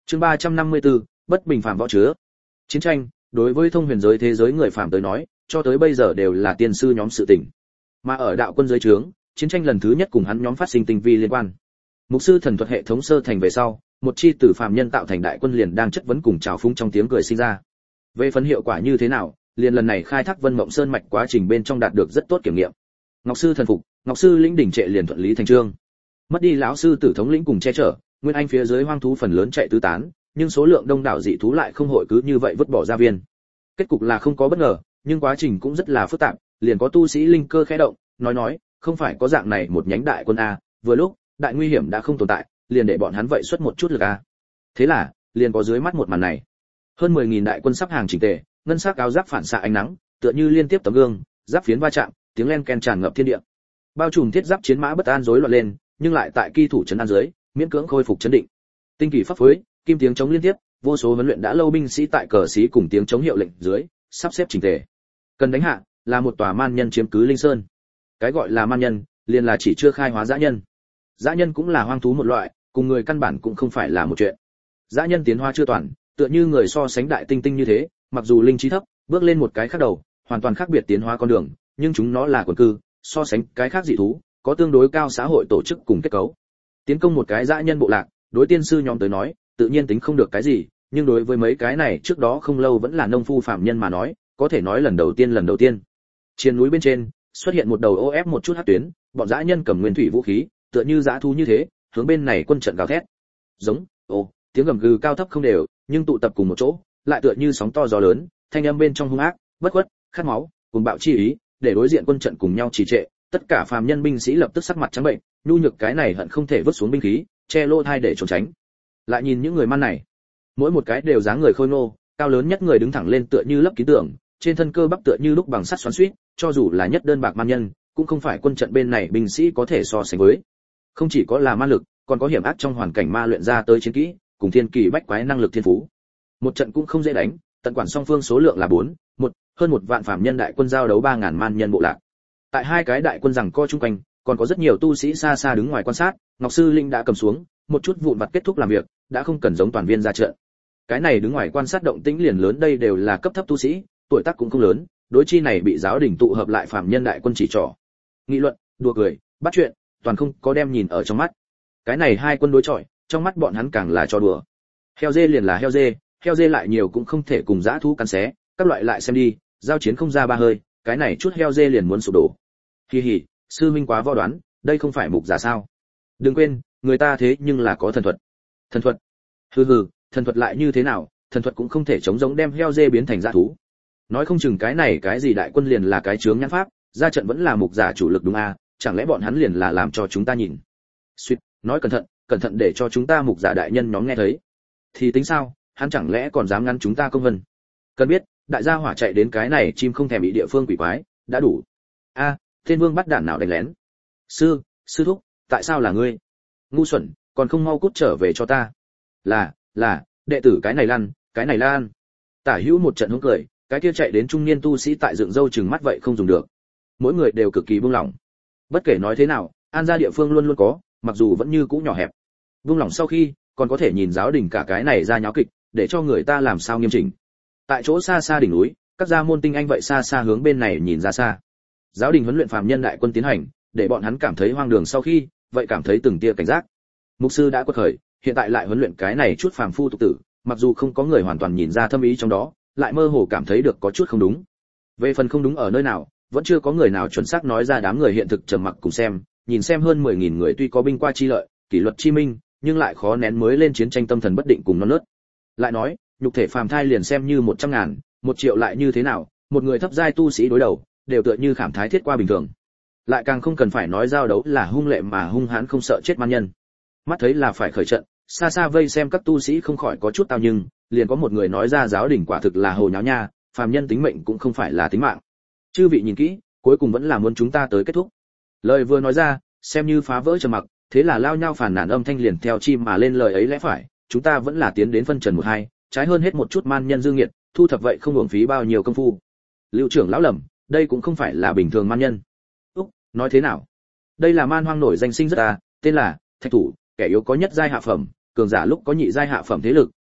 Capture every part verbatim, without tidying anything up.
Chương ba trăm năm mươi tư, bất bình phạm võ chứa. Chiến tranh, đối với thông huyền giới thế giới người phàm tới nói, cho tới bây giờ đều là tiên sư nhóm sự tình. Mà ở đạo quân giới trướng, chiến tranh lần thứ nhất cùng hắn nhóm phát sinh tinh vi liên quan. Mục sư thần thuật hệ thống sơ thành về sau, một chi tử phàm nhân tạo thành đại quân liền đang chất vấn cùng trào phúng trong tiếng cười sinh ra. Về phần hiệu quả như thế nào, liền lần này khai thác Vân Mộng Sơn mạch quá trình bên trong đạt được rất tốt kiểm nghiệm. Ngọc sư thần phục, Ngọc sư lĩnh đỉnh trệ liền thuận lý thành chương. Mất đi lão sư tử thống lĩnh cùng che chở, nguyên anh phía dưới hoang thú phần lớn chạy tứ tán, nhưng số lượng đông đảo dị thú lại không hội cứ như vậy vứt bỏ ra viên. Kết cục là không có bất ngờ, nhưng quá trình cũng rất là phức tạp, liền có tu sĩ linh cơ khẽ động, nói nói, không phải có dạng này một nhánh đại quân a, vừa lúc, đại nguy hiểm đã không tồn tại, liền để bọn hắn vậy xuất một chút lực a. Thế là, liền có dưới mắt một màn này. Hơn mười nghìn đại quân sắp hàng chỉnh tề, ngân sắc áo giáp phản xạ ánh nắng, tựa như liên tiếp tấm gương, giáp phiến va chạm, tiếng len ken tràn ngập thiên địa. Bao trùm thiết giáp chiến mã bất an rối loạn lên, nhưng lại tại kỳ thủ trấn an dưới, miễn cưỡng khôi phục trấn định. Tinh kỳ pháp phối, kim tiếng chống liên tiếp, vô số huấn luyện đã lâu binh sĩ tại cờ sĩ cùng tiếng chống hiệu lệnh dưới, sắp xếp chỉnh tề. Cần đánh hạ, là một tòa man nhân chiếm cứ linh sơn. Cái gọi là man nhân, liền là chỉ chưa khai hóa dã nhân. Dã nhân cũng là hoang thú một loại, cùng người căn bản cũng không phải là một chuyện. Dã nhân tiến hóa chưa toàn, tựa như người so sánh đại tinh tinh như thế, mặc dù linh trí thấp, bước lên một cái khác đầu, hoàn toàn khác biệt tiến hóa con đường, nhưng chúng nó là quần cư, so sánh cái khác dị thú, có tương đối cao xã hội tổ chức cùng kết cấu. Tiến công một cái dã nhân bộ lạc, đối tiên sư nhóm tới nói, tự nhiên tính không được cái gì, nhưng đối với mấy cái này trước đó không lâu vẫn là nông phu phạm nhân mà nói, có thể nói lần đầu tiên lần đầu tiên. Trên núi bên trên, xuất hiện một đầu ô ép một chút hắc tuyến, bọn dã nhân cầm nguyên thủy vũ khí, tựa như dã thú như thế, hướng bên này quân trận gào thét. Giống, ô, tiếng gầm gừ cao thấp không đều, nhưng tụ tập cùng một chỗ, lại tựa như sóng to gió lớn, thanh âm bên trong hung ác, bất khuất, khát máu, cùng bạo chi ý, để đối diện quân trận cùng nhau trì trệ, tất cả phàm nhân binh sĩ lập tức sắc mặt trắng bệnh, nhu nhược cái này hận không thể vứt xuống binh khí, che lỗ thai để trốn tránh. Lại nhìn những người man này, mỗi một cái đều dáng người khôi ngô, cao lớn nhất người đứng thẳng lên tựa như lấp kín tường, trên thân cơ bắp tựa như lúc bằng sắt xoắn xuýt, cho dù là nhất đơn bạc man nhân, cũng không phải quân trận bên này binh sĩ có thể so sánh với. Không chỉ có là ma lực, còn có hiểm ác trong hoàn cảnh ma luyện ra tới chiến kỹ, cùng thiên kỳ bách quái năng lực thiên phú. Một trận cũng không dễ đánh, tận quản song phương số lượng là bốn, một, hơn một vạn phàm nhân đại quân giao đấu ba ngàn man nhân bộ lạc. Tại hai cái đại quân rằng co chung quanh, còn có rất nhiều tu sĩ xa xa đứng ngoài quan sát, Ngọc sư linh đã cầm xuống, một chút vụn vặt kết thúc làm việc, đã không cần giống toàn viên ra trận. Cái này đứng ngoài quan sát động tĩnh liền lớn đây đều là cấp thấp tu sĩ, tuổi tác cũng không lớn, đối chi này bị giáo đình tụ hợp lại phàm nhân đại quân chỉ trỏ. Nghị luận, đùa cười, bắt chuyện, toàn không có đem nhìn ở trong mắt. Cái này hai quân đối chọi, trong mắt bọn hắn càng là trò đùa. Heo dê liền là heo dê, heo dê lại nhiều cũng không thể cùng dã thú cắn xé, các loại lại xem đi, giao chiến không ra ba hơi, cái này chút heo dê liền muốn sụp đổ. Hi hi, sư minh quá vo đoán, đây không phải mục giả sao? Đừng quên, người ta thế nhưng là có thần thuật. Thần thuật? Hừ hừ, thần thuật lại như thế nào, thần thuật cũng không thể chống giống đem heo dê biến thành dã thú. Nói không chừng cái này cái gì đại quân liền là cái chướng nhãn pháp, ra trận vẫn là mục giả chủ lực đúng a, à, chẳng lẽ bọn hắn liền là làm cho chúng ta nhìn. Suýt, nói cẩn thận, cẩn thận để cho chúng ta mục giả đại nhân nhóm nghe thấy. Thì tính sao, hắn chẳng lẽ còn dám ngăn chúng ta công vân. Cần biết, đại gia hỏa chạy đến cái này chim không thèm bị địa phương quỷ quái, đã đủ. A, à, thiên vương bắt đạn nào đánh lén. Sư, sư thúc, tại sao là ngươi? Ngu xuẩn, còn không mau cút trở về cho ta. Là, là, đệ tử cái này lăn, cái này lan. Tả hữu một trận hống cười, cái kia chạy đến trung niên tu sĩ tại dựng râu chừng mắt vậy không dùng được. Mỗi người đều cực kỳ buông lỏng. Bất kể nói thế nào, an gia địa phương luôn luôn có, mặc dù vẫn như cũ nhỏ hẹp. Buông lỏng sau khi, còn có thể nhìn giáo đình cả cái này ra nháo kịch, để cho người ta làm sao nghiêm chỉnh. Tại chỗ xa xa đỉnh núi, các gia môn tinh anh vậy xa xa hướng bên này nhìn ra xa. Giáo đình huấn luyện phàm nhân đại quân tiến hành, để bọn hắn cảm thấy hoang đường sau khi, vậy cảm thấy từng tia cảnh giác. Mục sư đã quật khởi, hiện tại lại huấn luyện cái này chút phàm phu tục tử, mặc dù không có người hoàn toàn nhìn ra thâm ý trong đó, lại mơ hồ cảm thấy được có chút không đúng. Về phần không đúng ở nơi nào, vẫn chưa có người nào chuẩn xác nói ra. Đám người hiện thực trầm mặc cùng xem, nhìn xem hơn mười nghìn người tuy có binh qua chi lợi, kỷ luật chi minh, nhưng lại khó nén mới lên chiến tranh tâm thần bất định cùng non nớt. Lại nói, nhục thể phàm thai liền xem như một trăm ngàn, một triệu lại như thế nào, một người thấp giai tu sĩ đối đầu, đều tựa như khảm thái thiết qua bình thường. Lại càng không cần phải nói giao đấu là hung lệ mà hung hãn không sợ chết man nhân. Mắt thấy là phải khởi trận, xa xa vây xem các tu sĩ không khỏi có chút tao, nhưng liền có một người nói ra giáo đình quả thực là hồ nháo nha, phàm nhân tính mệnh cũng không phải là tính mạng. Chư vị nhìn kỹ, cuối cùng vẫn là muốn chúng ta tới kết thúc. Lời vừa nói ra, xem như phá vỡ trầm mặc, thế là lao nhau phản nàn âm thanh liền theo chim mà lên lời ấy lẽ phải, chúng ta vẫn là tiến đến phân trần một hai, trái hơn hết một chút man nhân dư nghiệt, thu thập vậy không uổng phí bao nhiêu công phu. Lưu trưởng lão lầm, đây cũng không phải là bình thường man nhân. Úc, nói thế nào? Đây là man hoang nổi danh sinh rất à, tên là Thạch Thủ, kẻ yếu có nhất giai hạ phẩm, cường giả lúc có nhị giai hạ phẩm thế lực,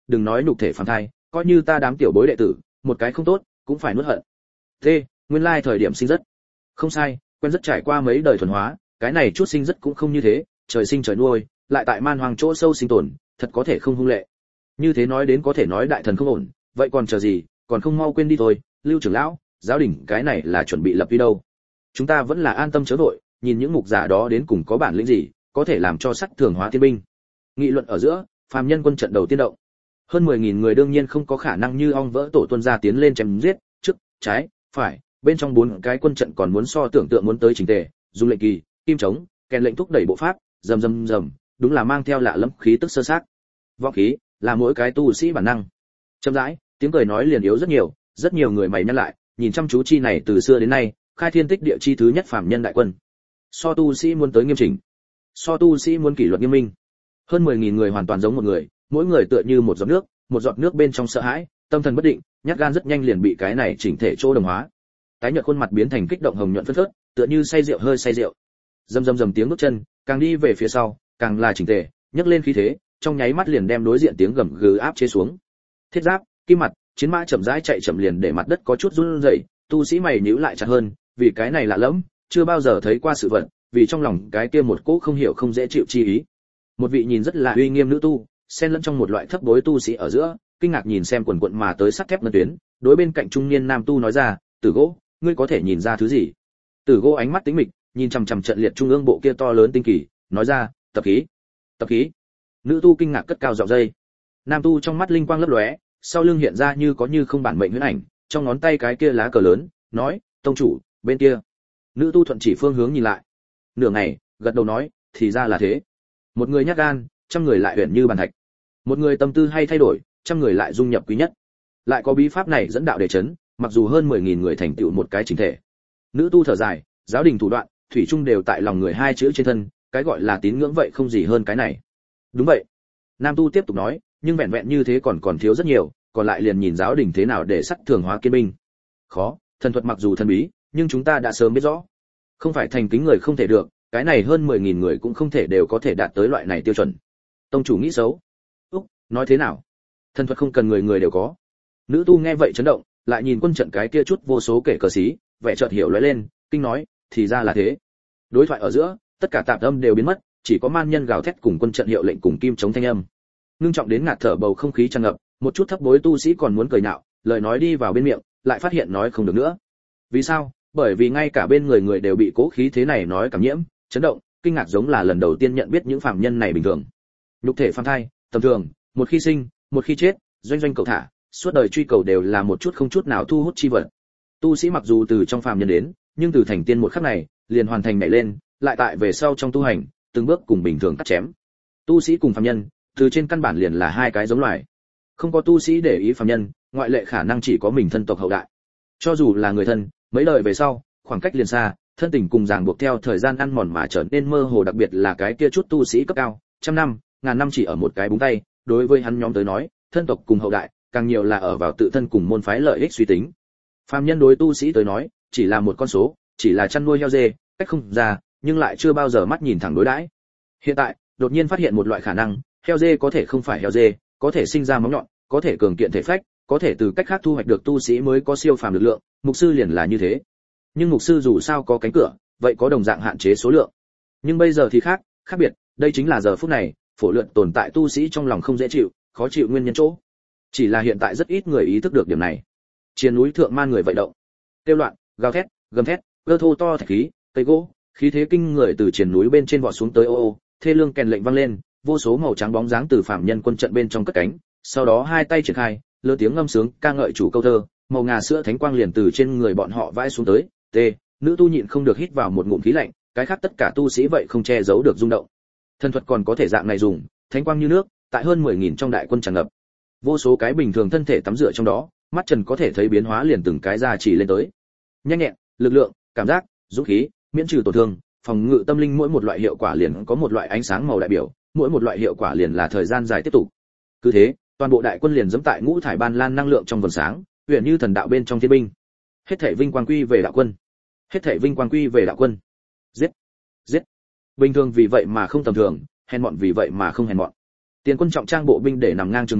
đừng nói nhục thể phàm thai, coi như ta đám tiểu bối đệ tử, một cái không tốt, cũng phải nuốt hận. T, nguyên lai thời điểm sinh rất. Không sai, quen rất trải qua mấy đời thuần hóa, cái này chút sinh rất cũng không như thế, trời sinh trời nuôi, lại tại man hoang chỗ sâu sinh tồn, thật có thể không hung lệ. Như thế nói đến có thể nói đại thần không ổn, vậy còn chờ gì, còn không mau quên đi thôi, Lưu trưởng lão, giáo đình cái này là chuẩn bị lập đi đâu. Chúng ta vẫn là an tâm chớ vội, nhìn những mục giả đó đến cùng có bản lĩnh gì, có thể làm cho sắc thường hóa thiên binh. Nghị luận ở giữa, phàm nhân quân trận đầu tiên động. Hơn mười nghìn người đương nhiên không có khả năng như ong vỡ tổ tuân ra tiến lên chém giết, trước, trái, phải, bên trong bốn cái quân trận còn muốn so tưởng tượng muốn tới chỉnh tề, dùng lệnh kỳ, kim trống, kèn lệnh thúc đẩy bộ pháp, rầm rầm rầm, đúng là mang theo lạ lẫm khí tức sơ sát. Võ khí là mỗi cái tu sĩ bản năng. Chậm rãi, tiếng cười nói liền yếu rất nhiều, rất nhiều người mày nhăn lại, nhìn chăm chú chi này từ xưa đến nay, khai thiên tích địa chi thứ nhất phàm nhân đại quân. So tu sĩ muốn tới nghiêm chỉnh, so tu sĩ muốn kỷ luật nghiêm minh. Hơn mười nghìn người hoàn toàn giống một người, mỗi người tựa như một giọt nước, một giọt nước bên trong sợ hãi, tâm thần bất định, nhát gan rất nhanh liền bị cái này chỉnh thể chỗ đồng hóa. Tái nhợt khuôn mặt biến thành kích động hồng nhuận phấn phớt, tựa như say rượu hơi say rượu. Rầm rầm rầm tiếng bước chân, càng đi về phía sau, càng là chỉnh tề, nhấc lên khí thế, trong nháy mắt liền đem đối diện tiếng gầm gừ áp chế xuống. Thiết giáp, kim mặt, chiến mã chậm rãi chạy chậm liền để mặt đất có chút run rẩy, tu sĩ mày nhíu lại chặt hơn, vì cái này lạ lẫm, chưa bao giờ thấy qua sự vật, vì trong lòng cái kia một cỗ không hiểu không dễ chịu chi ý. Một vị nhìn rất là uy nghiêm nữ tu, xen lẫn trong một loại thấp đối tu sĩ ở giữa, kinh ngạc nhìn xem quần quần mà tới sắt thép ngân tuyến, đối bên cạnh trung niên nam tu nói ra, "Tử gỗ, ngươi có thể nhìn ra thứ gì?" Tử gỗ ánh mắt tính mịch, nhìn chằm chằm trận liệt trung ương bộ kia to lớn tinh kỳ, nói ra, "Tập khí." "Tập khí?" Nữ tu kinh ngạc cất cao giọng dây. Nam tu trong mắt linh quang lấp lóe, sau lưng hiện ra như có như không bản mệnh huyễn ảnh, trong ngón tay cái kia lá cờ lớn, nói, "Tông chủ, bên kia." Nữ tu thuận chỉ phương hướng nhìn lại. Nửa ngày, gật đầu nói, "Thì ra là thế." Một người nhát gan, trăm người lại huyền như bàn thạch. Một người tâm tư hay thay đổi, trăm người lại dung nhập quý nhất. Lại có bí pháp này dẫn đạo để chấn, mặc dù hơn mười nghìn người thành tựu một cái chỉnh thể. Nữ tu thở dài, giáo đình thủ đoạn, thủy chung đều tại lòng người hai chữ trên thân, cái gọi là tín ngưỡng vậy không gì hơn cái này. Đúng vậy. Nam tu tiếp tục nói, nhưng vẹn vẹn như thế còn còn thiếu rất nhiều, còn lại liền nhìn giáo đình thế nào để sắt thường hóa kiên binh. Khó, thần thuật mặc dù thần bí, nhưng chúng ta đã sớm biết rõ. Không phải thành kính người không thể được, cái này hơn mười nghìn người cũng không thể đều có thể đạt tới loại này tiêu chuẩn. Tông chủ nghĩ xấu. Úc, nói thế nào? Thần thuật không cần người người đều có. Nữ tu nghe vậy chấn động, lại nhìn quân trận cái kia chút vô số kể cờ xí, vẻ chợt hiểu lóe lên, kinh nói, thì ra là thế. Đối thoại ở giữa, tất cả tạp âm đều biến mất, chỉ có man nhân gào thét cùng quân trận hiệu lệnh cùng kim chống thanh âm. Ngưng trọng đến ngạt thở bầu không khí tràn ngập, một chút thấp bối tu sĩ còn muốn cười nhạo, lời nói đi vào bên miệng, lại phát hiện nói không được nữa. Vì sao? Bởi vì ngay cả bên người người đều bị cố khí thế này nói cảm nhiễm, chấn động, kinh ngạc giống là lần đầu tiên nhận biết những phàm nhân này bình thường. Nhục thể phàm thai, tầm thường, một khi sinh, một khi chết, doanh doanh cầu thả, suốt đời truy cầu đều là một chút không chút nào thu hút chi vật. Tu sĩ mặc dù từ trong phàm nhân đến, nhưng từ thành tiên một khắc này, liền hoàn thành nhảy lên, lại tại về sau trong tu hành, từng bước cùng bình thường cắt chém. Tu sĩ cùng phàm nhân, từ trên căn bản liền là hai cái giống loài. Không có tu sĩ để ý phàm nhân, ngoại lệ khả năng chỉ có mình thân tộc hậu đại. Cho dù là người thân, mấy đời về sau, khoảng cách liền xa, thân tình cùng ràng buộc theo thời gian ăn mòn mà trở nên mơ hồ, đặc biệt là cái kia chút tu sĩ cấp cao, trăm năm, ngàn năm chỉ ở một cái búng tay, đối với hắn nhóm tới nói, thân tộc cùng hậu đại, càng nhiều là ở vào tự thân cùng môn phái lợi ích suy tính. Phàm nhân đối tu sĩ tới nói, chỉ là một con số, chỉ là chăn nuôi heo dê, cách không ra, nhưng lại chưa bao giờ mắt nhìn thẳng đối đãi. Hiện tại, đột nhiên phát hiện một loại khả năng, heo dê có thể không phải heo dê, có thể sinh ra móng nhọn, có thể cường kiện thể phách, có thể từ cách khác thu hoạch được tu sĩ mới có siêu phàm lực lượng, mục sư liền là như thế. Nhưng mục sư dù sao có cánh cửa, vậy có đồng dạng hạn chế số lượng. Nhưng bây giờ thì khác, khác biệt, đây chính là giờ phút này, phổ lượng tồn tại tu sĩ trong lòng không dễ chịu, khó chịu nguyên nhân chỗ. Chỉ là hiện tại rất ít người ý thức được điểm này. Trên núi thượng man người vậy động, tiêu loạn, gào thét, gầm thét, cơ thô to thạch khí, cây gỗ, khí thế kinh người từ trên núi bên trên vọt xuống tới ô ô, thê lương kèn lệnh vang lên, vô số màu trắng bóng dáng từ phạm nhân quân trận bên trong cất cánh, sau đó hai tay triển khai, lơ tiếng ngâm sướng ca ngợi chủ câu thơ, màu ngà sữa thánh quang liền từ trên người bọn họ vãi xuống tới. T, nữ tu nhịn không được hít vào một ngụm khí lạnh, cái khác tất cả tu sĩ vậy không che giấu được rung động. Thân thuật còn có thể dạng này dùng, thánh quang như nước, tại hơn mười nghìn trong đại quân tràn ngập. Vô số cái bình thường thân thể tắm rửa trong đó, mắt trần có thể thấy biến hóa liền từng cái ra chỉ lên tới. Nhanh nhẹn, lực lượng, cảm giác, dũng khí, miễn trừ tổn thương, phòng ngự tâm linh, mỗi một loại hiệu quả liền có một loại ánh sáng màu đại biểu, mỗi một loại hiệu quả liền là thời gian dài tiếp tục. Cứ thế, toàn bộ đại quân liền dẫm tại ngũ thải ban lan năng lượng trong vầng sáng, huyền như thần đạo bên trong thiên binh. Hết thảy vinh quang quy về đạo quân. Hết thảy vinh quang quy về đạo quân. Giết, giết. Bình thường vì vậy mà không tầm thường, hèn mọn vì vậy mà không hèn mọn. Tiền quân trọng trang bộ binh để nằm ngang trường mâu,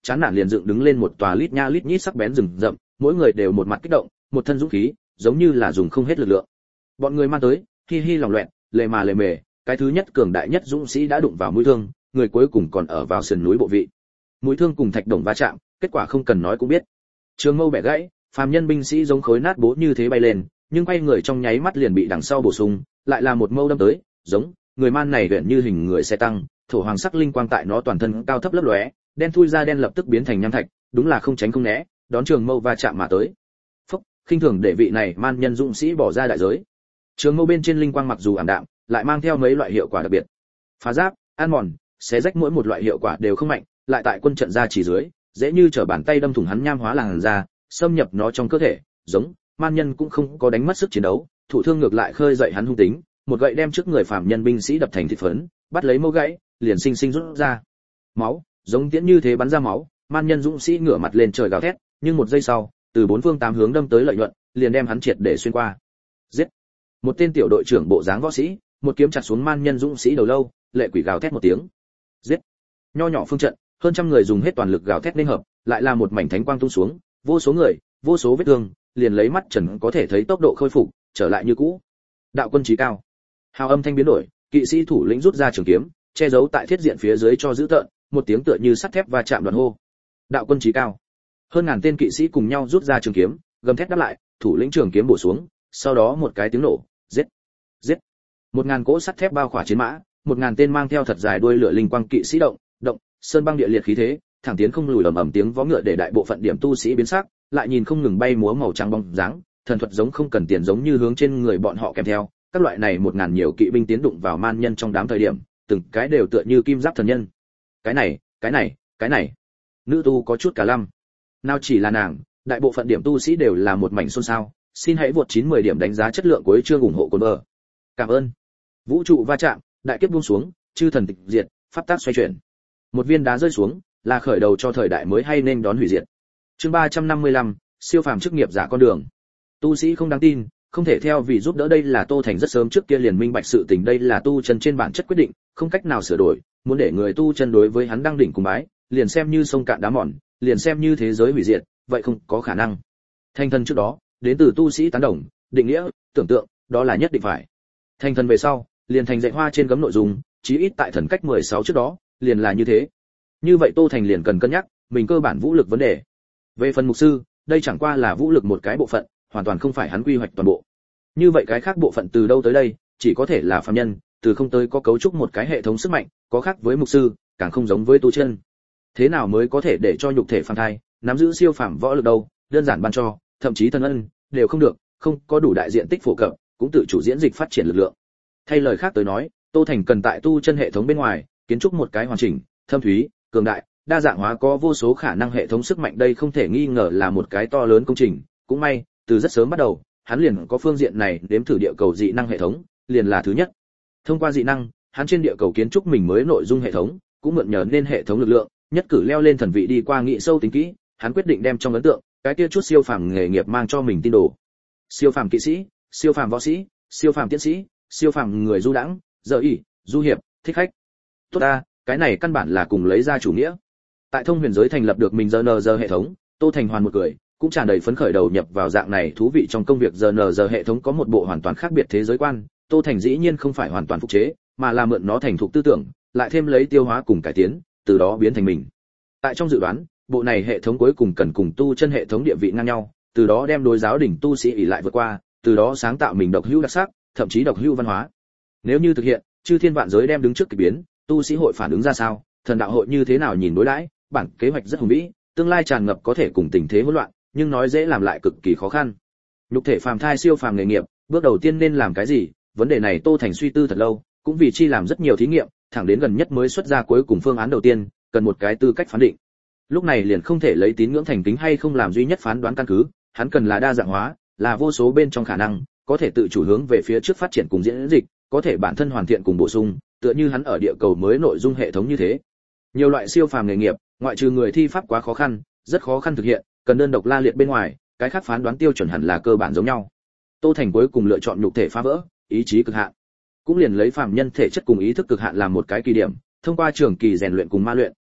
chán nản liền dựng đứng lên một tòa lít nha lít nhít sắc bén rừng rậm, mỗi người đều một mặt kích động, một thân dũng khí, giống như là dùng không hết lực lượng. Bọn người mang tới, hi hi lòng loẹt, lề mà lề mề, cái thứ nhất cường đại nhất dũng sĩ đã đụng vào mũi thương, người cuối cùng còn ở vào sườn núi bộ vị. Mũi thương cùng thạch đồng va chạm, kết quả không cần nói cũng biết. Trường mâu bẻ gãy, phàm nhân binh sĩ giống khối nát bố như thế bay lên, nhưng quay người trong nháy mắt liền bị đằng sau bổ sung, lại là một mâu đâm tới, giống, người man này luyện như hình người xe tăng, thổ hoàng sắc linh quang tại nó toàn thân cao thấp lấp lóe, đen thui ra đen lập tức biến thành nham thạch, đúng là không tránh không né, đón trường mâu va chạm mà tới. Phốc, khinh thường để vị này man nhân dũng sĩ bỏ ra đại giới. Trường mâu bên trên linh quang mặc dù ảm đạm, lại mang theo mấy loại hiệu quả đặc biệt. Phá giáp, ăn mòn, xé rách mỗi một loại hiệu quả đều không mạnh, lại tại quân trận ra chỉ dưới, dễ như trở bàn tay đâm thủng hắn nham hóa làn da, xâm nhập nó trong cơ thể, giống, man nhân cũng không có đánh mất sức chiến đấu, thủ thương ngược lại khơi dậy hắn hung tính, một gậy đem trước người phàm nhân binh sĩ đập thành thịt phấn, bắt lấy mâu gãy, liền sinh sinh rút ra. Máu, giống tiễn như thế bắn ra máu, man nhân dũng sĩ ngửa mặt lên trời gào thét, nhưng một giây sau, từ bốn phương tám hướng đâm tới lợi nhuận, liền đem hắn triệt để xuyên qua. Giết! Một tên tiểu đội trưởng bộ dáng võ sĩ, một kiếm chặt xuống man nhân dũng sĩ đầu lâu, lệ quỷ gào thét một tiếng. Giết! Nho nhỏ phương trận, hơn trăm người dùng hết toàn lực gào thét nên hợp, lại là một mảnh thánh quang tung xuống, vô số người, vô số vết thương, liền lấy mắt trần có thể thấy tốc độ khôi phục, trở lại như cũ. Đạo quân chí cao. Hào âm thanh biến đổi, kỵ sĩ thủ lĩnh rút ra trường kiếm, che giấu tại thiết diện phía dưới cho giữ tợn, một tiếng tựa như sắt thép va chạm đoạn hô. Đạo quân chí cao. Hơn ngàn tên kỵ sĩ cùng nhau rút ra trường kiếm, gầm thét đáp lại, thủ lĩnh trường kiếm bổ xuống, sau đó một cái tiếng nổ, giết, giết. Một ngàn cỗ sắt thép bao khỏa chiến mã, một ngàn tên mang theo thật dài đuôi lửa linh quang kỵ sĩ động, động, sơn băng địa liệt khí thế, thẳng tiến không lùi ầm ầm tiếng vó ngựa để đại bộ phận điểm tu sĩ biến sắc, lại nhìn không ngừng bay múa màu trắng bóng dáng, thần thuật giống không cần tiền giống như hướng trên người bọn họ kèm theo, các loại này một ngàn nhiều kỵ binh tiến đụng vào man nhân trong đám thời điểm, từng cái đều tựa như kim giáp thần nhân. Cái này, cái này, cái này. Nữ tu có chút cả lăm. Nào chỉ là nàng, đại bộ phận điểm tu sĩ đều là một mảnh xôn xao, xin hãy vượt chín mươi điểm đánh giá chất lượng cuối chương ủng hộ cồn vợ. Cảm ơn. Vũ trụ va chạm, đại kiếp buông xuống, chư thần tịch diệt, pháp tác xoay chuyển. Một viên đá rơi xuống, là khởi đầu cho thời đại mới hay nên đón hủy diệt. Chương ba trăm năm mươi lăm, siêu phàm chức nghiệp giả con đường. Tu sĩ không đáng tin, không thể theo vì giúp đỡ đây là Tô Thành rất sớm trước kia liền minh bạch sự tình, đây là tu chân trên bản chất quyết định, không cách nào sửa đổi, muốn để người tu chân đối với hắn đăng đỉnh cùng bái, liền xem như sông cạn đá mòn, liền xem như thế giới hủy diệt, vậy không có khả năng. Thành thần trước đó, đến từ tu sĩ tán đồng, định nghĩa, tưởng tượng, đó là nhất định phải. Thành thần về sau, liền thành dạy hoa trên gấm nội dung, chí ít tại thần cách mười sáu trước đó, liền là như thế. Như vậy Tô Thành liền cần cân nhắc, mình cơ bản vũ lực vấn đề. Về phần mục sư, đây chẳng qua là vũ lực một cái bộ phận, hoàn toàn không phải hắn quy hoạch toàn bộ. Như vậy cái khác bộ phận từ đâu tới đây, chỉ có thể là phàm nhân, từ không tới có cấu trúc một cái hệ thống sức mạnh, có khác với mục sư, càng không giống với tu chân. Thế nào mới có thể để cho nhục thể phàm thai, nắm giữ siêu phàm võ lực đâu, đơn giản ban cho, thậm chí thần ân, đều không được, không có đủ đại diện tích phổ cập, cũng tự chủ diễn dịch phát triển lực lượng. Thay lời khác tới nói, Tô Thành cần tại tu chân hệ thống bên ngoài, kiến trúc một cái hoàn chỉnh, thâm thúy, cường đại, đa dạng hóa có vô số khả năng hệ thống sức mạnh, đây không thể nghi ngờ là một cái to lớn công trình, cũng may, từ rất sớm bắt đầu, hắn liền có phương diện này, đếm thử địa cầu dị năng hệ thống, liền là thứ nhất. Thông qua dị năng, hắn trên địa cầu kiến trúc mình mới nội dung hệ thống, cũng mượn nhờ nên hệ thống lực lượng, nhất cử leo lên thần vị đi qua nghị sâu tính kỹ, hắn quyết định đem trong ấn tượng, cái kia chút siêu phàm nghề nghiệp mang cho mình tin đồ. Siêu phàm kỵ sĩ, siêu phàm võ sĩ, siêu phàm tiến sĩ, siêu phàm người du đãng, giờ y, du hiệp, thích khách. Tốt ta, cái này căn bản là cùng lấy ra chủ nghĩa. Tại thông huyền giới thành lập được mình giê en giê hệ thống, Tô Thành hoàn một cười, cũng tràn đầy phấn khởi đầu nhập vào dạng này thú vị trong công việc. giê en giê hệ thống có một bộ hoàn toàn khác biệt thế giới quan, Tô Thành dĩ nhiên không phải hoàn toàn phục chế, mà là mượn nó thành thục tư tưởng, lại thêm lấy tiêu hóa cùng cải tiến, từ đó biến thành mình. Tại trong dự đoán, bộ này hệ thống cuối cùng cần cùng tu chân hệ thống địa vị ngang nhau, từ đó đem đối giáo đỉnh tu sĩ ỷ lại vượt qua, từ đó sáng tạo mình độc hữu đặc sắc, thậm chí độc hữu văn hóa. Nếu như thực hiện, chư thiên vạn giới đem đứng trước kỳ biến, tu sĩ hội phản ứng ra sao, thần đạo hội như thế nào nhìn đối đãi, bản kế hoạch rất hùng vĩ, tương lai tràn ngập có thể cùng tình thế hỗn loạn, nhưng nói dễ làm lại cực kỳ khó khăn. Nhục thể phàm thai siêu phàm nghề nghiệp, bước đầu tiên nên làm cái gì? Vấn đề này Tô Thành suy tư thật lâu, cũng vì chi làm rất nhiều thí nghiệm, thẳng đến gần nhất mới xuất ra cuối cùng phương án đầu tiên, cần một cái tư cách phán định. Lúc này liền không thể lấy tín ngưỡng thành kính hay không làm duy nhất phán đoán căn cứ, hắn cần là đa dạng hóa, là vô số bên trong khả năng, có thể tự chủ hướng về phía trước phát triển cùng diễn dịch, có thể bản thân hoàn thiện cùng bổ sung, tựa như hắn ở địa cầu mới nội dung hệ thống như thế. Nhiều loại siêu phàm nghề nghiệp, ngoại trừ người thi pháp quá khó khăn, rất khó khăn thực hiện, cần đơn độc la liệt bên ngoài, cái khác phán đoán tiêu chuẩn hẳn là cơ bản giống nhau. Tô Thành cuối cùng lựa chọn nhục thể phá vỡ, ý chí cực hạn. Cũng liền lấy phàm nhân thể chất cùng ý thức cực hạn làm một cái kỳ điểm, thông qua trường kỳ rèn luyện cùng ma luyện,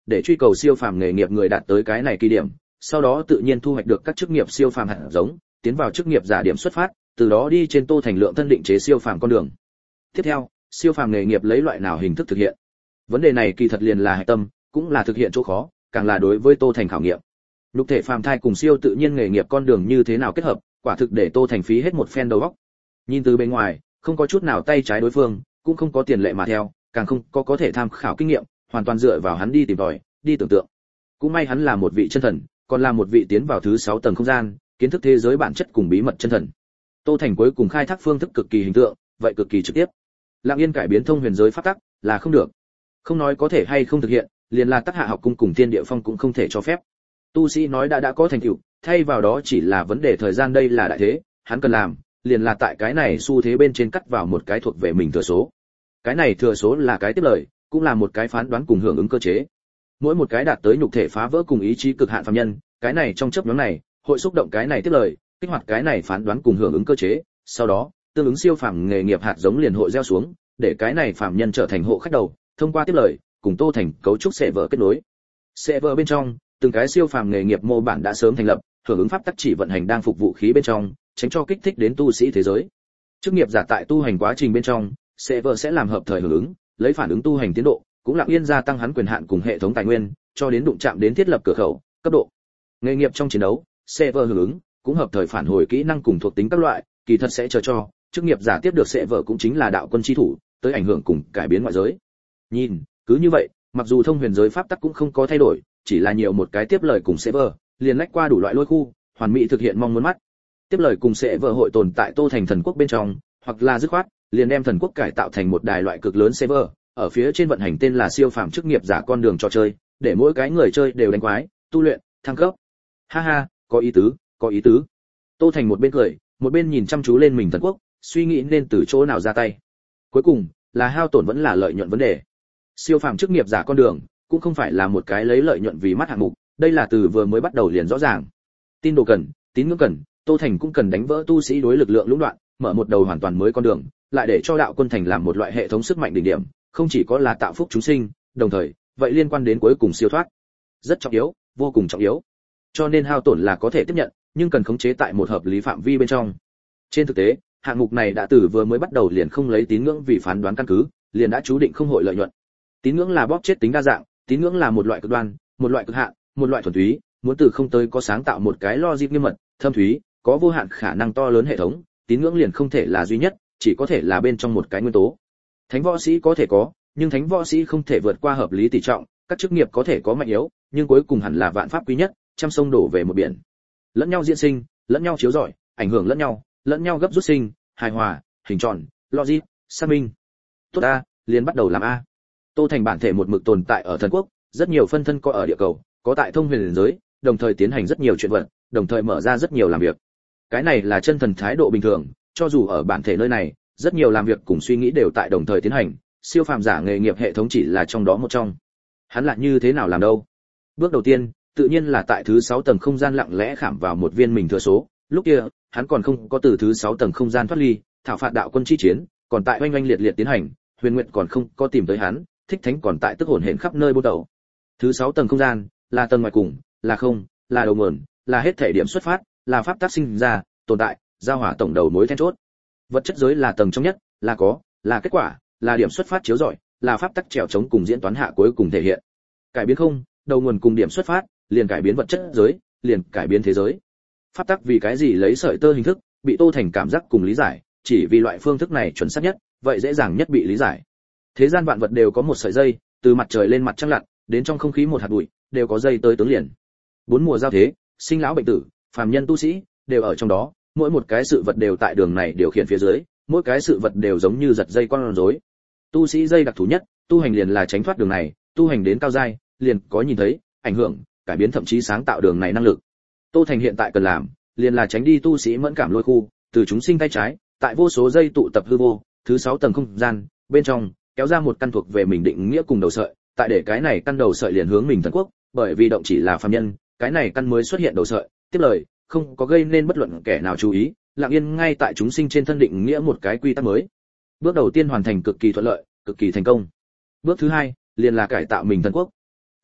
để truy cầu siêu phàm nghề nghiệp người đạt tới cái này kỳ điểm, sau đó tự nhiên thu hoạch được các chức nghiệp siêu phàm hạt giống, tiến vào chức nghiệp giả điểm xuất phát, từ đó đi trên Tô Thành lượng thân định chế siêu phàm con đường. Tiếp theo, siêu phàm nghề nghiệp lấy loại nào hình thức thực hiện? Vấn đề này kỳ thật liền là hạch tâm, cũng là thực hiện chỗ khó, càng là đối với Tô Thành khảo nghiệm. Nhục thể phàm thai cùng siêu tự nhiên nghề nghiệp con đường như thế nào kết hợp, quả thực để Tô Thành phí hết một phen đầu óc. Nhìn từ bên ngoài, không có chút nào tay trái đối phương, cũng không có tiền lệ mà theo, càng không có có thể tham khảo kinh nghiệm, hoàn toàn dựa vào hắn đi tìm tòi, đi tưởng tượng. Cũng may hắn là một vị chân thần, còn là một vị tiến vào thứ sáu tầng không gian, kiến thức thế giới bản chất cùng bí mật chân thần. Tô Thành cuối cùng khai thác phương thức cực kỳ hình tượng, vậy cực kỳ trực tiếp. Lặng Yên cải biến thông huyền giới pháp tắc là không được. Không nói có thể hay không thực hiện, liền là Tắc Hạ học cung cùng Thiên Địa Phong cũng không thể cho phép. Tu sĩ nói đã đã có thành tựu, thay vào đó chỉ là vấn đề thời gian, đây là đại thế, hắn cần làm, liền là tại cái này xu thế bên trên cắt vào một cái thuộc về mình thừa số. Cái này thừa số là cái tiếp lời, cũng là một cái phán đoán cùng hưởng ứng cơ chế. Mỗi một cái đạt tới nhục thể phá vỡ cùng ý chí cực hạn phàm nhân, cái này trong chớp nhoáng này, hội xúc động cái này tiếp lời, kích hoạt cái này phán đoán cùng hưởng ứng cơ chế, sau đó, tương ứng siêu phàm nghề nghiệp hạt giống liền hội gieo xuống, để cái này phàm nhân trở thành hộ khách đầu, thông qua tiếp lời, cùng Tô Thành cấu trúc sẽ vỡ kết nối. Sẽ vỡ bên trong, từng cái siêu phàm nghề nghiệp mô bản đã sớm thành lập, hưởng ứng pháp tắc chỉ vận hành đang phục vụ khí bên trong, tránh cho kích thích đến tu sĩ thế giới. Chức nghiệp giả tại tu hành quá trình bên trong, sẽ vỡ sẽ làm hợp thời hưởng ứng, lấy phản ứng tu hành tiến độ, cũng lặng yên gia tăng hắn quyền hạn cùng hệ thống tài nguyên, cho đến đụng chạm đến thiết lập cửa khẩu, cấp độ. Nghề nghiệp trong chiến đấu, sẽ vỡ hưởng ứng, cũng hợp thời phản hồi kỹ năng cùng thuộc tính các loại, kỳ thật sẽ chờ cho chức nghiệp giả tiếp được sẽ vỡ cũng chính là đạo quân chi thủ, tới ảnh hưởng cùng cải biến ngoại giới. Nhìn, cứ như vậy, mặc dù thông huyền giới pháp tắc cũng không có thay đổi, chỉ là nhiều một cái tiếp lời cùng sẽ vỡ, liền lách qua đủ loại lôi khu, hoàn mỹ thực hiện mong muốn mắt. Tiếp lời cùng sẽ vỡ hội tồn tại Tô Thành thần quốc bên trong, hoặc là dứt khoát, liền đem thần quốc cải tạo thành một đài loại cực lớn sẽ vỡ, ở phía trên vận hành tên là siêu phàm chức nghiệp giả con đường trò chơi, để mỗi cái người chơi đều đánh quái, tu luyện, thăng cấp. Ha ha, có ý tứ, có ý tứ. Tô Thành một bên cười, một bên nhìn chăm chú lên mình thần quốc, suy nghĩ nên từ chỗ nào ra tay. Cuối cùng, là hao tổn vẫn là lợi nhuận vấn đề. Siêu phàm chức nghiệp giả con đường, cũng không phải là một cái lấy lợi nhuận vì mắt hạng mục, đây là từ vừa mới bắt đầu liền rõ ràng. Tin đồ cần, tín ngưỡng cần, Tô Thành cũng cần đánh vỡ tu sĩ đối lực lượng lũng đoạn, mở một đầu hoàn toàn mới con đường, lại để cho đạo quân thành làm một loại hệ thống sức mạnh đỉnh điểm, không chỉ có là tạo phúc chúng sinh, đồng thời, vậy liên quan đến cuối cùng siêu thoát. Rất trọng yếu, vô cùng trọng yếu. Cho nên hao tổn là có thể tiếp nhận, nhưng cần khống chế tại một hợp lý phạm vi bên trong. Trên thực tế, hạng mục này đã từ vừa mới bắt đầu liền không lấy tín ngưỡng vì phán đoán căn cứ, liền đã chú định không hội lợi nhuận. Tín ngưỡng là bóp chết tính đa dạng, tín ngưỡng là một loại cực đoan, một loại cực hạn, một loại thuần túy, muốn từ không tới có sáng tạo một cái logic nghiêm mật, thâm thúy, có vô hạn khả năng to lớn hệ thống, tín ngưỡng liền không thể là duy nhất, chỉ có thể là bên trong một cái nguyên tố. Thánh võ sĩ có thể có, nhưng thánh võ sĩ không thể vượt qua hợp lý tỷ trọng, các chức nghiệp có thể có mạnh yếu, nhưng cuối cùng hẳn là vạn pháp quý nhất, trăm sông đổ về một biển. Lẫn nhau diễn sinh, lẫn nhau chiếu rọi, ảnh hưởng lẫn nhau, lẫn nhau gấp rút sinh, hài hòa, hình tròn, logic, xác minh. Tốt a, liền bắt đầu làm a. Tô Thành bản thể một mực tồn tại ở thần quốc, rất nhiều phân thân có ở địa cầu, có tại thông huyền giới, đồng thời tiến hành rất nhiều chuyện vật, đồng thời mở ra rất nhiều làm việc. Cái này là chân thần thái độ bình thường, cho dù ở bản thể nơi này, rất nhiều làm việc cùng suy nghĩ đều tại đồng thời tiến hành, siêu phàm giả nghề nghiệp hệ thống chỉ là trong đó một trong. Hắn lại như thế nào làm đâu? Bước đầu tiên, tự nhiên là tại thứ sáu tầng không gian lặng lẽ khảm vào một viên mình thừa số, lúc kia, hắn còn không có từ thứ sáu tầng không gian thoát ly, thảo phạt đạo quân chi chiến, còn tại oanh oanh liệt liệt tiến hành, Huyền Nguyệt còn không có tìm tới hắn, Thích Thánh còn tại tức hồn hển khắp nơi bôn đầu. Thứ sáu tầng không gian, là tầng ngoài cùng, là không, là đầu nguồn, là hết thể điểm xuất phát, là pháp tác sinh ra, tồn tại, giao hỏa tổng đầu mối then chốt. Vật chất giới là tầng trong nhất, là có, là kết quả, là điểm xuất phát chiếu rọi, là pháp tắc trèo chống cùng diễn toán hạ cuối cùng thể hiện. Cải biến không, đầu nguồn cùng điểm xuất phát, liền cải biến vật chất giới, liền cải biến thế giới. Pháp tắc vì cái gì lấy sợi tơ hình thức, bị Tô Thành cảm giác cùng lý giải, chỉ vì loại phương thức này chuẩn xác nhất, vậy dễ dàng nhất bị lý giải. Thế gian vạn vật đều có một sợi dây, từ mặt trời lên mặt trăng lặn, đến trong không khí một hạt bụi, đều có dây tới tướng liền. Bốn mùa giao thế, sinh lão bệnh tử, phàm nhân tu sĩ, đều ở trong đó, mỗi một cái sự vật đều tại đường này điều khiển phía dưới, mỗi cái sự vật đều giống như giật dây con rối. Tu sĩ dây đặc thù nhất, tu hành liền là tránh thoát đường này, tu hành đến cao giai, liền có nhìn thấy, ảnh hưởng, cải biến thậm chí sáng tạo đường này năng lực. Tô Thành hiện tại cần làm, liền là tránh đi tu sĩ mẫn cảm lôi khu, từ chúng sinh tay trái, tại vô số dây tụ tập hư vô, thứ sáu tầng không gian, bên trong, kéo ra một căn thuộc về mình định nghĩa cùng đầu sợi, tại để cái này căn đầu sợi liền hướng mình thần quốc, bởi vì động chỉ là phàm nhân, cái này căn mới xuất hiện đầu sợi, tiếp lời, không có gây nên bất luận kẻ nào chú ý, lặng yên ngay tại chúng sinh trên thân định nghĩa một cái quy tắc mới. Bước đầu tiên hoàn thành cực kỳ thuận lợi, cực kỳ thành công. Bước thứ hai, liền là cải tạo mình thần quốc.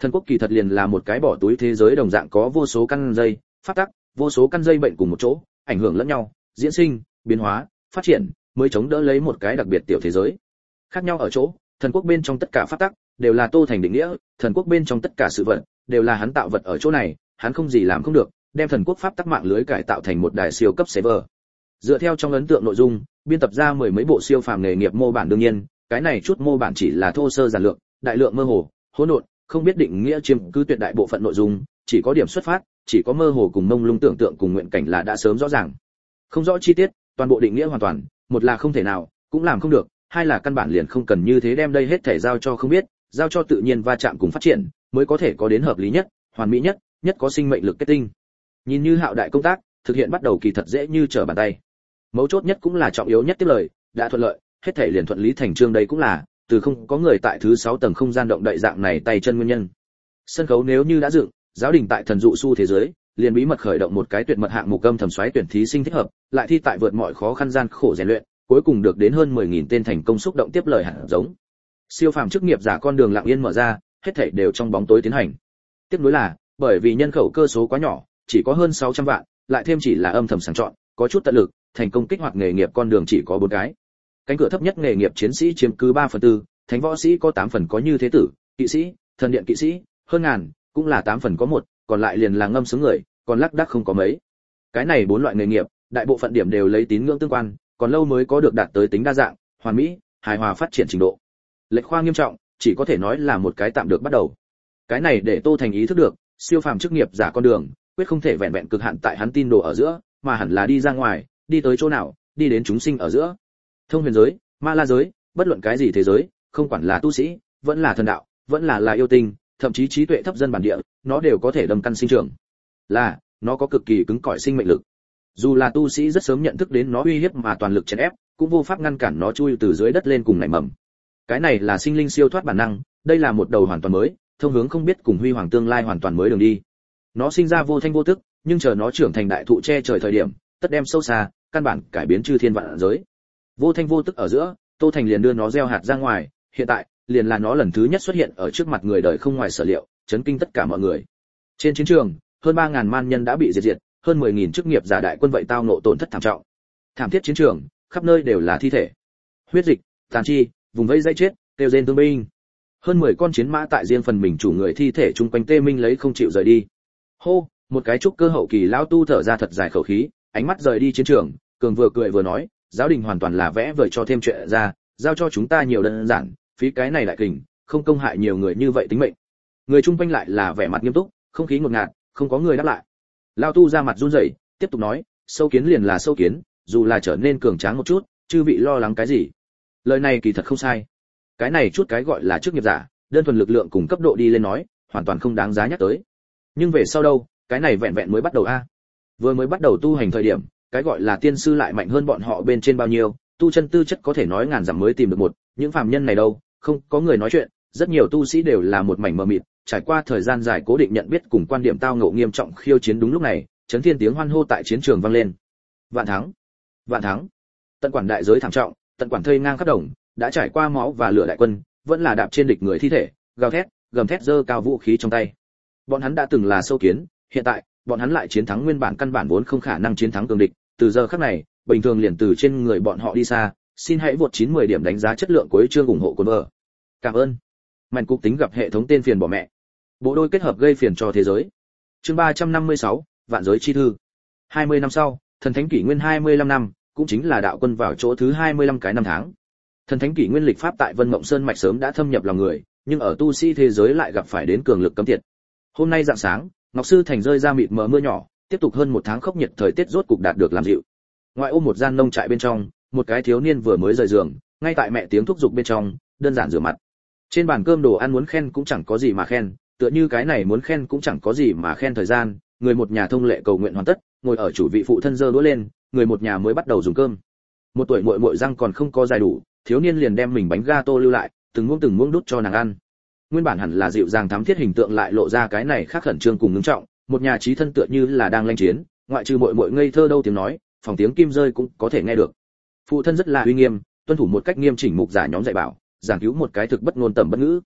Thần quốc kỳ thật liền là một cái bỏ túi thế giới đồng dạng có vô số căn dây, phát tắc, vô số căn dây bệnh cùng một chỗ, ảnh hưởng lẫn nhau, diễn sinh, biến hóa, phát triển, mới chống đỡ lấy một cái đặc biệt tiểu thế giới. Khác nhau ở chỗ, thần quốc bên trong tất cả pháp tắc đều là Tô Thành định nghĩa, thần quốc bên trong tất cả sự vật đều là hắn tạo vật ở chỗ này, hắn không gì làm không được, đem thần quốc pháp tắc mạng lưới cải tạo thành một đài siêu cấp server. Dựa theo trong ấn tượng nội dung, biên tập ra mười mấy bộ siêu phàm nghề nghiệp mô bản, đương nhiên, cái này chút mô bản chỉ là thô sơ giản lược, đại lượng mơ hồ, hỗn độn, không biết định nghĩa chiếm cứ tuyệt đại bộ phận nội dung, chỉ có điểm xuất phát, chỉ có mơ hồ cùng mông lung tưởng tượng cùng nguyện cảnh là đã sớm rõ ràng. Không rõ chi tiết, toàn bộ định nghĩa hoàn toàn, một là không thể nào, cũng làm không được, hai là căn bản liền không cần như thế đem đây hết thể giao cho không biết, giao cho tự nhiên va chạm cùng phát triển, mới có thể có đến hợp lý nhất, hoàn mỹ nhất, nhất có sinh mệnh lực kết tinh. Nhìn như hạo đại công tác, thực hiện bắt đầu kỳ thật dễ như trở bàn tay. Mấu chốt nhất cũng là trọng yếu nhất tiếp lời, đã thuận lợi, hết thể liền thuận lý thành chương, đây cũng là từ không có người tại thứ sáu tầng không gian động đậy dạng này tay chân nguyên nhân. Sân khấu nếu như đã dựng, giáo đình tại thần dụ su thế giới, liền bí mật khởi động một cái tuyệt mật hạng mục âm thầm xoáy tuyển thí sinh thích hợp, lại thi tại vượt mọi khó khăn gian khổ rèn luyện, cuối cùng được đến hơn mười nghìn tên thành công xúc động tiếp lời hạt giống. Siêu phàm chức nghiệp giả con đường lặng yên mở ra, hết thảy đều trong bóng tối tiến hành. Tiếp nối là, bởi vì nhân khẩu cơ số quá nhỏ, chỉ có hơn sáu trăm vạn, lại thêm chỉ là âm thầm sàng chọn, có chút tận lực, thành công kích hoạt nghề nghiệp con đường chỉ có bốn cái. Cánh cửa thấp nhất nghề nghiệp chiến sĩ chiếm cứ ba phần tư, thánh võ sĩ có tám phần có như thế tử, kỵ sĩ, thần điện kỵ sĩ, hơn ngàn, cũng là tám phần có một, còn lại liền là ngâm sướng người, còn lác đác không có mấy. Cái này bốn loại nghề nghiệp, đại bộ phận điểm đều lấy tín ngưỡng tương quan, còn lâu mới có được đạt tới tính đa dạng, hoàn mỹ, hài hòa phát triển trình độ. Lệch khoa nghiêm trọng, chỉ có thể nói là một cái tạm được bắt đầu. Cái này để Tô Thành ý thức được, siêu phàm chức nghiệp giả con đường, quyết không thể vẹn vẹn cực hạn tại hắn tin đồ ở giữa, mà hẳn là đi ra ngoài, đi tới chỗ nào, đi đến chúng sinh ở giữa. Thông huyền giới, ma la giới, bất luận cái gì thế giới, không quản là tu sĩ, vẫn là thần đạo, vẫn là là yêu tinh, thậm chí trí tuệ thấp dân bản địa, nó đều có thể đâm căn sinh trưởng. Là, nó có cực kỳ cứng cỏi sinh mệnh lực. Dù là tu sĩ rất sớm nhận thức đến nó uy hiếp mà toàn lực chèn ép, cũng vô pháp ngăn cản nó chui từ dưới đất lên cùng nảy mầm. Cái này là sinh linh siêu thoát bản năng, đây là một đầu hoàn toàn mới, thông hướng không biết cùng huy hoàng tương lai hoàn toàn mới đường đi. Nó sinh ra vô thanh vô tức, nhưng chờ nó trưởng thành đại thụ che trời thời điểm, tất đem sâu xa, căn bản cải biến chư thiên vạn giới. Vô thanh vô tức ở giữa, Tô Thành liền đưa nó gieo hạt ra ngoài, hiện tại, liền là nó lần thứ nhất xuất hiện ở trước mặt người đời không ngoài sở liệu, chấn kinh tất cả mọi người. Trên chiến trường, hơn ba ngàn man nhân đã bị diệt diệt, hơn mười nghìn chức nghiệp giả đại quân vậy tao ngộ tổn thất thảm trọng. Thảm thiết chiến trường, khắp nơi đều là thi thể, huyết dịch, tàn chi, vùng vây dãy chết, kêu rên thương binh. Hơn mười con chiến mã tại riêng phần mình chủ người thi thể chung quanh tê minh lấy không chịu rời đi. Hô, một cái trúc cơ hậu kỳ lão tu thở ra thật dài khẩu khí, ánh mắt rời đi chiến trường, cường vừa cười vừa nói, giáo đình hoàn toàn là vẽ vời cho thêm chuyện ra, giao cho chúng ta nhiều đơn giản, phí cái này đại kình, không công hại nhiều người như vậy tính mệnh. Người chung quanh lại là vẻ mặt nghiêm túc, không khí ngột ngạt, không có người đáp lại. Lão tu ra mặt run rẩy, tiếp tục nói, sâu kiến liền là sâu kiến, dù là trở nên cường tráng một chút, chư vị lo lắng cái gì? Lời này kỳ thật không sai. Cái này chút cái gọi là chức nghiệp giả, đơn thuần lực lượng cùng cấp độ đi lên nói, hoàn toàn không đáng giá nhắc tới. Nhưng về sau đâu, cái này vẹn vẹn mới bắt đầu a. Vừa mới bắt đầu tu hành thời điểm, cái gọi là tiên sư lại mạnh hơn bọn họ bên trên bao nhiêu, tu chân tư chất có thể nói ngàn dặm mới tìm được một, những phàm nhân này đâu, không có người nói chuyện, rất nhiều tu sĩ đều là một mảnh mờ mịt, trải qua thời gian dài cố định nhận biết cùng quan điểm tao ngộ nghiêm trọng khiêu chiến, đúng lúc này, chấn thiên tiếng hoan hô tại chiến trường vang lên. Vạn thắng, vạn thắng. Tận quản đại giới thảm trọng, tận quản thây ngang khắp đồng, đã trải qua máu và lửa đại quân, vẫn là đạp trên địch người thi thể, gào thét, gầm thét giơ cao vũ khí trong tay. Bọn hắn đã từng là sâu kiến, hiện tại, bọn hắn lại chiến thắng nguyên bản căn bản vốn không khả năng chiến thắng cường địch, từ giờ khắc này, bình thường liền từ trên người bọn họ đi xa, xin hãy vượt chín mươi điểm đánh giá chất lượng cuối chương ủng hộ cuốn vở. Cảm ơn. Mạnh cục tính gặp hệ thống tên phiền bỏ mẹ. Bộ đôi kết hợp gây phiền cho thế giới. Chương ba trăm năm mươi sáu, vạn giới chi thư. hai mươi năm sau, thần thánh kỷ nguyên hai mươi lăm năm, cũng chính là đạo quân vào chỗ thứ hai mươi lăm cái năm tháng. Thần thánh kỷ nguyên lịch pháp tại Vân Mộng Sơn mạch sớm đã thâm nhập lòng người, nhưng ở tu sĩ thế giới lại gặp phải đến cường lực cấm tiệt. Hôm nay rạng sáng, Ngọc Sư Thành rơi ra mịt mờ mưa nhỏ, tiếp tục hơn một tháng khốc nhiệt thời tiết rốt cục đạt được làm dịu. Ngoại ô một gian nông trại bên trong, một cái thiếu niên vừa mới rời giường, ngay tại mẹ tiếng thúc giục bên trong, đơn giản rửa mặt. Trên bàn cơm đồ ăn muốn khen cũng chẳng có gì mà khen, tựa như cái này muốn khen cũng chẳng có gì mà khen thời gian, người một nhà thông lệ cầu nguyện hoàn tất, ngồi ở chủ vị phụ thân giơ đũa lên, người một nhà mới bắt đầu dùng cơm. Một tuổi muội muội răng còn không có dài đủ, thiếu niên liền đem mình bánh gato lưu lại, từng muỗng từng muỗng đút cho nàng ăn. Nguyên bản hẳn là dịu dàng thắm thiết hình tượng lại lộ ra cái này khác khẩn trương cùng ngưng trọng, một nhà chí thân tựa như là đang lanh chiến, ngoại trừ muội muội ngây thơ đâu tiếng nói, phòng tiếng kim rơi cũng có thể nghe được. Phụ thân rất là uy nghiêm, tuân thủ một cách nghiêm chỉnh mục giả nhóm dạy bảo, giảng cứu một cái thực bất ngôn tầm bất ngữ.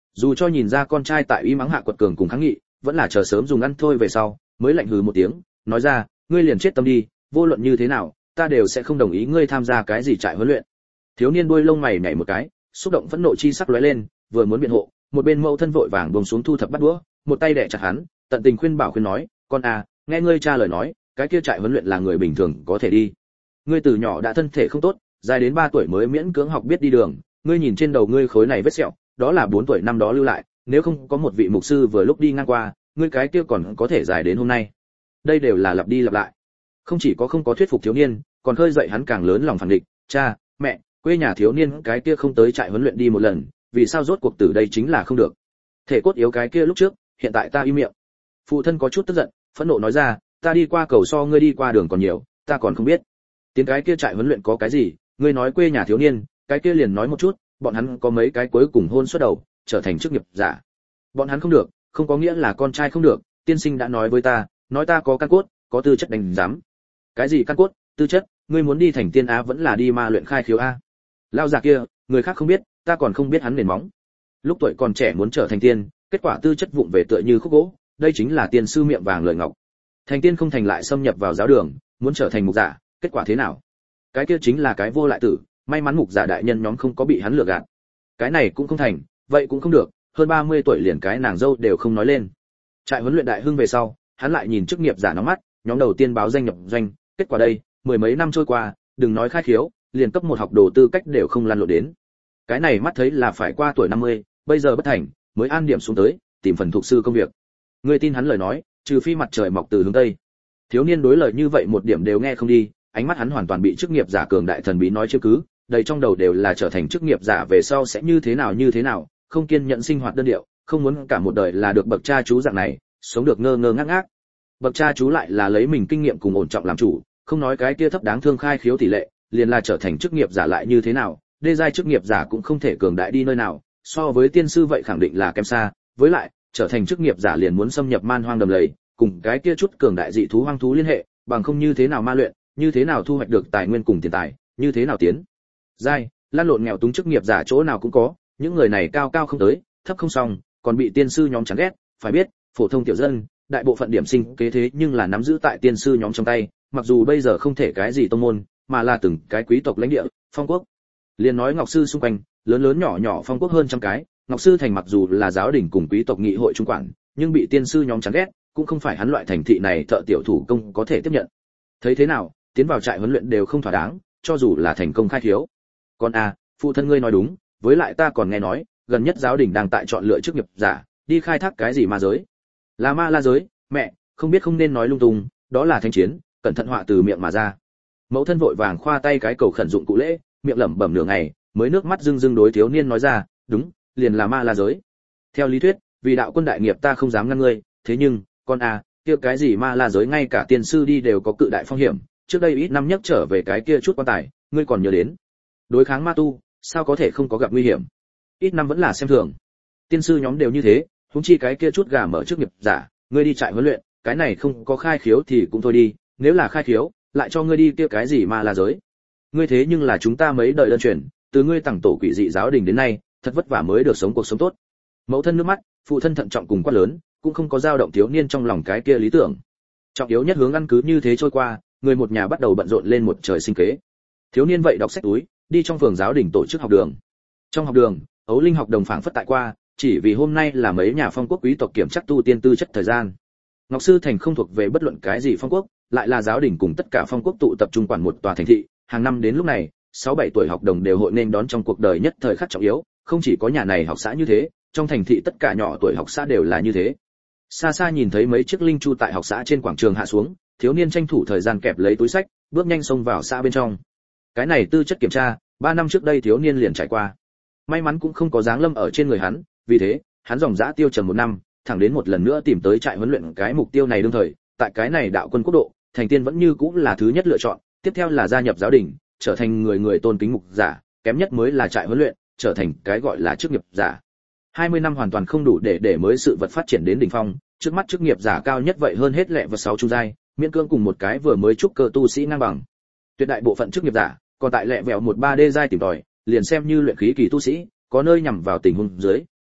dù cho nhìn ra con trai tại uy mắng hạ quật cường cùng kháng nghị, vẫn là chờ sớm dùng ăn thôi về sau, mới lạnh hừ một tiếng, nói ra, ngươi liền chết tâm đi, vô luận như thế nào, ta đều sẽ không đồng ý ngươi tham gia cái gì trại huấn luyện. Thiếu niên đuôi lông mày nhảy một cái, xúc động phẫn nộ chi sắc lóe lên, vừa muốn biện hộ, một bên mẫu thân vội vàng buông xuống thu thập bắt đũa, một tay đè chặt hắn, tận tình khuyên bảo khuyên nói, con à, nghe ngươi cha lời nói, cái kia trại huấn luyện là người bình thường có thể đi. Ngươi từ nhỏ đã thân thể không tốt, dài đến ba tuổi mới miễn cưỡng học biết đi đường, ngươi nhìn trên đầu ngươi khối này vết sẹo, đó là bốn tuổi năm đó lưu lại, nếu không có một vị mục sư vừa lúc đi ngang qua, ngươi cái kia còn có thể dài đến hôm nay. Đây đều là lặp đi lặp lại. Không chỉ có không có thuyết phục thiếu niên, còn khơi dậy hắn càng lớn lòng phản địch, cha, mẹ, quê nhà thiếu niên cái kia không tới trại huấn luyện đi một lần, vì sao rốt cuộc từ đây chính là không được. Thể cốt yếu cái kia lúc trước, hiện tại ta im miệng. Phụ thân có chút tức giận, phẫn nộ nói ra, ta đi qua cầu so ngươi đi qua đường còn nhiều, ta còn không biết. Tiến cái kia trại huấn luyện có cái gì, ngươi nói quê nhà thiếu niên, cái kia liền nói một chút, bọn hắn có mấy cái cuối cùng hôn suốt đầu, trở thành chức nghiệp giả. Bọn hắn không được, không có nghĩa là con trai không được, tiên sinh đã nói với ta, nói ta có căn cốt, có tư chất đánh giám. Cái gì căn cốt, tư chất, ngươi muốn đi thành tiên á vẫn là đi ma luyện khai khiếu a? Lao già kia, người khác không biết, ta còn không biết hắn nền móng. Lúc tuổi còn trẻ muốn trở thành tiên, kết quả tư chất vụng về tựa như khúc gỗ, đây chính là tiên sư miệng vàng lời ngọc. Thành tiên không thành lại xâm nhập vào giáo đường, muốn trở thành mục giả, kết quả thế nào? Cái kia chính là cái vô lại tử, may mắn mục giả đại nhân nhóm không có bị hắn lừa gạt. Cái này cũng không thành, vậy cũng không được, hơn ba mươi tuổi liền cái nàng dâu đều không nói lên. Trại huấn luyện đại hưng về sau, hắn lại nhìn chức nghiệp giả nóng mắt, nhóm đầu tiên báo danh nhập doanh, kết quả đây, mười mấy năm trôi qua, đừng nói khai khiếu, liền cấp một học đồ tư cách đều không lăn lộn đến. Cái này mắt thấy là phải qua tuổi năm mươi, bây giờ bất thành, mới an điểm xuống tới, tìm phần thuộc sư công việc. Người tin hắn lời nói, trừ phi mặt trời mọc từ hướng tây. Thiếu niên đối lời như vậy một điểm đều nghe không đi, ánh mắt hắn hoàn toàn bị chức nghiệp giả cường đại thần bí nói chiếm cứ, đầy trong đầu đều là trở thành chức nghiệp giả về sau sẽ như thế nào như thế nào, không kiên nhẫn sinh hoạt đơn điệu, không muốn cả một đời là được bậc cha chú dạng này, sống được ngơ ngơ ngác ngác. Bậc cha chú lại là lấy mình kinh nghiệm cùng ổn trọng làm chủ, không nói cái kia thấp đáng thương khai khiếu tỷ lệ, liền là trở thành chức nghiệp giả lại như thế nào, đê giai chức nghiệp giả cũng không thể cường đại đi nơi nào, so với tiên sư vậy khẳng định là kém xa, với lại, trở thành chức nghiệp giả liền muốn xâm nhập man hoang đầm lầy, cùng cái kia chút cường đại dị thú hoang thú liên hệ, bằng không như thế nào ma luyện, như thế nào thu hoạch được tài nguyên cùng tiền tài, như thế nào tiến giai, lan lộn nghèo túng chức nghiệp giả chỗ nào cũng có, những người này cao cao không tới, thấp không xong, còn bị tiên sư nhóm chán ghét, phải biết, phổ thông tiểu dân, đại bộ phận điểm sinh kế thế nhưng là nắm giữ tại tiên sư nhóm trong tay, mặc dù bây giờ không thể cái gì tông môn, mà là từng cái quý tộc lãnh địa, phong quốc. Liên nói ngọc sư xung quanh, lớn lớn nhỏ nhỏ phong quốc hơn trăm cái, ngọc sư thành mặc dù là giáo đình cùng quý tộc nghị hội trung quản, nhưng bị tiên sư nhóm chán ghét, cũng không phải hắn loại thành thị này thợ tiểu thủ công có thể tiếp nhận. Thấy thế nào, tiến vào trại huấn luyện đều không thỏa đáng, cho dù là thành công khai thiếu. Còn a, à, phụ thân ngươi nói đúng, với lại ta còn nghe nói, gần nhất giáo đình đang tại chọn lựa chức nghiệp giả, đi khai thác cái gì ma giới? Là ma la giới, mẹ, không biết không nên nói lung tung, đó là thanh chiến, cẩn thận họa từ miệng mà ra. Mẫu thân vội vàng khoa tay cái cầu khẩn dụng cụ lễ, miệng lẩm bẩm nửa ngày, mới nước mắt rưng rưng đối thiếu niên nói ra, đúng, liền là ma la giới. Theo lý thuyết, vì đạo quân đại nghiệp ta không dám ngăn ngươi, thế nhưng, con à, kia cái gì ma la giới ngay cả tiên sư đi đều có cự đại phong hiểm, trước đây ít năm nhắc trở về cái kia chút quan tài, ngươi còn nhớ đến. Đối kháng ma tu, sao có thể không có gặp nguy hiểm? Ít năm vẫn là xem thường. Tiên sư nhóm đều như thế, huống chi cái kia chút gà mở trước nghiệp giả, ngươi đi trại huấn luyện, cái này không có khai khiếu thì cũng thôi đi, nếu là khai khiếu, lại cho ngươi đi kia cái gì ma la giới. Ngươi thế nhưng là chúng ta mấy đời đơn truyền, từ ngươi tặng tổ quỷ dị giáo đình đến nay, thật vất vả mới được sống cuộc sống tốt. Mẫu thân nước mắt, phụ thân thận trọng cùng quát lớn, cũng không có dao động thiếu niên trong lòng cái kia lý tưởng. Trọng yếu nhất hướng ăn cứ như thế trôi qua, người một nhà bắt đầu bận rộn lên một trời sinh kế. Thiếu niên vậy đọc sách túi, đi trong phường giáo đình tổ chức học đường. Trong học đường, Ấu Linh học đồng phảng phất tại qua, chỉ vì hôm nay là mấy nhà phong quốc quý tộc kiểm chắc tu tiên tư chất thời gian. Ngọc Sư thành không thuộc về bất luận cái gì phong quốc, lại là giáo đình cùng tất cả phong quốc tụ tập trung quản một tòa thành thị, hàng năm đến lúc này, sáu bảy tuổi học đồng đều hội nên đón trong cuộc đời nhất thời khắc trọng yếu, không chỉ có nhà này học xã như thế, trong thành thị tất cả nhỏ tuổi học xã đều là như thế. Xa xa nhìn thấy mấy chiếc linh chu tại học xã trên quảng trường hạ xuống, thiếu niên tranh thủ thời gian kẹp lấy túi sách, bước nhanh xông vào xã bên trong. Cái này tư chất kiểm tra, ba năm trước đây thiếu niên liền trải qua. May mắn cũng không có dáng lâm ở trên người hắn, vì thế, hắn dòng dã tiêu trầm một năm, thẳng đến một lần nữa tìm tới trại huấn luyện cái mục tiêu này đương thời, tại cái này đạo quân quốc độ, thành tiên vẫn như cũng là thứ nhất lựa chọn, tiếp theo là gia nhập giáo đình, trở thành người người tôn kính mục giả, kém nhất mới là trại huấn luyện, trở thành cái gọi là chức nghiệp giả. hai mươi năm hoàn toàn không đủ để để mới sự vật phát triển đến đỉnh phong, trước mắt chức nghiệp giả cao nhất vậy hơn hết lẹ vật sáu trung giai, miễn cương cùng một cái vừa mới trúc cơ tu sĩ ngang bằng. Tuyệt đại bộ phận chức nghiệp giả, còn tại lẹ vẹo một ba đê giai tìm tòi, liền xem như luyện khí kỳ tu sĩ, có nơi nhằm vào tình huống dưới,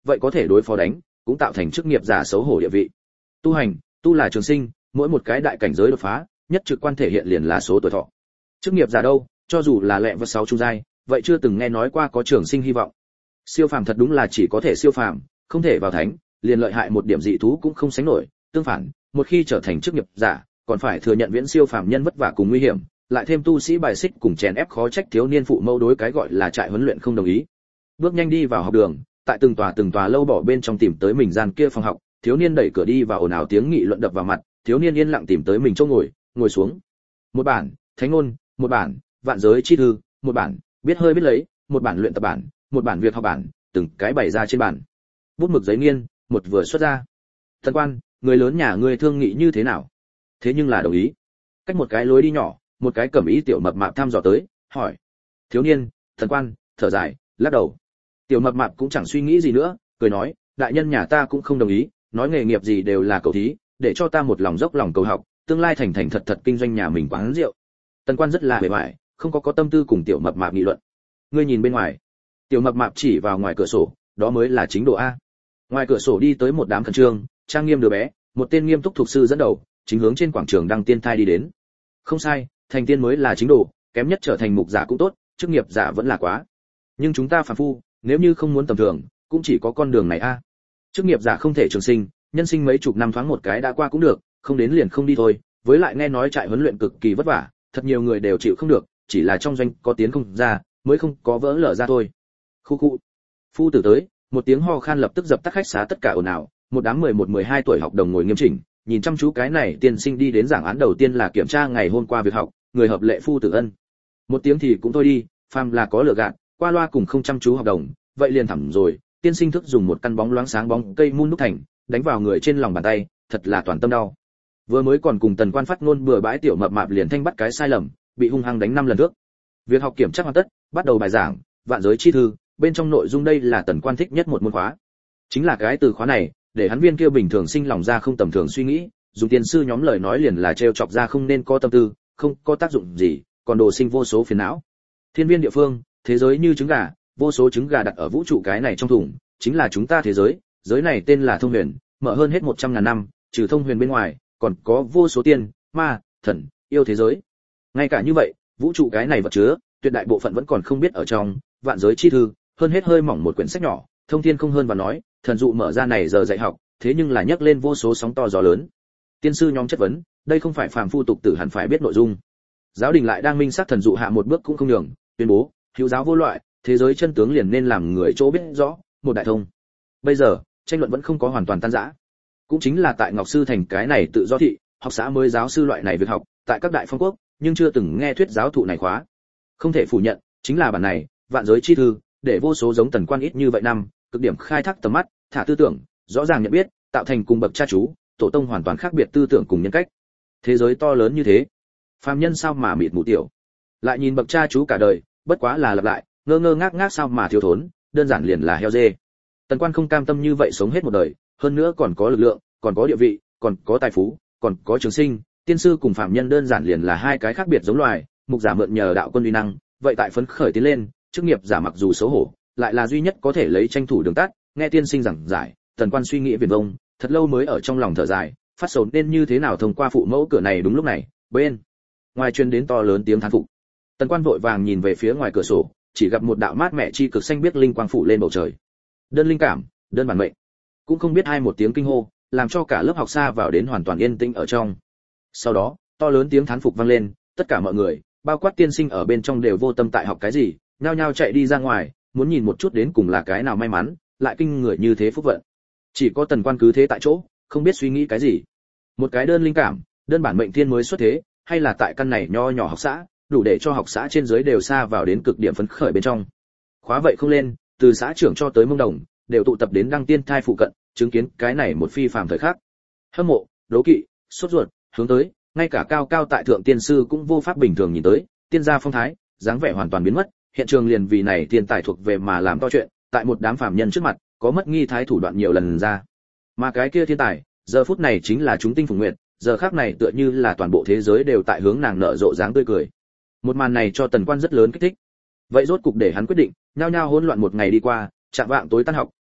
vậy có thể đối phó đánh, cũng tạo thành chức nghiệp giả xấu hổ địa vị. Tu hành, tu là trường sinh, mỗi một cái đại cảnh giới đột phá, nhất trực quan thể hiện liền là số tuổi thọ. Chức nghiệp giả đâu, cho dù là lẹ vật sáu trung giai, vậy chưa từng nghe nói qua có trường sinh hy vọng. Siêu phàm thật đúng là chỉ có thể siêu phàm, không thể vào thánh, liền lợi hại một điểm dị thú cũng không sánh nổi, tương phản, một khi trở thành chức nghiệp giả, còn phải thừa nhận viễn siêu phàm nhân vất vả cùng nguy hiểm, lại thêm tu sĩ bài xích cùng chèn ép, khó trách thiếu niên phụ mâu đối cái gọi là trại huấn luyện không đồng ý. Bước nhanh đi vào học đường, tại từng tòa từng tòa lâu bỏ bên trong tìm tới mình gian kia phòng học, thiếu niên đẩy cửa đi vào ồn ào tiếng nghị luận đập vào mặt, thiếu niên yên lặng tìm tới mình chỗ ngồi, ngồi xuống. Một bản, thánh ngôn, một bản, vạn giới chi thư, một bản, biết hơi biết lấy, một bản luyện tập bản, một bản việc học bản, từng cái bày ra trên bàn. Bút mực giấy nghiên, một vừa xuất ra. Thần quan, người lớn nhà ngươi thương nghị như thế nào? Thế nhưng là đồng ý. Cách một cái lối đi nhỏ, một cái cẩm ý tiểu mập mạp thăm dò tới, hỏi. Thiếu niên, thần quan, thở dài, lắc đầu. Tiểu mập mạp cũng chẳng suy nghĩ gì nữa, cười nói, đại nhân nhà ta cũng không đồng ý, nói nghề nghiệp gì đều là cầu thí, để cho ta một lòng dốc lòng cầu học, tương lai thành thành thật thật kinh doanh nhà mình quán rượu. Tần Quan rất là bề bại, không có có tâm tư cùng tiểu mập mạp nghị luận. Ngươi nhìn bên ngoài. Tiểu mập mạp chỉ vào ngoài cửa sổ, đó mới là chính độ a. Ngoài cửa sổ đi tới một đám khẩn trương, trang nghiêm đứa bé, một tên nghiêm túc thuộc sư dẫn đầu, chính hướng trên quảng trường đăng tiên thai đi đến. Không sai, thành tiên mới là chính độ, kém nhất trở thành mục giả cũng tốt, chức nghiệp giả vẫn là quá. Nhưng chúng ta phàm phu, nếu như không muốn tầm thường, cũng chỉ có con đường này a. Chức nghiệp giả không thể trường sinh, nhân sinh mấy chục năm thoáng một cái đã qua cũng được, không đến liền không đi thôi, với lại nghe nói trại huấn luyện cực kỳ vất vả, thật nhiều người đều chịu không được, chỉ là trong doanh có tiến không ra, mới không có vỡ lở ra thôi. Khu khu. Phu tử tới, một tiếng ho khan lập tức dập tắt khách xá tất cả ồn ào, một đám mười một mười hai tuổi học đồng ngồi nghiêm chỉnh, nhìn chăm chú cái này tiên sinh đi đến giảng án đầu tiên là kiểm tra ngày hôm qua việc học, người hợp lệ phu tử ân. Một tiếng thì cũng thôi đi, phàm là có lừa gạt, qua loa cùng không chăm chú học đồng, vậy liền thẳm rồi, tiên sinh thức dùng một căn bóng loáng sáng bóng cây mun đúc thành, đánh vào người trên lòng bàn tay, thật là toàn tâm đau. Vừa mới còn cùng Tần Quan phát ngôn bừa bãi tiểu mập mạp liền thanh bắt cái sai lầm, bị hung hăng đánh năm lần trước. Việc học kiểm tra hoàn tất, bắt đầu bài giảng, vạn giới chi thư, bên trong nội dung đây là Tần Quan thích nhất một môn khóa. Chính là cái từ khóa này, để hắn viên kia bình thường sinh lòng ra không tầm thường suy nghĩ, dùng tiên sư nhóm lời nói liền là trêu chọc ra không nên có tâm tư, không có tác dụng gì, còn đồ sinh vô số phiền não. Thiên viên địa phương, thế giới như trứng gà, vô số trứng gà đặt ở vũ trụ cái này trong thùng, chính là chúng ta thế giới, giới này tên là Thông Huyền, mở hơn hết một trăm ngàn năm, trừ Thông Huyền bên ngoài, còn có vô số tiên, ma, thần, yêu thế giới. Ngay cả như vậy, vũ trụ cái này vật chứa, tuyệt đại bộ phận vẫn còn không biết ở trong, vạn giới chi thư, hơn hết hơi mỏng một quyển sách nhỏ, thông thiên không hơn và nói, thần dụ mở ra này giờ dạy học, thế nhưng là nhấc lên vô số sóng to gió lớn. Tiên sư nhóm chất vấn, đây không phải phàm phu tục tử hẳn phải biết nội dung. Giáo đình lại đang minh xác thần dụ hạ một bước cũng không nhường, tuyên bố, hữu giáo vô loại, thế giới chân tướng liền nên làm người chỗ biết rõ, một đại thông. Bây giờ, tranh luận vẫn không có hoàn toàn tan rã. Cũng chính là tại Ngọc Sư thành cái này tự do thị, học xã mới giáo sư loại này việc học, tại các đại phong quốc, nhưng chưa từng nghe thuyết giáo thụ này khóa. Không thể phủ nhận, chính là bản này, vạn giới chi thư, để vô số giống Tần Quan ít như vậy năm, cực điểm khai thác tầm mắt, thả tư tưởng, rõ ràng nhận biết, tạo thành cùng bậc cha chú, tổ tông hoàn toàn khác biệt tư tưởng cùng nhân cách. Thế giới to lớn như thế, phàm nhân sao mà mịt mù tiểu. Lại nhìn bậc cha chú cả đời, bất quá là lặp lại, ngơ ngơ ngác ngác sao mà thiếu thốn, đơn giản liền là heo dê. Tần Quan không cam tâm như vậy sống hết một đời, hơn nữa còn có lực lượng, còn có địa vị, còn có tài phú, còn có trường sinh, tiên sư cùng phàm nhân đơn giản liền là hai cái khác biệt giống loài, mục giả mượn nhờ đạo quân uy năng, vậy tại phấn khởi tiến lên, chức nghiệp giả mặc dù xấu hổ, lại là duy nhất có thể lấy tranh thủ đường tắt, nghe tiên sinh giảng giải, Tần Quan suy nghĩ viển vông, thật lâu mới ở trong lòng thở dài, phát sầu nên như thế nào thông qua phụ mẫu cửa này đúng lúc này, bên ngoài truyền đến to lớn tiếng thán phục. Tần Quan vội vàng nhìn về phía ngoài cửa sổ, chỉ gặp một đạo mát mẻ chi cực xanh biếc linh quang phủ lên bầu trời. Đơn linh cảm, đơn bản mệnh. Cũng không biết hai một tiếng kinh hô, làm cho cả lớp học xa vào đến hoàn toàn yên tĩnh ở trong. Sau đó, to lớn tiếng thán phục vang lên, tất cả mọi người, bao quát tiên sinh ở bên trong đều vô tâm tại học cái gì, nhao nhao chạy đi ra ngoài, muốn nhìn một chút đến cùng là cái nào may mắn, lại kinh người như thế phúc vận. Chỉ có Tần Quan cứ thế tại chỗ, không biết suy nghĩ cái gì. Một cái đơn linh cảm, đơn bản mệnh thiên mới xuất thế, hay là tại căn này nho nhỏ học xã, đủ để cho học xã trên dưới đều xa vào đến cực điểm phấn khởi bên trong. Khóa vậy không lên, từ xã trưởng cho tới mông đồng, đều tụ tập đến đăng tiên thai phụ cận, chứng kiến cái này một phi phàm thời khắc. Hâm mộ, đố kỵ, sốt ruột, hướng tới, ngay cả cao cao tại thượng tiên sư cũng vô pháp bình thường nhìn tới, tiên gia phong thái, dáng vẻ hoàn toàn biến mất, hiện trường liền vì này tiên tài thuộc về mà làm to chuyện, tại một đám phàm nhân trước mặt, có mất nghi thái thủ đoạn nhiều lần ra. Mà cái kia thiên tài, giờ phút này chính là chúng tinh phùng nguyệt, giờ khắc này tựa như là toàn bộ thế giới đều tại hướng nàng nở rộ dáng tươi cười. Một màn này cho Tần Quan rất lớn kích thích. Vậy rốt cục để hắn quyết định, nhao nhao hỗn loạn một ngày đi qua, chạm vạng tối tan học,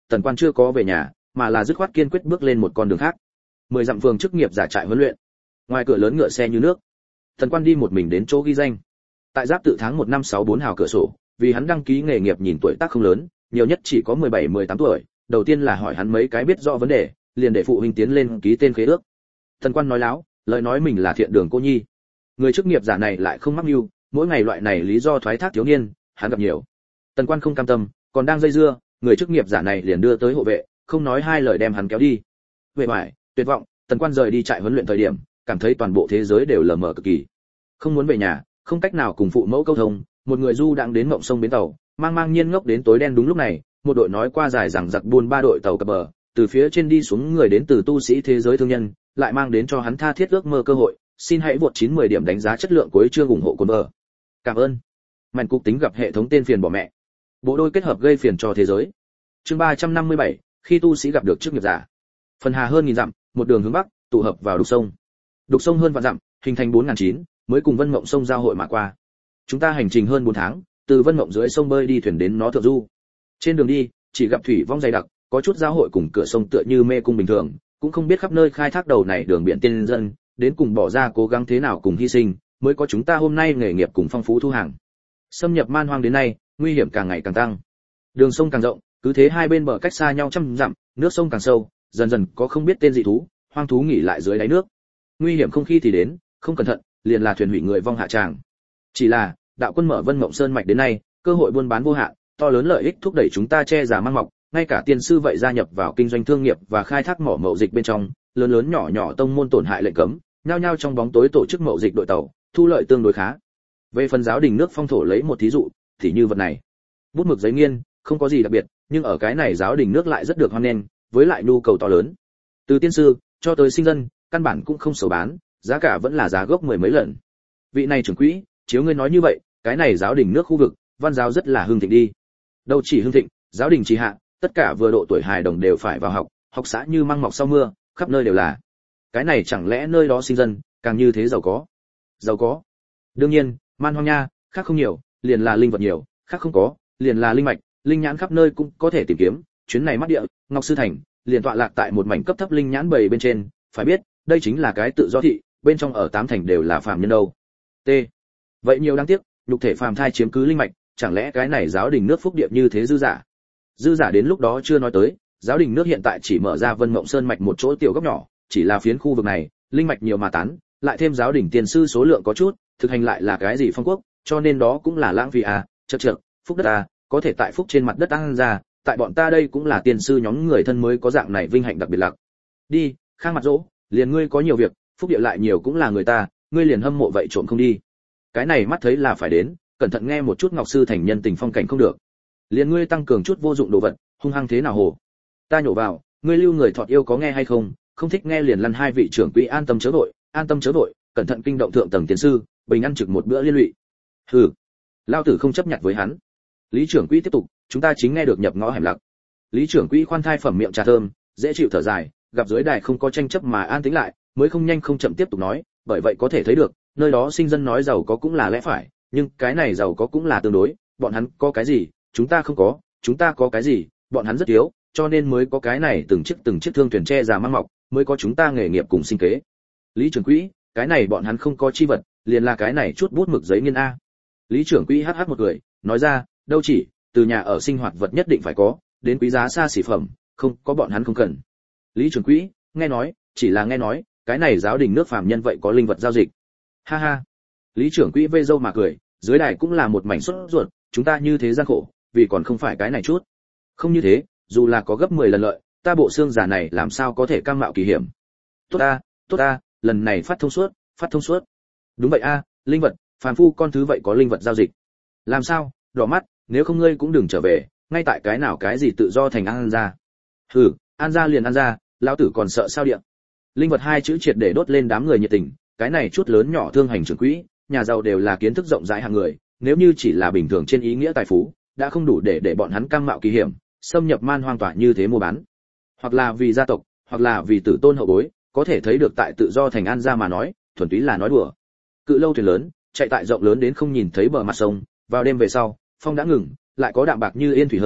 Tần Quan chưa có về nhà, mà là dứt khoát kiên quyết bước lên một con đường khác. Mười dặm phường chức nghiệp giả trại huấn luyện. Ngoài cửa lớn ngựa xe như nước. Tần Quan đi một mình đến chỗ ghi danh. Tại giáp tự tháng một năm sáu bốn hào cửa sổ, vì hắn đăng ký nghề nghiệp nhìn tuổi tác không lớn, nhiều nhất chỉ có mười bảy mười tám tuổi, đầu tiên là hỏi hắn mấy cái biết rõ vấn đề, liền để phụ huynh tiến lên ký tên khế ước. Tần Quan nói láo, lời nói mình là thiện đường cô nhi. Người chức nghiệp giả này lại không mắc mưu, mỗi ngày loại này lý do thoái thác thiếu niên, hắn gặp nhiều. Tần Quan không cam tâm, còn đang dây dưa, người chức nghiệp giả này liền đưa tới hộ vệ, không nói hai lời đem hắn kéo đi. Vệ bại, tuyệt vọng, Tần Quan rời đi trại huấn luyện thời điểm, cảm thấy toàn bộ thế giới đều lờ mờ cực kỳ. Không muốn về nhà, không cách nào cùng phụ mẫu câu thông, một người du đang đến Mộng Sông bến tàu, mang mang nhiên ngốc đến tối đen. Đúng lúc này, một đội nói qua dài rằng giặc buôn ba đội tàu cập bờ, từ phía trên đi xuống người đến từ tu sĩ thế giới thương nhân, lại mang đến cho hắn tha thiết ước mơ cơ hội. Xin hãy vượt chín mươi điểm đánh giá chất lượng cuối chương ủng hộ Cồn Bờ. Cảm ơn. Màn cục tính gặp hệ thống tên phiền bỏ mẹ. Bộ đôi kết hợp gây phiền cho thế giới. Chương ba trăm năm mươi bảy, khi tu sĩ gặp được chức nghiệp giả. Phần hà hơn nghìn dặm, một đường hướng bắc, tụ hợp vào đục sông. Đục sông hơn vạn dặm, hình thành bốn nghìn chín, mới cùng Vân Mộng sông giao hội mà qua. Chúng ta hành trình hơn bốn tháng, từ Vân Mộng dưới sông bơi đi thuyền đến nó thượng du. Trên đường đi, chỉ gặp thủy vong dày đặc, có chút giao hội cùng cửa sông tựa như mê cung bình thường, cũng không biết khắp nơi khai thác đầu này đường biển tiên dân, đến cùng bỏ ra cố gắng thế nào cùng hy sinh, mới có chúng ta hôm nay nghề nghiệp cùng phong phú thu hàng. Xâm nhập man hoang đến nay, nguy hiểm càng ngày càng tăng. Đường sông càng rộng, cứ thế hai bên bờ cách xa nhau trăm dặm, nước sông càng sâu, dần dần có không biết tên dị thú, hoang thú nghỉ lại dưới đáy nước. Nguy hiểm không khi thì đến, không cẩn thận, liền là thuyền hủy người vong hạ tràng. Chỉ là, đạo quân mở Vân Mộng Sơn mạch đến nay, cơ hội buôn bán vô hạn, to lớn lợi ích thúc đẩy chúng ta che giả mang mọc, ngay cả tiên sư vậy gia nhập vào kinh doanh thương nghiệp và khai thác mỏ mậu dịch bên trong, lớn lớn nhỏ nhỏ tông môn tổn hại lệnh cấm, nhao nhao trong bóng tối tổ chức mậu dịch đội tàu, thu lợi tương đối khá. Về phần giáo đình nước phong thổ lấy một thí dụ, thì như vật này, bút mực giấy nghiên, không có gì đặc biệt, nhưng ở cái này giáo đình nước lại rất được hoan nghênh, với lại nhu cầu to lớn. Từ tiên sư cho tới sinh dân, căn bản cũng không xấu bán, giá cả vẫn là giá gốc mười mấy lần. Vị này trưởng quỹ, chiếu ngươi nói như vậy, cái này giáo đình nước khu vực, văn giáo rất là hưng thịnh đi. Đâu chỉ hưng thịnh, giáo đình trì hạ, tất cả vừa độ tuổi hài đồng đều phải vào học, học xã như măng mọc sau mưa, khắp nơi đều là. Cái này chẳng lẽ nơi đó sinh dân, càng như thế giàu có? Giàu có. Đương nhiên, man hoang nha, khác không nhiều, liền là linh vật nhiều, khác không có, liền là linh mạch, linh nhãn khắp nơi cũng có thể tìm kiếm. Chuyến này mắt địa, Ngọc Sư Thành, liền tọa lạc tại một mảnh cấp thấp linh nhãn bầy bên trên, phải biết, đây chính là cái tự do thị, bên trong ở tám thành đều là phàm nhân đâu. T. Vậy nhiều đáng tiếc, nhục thể phàm thai chiếm cứ linh mạch, chẳng lẽ cái này giáo đình nước phúc địa như thế dư giả? Dư giả đến lúc đó chưa nói tới, giáo đình nước hiện tại chỉ mở ra Vân Mộng Sơn mạch một chỗ tiểu góc nhỏ, chỉ là phiến khu vực này, linh mạch nhiều mà tán, lại thêm giáo đình tiền sư số lượng có chút, thực hành lại là cái gì phong quốc, cho nên đó cũng là lãng phí à, chậc chậc, phúc đất à, có thể tại phúc trên mặt đất ăn ra, tại bọn ta đây cũng là tiền sư nhóm người thân mới có dạng này vinh hạnh đặc biệt lạc. Đi, khang mặt dỗ, liền ngươi có nhiều việc, phúc địa lại nhiều cũng là người ta, ngươi liền hâm mộ vậy trộm không đi. Cái này mắt thấy là phải đến, cẩn thận nghe một chút Ngọc Sư Thành nhân tình phong cảnh không được. Liền ngươi tăng cường chút vô dụng đồ vật, hung hăng thế nào hồ. Ta nhổ vào, ngươi lưu người thọt yêu có nghe hay không, không thích nghe liền lăn hai vị trưởng quỹ an tâm chớ đội, an tâm chớ đội, cẩn thận kinh động thượng tầng tiến sư, bình ăn trực một bữa liên lụy. Hừ, lao tử không chấp nhận với hắn. Lý trưởng quỹ tiếp tục, chúng ta chính nghe được nhập ngõ hẻm lặc. Lý trưởng quỹ khoan thai phẩm miệng trà thơm, dễ chịu thở dài, gặp dưới đài không có tranh chấp mà an tĩnh lại, mới không nhanh không chậm tiếp tục nói, bởi vậy có thể thấy được, nơi đó sinh dân nói giàu có cũng là lẽ phải, nhưng cái này giàu có cũng là tương đối, bọn hắn có cái gì, chúng ta không có, chúng ta có cái gì, bọn hắn rất thiếu, cho nên mới có cái này từng chiếc từng chiếc thương thuyền che già mang mọc, mới có chúng ta nghề nghiệp cùng sinh kế. Lý trưởng quỹ, cái này bọn hắn không có chi vật, liền là cái này chút bút mực giấy nghiên a. Lý trưởng quỹ hắc hắc một người, nói ra, đâu chỉ, từ nhà ở sinh hoạt vật nhất định phải có, đến quý giá xa xỉ phẩm, không có bọn hắn không cần. Lý trưởng quỹ, nghe nói, chỉ là nghe nói, cái này giáo đình nước phàm nhân vậy có linh vật giao dịch. Ha ha. Lý trưởng quỹ vây dâu mà cười, dưới đài cũng là một mảnh sốt ruột, chúng ta như thế gian khổ, vì còn không phải cái này chút. Không như thế, dù là có gấp mười lần lợi, ta bộ xương giả này làm sao có thể cam mạo kỳ hiểm. Tốt ta, tốt ta, lần này phát thông suốt, phát thông suốt. Đúng vậy a, linh vật, phàm phu con thứ vậy có linh vật giao dịch. Làm sao, đỏ mắt, nếu không ngươi cũng đừng trở về, ngay tại cái nào cái gì tự do thành an ra. Hừ, an ra liền an ra, lão tử còn sợ sao điện. Linh vật hai chữ triệt để đốt lên đám người nhiệt tình, cái này chút lớn nhỏ thương hành trưởng quỹ, nhà giàu đều là kiến thức rộng rãi hàng người, nếu như chỉ là bình thường trên ý nghĩa tài phú, đã không đủ để để bọn hắn cam mạo kỳ hiểm, xâm nhập man hoang tỏa như thế mua bán. Hoặc là vì gia tộc, hoặc là vì tử tôn hậu bối, có thể thấy được tại tự do thành an ra mà nói, thuần túy là nói đùa. Cự lâu thuyền lớn, chạy tại rộng lớn đến không nhìn thấy bờ mặt sông, vào đêm về sau, phong đã ngừng, lại có đạm bạc như yên thủy hơi,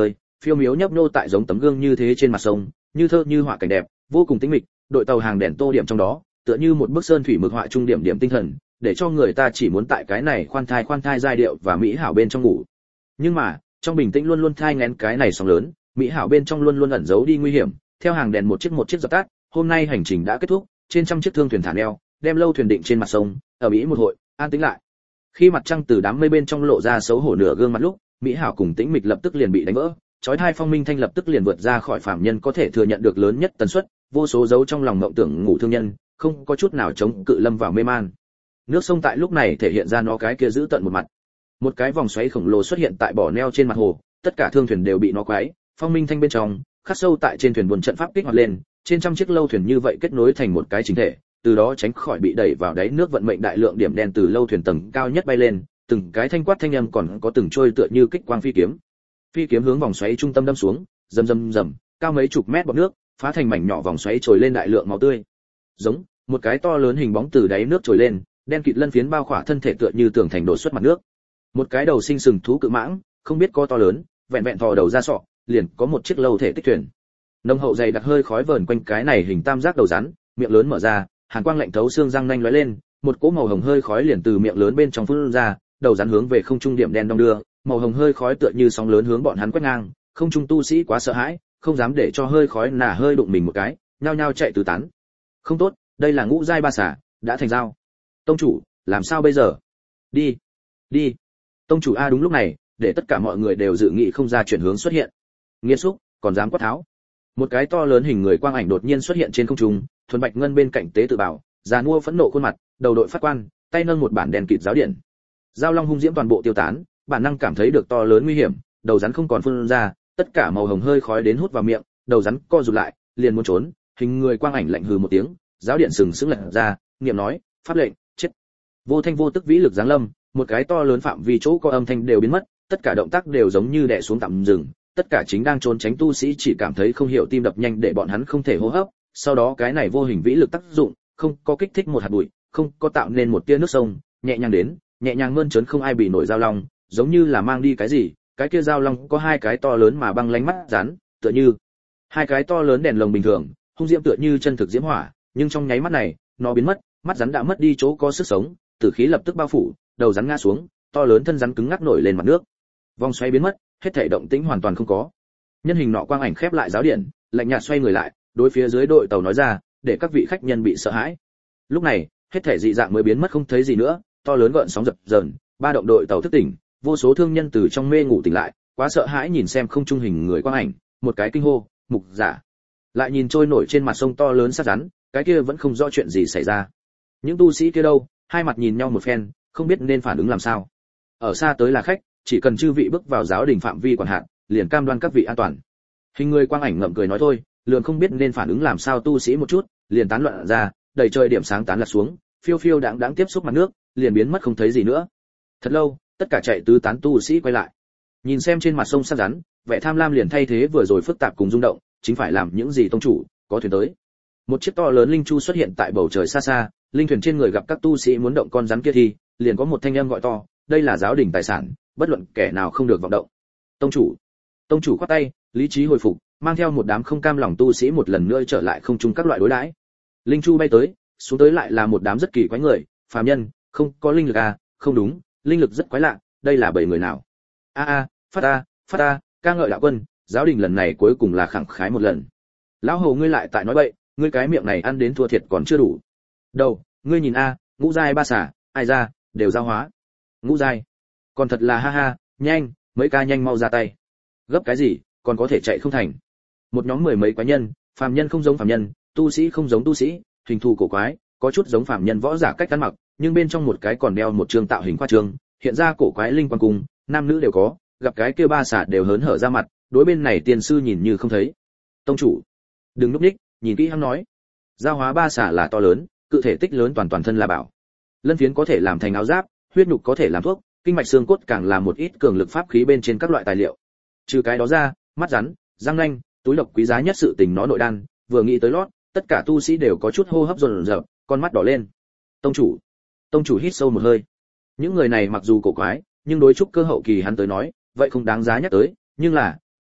phiêu miếu nhấp nhô tại giống tấm gương như thế trên mặt sông, như thơ như họa cảnh đẹp, vô cùng tĩnh mịch, đội tàu hàng đèn tô điểm trong đó, tựa như một bức sơn thủy mực họa trung điểm điểm tinh thần, để cho người ta chỉ muốn tại cái này khoan thai khoan thai giai điệu và mỹ hảo bên trong ngủ. Nhưng mà, trong bình tĩnh luôn luôn thai nghén cái này sóng lớn, mỹ hảo bên trong luôn luôn ẩn giấu đi nguy hiểm. Theo hàng đèn một chiếc một chiếc dập tắt, hôm nay hành trình đã kết thúc, trên trăm chiếc thương thuyền thả neo, đem lâu thuyền định trên mặt sông, ở mỹ một hội, an tĩnh lại. Khi mặt trăng từ đám mây bên trong lộ ra xấu hổ nửa gương mặt lúc, mỹ hảo cùng tĩnh mịch lập tức liền bị đánh vỡ, chói tai phong minh thanh lập tức liền vượt ra khỏi phàm nhân có thể thừa nhận được lớn nhất tần suất, vô số dấu trong lòng mộng tưởng ngủ thương nhân, không có chút nào chống cự lâm vào mê man. Nước sông tại lúc này thể hiện ra nó cái kia giữ tận một mặt. Một cái vòng xoáy khổng lồ xuất hiện tại bỏ neo trên mặt hồ, tất cả thương thuyền đều bị nó quấy, phong minh thanh bên trong, khắc sâu tại trên thuyền buồn trận pháp kích hoạt lên, trên trăm chiếc lâu thuyền như vậy kết nối thành một cái chính thể, từ đó tránh khỏi bị đẩy vào đáy nước vận mệnh đại lượng điểm đen từ lâu thuyền tầng cao nhất bay lên, từng cái thanh quát thanh âm còn có từng trôi tựa như kích quang phi kiếm. Phi kiếm hướng vòng xoáy trung tâm đâm xuống, rầm rầm rầm, cao mấy chục mét bọt nước, phá thành mảnh nhỏ vòng xoáy trồi lên đại lượng máu tươi. Giống, một cái to lớn hình bóng từ đáy nước trồi lên, đen kịt lân phiến bao khỏa thân thể tựa như tường thành đổ xuất mặt nước. Một cái đầu sinh sừng thú cự mãng, không biết có to lớn, vẹn vẹn thò đầu ra sọ, liền có một chiếc lâu thể tích thuyền. Nông hậu dày đặc hơi khói vờn quanh cái này hình tam giác đầu rắn, miệng lớn mở ra, hàn quang lạnh thấu xương răng nanh lóe lên, một cỗ màu hồng hơi khói liền từ miệng lớn bên trong phun ra, đầu rắn hướng về không trung điểm đen đong đưa, màu hồng hơi khói tựa như sóng lớn hướng bọn hắn quét ngang, không trung tu sĩ quá sợ hãi, không dám để cho hơi khói nả hơi đụng mình một cái, nhao nhao chạy tứ tán. Không tốt, đây là ngũ giai ba xả, đã thành dao. Tông chủ, làm sao bây giờ? Đi, đi. Tông chủ a đúng lúc này, để tất cả mọi người đều dự nghị không ra chuyển hướng xuất hiện. Nghiệt xúc, còn dám quát tháo. Một cái to lớn hình người quang ảnh đột nhiên xuất hiện trên không trung, thuần bạch ngân bên cạnh tế tự bảo, già nua phẫn nộ khuôn mặt, đầu đội phát quan, tay nâng một bản đèn kịt giáo điện. Giao long hung diễm toàn bộ tiêu tán, bản năng cảm thấy được to lớn nguy hiểm, đầu rắn không còn phun ra, tất cả màu hồng hơi khói đến hút vào miệng, đầu rắn co rụt lại, liền muốn trốn, hình người quang ảnh lạnh hừ một tiếng, giáo điện sừng sững lật ra, niệm nói, pháp lệnh, chết. Vô thanh vô tức vĩ lực giáng lâm, một cái to lớn phạm vi chỗ có âm thanh đều biến mất, tất cả động tác đều giống như đè xuống tạm dừng, tất cả chính đang trốn tránh tu sĩ chỉ cảm thấy không hiểu tim đập nhanh để bọn hắn không thể hô hấp, sau đó cái này vô hình vĩ lực tác dụng, không có kích thích một hạt bụi, không có tạo nên một tia nước sông, nhẹ nhàng đến, nhẹ nhàng mơn trớn không ai bị nổi giao long, giống như là mang đi cái gì, cái kia giao long có hai cái to lớn mà băng lánh mắt rắn, tựa như hai cái to lớn đèn lồng bình thường, hung diễm tựa như chân thực diễm hỏa, nhưng trong nháy mắt này, nó biến mất, mắt rắn đã mất đi chỗ có sức sống, tử khí lập tức bao phủ, đầu rắn ngã xuống, to lớn thân rắn cứng ngắc nổi lên mặt nước. Vòng xoáy biến mất, hết thảy động tĩnh hoàn toàn không có. Nhân hình nọ quang ảnh khép lại giáo điện, lạnh nhạt xoay người lại, đối phía dưới đội tàu nói ra, để các vị khách nhân bị sợ hãi. Lúc này, hết thảy dị dạng mới biến mất không thấy gì nữa, to lớn gợn sóng dập dờn, ba động đội tàu thức tỉnh, vô số thương nhân từ trong mê ngủ tỉnh lại, quá sợ hãi nhìn xem không trung hình người quang ảnh, một cái kinh hô, mục giả. Lại nhìn trôi nổi trên mặt sông to lớn sát rắn, cái kia vẫn không rõ chuyện gì xảy ra. Những tu sĩ kia đâu, hai mặt nhìn nhau một phen, không biết nên phản ứng làm sao. Ở xa tới là khách, chỉ cần chư vị bước vào giáo đình phạm vi quản hạt, liền cam đoan các vị an toàn. Hình người quang ảnh ngậm cười nói thôi, lường không biết nên phản ứng làm sao tu sĩ một chút, liền tán loạn ra, đầy trời điểm sáng tán lạc xuống, phiêu phiêu đãng đãng tiếp xúc mặt nước, liền biến mất không thấy gì nữa. Thật lâu, tất cả chạy tứ tán tu sĩ quay lại, nhìn xem trên mặt sông sắc rắn, vẻ tham lam liền thay thế vừa rồi phức tạp cùng rung động, chính phải làm những gì tông chủ, có thuyền tới. Một chiếc to lớn linh chu xuất hiện tại bầu trời xa xa, linh thuyền trên người gặp các tu sĩ muốn động con rắn kia thì, liền có một thanh âm gọi to, đây là giáo đình tài sản, bất luận kẻ nào không được vọng động. Tông chủ, tông chủ khoát tay, lý trí hồi phục, mang theo một đám không cam lòng tu sĩ một lần nữa trở lại không chung các loại đối đãi. Linh chu bay tới, xuống tới lại là một đám rất kỳ quái người, phàm nhân, không có linh lực à, không đúng, linh lực rất quái lạ, đây là bảy người nào? A a, phát a, phát a, ca ngợi đạo quân, giáo đình lần này cuối cùng là khẳng khái một lần. Lão hồ ngươi lại tại nói bậy, ngươi cái miệng này ăn đến thua thiệt còn chưa đủ. Đâu, ngươi nhìn a, ngũ giai ba xả, ai ra, đều giao hóa. Ngũ giai, còn thật là ha ha, nhanh, mấy ca nhanh mau ra tay. Gấp cái gì, còn có thể chạy không thành. Một nhóm mười mấy quái nhân, phàm nhân không giống phàm nhân, tu sĩ không giống tu sĩ, hình thù cổ quái, có chút giống phàm nhân võ giả cách ăn mặc, nhưng bên trong một cái còn đeo một trường tạo hình khoa trương, hiện ra cổ quái linh quan cùng, nam nữ đều có, gặp cái kia ba xả đều hớn hở ra mặt, đối bên này tiền sư nhìn như không thấy. Tông chủ, đừng núp ních, nhìn kỹ hắn nói. Giao hóa ba xả là to lớn, cự thể tích lớn toàn toàn thân là bảo. Lân phiến có thể làm thành áo giáp, huyết nhục có thể làm thuốc, kinh mạch xương cốt càng là một ít cường lực pháp khí bên trên các loại tài liệu. Trừ cái đó ra, mắt rắn, răng nanh, túi độc quý giá nhất sự tình nó nội đan, vừa nghĩ tới lót, tất cả tu sĩ đều có chút hô hấp dồn dập, con mắt đỏ lên. Tông chủ, tông chủ hít sâu một hơi. Những người này mặc dù cổ quái, nhưng đối trúc cơ hậu kỳ hắn tới nói, vậy không đáng giá nhắc tới, nhưng là,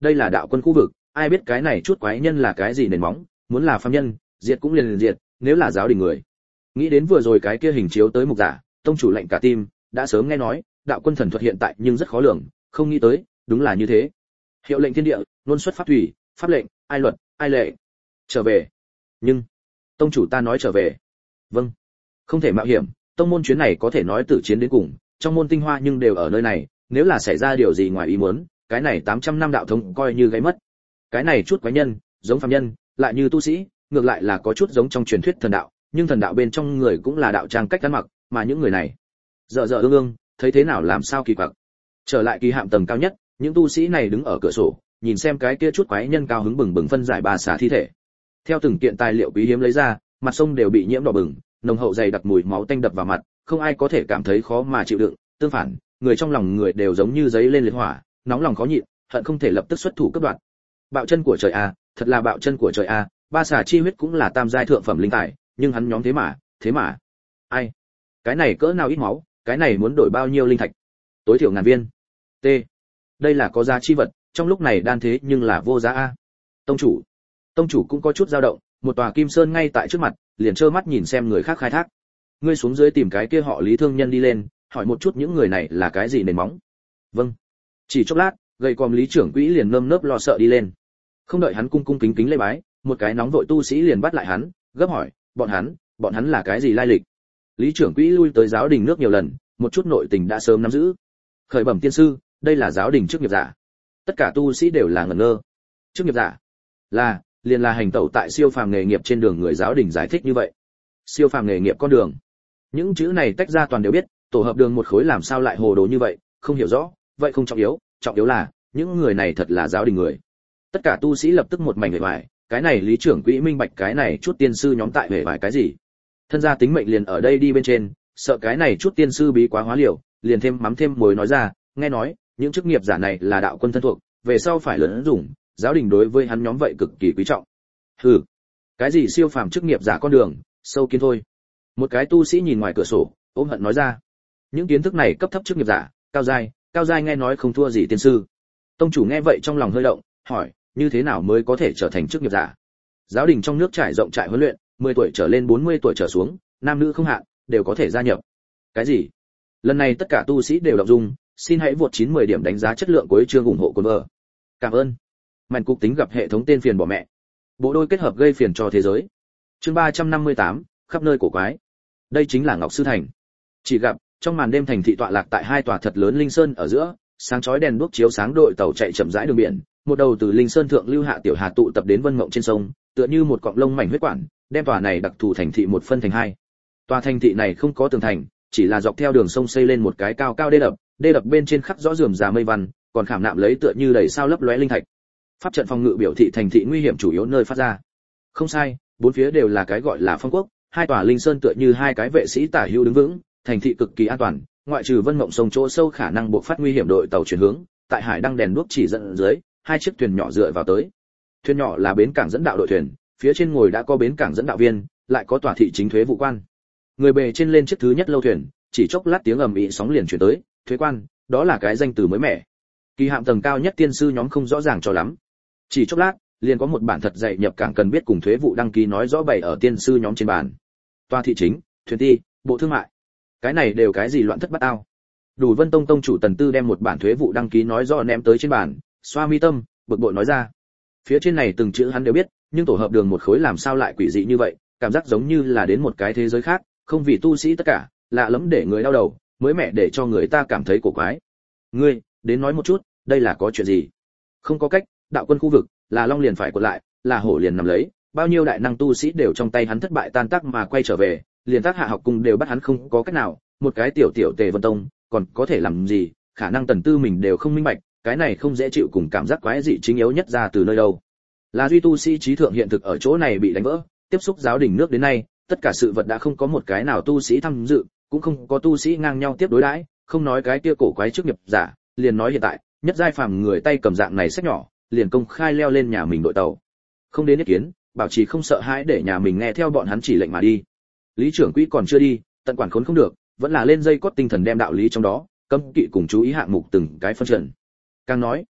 đây là đạo quân khu vực, ai biết cái này chút quái nhân là cái gì nền móng, muốn là phàm nhân, diệt cũng liền liền diệt, nếu là giáo đình người. Nghĩ đến vừa rồi cái kia hình chiếu tới mục giả, tông chủ lệnh cả tim, đã sớm nghe nói, đạo quân thần thuật hiện tại nhưng rất khó lường, không nghĩ tới, đúng là như thế. Hiệu lệnh thiên địa, luôn xuất pháp thủy, pháp lệnh, ai luật, ai lệ. Trở về. Nhưng, tông chủ ta nói trở về. Vâng. Không thể mạo hiểm, tông môn chuyến này có thể nói tử chiến đến cùng, trong môn tinh hoa nhưng đều ở nơi này, nếu là xảy ra điều gì ngoài ý muốn, cái này tám trăm năm đạo thống coi như gãy mất. Cái này chút quái nhân, giống phàm nhân, lại như tu sĩ, ngược lại là có chút giống trong truyền thuyết thần đạo, nhưng thần đạo bên trong người cũng là đạo trang cách ăn mặc, mà những người này, dở dở ương ương, thấy thế nào làm sao kỳ quặc. Trở lại kỳ hạm tầng cao nhất, những tu sĩ này đứng ở cửa sổ, nhìn xem cái kia chút quái nhân cao hứng bừng bừng phân giải ba xả thi thể. Theo từng kiện tài liệu quý hiếm lấy ra, mặt sông đều bị nhiễm đỏ bừng, nồng hậu dày đặc mùi máu tanh đập vào mặt, không ai có thể cảm thấy khó mà chịu đựng, tương phản, người trong lòng người đều giống như giấy lên liệt hỏa, nóng lòng khó nhịn, hận không thể lập tức xuất thủ cướp đoạt. Bạo chân của trời a, thật là bạo chân của trời a, ba xả chi huyết cũng là tam giai thượng phẩm linh tài, nhưng hắn nhóm thế mà, thế mà, ai? Cái này cỡ nào ít máu, cái này muốn đổi bao nhiêu linh thạch? Tối thiểu ngàn viên. T. Đây là có giá chi vật, trong lúc này đan thế nhưng là vô giá a. Tông chủ, tông chủ cũng có chút dao động, một tòa kim sơn ngay tại trước mặt, liền trơ mắt nhìn xem người khác khai thác. Ngươi xuống dưới tìm cái kia họ Lý thương nhân đi lên, hỏi một chút những người này là cái gì nền móng. Vâng. Chỉ chốc lát, gầy còm Lý trưởng quỹ liền nơm nớp lo sợ đi lên. Không đợi hắn cung cung kính kính lễ bái, một cái nóng vội tu sĩ liền bắt lại hắn, gấp hỏi, bọn hắn, bọn hắn là cái gì lai lịch? Lý trưởng quỹ lui tới giáo đình nước nhiều lần, một chút nội tình đã sớm nắm giữ. Khởi bẩm tiên sư, đây là giáo đình chức nghiệp giả. Tất cả tu sĩ đều là ngẩn ngơ. Chức nghiệp giả? Là, liền là hành tẩu tại siêu phàm nghề nghiệp trên đường người giáo đình giải thích như vậy. Siêu phàm nghề nghiệp con đường. Những chữ này tách ra toàn đều biết, tổ hợp đường một khối làm sao lại hồ đồ như vậy, không hiểu rõ, vậy không trọng yếu, trọng yếu là, những người này thật là giáo đình người. Tất cả tu sĩ lập tức một mảnh hề bại, cái này Lý trưởng quỹ minh bạch cái này chút tiên sư nhóm tại hề bại cái gì. Thân gia tính mệnh liền ở đây đi bên trên, sợ cái này chút tiên sư bí quá hóa liều, liền thêm mắm thêm muối nói ra, nghe nói, những chức nghiệp giả này là đạo quân thân thuộc, về sau phải lớn dùng, giáo đình đối với hắn nhóm vậy cực kỳ quý trọng. Hừ, cái gì siêu phàm chức nghiệp giả con đường, sâu kiến thôi. Một cái tu sĩ nhìn ngoài cửa sổ, ôm hận nói ra, những kiến thức này cấp thấp chức nghiệp giả, cao giai, cao giai nghe nói không thua gì tiên sư. Tông chủ nghe vậy trong lòng hơi động, hỏi, như thế nào mới có thể trở thành chức nghiệp giả? Giáo đình trong nước trải rộng trại huấn luyện, mười tuổi trở lên bốn mươi tuổi trở xuống, nam nữ không hạn, đều có thể gia nhập. Cái gì? Lần này tất cả tu sĩ đều động dung, xin hãy vượt chín mươi điểm đánh giá chất lượng cuối chương ủng hộ cuốn vở. Cảm ơn. Màn cục tính gặp hệ thống tên phiền bỏ mẹ. Bộ đôi kết hợp gây phiền cho thế giới. Chương ba trăm năm mươi tám, khắp nơi cổ quái. Đây chính là Ngọc Sư Thành. Chỉ gặp, trong màn đêm thành thị tọa lạc tại hai tòa thật lớn linh sơn ở giữa, sáng chói đèn đuốc chiếu sáng đội tàu chạy chậm rãi đường biển, một đầu từ linh sơn thượng lưu hạ tiểu hà tụ tập đến Vân Mộng trên sông, tựa như một cọng lông mảnh huyết quản, đem tòa này đặc thù thành thị một phân thành hai. Tòa thành thị này không có tường thành, chỉ là dọc theo đường sông xây lên một cái cao cao đê đập, đê đập bên trên khắc rõ rườm rà mây văn, còn khảm nạm lấy tựa như đầy sao lấp lóe linh thạch. Pháp trận phòng ngự biểu thị thành thị nguy hiểm chủ yếu nơi phát ra. Không sai, bốn phía đều là cái gọi là phong quốc, hai tòa linh sơn tựa như hai cái vệ sĩ tả hữu đứng vững, thành thị cực kỳ an toàn, ngoại trừ Vân Mộng sông chỗ sâu khả năng buộc phát nguy hiểm đội tàu chuyển hướng, tại hải đăng đèn đuốc chỉ dẫn dưới, hai chiếc thuyền nhỏ dựa vào tới. Thuyền nhỏ là bến cảng dẫn đạo đội thuyền, phía trên ngồi đã có bến cảng dẫn đạo viên, lại có tòa thị chính thuế vụ quan. Người bề trên lên chiếc thứ nhất lâu thuyền, chỉ chốc lát tiếng ầm ĩ sóng liền chuyển tới, thuế quan, đó là cái danh từ mới mẻ. Kỳ hạm tầng cao nhất tiên sư nhóm không rõ ràng cho lắm. Chỉ chốc lát, liền có một bản thật dạy nhập cảng cần biết cùng thuế vụ đăng ký nói rõ bày ở tiên sư nhóm trên bàn. Tòa thị chính, thuyền ti, bộ thương mại. Cái này đều cái gì loạn thất bát ao. Đủ Vân Tông tông chủ Tần Tư đem một bản thuế vụ đăng ký nói rõ ném tới trên bàn, xoa mi tâm, bực bội nói ra. Phía trên này từng chữ hắn đều biết, nhưng tổ hợp đường một khối làm sao lại quỷ dị như vậy, cảm giác giống như là đến một cái thế giới khác, không vì tu sĩ tất cả, lạ lẫm để người đau đầu, mới mẻ để cho người ta cảm thấy cổ quái. Ngươi, đến nói một chút, đây là có chuyện gì? Không có cách, đạo quân khu vực, là long liền phải quật lại, là hổ liền nằm lấy, bao nhiêu đại năng tu sĩ đều trong tay hắn thất bại tan tác mà quay trở về, liền tác hạ học cung đều bắt hắn không có cách nào, một cái tiểu tiểu Tề Vân Tông, còn có thể làm gì, khả năng Tần Tư mình đều không minh bạch, cái này không dễ chịu cùng cảm giác quái dị chính yếu nhất ra từ nơi đâu. Là duy tu sĩ trí thượng hiện thực ở chỗ này bị đánh vỡ, tiếp xúc giáo đình nước đến nay, tất cả sự vật đã không có một cái nào tu sĩ tham dự, cũng không có tu sĩ ngang nhau tiếp đối đãi, không nói cái kia cổ quái trước nghiệp giả, liền nói hiện tại, nhất giai phàm người tay cầm dạng này sách nhỏ, liền công khai leo lên nhà mình đội tàu. Không đến ý kiến, bảo trì không sợ hãi để nhà mình nghe theo bọn hắn chỉ lệnh mà đi. Lý trưởng quỹ còn chưa đi, tận quản khốn không được, vẫn là lên dây cót tinh thần đem đạo lý trong đó, cấm kỵ cùng chú ý hạng mục từng cái phân trận. Càng nói,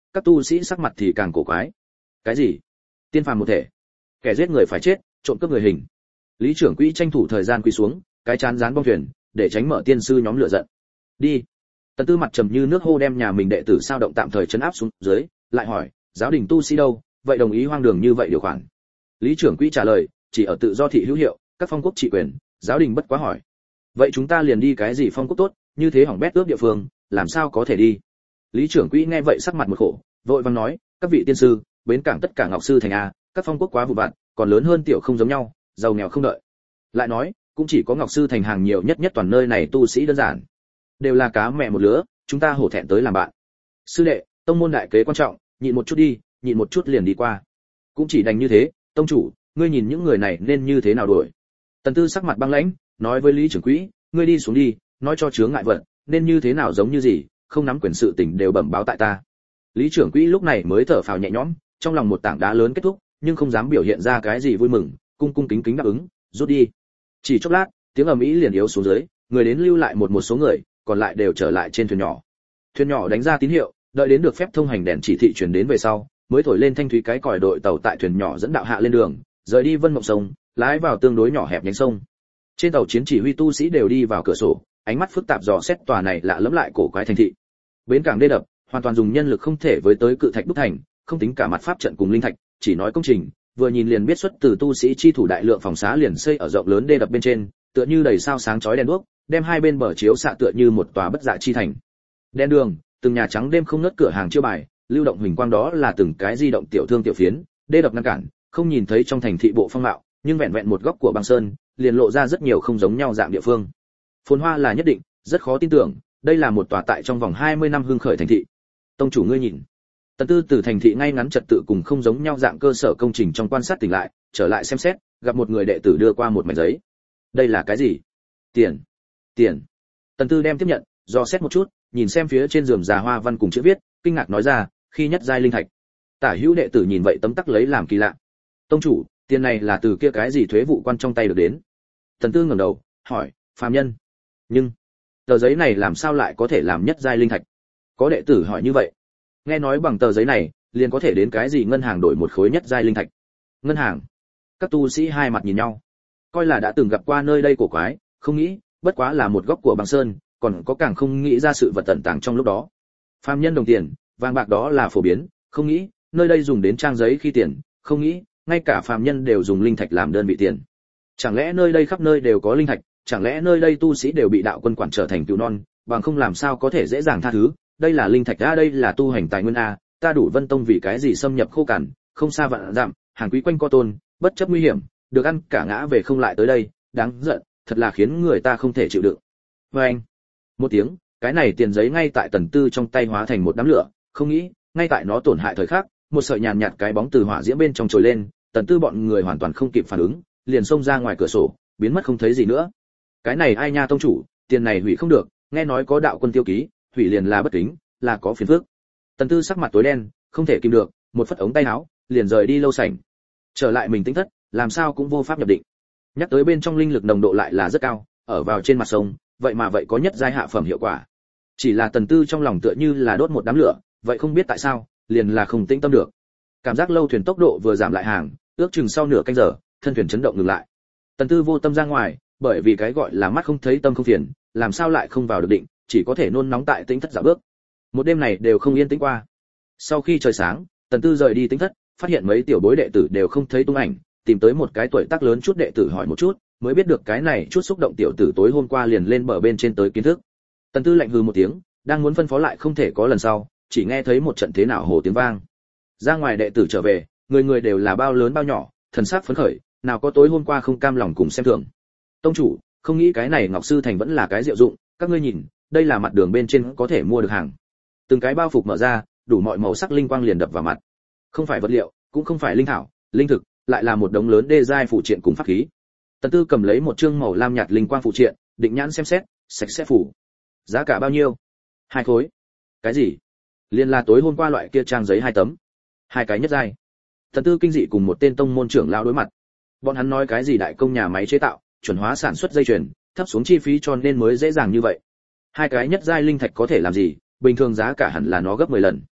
các tu sĩ sắc mặt thì càng cổ quái. Cái gì? Tiên phàm một thể? Kẻ giết người phải chết, trộm cướp người hình. Lý trưởng quỹ tranh thủ thời gian quỳ xuống, cái chán dán bong thuyền, để tránh mở tiên sư nhóm lửa giận. Đi. Tần Tư mặt trầm như nước hô đem nhà mình đệ tử sao động tạm thời trấn áp xuống dưới, lại hỏi, giáo đình tu sĩ đâu, vậy đồng ý hoang đường như vậy điều khoản? Lý trưởng quỹ trả lời, chỉ ở tự do thị hữu hiệu, các phong quốc trị quyền, giáo đình bất quá hỏi. Vậy chúng ta liền đi cái gì phong quốc tốt, như thế hỏng bét ước địa phương, làm sao có thể đi? Lý trưởng quỹ nghe vậy sắc mặt một khổ, vội vàng nói, các vị tiên sư, bến cảng tất cả ngọc sư thành a, các phong quốc quá vụ vặt, còn lớn hơn tiểu không giống nhau, giàu nghèo không đợi. Lại nói, cũng chỉ có ngọc sư thành hàng nhiều nhất nhất toàn nơi này tu sĩ đơn giản, đều là cá mẹ một lứa, chúng ta hổ thẹn tới làm bạn. Sư đệ, tông môn đại kế quan trọng, nhịn một chút đi, nhịn một chút liền đi qua. Cũng chỉ đành như thế, tông chủ, ngươi nhìn những người này nên như thế nào đuổi? Tần Tư sắc mặt băng lãnh, nói với Lý trưởng quỹ, ngươi đi xuống đi, nói cho chướng ngại vật, nên như thế nào giống như gì, không nắm quyền sự tình đều bẩm báo tại ta. Lý trưởng quỹ lúc này mới thở phào nhẹ nhõm, trong lòng một tảng đá lớn kết thúc, nhưng không dám biểu hiện ra cái gì vui mừng, cung cung kính kính đáp ứng, rút đi. Chỉ chốc lát, tiếng ầm ĩ liền yếu xuống dưới, người đến lưu lại một một số người, còn lại đều trở lại trên thuyền nhỏ. Thuyền nhỏ đánh ra tín hiệu, đợi đến được phép thông hành đèn chỉ thị truyền đến về sau, mới thổi lên thanh thúy cái còi đội tàu tại thuyền nhỏ dẫn đạo hạ lên đường, rời đi Vân Mộng sông, lái vào tương đối nhỏ hẹp nhánh sông. Trên tàu chiến chỉ huy tu sĩ đều đi vào cửa sổ, ánh mắt phức tạp dò xét tòa này lạ lẫm lại cổ quái thành thị. Bến cảng đê đập, hoàn toàn dùng nhân lực không thể với tới cự thạch đúc thành, không tính cả mặt pháp trận cùng linh thạch, chỉ nói công trình, vừa nhìn liền biết xuất từ tu sĩ chi thủ đại lượng phòng xá liền xây ở rộng lớn đê đập bên trên, tựa như đầy sao sáng chói đèn đuốc, đem hai bên bờ chiếu xạ tựa như một tòa bất dạ chi thành. Đèn đường, từng nhà trắng đêm không ngớt cửa hàng chiêu bài, lưu động huỳnh quang đó là từng cái di động tiểu thương tiểu phiến, đê đập ngăn cản, không nhìn thấy trong thành thị bộ phong mạo, nhưng vẹn vẹn một góc của băng sơn, liền lộ ra rất nhiều không giống nhau dạng địa phương. Phồn hoa là nhất định, rất khó tin tưởng, đây là một tòa tại trong vòng hai mươi năm hưng khởi thành thị. Tông chủ ngươi nhìn. Tần Tư từ thành thị ngay ngắn trật tự cùng không giống nhau dạng cơ sở công trình trong quan sát tỉnh lại, trở lại xem xét, gặp một người đệ tử đưa qua một mảnh giấy. Đây là cái gì? Tiền. Tiền. Tần Tư đem tiếp nhận, dò xét một chút, nhìn xem phía trên rườm rà hoa văn cùng chữ viết, kinh ngạc nói ra, khi nhất giai linh thạch. Tả hữu đệ tử nhìn vậy tấm tắc lấy làm kỳ lạ. Tông chủ, tiền này là từ kia cái gì thuế vụ quan trong tay được đến? Tần Tư ngẩng đầu, hỏi, phàm nhân. Nhưng, tờ giấy này làm sao lại có thể làm nhất giai linh thạch? Có đệ tử hỏi như vậy. Nghe nói bằng tờ giấy này, liền có thể đến cái gì ngân hàng đổi một khối nhất giai linh thạch. Ngân hàng? Các tu sĩ hai mặt nhìn nhau, coi là đã từng gặp qua nơi đây cổ quái, không nghĩ, bất quá là một góc của băng sơn, còn có càng không nghĩ ra sự vật tận tàng trong lúc đó. Phàm nhân đồng tiền, vàng bạc đó là phổ biến, không nghĩ, nơi đây dùng đến trang giấy khi tiền, không nghĩ, ngay cả phàm nhân đều dùng linh thạch làm đơn vị tiền. Chẳng lẽ nơi đây khắp nơi đều có linh thạch, chẳng lẽ nơi đây tu sĩ đều bị đạo quân quản trở thành cừu non, bằng không làm sao có thể dễ dàng tha thứ, đây là linh thạch a, đây là tu hành tài nguyên a, ta đủ Vân Tông vì cái gì xâm nhập khô cằn, không xa vạn dặm, hàng quý quanh co tôn, bất chấp nguy hiểm, được ăn cả ngã về không lại tới đây, đáng giận, thật là khiến người ta không thể chịu đựng. Và anh, một tiếng, cái này tiền giấy ngay tại Tần Tư trong tay hóa thành một đám lửa, không nghĩ, ngay tại nó tổn hại thời khắc, một sợi nhàn nhạt cái bóng từ hỏa diễm bên trong trồi lên, Tần Tư bọn người hoàn toàn không kịp phản ứng, liền xông ra ngoài cửa sổ, biến mất không thấy gì nữa. Cái này ai nha tông chủ, tiền này hủy không được, nghe nói có đạo quân tiêu ký, hủy liền là bất kính, là có phiền phức. Tần Tư sắc mặt tối đen, không thể kìm được, một phất ống tay áo, liền rời đi lâu sảnh. Trở lại mình tính thất, làm sao cũng vô pháp nhập định. Nhắc tới bên trong linh lực nồng độ lại là rất cao, ở vào trên mặt sông, vậy mà vậy có nhất giai hạ phẩm hiệu quả. Chỉ là Tần Tư trong lòng tựa như là đốt một đám lửa, vậy không biết tại sao, liền là không tĩnh tâm được. Cảm giác lâu thuyền tốc độ vừa giảm lại hàng, ước chừng sau nửa canh giờ, thân thuyền chấn động ngừng lại. Tần Tư vô tâm ra ngoài, bởi vì cái gọi là mắt không thấy tâm không phiền, làm sao lại không vào được định, chỉ có thể nôn nóng tại tĩnh thất dạo bước. Một đêm này đều không yên tĩnh qua. Sau khi trời sáng, Tần Tư rời đi tĩnh thất, phát hiện mấy tiểu bối đệ tử đều không thấy tung ảnh, tìm tới một cái tuổi tác lớn chút đệ tử hỏi một chút, mới biết được cái này chút xúc động tiểu tử tối hôm qua liền lên bờ bên trên tới kiến thức. Tần Tư lạnh hừ một tiếng, đang muốn phân phó lại không thể có lần sau, chỉ nghe thấy một trận thế nào hồ tiếng vang. Ra ngoài đệ tử trở về, người người đều là bao lớn bao nhỏ, thần sắc phấn khởi, nào có tối hôm qua không cam lòng cùng xem thường. Tông chủ, không nghĩ cái này Ngọc Sư Thành vẫn là cái diệu dụng, các ngươi nhìn, đây là mặt đường bên trên có thể mua được hàng. Từng cái bao phục mở ra, đủ mọi màu sắc linh quang liền đập vào mặt. Không phải vật liệu, cũng không phải linh thảo, linh thực, lại là một đống lớn đê giai phụ triện cùng pháp khí. Tần Tư cầm lấy một chương màu lam nhạt linh quang phụ triện, định nhãn xem xét, sạch sẽ phủ. Giá cả bao nhiêu? Hai khối. Cái gì? Liên là tối hôm qua loại kia trang giấy hai tấm. Hai cái nhất giai. Tần Tư kinh dị cùng một tên tông môn trưởng lão đối mặt. Bọn hắn nói cái gì đại công nhà máy chế tạo, chuẩn hóa sản xuất dây chuyền, thấp xuống chi phí cho nên mới dễ dàng như vậy. Hai cái nhất giai linh thạch có thể làm gì, bình thường giá cả hẳn là nó gấp mười lần.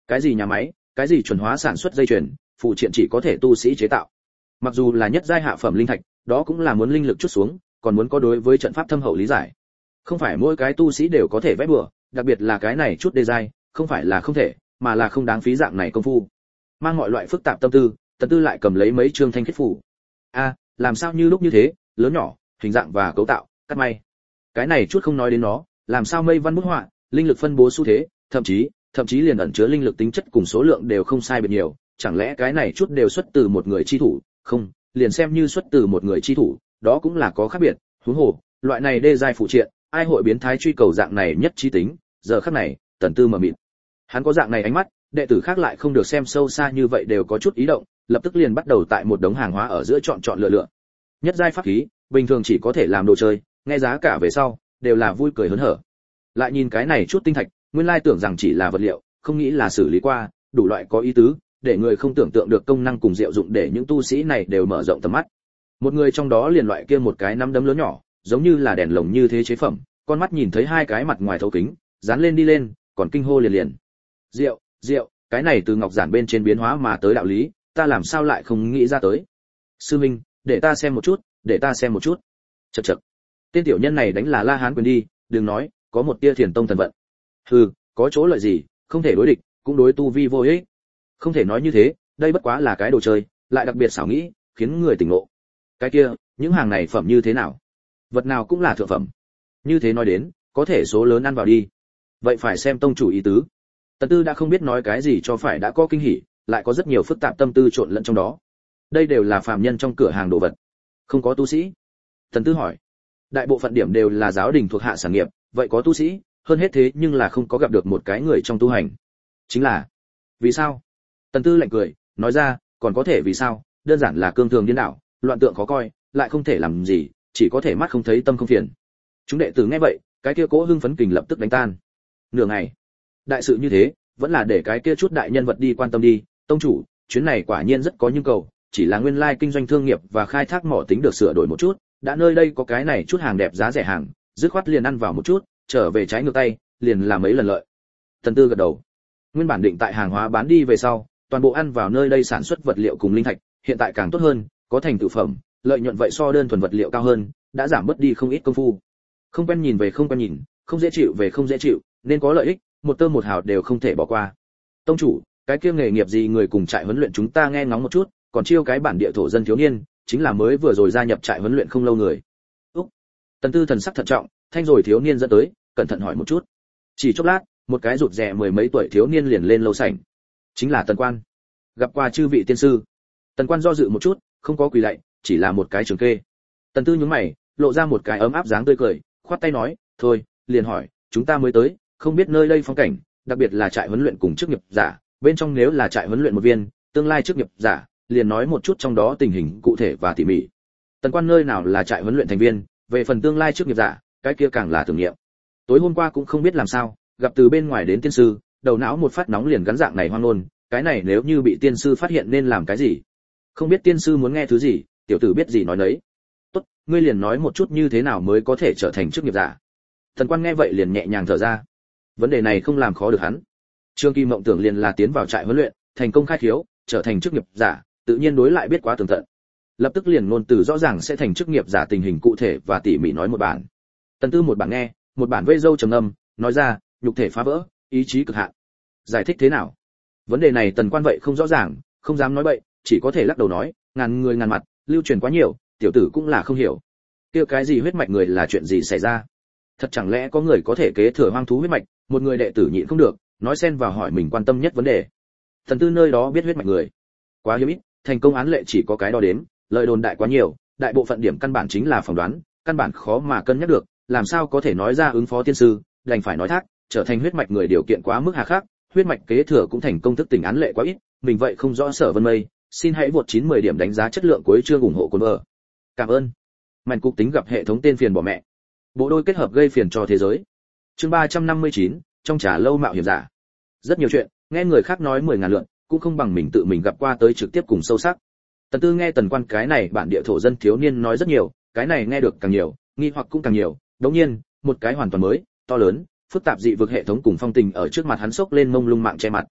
Cái gì nhà máy, cái gì chuẩn hóa sản xuất dây chuyền, phụ triện chỉ có thể tu sĩ chế tạo. Mặc dù là nhất giai hạ phẩm linh thạch, đó cũng là muốn linh lực chút xuống, còn muốn có đối với trận pháp thâm hậu lý giải. Không phải mỗi cái tu sĩ đều có thể vẽ bừa, đặc biệt là cái này chút đê giai, không phải là không thể, mà là không đáng phí dạng này công phu. Mang mọi loại phức tạp tâm tư, Tần Tư lại cầm lấy mấy trương thanh khiết phủ. A, làm sao như lúc như thế, lớn nhỏ, hình dạng và cấu tạo, cắt may. Cái này chút không nói đến nó, làm sao mây văn bút họa, linh lực phân bố xu thế, thậm chí, thậm chí liền ẩn chứa linh lực tính chất cùng số lượng đều không sai biệt nhiều, chẳng lẽ cái này chút đều xuất từ một người chi thủ, không, liền xem như xuất từ một người chi thủ, đó cũng là có khác biệt, huống hồ, loại này đê giai phụ triện, ai hội biến thái truy cầu dạng này nhất chi tính, giờ khắc này, Tần Tư mở mịt. Hắn có dạng này ánh mắt, đệ tử khác lại không được xem sâu xa như vậy đều có chút ý động, lập tức liền bắt đầu tại một đống hàng hóa ở giữa chọn chọn lựa lựa. Nhất giai pháp khí, bình thường chỉ có thể làm đồ chơi, nghe giá cả về sau, đều là vui cười hớn hở. Lại nhìn cái này chút tinh thạch, nguyên lai tưởng rằng chỉ là vật liệu, không nghĩ là xử lý qua, đủ loại có ý tứ, để người không tưởng tượng được công năng cùng diệu dụng để những tu sĩ này đều mở rộng tầm mắt. Một người trong đó liền loại kia một cái nắm đấm lớn nhỏ, giống như là đèn lồng như thế chế phẩm, con mắt nhìn thấy hai cái mặt ngoài thấu kính, dán lên đi lên, còn kinh hô liền liền. Diệu, diệu, cái này từ ngọc giản bên trên biến hóa mà tới đạo lý, ta làm sao lại không nghĩ ra tới. Sư minh, để ta xem một chút, để ta xem một chút. Chậc chậc. Tên tiểu nhân này đánh là La Hán quyền đi, đừng nói, có một tia thiền tông thần vận. Hừ, có chỗ lợi gì, không thể đối địch, cũng đối tu vi vô ích. Không thể nói như thế, đây bất quá là cái đồ chơi, lại đặc biệt xảo nghĩ, khiến người tỉnh ngộ. Cái kia, những hàng này phẩm như thế nào? Vật nào cũng là thượng phẩm. Như thế nói đến, có thể số lớn ăn vào đi. Vậy phải xem tông chủ ý tứ. Tần Tư đã không biết nói cái gì cho phải đã có kinh hỉ, lại có rất nhiều phức tạp tâm tư trộn lẫn trong đó. Đây đều là phàm nhân trong cửa hàng đồ vật, không có tu sĩ. Tần Tư hỏi. Đại bộ phận điểm đều là giáo đình thuộc hạ sản nghiệp, vậy có tu sĩ, hơn hết thế nhưng là không có gặp được một cái người trong tu hành. Chính là, vì sao? Tần Tư lạnh cười, nói ra, còn có thể vì sao? Đơn giản là cương thường điên đảo, loạn tượng khó coi, lại không thể làm gì, chỉ có thể mắt không thấy tâm không phiền. Chúng đệ tử nghe vậy, cái kia cố hưng phấn kình lập tức đánh tan. Nửa ngày, đại sự như thế, vẫn là để cái kia chút đại nhân vật đi quan tâm đi. Tông chủ, chuyến này quả nhiên rất có nhu cầu, chỉ là nguyên lai kinh doanh thương nghiệp và khai thác mỏ tính được sửa đổi một chút, đã nơi đây có cái này chút hàng đẹp giá rẻ hàng, dứt khoát liền ăn vào một chút, trở về trái ngược tay, liền làm mấy lần lợi. Tần Tư gật đầu. Nguyên bản định tại hàng hóa bán đi về sau, toàn bộ ăn vào nơi đây sản xuất vật liệu cùng linh thạch, hiện tại càng tốt hơn, có thành tựu phẩm, lợi nhuận vậy so đơn thuần vật liệu cao hơn, đã giảm bớt đi không ít công phu. Không quen nhìn về không quen nhìn, không dễ chịu về không dễ chịu, nên có lợi ích, một tơ một hào đều không thể bỏ qua. Tông chủ, cái kia nghề nghiệp gì người cùng trại huấn luyện chúng ta nghe ngóng một chút, còn chiêu cái bản địa thổ dân thiếu niên, chính là mới vừa rồi gia nhập trại huấn luyện không lâu người. Úc. Tần Tư thần sắc thận trọng, thanh rồi thiếu niên dẫn tới, cẩn thận hỏi một chút. Chỉ chốc lát, một cái rụt rè mười mấy tuổi thiếu niên liền lên lâu sảnh. Chính là Tần Quan. Gặp qua chư vị tiên sư. Tần Quan do dự một chút, không có quỳ lạy, chỉ là một cái trường kê. Tần Tư nhướng mày, lộ ra một cái ấm áp dáng tươi cười, khoát tay nói, thôi, liền hỏi, chúng ta mới tới, không biết nơi đây phong cảnh, đặc biệt là trại huấn luyện cùng chức nghiệp giả, bên trong nếu là trại huấn luyện một viên, tương lai chức nghiệp giả, liền nói một chút trong đó tình hình cụ thể và tỉ mỉ. Tần Quan nơi nào là trại huấn luyện thành viên, về phần tương lai chức nghiệp giả, cái kia càng là tưởng niệm. Tối hôm qua cũng không biết làm sao, gặp từ bên ngoài đến tiên sư, đầu não một phát nóng liền gắn dạng này hoang ngôn, cái này nếu như bị tiên sư phát hiện nên làm cái gì? Không biết tiên sư muốn nghe thứ gì, tiểu tử biết gì nói nấy. Tốt, ngươi liền nói một chút như thế nào mới có thể trở thành chức nghiệp giả. Tần Quan nghe vậy liền nhẹ nhàng thở ra. Vấn đề này không làm khó được hắn. Trương Kỳ mộng tưởng liền là tiến vào trại huấn luyện, thành công khai thiếu, trở thành chức nghiệp giả, tự nhiên đối lại biết quá tường tận. Lập tức liền ngôn từ rõ ràng sẽ thành chức nghiệp giả tình hình cụ thể và tỉ mỉ nói một bản. Tần Tư một bản nghe, một bản vây dâu trầm âm, nói ra, nhục thể phá vỡ, ý chí cực hạn. Giải thích thế nào? Vấn đề này Tần Quan vậy không rõ ràng, không dám nói bậy, chỉ có thể lắc đầu nói, ngàn người ngàn mặt, lưu truyền quá nhiều, tiểu tử cũng là không hiểu. Kia cái gì huyết mạch người là chuyện gì xảy ra? Thật chẳng lẽ có người có thể kế thừa hoang thú huyết mạch? Một người đệ tử nhịn không được, nói xen vào hỏi mình quan tâm nhất vấn đề. Thần Tư nơi đó biết huyết mạch người, quá hiếm ít, thành công án lệ chỉ có cái đo đếm, lời đồn đại quá nhiều, đại bộ phận điểm căn bản chính là phỏng đoán, căn bản khó mà cân nhắc được, làm sao có thể nói ra ứng phó tiên sư, đành phải nói thác, trở thành huyết mạch người điều kiện quá mức hà khắc, huyết mạch kế thừa cũng thành công thức tỉnh án lệ quá ít, mình vậy không rõ Sở Vân Mây, xin hãy vượt chín mười điểm đánh giá chất lượng cuối chương ủng hộ cuốn vở. Cảm ơn. Mạnh cục tính gặp hệ thống tên phiền bỏ mẹ. Bộ đôi kết hợp gây phiền cho thế giới. Chương ba trăm năm mươi chín, trong trà lâu mạo hiểm giả. Rất nhiều chuyện, nghe người khác nói mười ngàn lượt, cũng không bằng mình tự mình gặp qua tới trực tiếp cùng sâu sắc. Tần Tư nghe Tần Quan cái này bản địa thổ dân thiếu niên nói rất nhiều, cái này nghe được càng nhiều, nghi hoặc cũng càng nhiều, đống nhiên, một cái hoàn toàn mới, to lớn, phức tạp dị vực hệ thống cùng phong tình ở trước mặt hắn sốc lên mông lung mạng che mặt.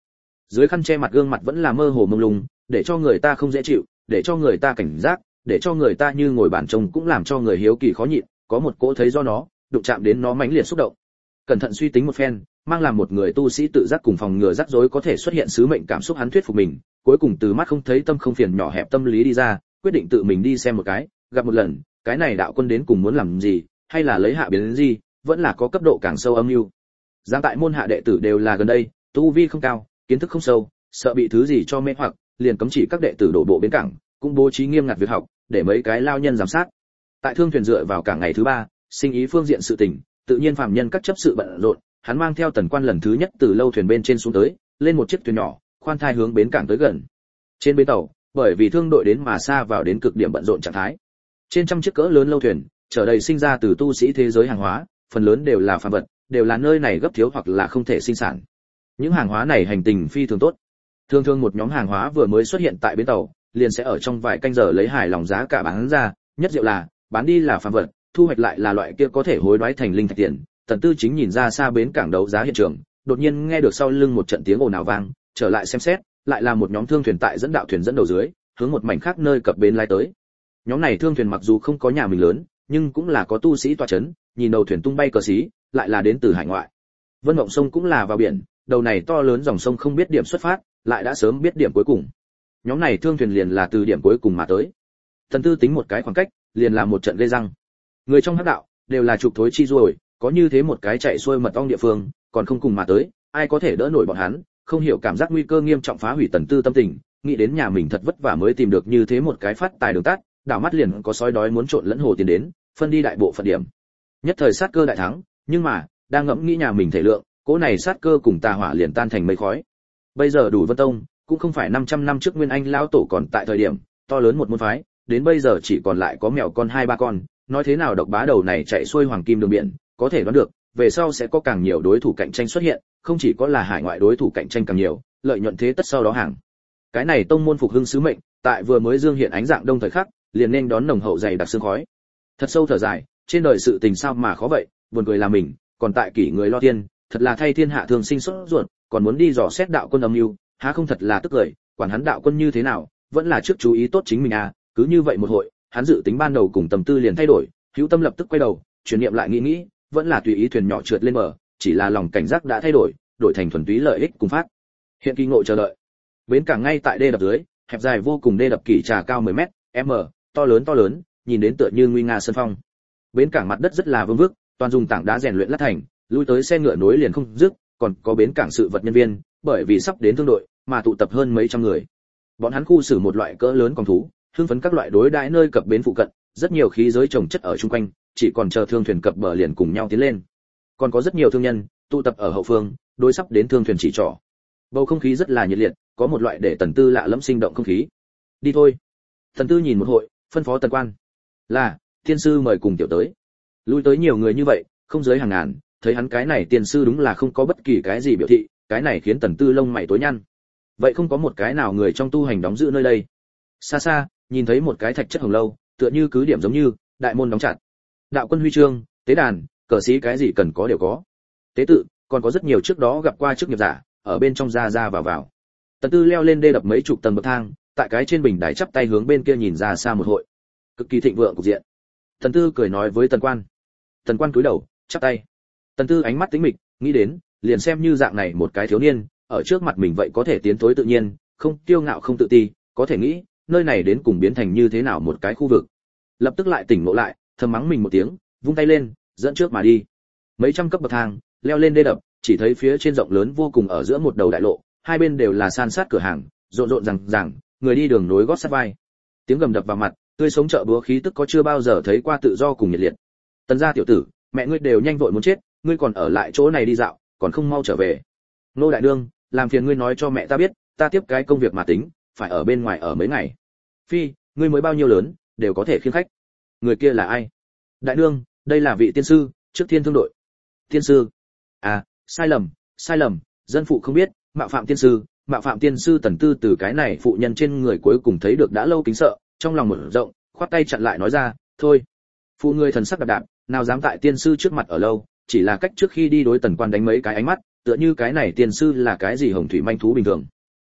dưới khăn che mặt gương mặt vẫn là mơ hồ mông lung, để cho người ta không dễ chịu, để cho người ta cảnh giác, để cho người ta như ngồi bàn trông cũng làm cho người hiếu kỳ khó nhịn, có một cỗ thấy do nó đụng chạm đến nó mãnh liệt xúc động. Cẩn thận suy tính một phen, mang làm một người tu sĩ tự giác cùng phòng ngừa rắc rối có thể xuất hiện sứ mệnh cảm xúc, hắn thuyết phục mình, cuối cùng từ mắt không thấy tâm không phiền nhỏ hẹp tâm lý đi ra, quyết định tự mình đi xem một cái, gặp một lần, cái này đạo quân đến cùng muốn làm gì, hay là lấy hạ biến đến gì, vẫn là có cấp độ càng sâu âm mưu. Giang tại môn hạ đệ tử đều là gần đây, tu vi không cao, kiến thức không sâu, sợ bị thứ gì cho mê hoặc, liền cấm chỉ các đệ tử đổ bộ bến cảng, cũng bố trí nghiêm ngặt việc học, để mấy cái lao nhân giám sát. Tại thương thuyền dựa vào cả ngày thứ ba, sinh ý phương diện sự tình, tự nhiên phàm nhân các chấp sự bận rộn, hắn mang theo Tần Quan lần thứ nhất từ lâu thuyền bên trên xuống tới, lên một chiếc thuyền nhỏ, khoan thai hướng bến cảng tới gần. Trên bến tàu, bởi vì thương đội đến mà xa vào đến cực điểm bận rộn trạng thái. Trên trăm chiếc cỡ lớn lâu thuyền, chở đầy sinh ra từ tu sĩ thế giới hàng hóa, phần lớn đều là phàm vật, đều là nơi này gấp thiếu hoặc là không thể sinh sản. Những hàng hóa này hành tình phi thường tốt. Thường thường một nhóm hàng hóa vừa mới xuất hiện tại bến tàu, liền sẽ ở trong vài canh giờ lấy hài lòng giá cả bán ra, nhất diệu là, bán đi là phàm vật, thu hoạch lại là loại kia có thể hối đoái thành linh thạch tiền. Tần Tư chính nhìn ra xa bến cảng đấu giá hiện trường, đột nhiên nghe được sau lưng một trận tiếng ồn ào vang, trở lại xem xét, lại là một nhóm thương thuyền tại dẫn đạo thuyền dẫn đầu dưới, hướng một mảnh khác nơi cập bến lái tới. Nhóm này thương thuyền mặc dù không có nhà mình lớn, nhưng cũng là có tu sĩ tọa chấn, nhìn đầu thuyền tung bay cờ xí, lại là đến từ hải ngoại. Vân Mộng Sông cũng là vào biển, đầu này to lớn dòng sông không biết điểm xuất phát, lại đã sớm biết điểm cuối cùng. Nhóm này thương thuyền liền là từ điểm cuối cùng mà tới. Tần Tư tính một cái khoảng cách, liền là một trận gây răng. Người trong hắc đạo đều là trục thối chi rồi, có như thế một cái chạy xuôi mật ong địa phương, còn không cùng mà tới, ai có thể đỡ nổi bọn hắn, không hiểu cảm giác nguy cơ nghiêm trọng phá hủy Tần Tư tâm tình, nghĩ đến nhà mình thật vất vả mới tìm được như thế một cái phát tài đường tắt, đảo mắt liền có sói đói muốn trộn lẫn hồ tiền đến, phân đi đại bộ phận điểm. Nhất thời sát cơ đại thắng, nhưng mà, đang ngẫm nghĩ nhà mình thể lượng, cỗ này sát cơ cùng tà hỏa liền tan thành mây khói. Bây giờ đủ Vân Tông, cũng không phải năm trăm năm trước Nguyên Anh lão tổ còn tại thời điểm, to lớn một môn phái, đến bây giờ chỉ còn lại có mèo con hai ba con, nói thế nào độc bá đầu này chạy xuôi hoàng kim đường biển, có thể đoán được, về sau sẽ có càng nhiều đối thủ cạnh tranh xuất hiện, không chỉ có là hải ngoại đối thủ cạnh tranh càng nhiều, lợi nhuận thế tất sau đó hàng. Cái này tông môn phục hưng sứ mệnh, tại vừa mới dương hiện ánh dạng đông thời khắc, liền nên đón nồng hậu dày đặc sương khói. Thật sâu thở dài, trên đời sự tình sao mà khó vậy, buồn cười là mình, còn tại kỷ người lo tiên, thật là thay thiên hạ thường sinh sốt ruột, còn muốn đi dò xét đạo quân âm mưu, há không thật là tức cười, quản hắn đạo quân như thế nào, vẫn là trước chú ý tốt chính mình à, cứ như vậy một hội, hắn dự tính ban đầu cùng tâm tư liền thay đổi, hữu tâm lập tức quay đầu, chuyển niệm lại nghĩ nghĩ, vẫn là tùy ý thuyền nhỏ trượt lên bờ, chỉ là lòng cảnh giác đã thay đổi, đổi thành thuần túy lợi ích cùng phát. Hiện kỳ ngộ chờ đợi. Bến cảng ngay tại đê đập dưới, hẹp dài vô cùng đê đập kỳ trà cao mười mét, m, to lớn to lớn, nhìn đến tựa như nguy nga sơn phong. Bến cảng mặt đất rất là vương vức, toàn dùng tảng đá rèn luyện lát thành, lui tới xe ngựa nối liền không dứt, còn có bến cảng sự vật nhân viên, bởi vì sắp đến thương đội, mà tụ tập hơn mấy trăm người. Bọn hắn khu xử một loại cỡ lớn con thú, hưng phấn các loại đối đãi nơi cập bến phụ cận, rất nhiều khí giới trồng chất ở chung quanh, chỉ còn chờ thương thuyền cập bờ liền cùng nhau tiến lên. Còn có rất nhiều thương nhân tụ tập ở hậu phương, đối sắp đến thương thuyền chỉ trỏ. Bầu không khí rất là nhiệt liệt, có một loại để Tần Tư lạ lẫm sinh động không khí. Đi thôi. Tần Tư nhìn một hội, phân phó Tần Quan. Là, tiên sư mời cùng tiểu tới. Lui tới nhiều người như vậy, không dưới hàng ngàn, thấy hắn cái này tiên sư đúng là không có bất kỳ cái gì biểu thị, cái này khiến Tần Tư lông mày tối nhăn. Vậy không có một cái nào người trong tu hành đóng giữ nơi đây. Xa xa, nhìn thấy một cái thạch chất hồng lâu, tựa như cứ điểm giống như, đại môn đóng chặt. Đạo quân huy chương, tế đàn, cờ sĩ cái gì cần có đều có. Tế tự, còn có rất nhiều trước đó gặp qua chức nghiệp giả, ở bên trong ra ra vào vào. Tần Tư leo lên đê đập mấy chục tầng bậc thang, tại cái trên bình đài chắp tay hướng bên kia nhìn ra xa một hội. Cực kỳ thịnh vượng cục diện. Tần Tư cười nói với Tần Quan. Tần Quan cúi đầu, chắp tay. Tần Tư ánh mắt tĩnh mịch, nghĩ đến, liền xem như dạng này một cái thiếu niên, ở trước mặt mình vậy có thể tiến thối tự nhiên, không kiêu ngạo không tự ti, có thể nghĩ, nơi này đến cùng biến thành như thế nào một cái khu vực. Lập tức lại tỉnh ngộ lại, thầm mắng mình một tiếng, vung tay lên, dẫn trước mà đi. Mấy trăm cấp bậc thang, leo lên đê đập, chỉ thấy phía trên rộng lớn vô cùng ở giữa một đầu đại lộ, hai bên đều là san sát cửa hàng, rộn rộn rằng rằng, người đi đường nối gót sát vai. Tiếng gầm đập vào mặt, tươi sống chợ búa khí tức có chưa bao giờ thấy qua tự do cùng nhiệt liệt. Tần gia tiểu tử, mẹ ngươi đều nhanh vội muốn chết, ngươi còn ở lại chỗ này đi dạo, còn không mau trở về. Nô đại đương, làm phiền ngươi nói cho mẹ ta biết, ta tiếp cái công việc mà tính, phải ở bên ngoài ở mấy ngày. Phi, ngươi mới bao nhiêu lớn, đều có thể khiêng khách. Người kia là ai? Đại đương, đây là vị tiên sư, trước thiên thương đội. Tiên sư? À, sai lầm, sai lầm, dân phụ không biết, mạo phạm tiên sư, mạo phạm tiên sư. Tần Tư từ cái này phụ nhân trên người cuối cùng thấy được đã lâu kính sợ, trong lòng mở rộng, khoát tay chặn lại nói ra, thôi. Phụ người thần sắc đạp đạp, nào dám tại tiên sư trước mặt ở lâu, chỉ là cách trước khi đi đối Tần Quan đánh mấy cái ánh mắt, tựa như cái này tiên sư là cái gì hồng thủy manh thú bình thường.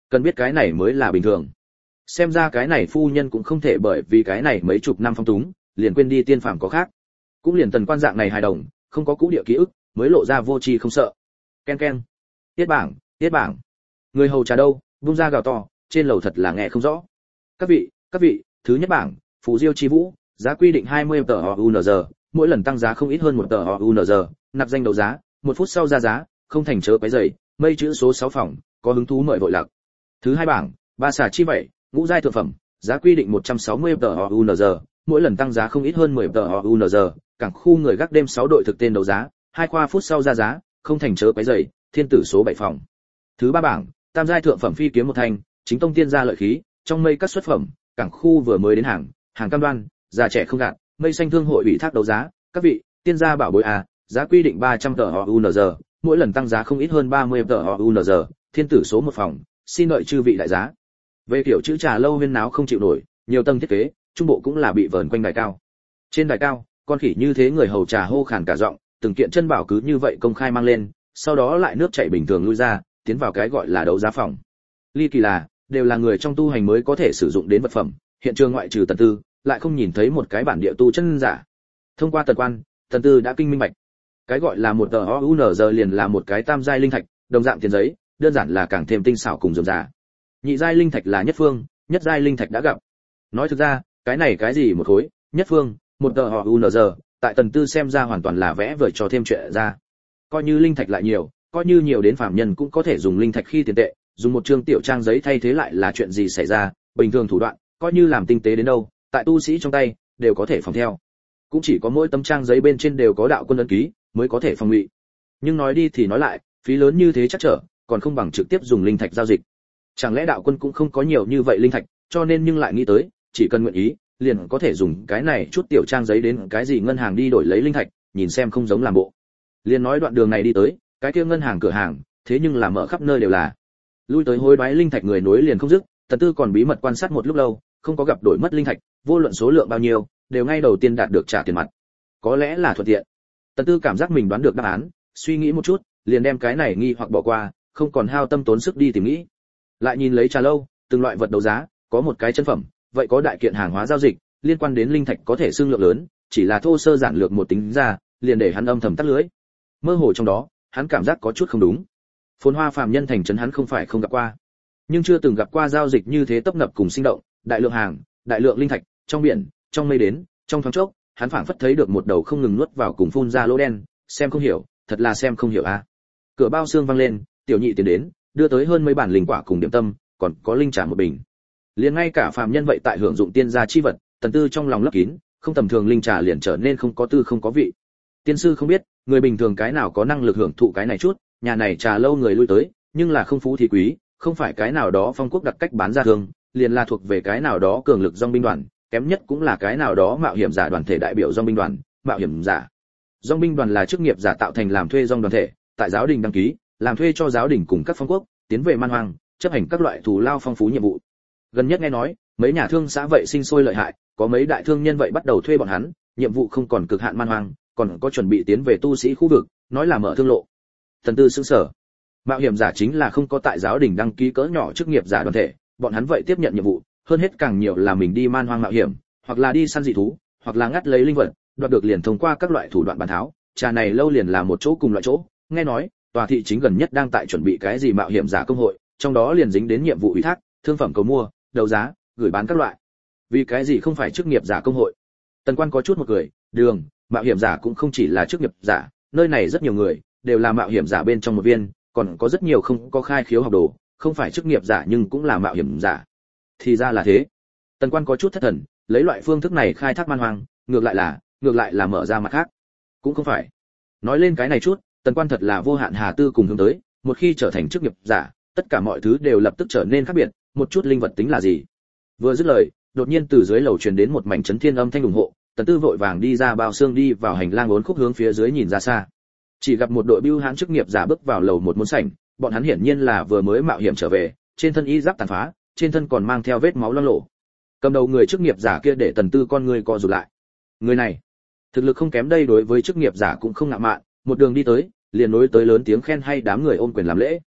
Cần biết cái này mới là bình thường. Xem ra cái này phu nhân cũng không thể bởi vì cái này mấy chục năm phong túng, liền quên đi tiên phàm có khác. Cũng liền Tần Quan dạng này hài đồng, không có cũ địa ký ức, mới lộ ra vô tri không sợ. Ken ken. Tiết bảng, tiết bảng. Người hầu trà đâu, vung ra gào to, trên lầu thật là nghe không rõ. Các vị, các vị, thứ nhất bảng, phù diêu chi vũ, giá quy định hai mươi tờ u en giờ, mỗi lần tăng giá không ít hơn một tờ u en giờ, nạp danh đấu giá, một phút sau ra giá, không thành chớ cái dậy, mây chữ số sáu phòng, có hứng thú mời vội lạc. Thứ hai bảng, ba xà chi vậy, ngũ giai thượng phẩm, giá quy định một trăm sáu mươi tờ u en giờ, mỗi lần tăng giá không ít hơn mười tờ u en giờ, cảng khu người gác đêm sáu đội thực tên đấu giá, hai khoa phút sau ra giá, không thành chớ cái dậy, thiên tử số bảy phòng. Thứ ba bảng, tam giai thượng phẩm phi kiếm một thanh, chính tông tiên gia lợi khí, trong mây các xuất phẩm, cảng khu vừa mới đến hàng, hàng cam đoan, già trẻ không gạt, mây xanh thương hội ủy thác đấu giá, các vị, tiên gia bảo bối à, giá quy định ba trăm tờ u en giờ, mỗi lần tăng giá không ít hơn ba mươi tờ u en giờ, thiên tử số một phòng, xin đợi chư vị đại giá. Về kiểu chữ trà lâu huyên náo không chịu nổi, nhiều tầng thiết kế, trung bộ cũng là bị vờn quanh đài cao. Trên đài cao, con khỉ như thế người hầu trà hô khàn cả giọng, từng kiện chân bảo cứ như vậy công khai mang lên, sau đó lại nước chảy bình thường lui ra, tiến vào cái gọi là đấu giá phòng. Ly kỳ là, đều là người trong tu hành mới có thể sử dụng đến vật phẩm, hiện trường ngoại trừ Tần Tư, lại không nhìn thấy một cái bản địa tu chân giả. Thông qua Tần Quan, Tần Tư đã kinh minh bạch. Cái gọi là một tờ u en giờ liền là một cái tam giai linh thạch, đồng dạng tiền giấy, đơn giản là càng thêm tinh xảo cùng rườm rà. Nhị giai linh thạch là nhất phương, nhất giai linh thạch đã gặp. Nói thực ra, cái này cái gì một khối, nhất phương, một tờ u en giờ, tại Tần Tư xem ra hoàn toàn là vẽ vời cho thêm chuyện ra. Coi như linh thạch lại nhiều, coi như nhiều đến phàm nhân cũng có thể dùng linh thạch khi tiền tệ, dùng một chương tiểu trang giấy thay thế lại là chuyện gì xảy ra, bình thường thủ đoạn, coi như làm tinh tế đến đâu, tại tu sĩ trong tay đều có thể phòng theo. Cũng chỉ có mỗi tấm trang giấy bên trên đều có đạo quân ấn ký, mới có thể phòng ngụy. Nhưng nói đi thì nói lại, phí lớn như thế chắc trở, còn không bằng trực tiếp dùng linh thạch giao dịch. Chẳng lẽ đạo quân cũng không có nhiều như vậy linh thạch, cho nên nhưng lại nghĩ tới, chỉ cần nguyện ý, liền có thể dùng cái này chút tiểu trang giấy đến cái gì ngân hàng đi đổi lấy linh thạch, nhìn xem không giống làm bộ. Liền nói đoạn đường này đi tới, cái kia ngân hàng cửa hàng, thế nhưng là mở khắp nơi đều là. Lui tới hối đoái linh thạch người nối liền không dứt, Tần Tư còn bí mật quan sát một lúc lâu, không có gặp đổi mất linh thạch, vô luận số lượng bao nhiêu, đều ngay đầu tiên đạt được trả tiền mặt. Có lẽ là thuận tiện. Tần Tư cảm giác mình đoán được đáp án, suy nghĩ một chút, liền đem cái này nghi hoặc bỏ qua, không còn hao tâm tốn sức đi tìm nghĩ. Lại nhìn lấy trà lâu, từng loại vật đấu giá, có một cái chân phẩm, vậy có đại kiện hàng hóa giao dịch, liên quan đến linh thạch có thể xương lượng lớn, chỉ là thô sơ giản lược một tính ra, liền để hắn âm thầm tắt lưới. Mơ hồ trong đó, hắn cảm giác có chút không đúng. Phồn hoa phàm nhân thành trấn hắn không phải không gặp qua, nhưng chưa từng gặp qua giao dịch như thế tấp nập cùng sinh động, đại lượng hàng, đại lượng linh thạch, trong biển, trong mây đến, trong thoáng chốc, hắn phảng phất thấy được một đầu không ngừng nuốt vào cùng phun ra lỗ đen, xem không hiểu, thật là xem không hiểu a. À. Cửa bao xương vang lên, tiểu nhị tiến đến, đưa tới hơn mấy bản linh quả cùng điểm tâm, còn có linh trà một bình. Liền ngay cả phàm nhân vậy tại hưởng dụng tiên gia chi vật, Tần Tư trong lòng lấp kín, không tầm thường linh trà liền trở nên không có tư không có vị. Tiên sư không biết, người bình thường cái nào có năng lực hưởng thụ cái này chút, nhà này trà lâu người lui tới, nhưng là không phú thì quý, không phải cái nào đó phong quốc đặt cách bán ra thường, liền là thuộc về cái nào đó cường lực dòng binh đoàn, kém nhất cũng là cái nào đó mạo hiểm giả đoàn thể đại biểu dòng binh đoàn, mạo hiểm giả. Dòng binh đoàn là chức nghiệp giả tạo thành làm thuê dòng đoàn thể, tại giáo đình đăng ký, làm thuê cho giáo đình cùng các phong quốc, tiến về man hoang, chấp hành các loại thù lao phong phú nhiệm vụ. Gần nhất nghe nói, mấy nhà thương xã vậy sinh sôi lợi hại, có mấy đại thương nhân vậy bắt đầu thuê bọn hắn, nhiệm vụ không còn cực hạn man hoang, còn có chuẩn bị tiến về tu sĩ khu vực, nói là mở thương lộ. Thần Tư sững sờ. Mạo hiểm giả chính là không có tại giáo đình đăng ký cỡ nhỏ chức nghiệp giả đoàn thể, bọn hắn vậy tiếp nhận nhiệm vụ, hơn hết càng nhiều là mình đi man hoang mạo hiểm, hoặc là đi săn dị thú, hoặc là ngắt lấy linh vật, đoạt được liền thông qua các loại thủ đoạn bàn tháo, trà này lâu liền là một chỗ cùng loại chỗ, nghe nói, tòa thị chính gần nhất đang tại chuẩn bị cái gì mạo hiểm giả công hội, trong đó liền dính đến nhiệm vụ ủy thác, thương phẩm cầu mua, đấu giá, gửi bán các loại. Vì cái gì không phải chức nghiệp giả công hội? Tần Quan có chút một cười, đường, mạo hiểm giả cũng không chỉ là chức nghiệp giả, nơi này rất nhiều người đều là mạo hiểm giả bên trong một viên, còn có rất nhiều không có khai khiếu học đồ, không phải chức nghiệp giả nhưng cũng là mạo hiểm giả. Thì ra là thế. Tần Quan có chút thất thần, lấy loại phương thức này khai thác man hoang, ngược lại là, ngược lại là mở ra mặt khác. Cũng không phải. Nói lên cái này chút, Tần Quan thật là vô hạn hà tư cùng hướng tới, một khi trở thành chức nghiệp giả, tất cả mọi thứ đều lập tức trở nên khác biệt, một chút linh vật tính là gì? Vừa dứt lời, đột nhiên từ dưới lầu truyền đến một mảnh chấn thiên âm thanh ủng hộ, Tần Tư vội vàng đi ra bao xương đi vào hành lang uốn khúc hướng phía dưới nhìn ra xa. Chỉ gặp một đội bưu hãn chức nghiệp giả bước vào lầu một môn sảnh, bọn hắn hiển nhiên là vừa mới mạo hiểm trở về, trên thân y giáp tàn phá, trên thân còn mang theo vết máu loang lổ. Cầm đầu người chức nghiệp giả kia để Tần Tư con người co rụt lại. Người này, thực lực không kém đây, đối với chức nghiệp giả cũng không ngạo mạn, một đường đi tới, liền nối tới lớn tiếng khen hay đám người ôm quyền làm lễ.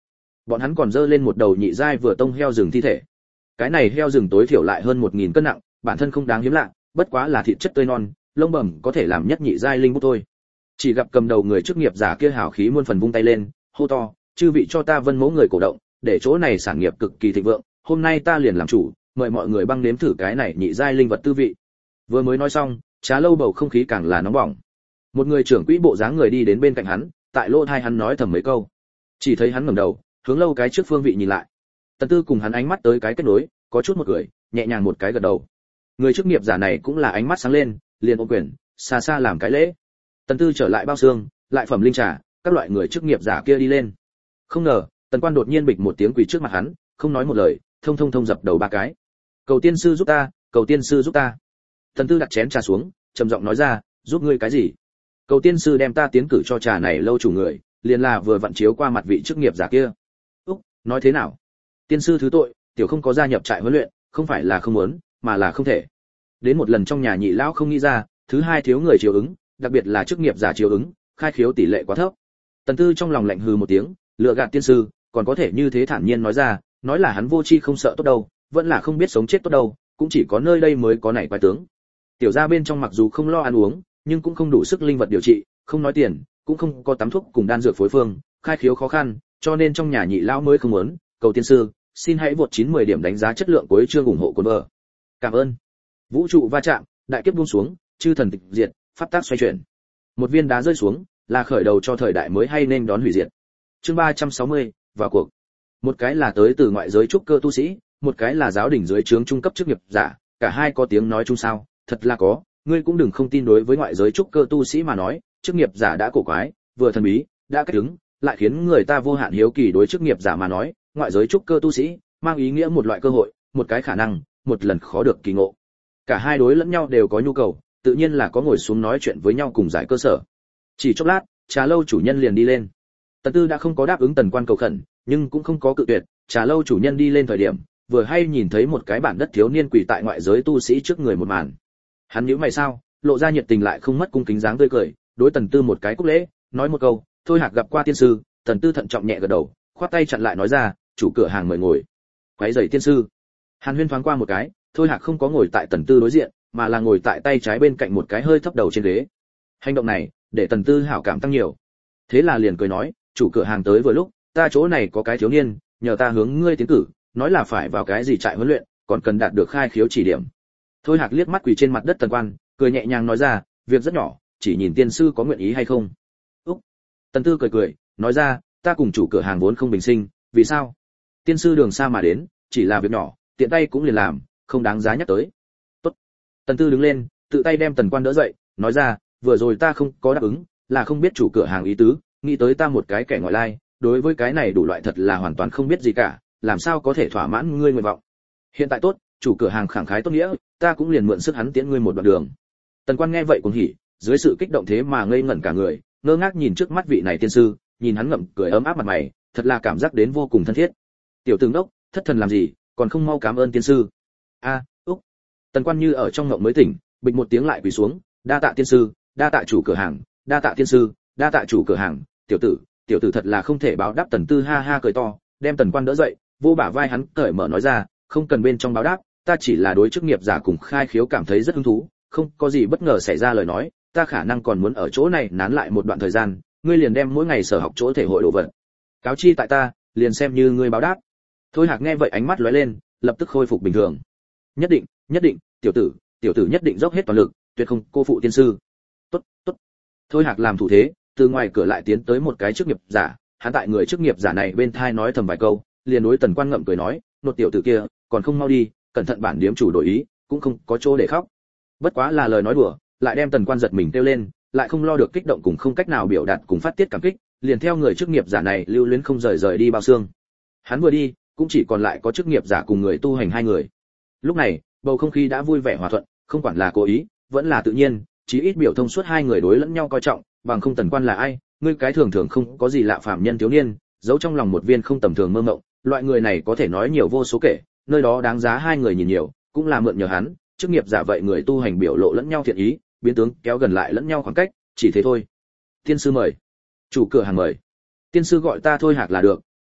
Bọn hắn còn dơ lên một đầu nhị giai vừa tông heo rừng thi thể. Cái này heo rừng tối thiểu lại hơn một nghìn cân nặng, bản thân không đáng hiếm lạ, bất quá là thịt chất tươi non, lông bẩm có thể làm nhất nhị giai linh bút thôi. Chỉ gặp cầm đầu người chức nghiệp giả kia hào khí muôn phần vung tay lên, hô to, chư vị cho ta vân mẫu người cổ động, để chỗ này sản nghiệp cực kỳ thịnh vượng, hôm nay ta liền làm chủ, mời mọi người băng nếm thử cái này nhị giai linh vật tư vị. Vừa mới nói xong, trà lâu bầu không khí càng là nóng bỏng. Một người trưởng quỹ bộ dáng người đi đến bên cạnh hắn, tại lỗ tai hắn nói thầm mấy câu. Chỉ thấy hắn ngẩng đầu, hướng lâu cái trước phương vị nhìn lại. Tần Tư cùng hắn ánh mắt tới cái kết nối, có chút một cười, nhẹ nhàng một cái gật đầu. Người chức nghiệp giả này cũng là ánh mắt sáng lên, liền ôm quyền, xa xa làm cái lễ. Tần Tư trở lại bao xương, lại phẩm linh trà, các loại người chức nghiệp giả kia đi lên. Không ngờ, Tần Quan đột nhiên bịch một tiếng quỳ trước mặt hắn, không nói một lời, thông thông thông dập đầu ba cái. Cầu tiên sư giúp ta, cầu tiên sư giúp ta. Tần Tư đặt chén trà xuống, trầm giọng nói ra, giúp ngươi cái gì? Cầu tiên sư đem ta tiến cử cho trà này lâu chủ người, liền là vừa vặn chiếu qua mặt vị chức nghiệp giả kia. Úc, nói thế nào? Tiên sư thứ tội, tiểu không có gia nhập trại huấn luyện, không phải là không muốn, mà là không thể. Đến một lần trong nhà nhị lão không nghĩ ra, thứ hai thiếu người chiếu ứng, đặc biệt là chức nghiệp giả chiếu ứng, khai khiếu tỷ lệ quá thấp. Tần Tư trong lòng lạnh hừ một tiếng, lựa gạt tiên sư, còn có thể như thế thản nhiên nói ra, nói là hắn vô tri không sợ tốt đâu, vẫn là không biết sống chết tốt đâu, cũng chỉ có nơi đây mới có này quái tướng. Tiểu gia bên trong mặc dù không lo ăn uống, nhưng cũng không đủ sức linh vật điều trị, không nói tiền, cũng không có tắm thuốc cùng đan dược phối phương, khai khiếu khó khăn, cho nên trong nhà nhị lão mới không muốn, cầu tiên sư, xin hãy vượt chín mươi điểm đánh giá chất lượng của chương ủng hộ của vợ. Cảm ơn. Vũ trụ va chạm, đại kiếp buông xuống, chư thần tịch diệt, pháp tác xoay chuyển. Một viên đá rơi xuống, là khởi đầu cho thời đại mới hay nên đón hủy diệt. Chương ba trăm sáu mươi, vào cuộc. Một cái là tới từ ngoại giới trúc cơ tu sĩ, một cái là giáo đỉnh dưới trướng trung cấp chức nghiệp giả, cả hai có tiếng nói chung sao? Thật là có, ngươi cũng đừng không tin đối với ngoại giới trúc cơ tu sĩ mà nói, chức nghiệp giả đã cổ quái, vừa thần bí, đã cách đứng, lại khiến người ta vô hạn hiếu kỳ đối chức nghiệp giả mà nói, ngoại giới trúc cơ tu sĩ mang ý nghĩa một loại cơ hội, một cái khả năng, một lần khó được kỳ ngộ. Cả hai đối lẫn nhau đều có nhu cầu, tự nhiên là có ngồi xuống nói chuyện với nhau cùng giải cơ sở. Chỉ chốc lát, trà lâu chủ nhân liền đi lên. Tần Tư đã không có đáp ứng Tần Quan cầu khẩn, nhưng cũng không có cự tuyệt, trà lâu chủ nhân đi lên thời điểm, vừa hay nhìn thấy một cái bản đất thiếu niên quỳ tại ngoại giới tu sĩ trước người một màn. Hắn nhíu mày sao, lộ ra nhiệt tình lại không mất cung kính dáng tươi cười, đối Tần Tư một cái cúc lễ, nói một câu, "Thôi Hạc gặp qua tiên sư." Tần Tư thận trọng nhẹ gật đầu, khoát tay chặn lại nói ra, "Chủ cửa hàng mời ngồi." Quấy rầy tiên sư. Hàn Huyên thoáng qua một cái, Thôi Hạc không có ngồi tại Tần Tư đối diện, mà là ngồi tại tay trái bên cạnh một cái hơi thấp đầu trên ghế. Hành động này, để Tần Tư hảo cảm tăng nhiều. Thế là liền cười nói, "Chủ cửa hàng tới vừa lúc, ta chỗ này có cái thiếu niên, nhờ ta hướng ngươi tiến cử, nói là phải vào cái gì trại huấn luyện, còn cần đạt được khai khiếu chỉ điểm." Thôi Hạc liếc mắt quỳ trên mặt đất Tần Quan, cười nhẹ nhàng nói ra, "Việc rất nhỏ, chỉ nhìn tiên sư có nguyện ý hay không." Úc. Tần Tư cười cười, nói ra, "Ta cùng chủ cửa hàng vốn không bình sinh, vì sao? Tiên sư đường xa mà đến, chỉ là việc nhỏ, tiện tay cũng liền làm, không đáng giá nhắc tới." Tốt. Tần Tư đứng lên, tự tay đem Tần Quan đỡ dậy, nói ra, "Vừa rồi ta không có đáp ứng, là không biết chủ cửa hàng ý tứ, nghĩ tới ta một cái kẻ ngoại lai, đối với cái này đủ loại thật là hoàn toàn không biết gì cả, làm sao có thể thỏa mãn ngươi nguyện vọng. Hiện tại tốt, chủ cửa hàng khẳng khái tốt nghĩa, ta cũng liền mượn sức hắn tiễn ngươi một đoạn đường." Tần Quan nghe vậy cũng hỉ, dưới sự kích động thế mà ngây ngẩn cả người, ngơ ngác nhìn trước mắt vị này tiên sư, nhìn hắn ngậm cười ấm áp mặt mày, thật là cảm giác đến vô cùng thân thiết. "Tiểu tướng đốc, thất thần làm gì, còn không mau cảm ơn tiên sư." "A, à, úc." Tần Quan như ở trong ngộng mới tỉnh, bịch một tiếng lại quỳ xuống, "Đa tạ tiên sư, đa tạ chủ cửa hàng, đa tạ tiên sư, đa tạ chủ cửa hàng." "Tiểu tử, tiểu tử thật là không thể báo đáp." Tần Tư ha ha cười to, đem Tần Quan đỡ dậy, vô bả vai hắn cởi mở nói ra, "Không cần bên trong báo đáp, ta chỉ là đối chức nghiệp giả cùng khai khiếu cảm thấy rất hứng thú, không có gì bất ngờ xảy ra lời nói, ta khả năng còn muốn ở chỗ này nán lại một đoạn thời gian, ngươi liền đem mỗi ngày sở học chỗ thể hội đồ vật cáo chi tại ta, liền xem như ngươi báo đáp." Thôi Hạc nghe vậy ánh mắt lóe lên, lập tức khôi phục bình thường. "Nhất định, nhất định, tiểu tử, tiểu tử nhất định dốc hết toàn lực, tuyệt không cô phụ tiên sư." "Tốt, tốt." Thôi Hạc làm thủ thế, từ ngoài cửa lại tiến tới một cái chức nghiệp giả, hắn tại người chức nghiệp giả này bên thai nói thầm vài câu, liền đối Tần Quan ngậm cười nói, "Nột tiểu tử kia, còn không mau đi, cẩn thận bản điếm chủ đổi ý, cũng không có chỗ để khóc." Bất quá là lời nói đùa, lại đem Tần Quan giật mình kêu lên, lại không lo được kích động cùng không cách nào biểu đạt cùng phát tiết cảm kích, liền theo người chức nghiệp giả này lưu luyến không rời rời đi bao xương. Hắn vừa đi, cũng chỉ còn lại có chức nghiệp giả cùng người tu hành hai người. Lúc này, bầu không khí đã vui vẻ hòa thuận, không quản là cố ý, vẫn là tự nhiên, chí ít biểu thông suốt hai người đối lẫn nhau coi trọng, bằng không Tần Quan là ai, ngươi cái thường thường không có gì lạ phạm nhân thiếu niên, giấu trong lòng một viên không tầm thường mơ mộng, loại người này có thể nói nhiều vô số kể, nơi đó đáng giá hai người nhìn nhiều, cũng là mượn nhờ hắn, chức nghiệp giả vậy người tu hành biểu lộ lẫn nhau thiện ý, biến tướng kéo gần lại lẫn nhau khoảng cách, chỉ thế thôi. "Tiên sư mời." "Chủ cửa hàng mời." "Tiên sư gọi ta Thôi Hạc là được,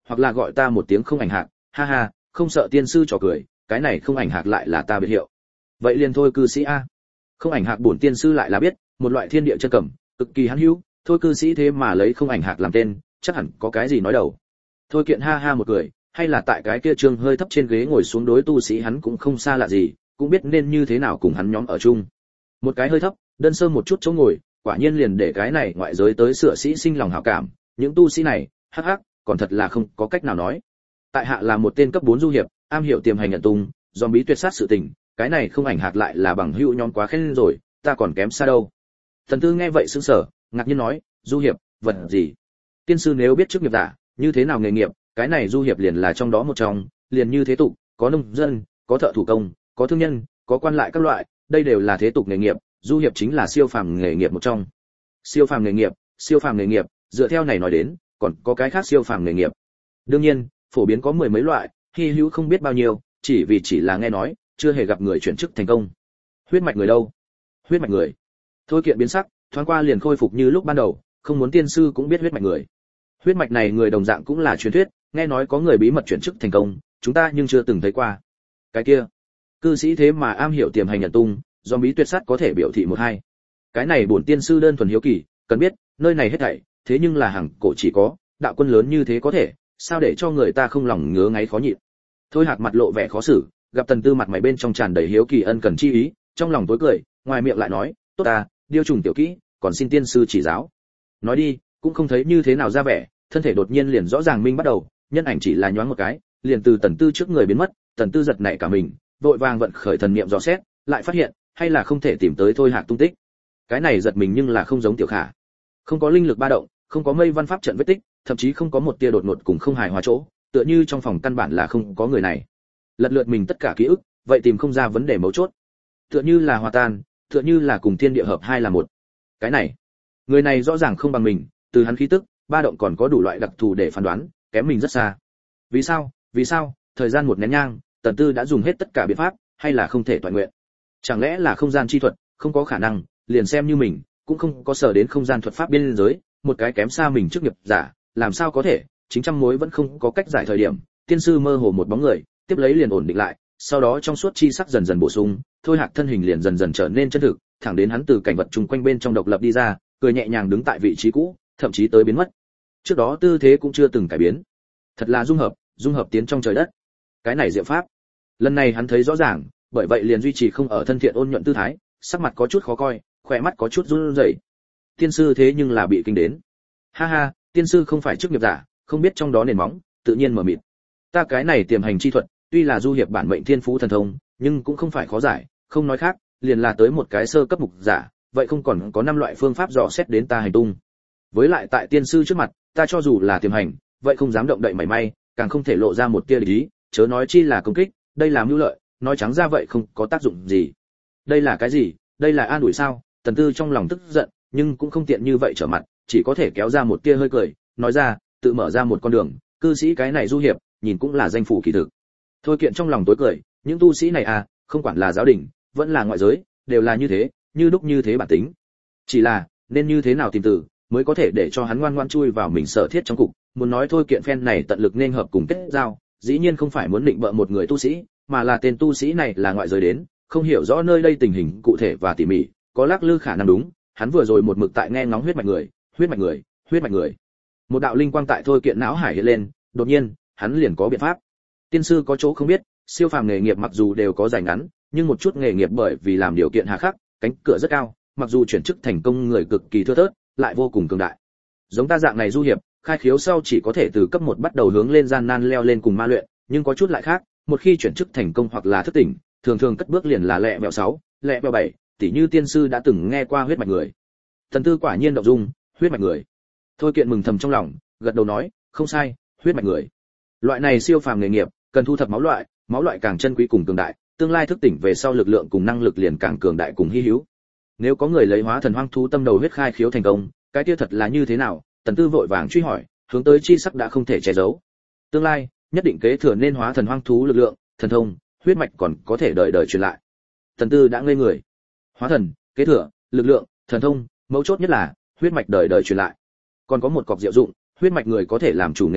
hoặc là gọi ta một tiếng Không Ảnh Hạc, ha ha, không sợ tiên sư trò cười, cái này Không Ảnh Hạc lại là ta biệt hiệu. Vậy liền thôi cư sĩ a. Không Ảnh Hạc bổn tiên sư lại là biết, một loại thiên địa chân cẩm, cực kỳ hắn hữu, thôi cư sĩ thế mà lấy Không Ảnh Hạc làm tên, chắc hẳn có cái gì nói đầu. Thôi Kiện ha ha một cười, hay là tại cái kia trương hơi thấp trên ghế ngồi xuống đối tu sĩ hắn cũng không xa lạ gì, cũng biết nên như thế nào cùng hắn nhóm ở chung. Một cái hơi thấp, đơn sơ một chút chỗ ngồi, quả nhiên liền để cái này ngoại giới tới sửa sĩ sinh lòng hảo cảm, những tu sĩ này, hắc hắc, còn thật là không có cách nào nói. Tại hạ là một tên cấp bốn du hiệp, am hiểu tiềm hành nhận tung, do bí tuyệt sát sự tình, cái này Không Ảnh Hạc lại là bằng hữu nhóm quá khen rồi, ta còn kém xa đâu. Thần Tư nghe vậy sững sờ, ngạc nhiên nói, du hiệp, vật gì? Tiên sư nếu biết chức nghiệp giả, như thế nào nghề nghiệp, cái này du hiệp liền là trong đó một trong, liền như thế tục, có nông dân, có thợ thủ công, có thương nhân, có quan lại các loại, đây đều là thế tục nghề nghiệp, du hiệp chính là siêu phàm nghề nghiệp một trong. Siêu phàm nghề nghiệp, siêu phàm nghề nghiệp, dựa theo này nói đến, còn có cái khác siêu phàm nghề nghiệp. Đương nhiên, phổ biến có mười mấy loại, hy hữu không biết bao nhiêu, chỉ vì chỉ là nghe nói, chưa hề gặp người chuyển chức thành công. Huyết mạch người đâu? Huyết mạch người. Thôi Kiện biến sắc, thoáng qua liền khôi phục như lúc ban đầu, không muốn tiên sư cũng biết huyết mạch người. Huyết mạch này người đồng dạng cũng là truyền thuyết, nghe nói có người bí mật chuyển chức thành công, chúng ta nhưng chưa từng thấy qua. Cái kia, cư sĩ thế mà am hiểu tiềm hành nhận tung, do bí tuyệt sát có thể biểu thị một hai. Cái này bổn tiên sư đơn thuần hiếu kỳ, cần biết, nơi này hết thảy, thế nhưng là hàng cổ chỉ có, đạo quân lớn như thế có thể, sao để cho người ta không lòng ngứa ngáy khó nhịn. Thôi Hạc mặt lộ vẻ khó xử, gặp Tần Tư mặt mày bên trong tràn đầy hiếu kỳ ân cần chi ý, trong lòng tối cười, ngoài miệng lại nói, tốt ta, điêu trùng tiểu kỹ, còn xin tiên sư chỉ giáo. Nói đi, cũng không thấy như thế nào ra vẻ, thân thể đột nhiên liền rõ ràng minh bắt đầu, nhân ảnh chỉ là nhoáng một cái, liền từ Tần Tư trước người biến mất, Tần Tư giật nảy cả mình, vội vàng vận khởi thần niệm dò xét, lại phát hiện, hay là không thể tìm tới Thôi Hạc tung tích. Cái này giật mình nhưng là không giống Tiểu Khả, không có linh lực ba động, không có mây văn pháp trận vết tích, thậm chí không có một tia đột ngột cùng không hài hòa chỗ, tựa như trong phòng căn bản là không có người này. Lật lượt mình tất cả ký ức, vậy tìm không ra vấn đề mấu chốt. Tựa như là hòa tan, tựa như là cùng thiên địa hợp hai là một. Cái này, người này rõ ràng không bằng mình, từ hắn khí tức, ba động còn có đủ loại đặc thù để phán đoán, kém mình rất xa. Vì sao? Vì sao? Thời gian một nén nhang, Tần Tư đã dùng hết tất cả biện pháp, hay là không thể toàn nguyện? Chẳng lẽ là không gian chi thuật, không có khả năng, liền xem như mình, cũng không có sở đến không gian thuật pháp biên giới, một cái kém xa mình trước nghiệp giả, làm sao có thể? Chính trăm mối vẫn không có cách giải thời điểm, tiên sư mơ hồ một bóng người, tiếp lấy liền ổn định lại, sau đó trong suốt chi sắc dần dần bổ sung, Thôi Hạc thân hình liền dần dần trở nên chân thực, thẳng đến hắn từ cảnh vật chung quanh bên trong độc lập đi ra, cười nhẹ nhàng đứng tại vị trí cũ, thậm chí tới biến mất. Trước đó tư thế cũng chưa từng cải biến. Thật là dung hợp, dung hợp tiến trong trời đất. Cái này diệu pháp. Lần này hắn thấy rõ ràng, bởi vậy liền duy trì không ở thân thiện ôn nhuận tư thái, sắc mặt có chút khó coi, khỏe mắt có chút run rẩy. Tiên sư thế nhưng là bị kinh đến. Ha ha, tiên sư không phải chức nghiệp giả, không biết trong đó nền móng, tự nhiên mở mịt. Ta cái này tiềm hành chi thuật, tuy là du hiệp bản mệnh thiên phú thần thông, nhưng cũng không phải khó giải, không nói khác, liền là tới một cái sơ cấp mục giả, vậy không còn có năm loại phương pháp dò xét đến ta hành tung. Với lại tại tiên sư trước mặt, ta cho dù là tiềm hành, vậy không dám động đậy mảy may, càng không thể lộ ra một tia ý, chớ nói chi là công kích, đây là mưu lợi, nói trắng ra vậy không có tác dụng gì. Đây là cái gì? Đây là an ủi sao? Tần Tư trong lòng tức giận, nhưng cũng không tiện như vậy trở mặt, chỉ có thể kéo ra một tia hơi cười, nói ra, tự mở ra một con đường, cư sĩ cái này du hiệp, nhìn cũng là danh phủ kỳ thực. Thôi Kiện trong lòng tối cười, những tu sĩ này à, không quản là giáo đình, vẫn là ngoại giới, đều là như thế, như đúc như thế bản tính. Chỉ là, nên như thế nào tìm từ, mới có thể để cho hắn ngoan ngoãn chui vào mình sở thiết trong cục, muốn nói Thôi Kiện phen này tận lực nên hợp cùng kết giao, dĩ nhiên không phải muốn định bợ một người tu sĩ, mà là tên tu sĩ này là ngoại giới đến, không hiểu rõ nơi đây tình hình cụ thể và tỉ mỉ, có lắc lư khả năng đúng, hắn vừa rồi một mực tại nghe ngóng huyết mạch người, huyết mạch người, huyết mạch người. Một đạo linh quang tại Thôi Kiện não hải hiện lên, đột nhiên, hắn liền có biện pháp. Tiên sư có chỗ không biết, siêu phàm nghề nghiệp mặc dù đều có dài ngắn, nhưng một chút nghề nghiệp bởi vì làm điều kiện hà khắc, cánh cửa rất cao, mặc dù chuyển chức thành công người cực kỳ thưa thớt, lại vô cùng cường đại. Giống ta dạng này du hiệp, khai khiếu sau chỉ có thể từ cấp một bắt đầu hướng lên gian nan leo lên cùng ma luyện, nhưng có chút lại khác, một khi chuyển chức thành công hoặc là thức tỉnh, thường thường cất bước liền là lẹ mẹo sáu, lẹ mẹo bảy, tỉ như tiên sư đã từng nghe qua huyết mạch người. Thần Tư quả nhiên động dung, huyết mạch người. Thôi Kiện mừng thầm trong lòng, gật đầu nói, không sai, huyết mạch người. Loại này siêu phàm nghề nghiệp, cần thu thập máu loại, máu loại càng chân quý cùng cường đại, tương lai thức tỉnh về sau lực lượng cùng năng lực liền càng cường đại cùng hi hữu. Nếu có người lấy hóa thần hoang thú tâm đầu huyết khai khiếu thành công, cái kia thật là như thế nào? Tần Tư vội vàng truy hỏi, hướng tới chi sắc đã không thể che giấu. Tương lai, nhất định kế thừa nên hóa thần hoang thú lực lượng, thần thông, huyết mạch còn có thể đời đời truyền lại. Tần Tư đã ngây người. Hóa thần, kế thừa, lực lượng, thần thông, mấu chốt nhất là huyết mạch đời đời truyền lại. Còn có một cọc diệu dụng, huyết mạch người có thể làm chủ nghề nghiệp,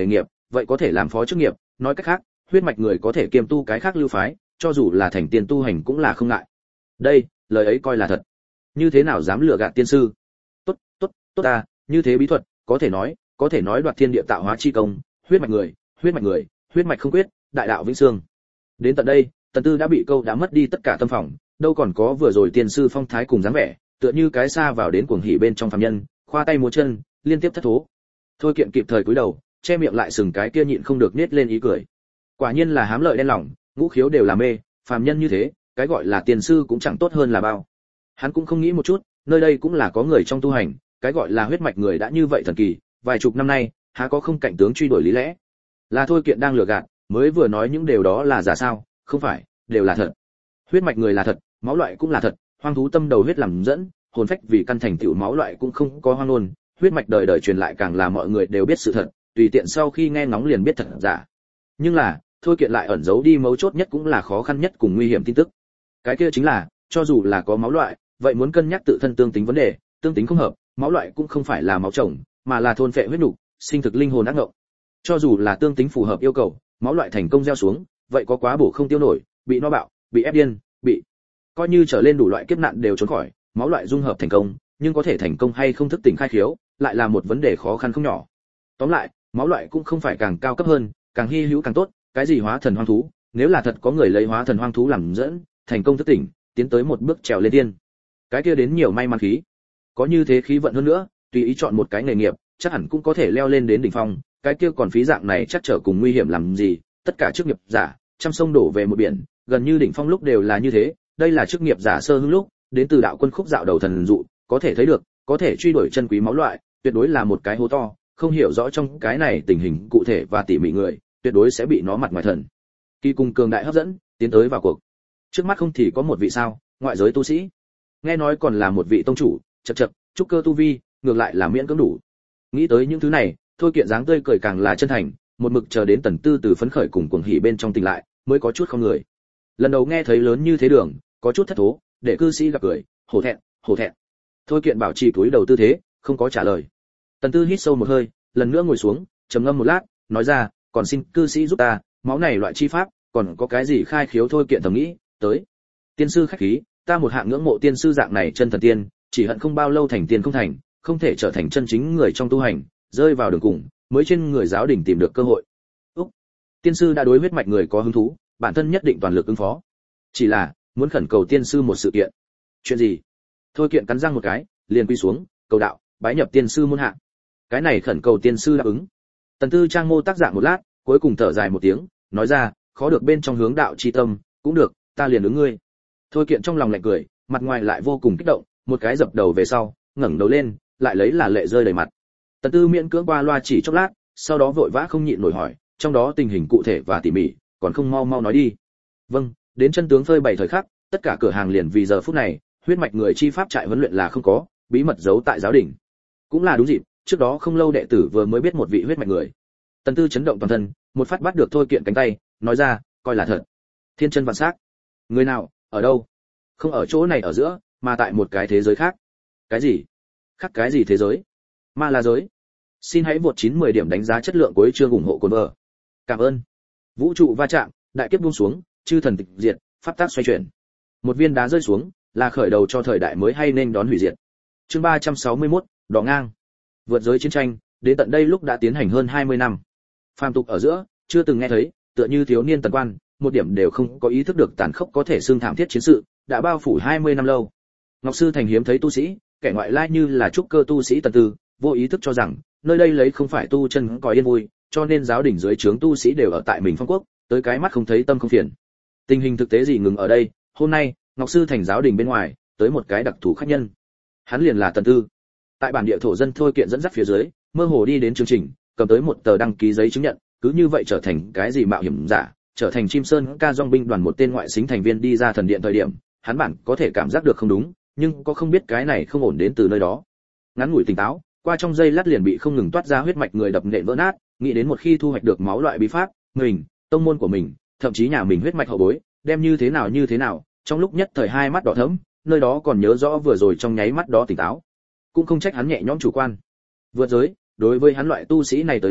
vậy có thể làm phó chức nghiệp, nói cách khác, huyết mạch người có thể kiêm tu cái khác lưu phái, cho dù là thành tiên tu hành cũng là không ngại. Đây, lời ấy coi là thật. Như thế nào dám lừa gạt tiên sư? Tốt, tốt, tốt ta, như thế bí thuật, có thể nói, có thể nói đoạt thiên địa tạo hóa chi công, huyết mạch người, huyết mạch người, huyết mạch không quyết, đại đạo vĩnh xương. Đến tận đây, Tần Tư đã bị câu đã mất đi tất cả tâm phòng, đâu còn có vừa rồi tiên sư phong thái cùng dáng vẻ, tựa như cái xa vào đến cuồng hỉ bên trong phàm nhân, khoa tay múa chân, liên tiếp thất thố. Thôi Kiện kịp thời cúi đầu, che miệng lại sừng cái kia nhịn không được nết lên ý cười. Quả nhiên là hám lợi đen lòng, ngũ khiếu đều là mê, phàm nhân như thế, cái gọi là tiên sư cũng chẳng tốt hơn là bao. Hắn cũng không nghĩ một chút, nơi đây cũng là có người trong tu hành, cái gọi là huyết mạch người đã như vậy thần kỳ, vài chục năm nay, há có không cảnh tướng truy đuổi lý lẽ. Là Thôi Kiện đang lừa gạt, mới vừa nói những điều đó là giả sao? Không phải, đều là thật. Huyết mạch người là thật, máu loại cũng là thật, hoang thú tâm đầu huyết làm dẫn, hồn phách vì căn thành tựu máu loại cũng không có hoang luôn, huyết mạch đời đời truyền lại càng là mọi người đều biết sự thật, tùy tiện sau khi nghe ngóng liền biết thật giả. Nhưng là, Thôi Kiện lại ẩn giấu đi mấu chốt nhất cũng là khó khăn nhất cùng nguy hiểm tin tức. Cái kia chính là, cho dù là có máu loại, vậy muốn cân nhắc tự thân tương tính vấn đề, tương tính không hợp, máu loại cũng không phải là máu chồng, mà là thôn phệ huyết nục, sinh thực linh hồn ác ngộng. Cho dù là tương tính phù hợp yêu cầu, máu loại thành công gieo xuống, vậy có quá bổ không tiêu nổi, bị no bạo, bị ép điên, bị coi như trở lên đủ loại kiếp nạn đều trốn khỏi, máu loại dung hợp thành công, nhưng có thể thành công hay không thức tỉnh khai khiếu, lại là một vấn đề khó khăn không nhỏ. Tóm lại, máu loại cũng không phải càng cao cấp hơn, càng hy hữu càng tốt, cái gì hóa thần hoang thú, nếu là thật có người lấy hóa thần hoang thú làm dẫn, thành công thức tỉnh, tiến tới một bước trèo lên tiên. Cái kia đến nhiều may mắn khí. Có như thế khí vận hơn nữa, tùy ý chọn một cái nghề nghiệp, chắc hẳn cũng có thể leo lên đến đỉnh phong, cái kia còn phí dạng này chắc trở cùng nguy hiểm làm gì, tất cả chức nghiệp giả, trăm sông đổ về một biển, gần như đỉnh phong lúc đều là như thế, đây là chức nghiệp giả sơ hưng lúc, đến từ đạo quân khúc dạo đầu thần dụ, có thể thấy được, có thể truy đuổi chân quý máu loại, tuyệt đối là một cái hố to, không hiểu rõ trong cái này tình hình cụ thể và tỉ mỉ người, tuyệt đối sẽ bị nó mặt ngoài thần kỳ cùng cường đại hấp dẫn, tiến tới vào cuộc. Trước mắt không thì có một vị sao, ngoại giới tu sĩ, nghe nói còn là một vị tông chủ, chậc chậc, trúc cơ tu vi, ngược lại là miễn cưỡng đủ. Nghĩ tới những thứ này, Thôi Kiện dáng tươi cười càng là chân thành, một mực chờ đến Tần Tư từ phấn khởi cùng cuồng hỉ bên trong tỉnh lại, mới có chút không người. Lần đầu nghe thấy lớn như thế đường, có chút thất thố, để cư sĩ gặp cười, hổ thẹn, hổ thẹn. Thôi Kiện bảo trì túi đầu tư thế, không có trả lời. Tần Tư hít sâu một hơi, lần nữa ngồi xuống, trầm ngâm một lát, nói ra, còn xin cư sĩ giúp ta, máu này loại chi pháp, còn có cái gì khai khiếu. Thôi Kiện thầm nghĩ, tới. Tiên sư khách khí, ta một hạng ngưỡng mộ tiên sư dạng này chân thần tiên, chỉ hận không bao lâu thành tiên không thành, không thể trở thành chân chính người trong tu hành, rơi vào đường cùng, mới trên người giáo đình tìm được cơ hội. Úc, tiên sư đã đối huyết mạch người có hứng thú, bản thân nhất định toàn lực ứng phó. Chỉ là muốn khẩn cầu tiên sư một sự kiện. Chuyện gì? Thôi Kiện cắn răng một cái, liền quy xuống, cầu đạo, bái nhập tiên sư môn hạ. Cái này khẩn cầu tiên sư đáp ứng. Tần Tư trang mô tác dạng một lát, cuối cùng thở dài một tiếng, nói ra, khó được bên trong hướng đạo chi tâm, cũng được, ta liền ứng ngươi. Thôi Kiện trong lòng lạnh cười, mặt ngoài lại vô cùng kích động, một cái dập đầu về sau, ngẩng đầu lên, lại lấy là lệ rơi đầy mặt. Tần Tư miễn cưỡng qua loa chỉ chốc lát, sau đó vội vã không nhịn nổi hỏi, trong đó tình hình cụ thể và tỉ mỉ, còn không mau mau nói đi. Vâng, đến chân tướng phơi bày thời khắc, tất cả cửa hàng liền vì giờ phút này, huyết mạch người chi pháp trại huấn luyện là không có, bí mật giấu tại giáo đình. Cũng là đúng dịp, trước đó không lâu đệ tử vừa mới biết một vị huyết mạch người. Tần Tư chấn động toàn thân, một phát bắt được Thôi Kiện cánh tay, nói ra, coi là thật. Thiên chân vạn sắc. Người nào, ở đâu? Không ở chỗ này ở giữa, mà tại một cái thế giới khác. Cái gì? Khác cái gì thế giới? Ma La giới. Xin hãy vượt chín mười điểm đánh giá chất lượng của chương ủng hộ cuốn vở. Cảm ơn. Vũ trụ va chạm, đại kiếp buông xuống, chư thần tịch diệt, pháp tác xoay chuyển. Một viên đá rơi xuống, là khởi đầu cho thời đại mới hay nên đón hủy diệt. Chương ba trăm sáu mươi mốt, đỏ ngang. Vượt giới chiến tranh, đến tận đây lúc đã tiến hành hơn hai mươi năm. Phàm tục ở giữa, chưa từng nghe thấy, tựa như thiếu niên tần quan, một điểm đều không có ý thức được tàn khốc có thể xương thảm thiết chiến sự, đã bao phủ hai mươi năm lâu. Ngọc sư thành hiếm thấy tu sĩ, kẻ ngoại lai như là trúc cơ tu sĩ Tần Tư, vô ý thức cho rằng, nơi đây lấy không phải tu chân có yên vui, cho nên giáo đỉnh dưới trướng tu sĩ đều ở tại mình phong quốc, tới cái mắt không thấy tâm không phiền. Tình hình thực tế gì ngừng ở đây, hôm nay, Ngọc sư thành giáo đỉnh bên ngoài, tới một cái đặc thù khách nhân. Hắn liền là Tần Tư. Tại bản địa thổ dân Thôi Kiện dẫn dắt phía dưới, mơ hồ đi đến chương trình, cầm tới một tờ đăng ký giấy chứng nhận, cứ như vậy trở thành cái gì mạo hiểm giả, trở thành Chim Sơn ca dong binh đoàn một tên ngoại xính thành viên đi ra thần điện thời điểm, hắn bản có thể cảm giác được không đúng, nhưng có không biết cái này không ổn đến từ nơi đó. Ngắn ngủi tỉnh táo, qua trong giây lát liền bị không ngừng toát ra huyết mạch người đập nện vỡ nát, nghĩ đến một khi thu hoạch được máu loại bí pháp, mình, tông môn của mình, thậm chí nhà mình huyết mạch hậu bối, đem như thế nào như thế nào, trong lúc nhất thời hai mắt đỏ thẫm, nơi đó còn nhớ rõ vừa rồi trong nháy mắt đó tỉnh táo. Cũng không trách hắn nhẹ nhõm chủ quan. Vượt giới, đối với hắn loại tu sĩ này tới nói,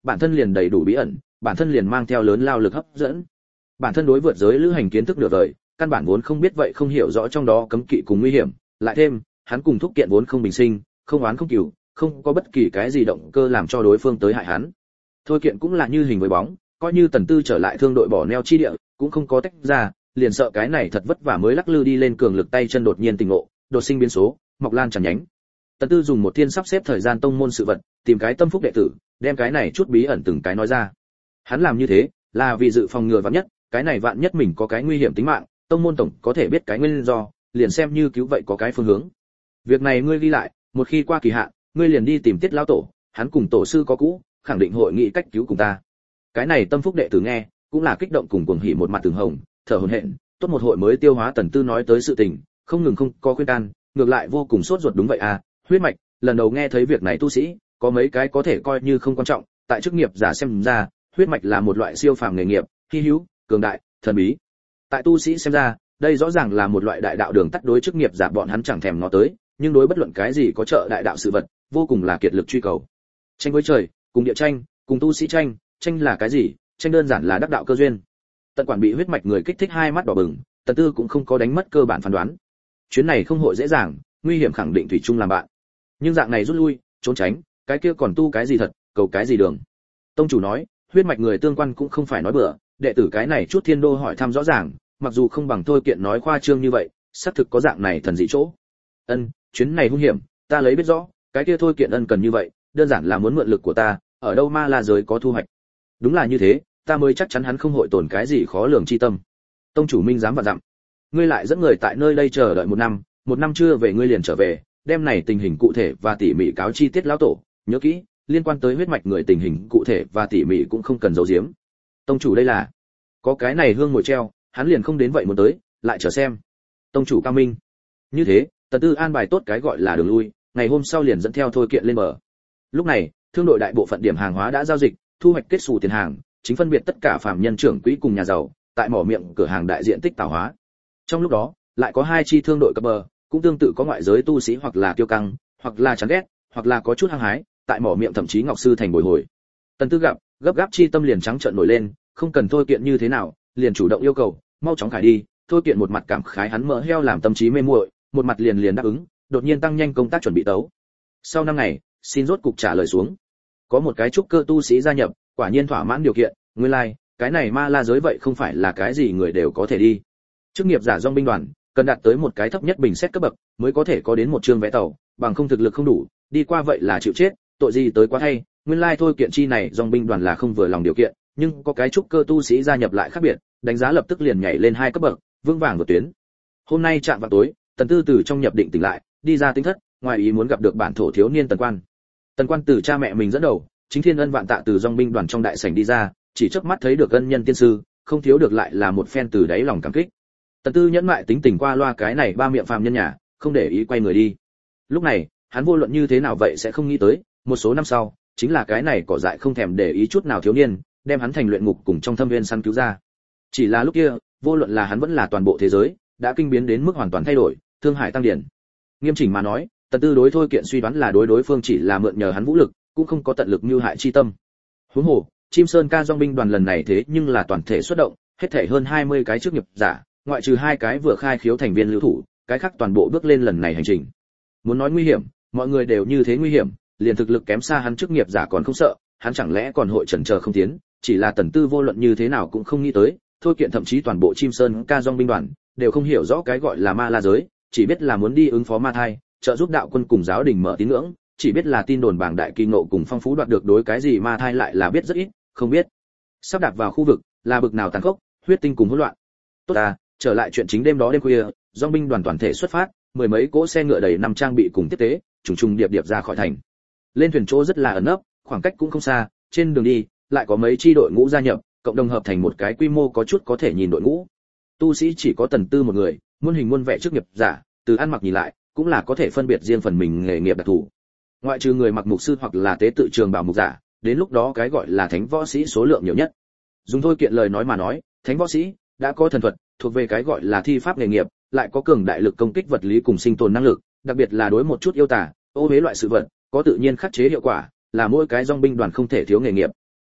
bản thân liền đầy đủ bí ẩn, bản thân liền mang theo lớn lao lực hấp dẫn. Bản thân đối vượt giới lữ hành kiến thức nửa đời, căn bản vốn không biết vậy không hiểu rõ trong đó cấm kỵ cùng nguy hiểm, lại thêm, hắn cùng thúc kiện vốn không bình sinh, không oán không cừu, không có bất kỳ cái gì động cơ làm cho đối phương tới hại hắn. Thôi kiện cũng là như hình với bóng, coi như Tần Tư trở lại thương đội bỏ neo chi địa, cũng không có tách ra, liền sợ cái này thật vất vả mới lắc lư đi lên cường lực tay chân đột nhiên tình ngộ, đột sinh biến số, mọc lan chẳng nhánh. Tần Tư dùng một thiên sắp xếp thời gian tông môn sự vật, tìm cái tâm phúc đệ tử, đem cái này chút bí ẩn từng cái nói ra. Hắn làm như thế, là vì dự phòng ngừa vạn nhất, cái này vạn nhất mình có cái nguy hiểm tính mạng, tông môn tổng có thể biết cái nguyên do, liền xem như cứu vậy có cái phương hướng. Việc này ngươi ghi lại, một khi qua kỳ hạn, ngươi liền đi tìm Tiết lão tổ, hắn cùng tổ sư có cũ, khẳng định hội nghị cách cứu cùng ta. Cái này tâm phúc đệ tử nghe, cũng là kích động cùng cuồng hỉ một mặt từng hồng, thở hổn hển, tốt một hội mới tiêu hóa Tần Tư nói tới sự tình, không ngừng không có khuyên can, ngược lại vô cùng sốt ruột. Đúng vậy à, huyết mạch, lần đầu nghe thấy việc này tu sĩ, có mấy cái có thể coi như không quan trọng, tại chức nghiệp giả xem ra, huyết mạch là một loại siêu phàm nghề nghiệp, hi hữu, cường đại, thần bí. Tại tu sĩ xem ra, đây rõ ràng là một loại đại đạo đường tắt, đối chức nghiệp giả bọn hắn chẳng thèm nó tới, nhưng đối bất luận cái gì có trợ đại đạo sự vật, vô cùng là kiệt lực truy cầu. Tranh với trời, cùng địa tranh, cùng tu sĩ tranh, tranh là cái gì? Tranh đơn giản là đắc đạo cơ duyên. Tận quản bị huyết mạch người kích thích hai mắt đỏ bừng, Tần Tư cũng không có đánh mất cơ bản phán đoán. Chuyến này không hội dễ dàng, nguy hiểm khẳng định thủy chung làm bạn. Nhưng dạng này rút lui, trốn tránh, cái kia còn tu cái gì thật, cầu cái gì đường. Tông chủ nói, huyết mạch người tương quan cũng không phải nói bừa, đệ tử cái này chút thiên đô hỏi thăm rõ ràng, mặc dù không bằng Thôi Kiện nói khoa trương như vậy, xác thực có dạng này thần dị chỗ. Ân, chuyến này hung hiểm, ta lấy biết rõ, cái kia Thôi Kiện ân cần như vậy, đơn giản là muốn mượn lực của ta, ở đâu ma la giới có thu hoạch. Đúng là như thế, ta mới chắc chắn hắn không hội tổn cái gì khó lường chi tâm. Tông chủ minh dám vạn dặm. Ngươi lại dẫn người tại nơi đây chờ đợi một năm, một năm chưa về ngươi liền trở về, đem này tình hình cụ thể và tỉ mỉ cáo chi Tiết lão tổ, nhớ kỹ, liên quan tới huyết mạch người tình hình cụ thể và tỉ mỉ cũng không cần giấu giếm. Tông chủ đây là, có cái này hương ngồi treo, hắn liền không đến vậy muốn tới, lại chờ xem. Tông chủ cao minh. Như thế, Tần Tư an bài tốt cái gọi là đường lui, ngày hôm sau liền dẫn theo Thôi Kiện lên bờ. Lúc này, thương đội đại bộ phận điểm hàng hóa đã giao dịch, thu hoạch kết xù tiền hàng, chính phân biệt tất cả phạm nhân trưởng quỹ cùng nhà giàu, tại mỏ miệng cửa hàng đại diện tích tạo hóa. Trong lúc đó, lại có hai chi thương đội cập bờ, cũng tương tự có ngoại giới tu sĩ hoặc là tiêu căng, hoặc là chán ghét, hoặc là có chút hăng hái, tại mỏ miệng thậm chí ngọc sư thành bồi hồi. Tần Tư gặp, gấp gáp chi tâm liền trắng trợn nổi lên, không cần Thôi Kiện như thế nào, liền chủ động yêu cầu, mau chóng khải đi. Thôi Kiện một mặt cảm khái hắn mỡ heo làm tâm trí mê muội, một mặt liền liền đáp ứng, đột nhiên tăng nhanh công tác chuẩn bị tấu. Sau năm ngày, xin rốt cục trả lời xuống. Có một cái trúc cơ tu sĩ gia nhập, quả nhiên thỏa mãn điều kiện, nguyên lai, like, cái này ma la giới vậy không phải là cái gì người đều có thể đi. Chức nghiệp giả dòng binh đoàn, cần đạt tới một cái thấp nhất bình xét cấp bậc, mới có thể có đến một chương vé tàu, bằng không thực lực không đủ, đi qua vậy là chịu chết, tội gì tới quá thay. Nguyên lai like Thôi Kiện chi này dòng binh đoàn là không vừa lòng điều kiện, nhưng có cái trúc cơ tu sĩ gia nhập lại khác biệt, đánh giá lập tức liền nhảy lên hai cấp bậc, vững vàng vượt tuyến. Hôm nay chạm vào tối, Tần Tư từ trong nhập định tỉnh lại, đi ra tinh thất, ngoài ý muốn gặp được bản thổ thiếu niên Tần Quan. Tần Quan từ cha mẹ mình dẫn đầu, chính thiên ân vạn tạ từ dòng binh đoàn trong đại sảnh đi ra, chỉ chớp mắt thấy được ân nhân tiên sư, không thiếu được lại là một phen từ đáy lòng cảm kích. Tần Tư nhẫn mại tính tình qua loa cái này ba miệng phàm nhân nhà, không để ý quay người đi. Lúc này, hắn vô luận như thế nào vậy sẽ không nghĩ tới, một số năm sau, chính là cái này cỏ dại không thèm để ý chút nào thiếu niên, đem hắn thành luyện ngục cùng trong thâm viên săn cứu ra. Chỉ là lúc kia, vô luận là hắn vẫn là toàn bộ thế giới, đã kinh biến đến mức hoàn toàn thay đổi, thương hải tăng điển. Nghiêm chỉnh mà nói, Tần Tư đối Thôi Kiện suy đoán là đối đối phương chỉ là mượn nhờ hắn vũ lực, cũng không có tận lực mưu hại chi tâm. Huống hồ, Chim Sơn Ca dòng binh đoàn lần này thế nhưng là toàn thể xuất động, hết thảy hơn hai mươi cái chức nghiệp giả, ngoại trừ hai cái vừa khai khiếu thành viên lưu thủ, cái khác toàn bộ bước lên lần này hành trình. Muốn nói nguy hiểm, mọi người đều như thế nguy hiểm, liền thực lực kém xa hắn chức nghiệp giả còn không sợ, hắn chẳng lẽ còn hội chần chờ không tiến, chỉ là Tần Tư vô luận như thế nào cũng không nghĩ tới, Thôi Kiện thậm chí toàn bộ Chim Sơn Ca dòng binh đoàn đều không hiểu rõ cái gọi là ma la giới, chỉ biết là muốn đi ứng phó ma thai, trợ giúp đạo quân cùng giáo đình mở tín ngưỡng, chỉ biết là tin đồn bảng đại kỳ ngộ cùng phong phú đoạt được đối cái gì ma thai lại là biết rất ít, không biết. Sắp đạp vào khu vực, là bực nào tàn khốc, huyết tinh cùng hỗn loạn. Tốt à, trở lại chuyện chính đêm đó đêm khuya, dòng binh đoàn toàn thể xuất phát, mười mấy cỗ xe ngựa đầy năm trang bị cùng tiếp tế, trùng trùng điệp điệp ra khỏi thành. Lên thuyền chỗ rất là ẩn nấp, khoảng cách cũng không xa, trên đường đi lại có mấy chi đội ngũ gia nhập, cộng đồng hợp thành một cái quy mô có chút có thể nhìn đội ngũ. Tu sĩ chỉ có Tần Tư một người, muôn hình muôn vẻ chức nghiệp giả, từ ăn mặc nhìn lại, cũng là có thể phân biệt riêng phần mình nghề nghiệp đặc thù. Ngoại trừ người mặc mục sư hoặc là tế tự trường bảo mục giả, đến lúc đó cái gọi là thánh võ sĩ số lượng nhiều nhất. Dùng Thôi Kiện lời nói mà nói, thánh võ sĩ đã có thần thuật, thuộc về cái gọi là thi pháp nghề nghiệp, lại có cường đại lực công kích vật lý cùng sinh tồn năng lực, đặc biệt là đối một chút yêu tà, ô hế loại sự vật, có tự nhiên khắc chế hiệu quả, là mỗi cái dòng binh đoàn không thể thiếu nghề nghiệp.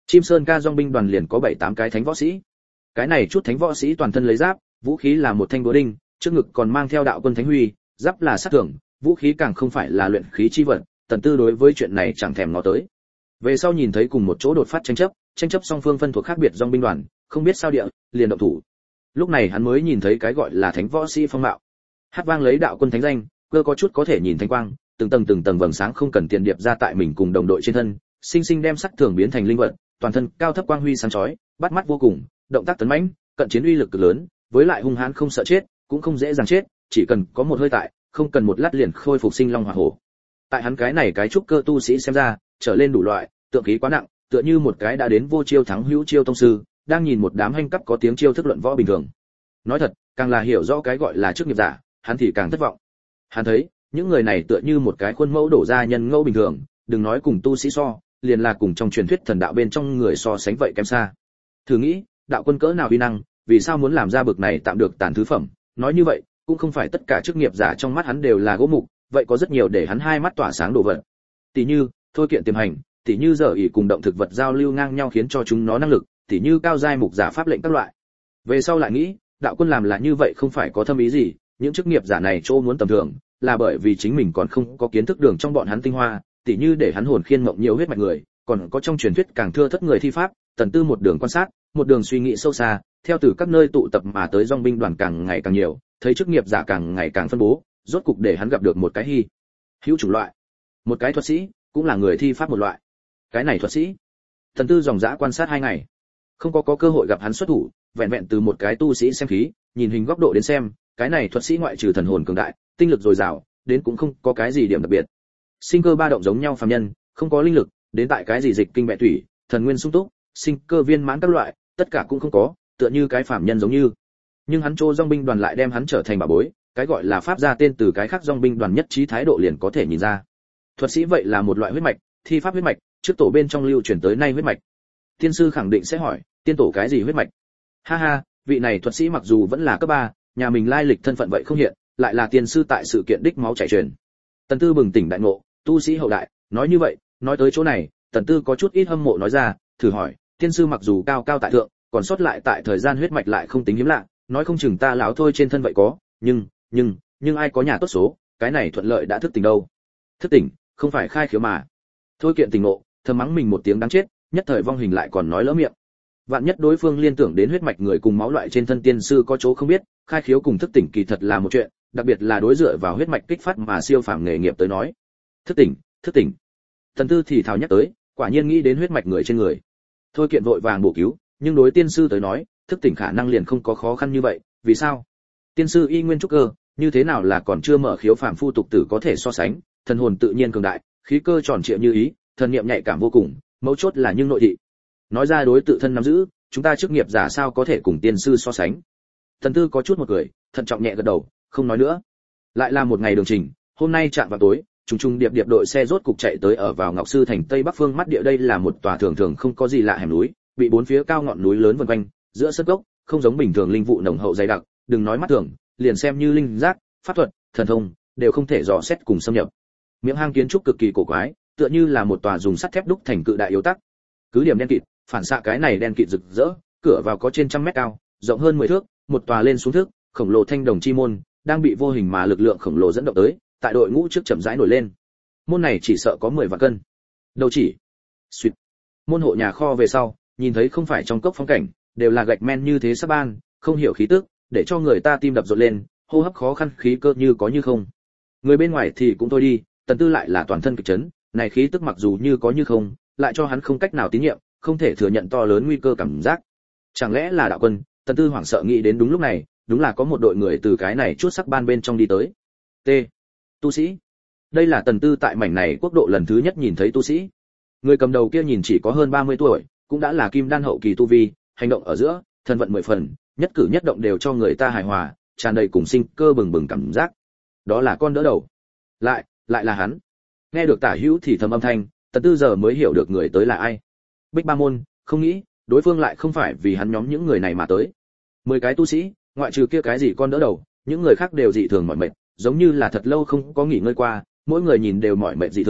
Chim Sơn ca dòng binh đoàn liền có bảy tám cái thánh võ sĩ. Cái này chút thánh võ sĩ toàn thân lấy giáp, vũ khí là một thanh búa đinh, trước ngực còn mang theo đạo quân thánh huy, giáp là sát thường, vũ khí càng không phải là luyện khí chi vật, Tần Tư đối với chuyện này chẳng thèm ngó tới. Về sau nhìn thấy cùng một chỗ đột phát tranh chấp, tranh chấp song phương phân thuộc khác biệt dòng binh đoàn, không biết sao địa, liền động thủ. Lúc này hắn mới nhìn thấy cái gọi là thánh võ sĩ phong mạo. Hát vang lấy đạo quân thánh danh, cơ có chút có thể nhìn thánh quang, từng tầng từng tầng vầng sáng không cần tiền điệp ra tại mình cùng đồng đội trên thân, sinh sinh đem sắc thường biến thành linh vật, toàn thân cao thấp quang huy sáng chói, bắt mắt vô cùng, động tác tấn mãnh, cận chiến uy lực cực lớn, với lại hung hãn không sợ chết, cũng không dễ dàng chết, chỉ cần có một hơi tại, không cần một lát liền khôi phục sinh long hỏa hổ. Tại hắn cái này cái trúc cơ tu sĩ xem ra, trở lên đủ loại, tượng khí quá nặng, tựa như một cái đã đến vô chiêu thắng hữu chiêu tông sư, đang nhìn một đám hành cấp có tiếng chiêu thức luận võ bình thường. Nói thật, càng là hiểu rõ cái gọi là chức nghiệp giả, hắn thì càng thất vọng. Hắn thấy, những người này tựa như một cái khuôn mẫu đổ ra nhân ngẫu bình thường, đừng nói cùng tu sĩ so, liền là cùng trong truyền thuyết thần đạo bên trong người so sánh vậy kém xa. Thử nghĩ, đạo quân cỡ nào uy năng, vì sao muốn làm ra bực này tạm được tàn thứ phẩm? Nói như vậy, cũng không phải tất cả chức nghiệp giả trong mắt hắn đều là gỗ mục, vậy có rất nhiều để hắn hai mắt tỏa sáng đồ vật. Tỷ như, thôi kiện tiềm hành, tỷ như giờ ỷ cùng động thực vật giao lưu ngang nhau khiến cho chúng nó năng lực, tỷ như cao giai mục giả pháp lệnh các loại. Về sau lại nghĩ, đạo quân làm là như vậy không phải có thâm ý gì, những chức nghiệp giả này chỗ muốn tầm thường, là bởi vì chính mình còn không có kiến thức đường trong bọn hắn tinh hoa, tỷ như để hắn hồn khiên mộng nhiều huyết mạch người, còn có trong truyền thuyết càng thưa thất người thi pháp. Tần Tư một đường quan sát, một đường suy nghĩ sâu xa, theo từ các nơi tụ tập mà tới dòng binh đoàn càng ngày càng nhiều, thấy chức nghiệp giả càng ngày càng phân bố, rốt cục để hắn gặp được một cái hy hữu chủng loại, một cái thuật sĩ, cũng là người thi pháp một loại. Cái này thuật sĩ, Tần Tư dòng dã quan sát hai ngày, không có có cơ hội gặp hắn xuất thủ, vẹn vẹn từ một cái tu sĩ xem khí, nhìn hình góc độ đến xem, cái này thuật sĩ ngoại trừ thần hồn cường đại, tinh lực dồi dào, đến cũng không có cái gì điểm đặc biệt. Sinh cơ ba động giống nhau phàm nhân, không có linh lực, đến tại cái gì dịch kinh bệ thủy, thần nguyên sung túc, sinh cơ viên mãn các loại, tất cả cũng không có, tựa như cái phàm nhân giống như. Nhưng hắn Trô dòng binh đoàn lại đem hắn trở thành bảo bối, cái gọi là pháp gia tên từ cái khác dòng binh đoàn nhất trí thái độ liền có thể nhìn ra. Thuật sĩ vậy là một loại huyết mạch, thi pháp huyết mạch, trước tổ bên trong lưu truyền tới nay huyết mạch. Tiên sư khẳng định sẽ hỏi, tiên tổ cái gì huyết mạch? Ha ha, vị này thuật sĩ mặc dù vẫn là cấp ba, nhà mình lai lịch thân phận vậy không hiện, lại là tiên sư tại sự kiện đích máu chảy truyền. Tần Tư bừng tỉnh đại ngộ, tu sĩ hậu đại, nói như vậy, nói tới chỗ này, Tần Tư có chút ít hâm mộ nói ra, thử hỏi, tiên sư mặc dù cao cao tại thượng, còn sót lại tại thời gian huyết mạch lại không tính hiếm lạ, nói không chừng ta lão thôi trên thân vậy có, nhưng, nhưng, nhưng ai có nhà tốt số, cái này thuận lợi đã thức tỉnh đâu? Thức tỉnh, không phải khai khiếu mà. Thôi kiện tỉnh ngộ, thầm mắng mình một tiếng đáng chết, nhất thời vong hình lại còn nói lỡ miệng. Vạn nhất đối phương liên tưởng đến huyết mạch người cùng máu loại trên thân tiên sư có chỗ không biết, khai khiếu cùng thức tỉnh kỳ thật là một chuyện, đặc biệt là đối dựa vào huyết mạch kích phát mà siêu phàm nghề nghiệp tới nói. Thức tỉnh, thức tỉnh. Thần Tư thì thào nhắc tới, quả nhiên nghĩ đến huyết mạch người trên người. Thôi kiện vội vàng bổ cứu, nhưng đối tiên sư tới nói, thức tỉnh khả năng liền không có khó khăn như vậy, vì sao? Tiên sư y nguyên trúc cơ, như thế nào là còn chưa mở khiếu phàm phu tục tử có thể so sánh, thần hồn tự nhiên cường đại, khí cơ tròn trịa như ý, thần niệm nhạy cảm vô cùng, mấu chốt là nhưng nội thị. Nói ra đối tự thân nắm giữ, chúng ta chức nghiệp giả sao có thể cùng tiên sư so sánh. Thần Tư có chút một cười, thận trọng nhẹ gật đầu, không nói nữa. Lại là một ngày đường trình, hôm nay chạm vào tối, trùng trùng điệp điệp đội xe rốt cục chạy tới ở vào Ngọc Sư thành tây bắc phương mắt địa. Đây là một tòa thường thường không có gì lạ hẻm núi, bị bốn phía cao ngọn núi lớn vần quanh, giữa sân gốc, không giống bình thường linh vụ nồng hậu dày đặc, đừng nói mắt thường, liền xem như linh giác, pháp thuật, thần thông, đều không thể dò xét cùng xâm nhập. Miệng hang kiến trúc cực kỳ cổ quái, tựa như là một tòa dùng sắt thép đúc thành cự đại yếu tắc. Cứ điểm đen kịt, phản xạ cái này đen kịt rực rỡ, cửa vào có trên trăm mét cao, rộng hơn mười thước, một tòa lên xuống thước, khổng lồ thanh đồng chi môn, đang bị vô hình mà lực lượng khổng lồ dẫn động tới, tại đội ngũ trước chậm rãi nổi lên. Môn này chỉ sợ có mười vạn cân. Đầu chỉ. Xuyệt. Môn hộ nhà kho về sau, nhìn thấy không phải trong cốc phong cảnh, đều là gạch men như thế sắp ban, không hiểu khí tức, để cho người ta tim đập rộn lên, hô hấp khó khăn, khí cơ như có như không. Người bên ngoài thì cũng thôi đi, Tần Tư lại là toàn thân kịch chấn, này khí tức mặc dù như có như không, lại cho hắn không cách nào tín nhiệm, không thể thừa nhận to lớn nguy cơ cảm giác. Chẳng lẽ là đạo quân? Tần Tư hoảng sợ nghĩ đến đúng lúc này, đúng là có một đội người từ cái này chút sắc ban bên trong đi tới. T. Tu sĩ. Đây là Tần Tư tại mảnh này quốc độ lần thứ nhất nhìn thấy tu sĩ. Người cầm đầu kia nhìn chỉ có hơn ba mươi tuổi, cũng đã là kim đan hậu kỳ tu vi, hành động ở giữa, thân vận mười phần, nhất cử nhất động đều cho người ta hài hòa, tràn đầy cùng sinh cơ bừng bừng cảm giác. Đó là con đỡ đầu. Lại, lại là hắn. Nghe được tả hữu thì thầm âm thanh, Tần Tư giờ mới hiểu được người tới là ai. Bích Ba Môn, không nghĩ, đối phương lại không phải vì hắn nhóm những người này mà tới. Mười cái tu sĩ, ngoại trừ kia cái gì con đỡ đầu, những người khác đều dị thường mỏi mệt, giống như là thật lâu không có nghỉ ngơi qua, mỗi người nhìn đều mỏi mệt dị thường,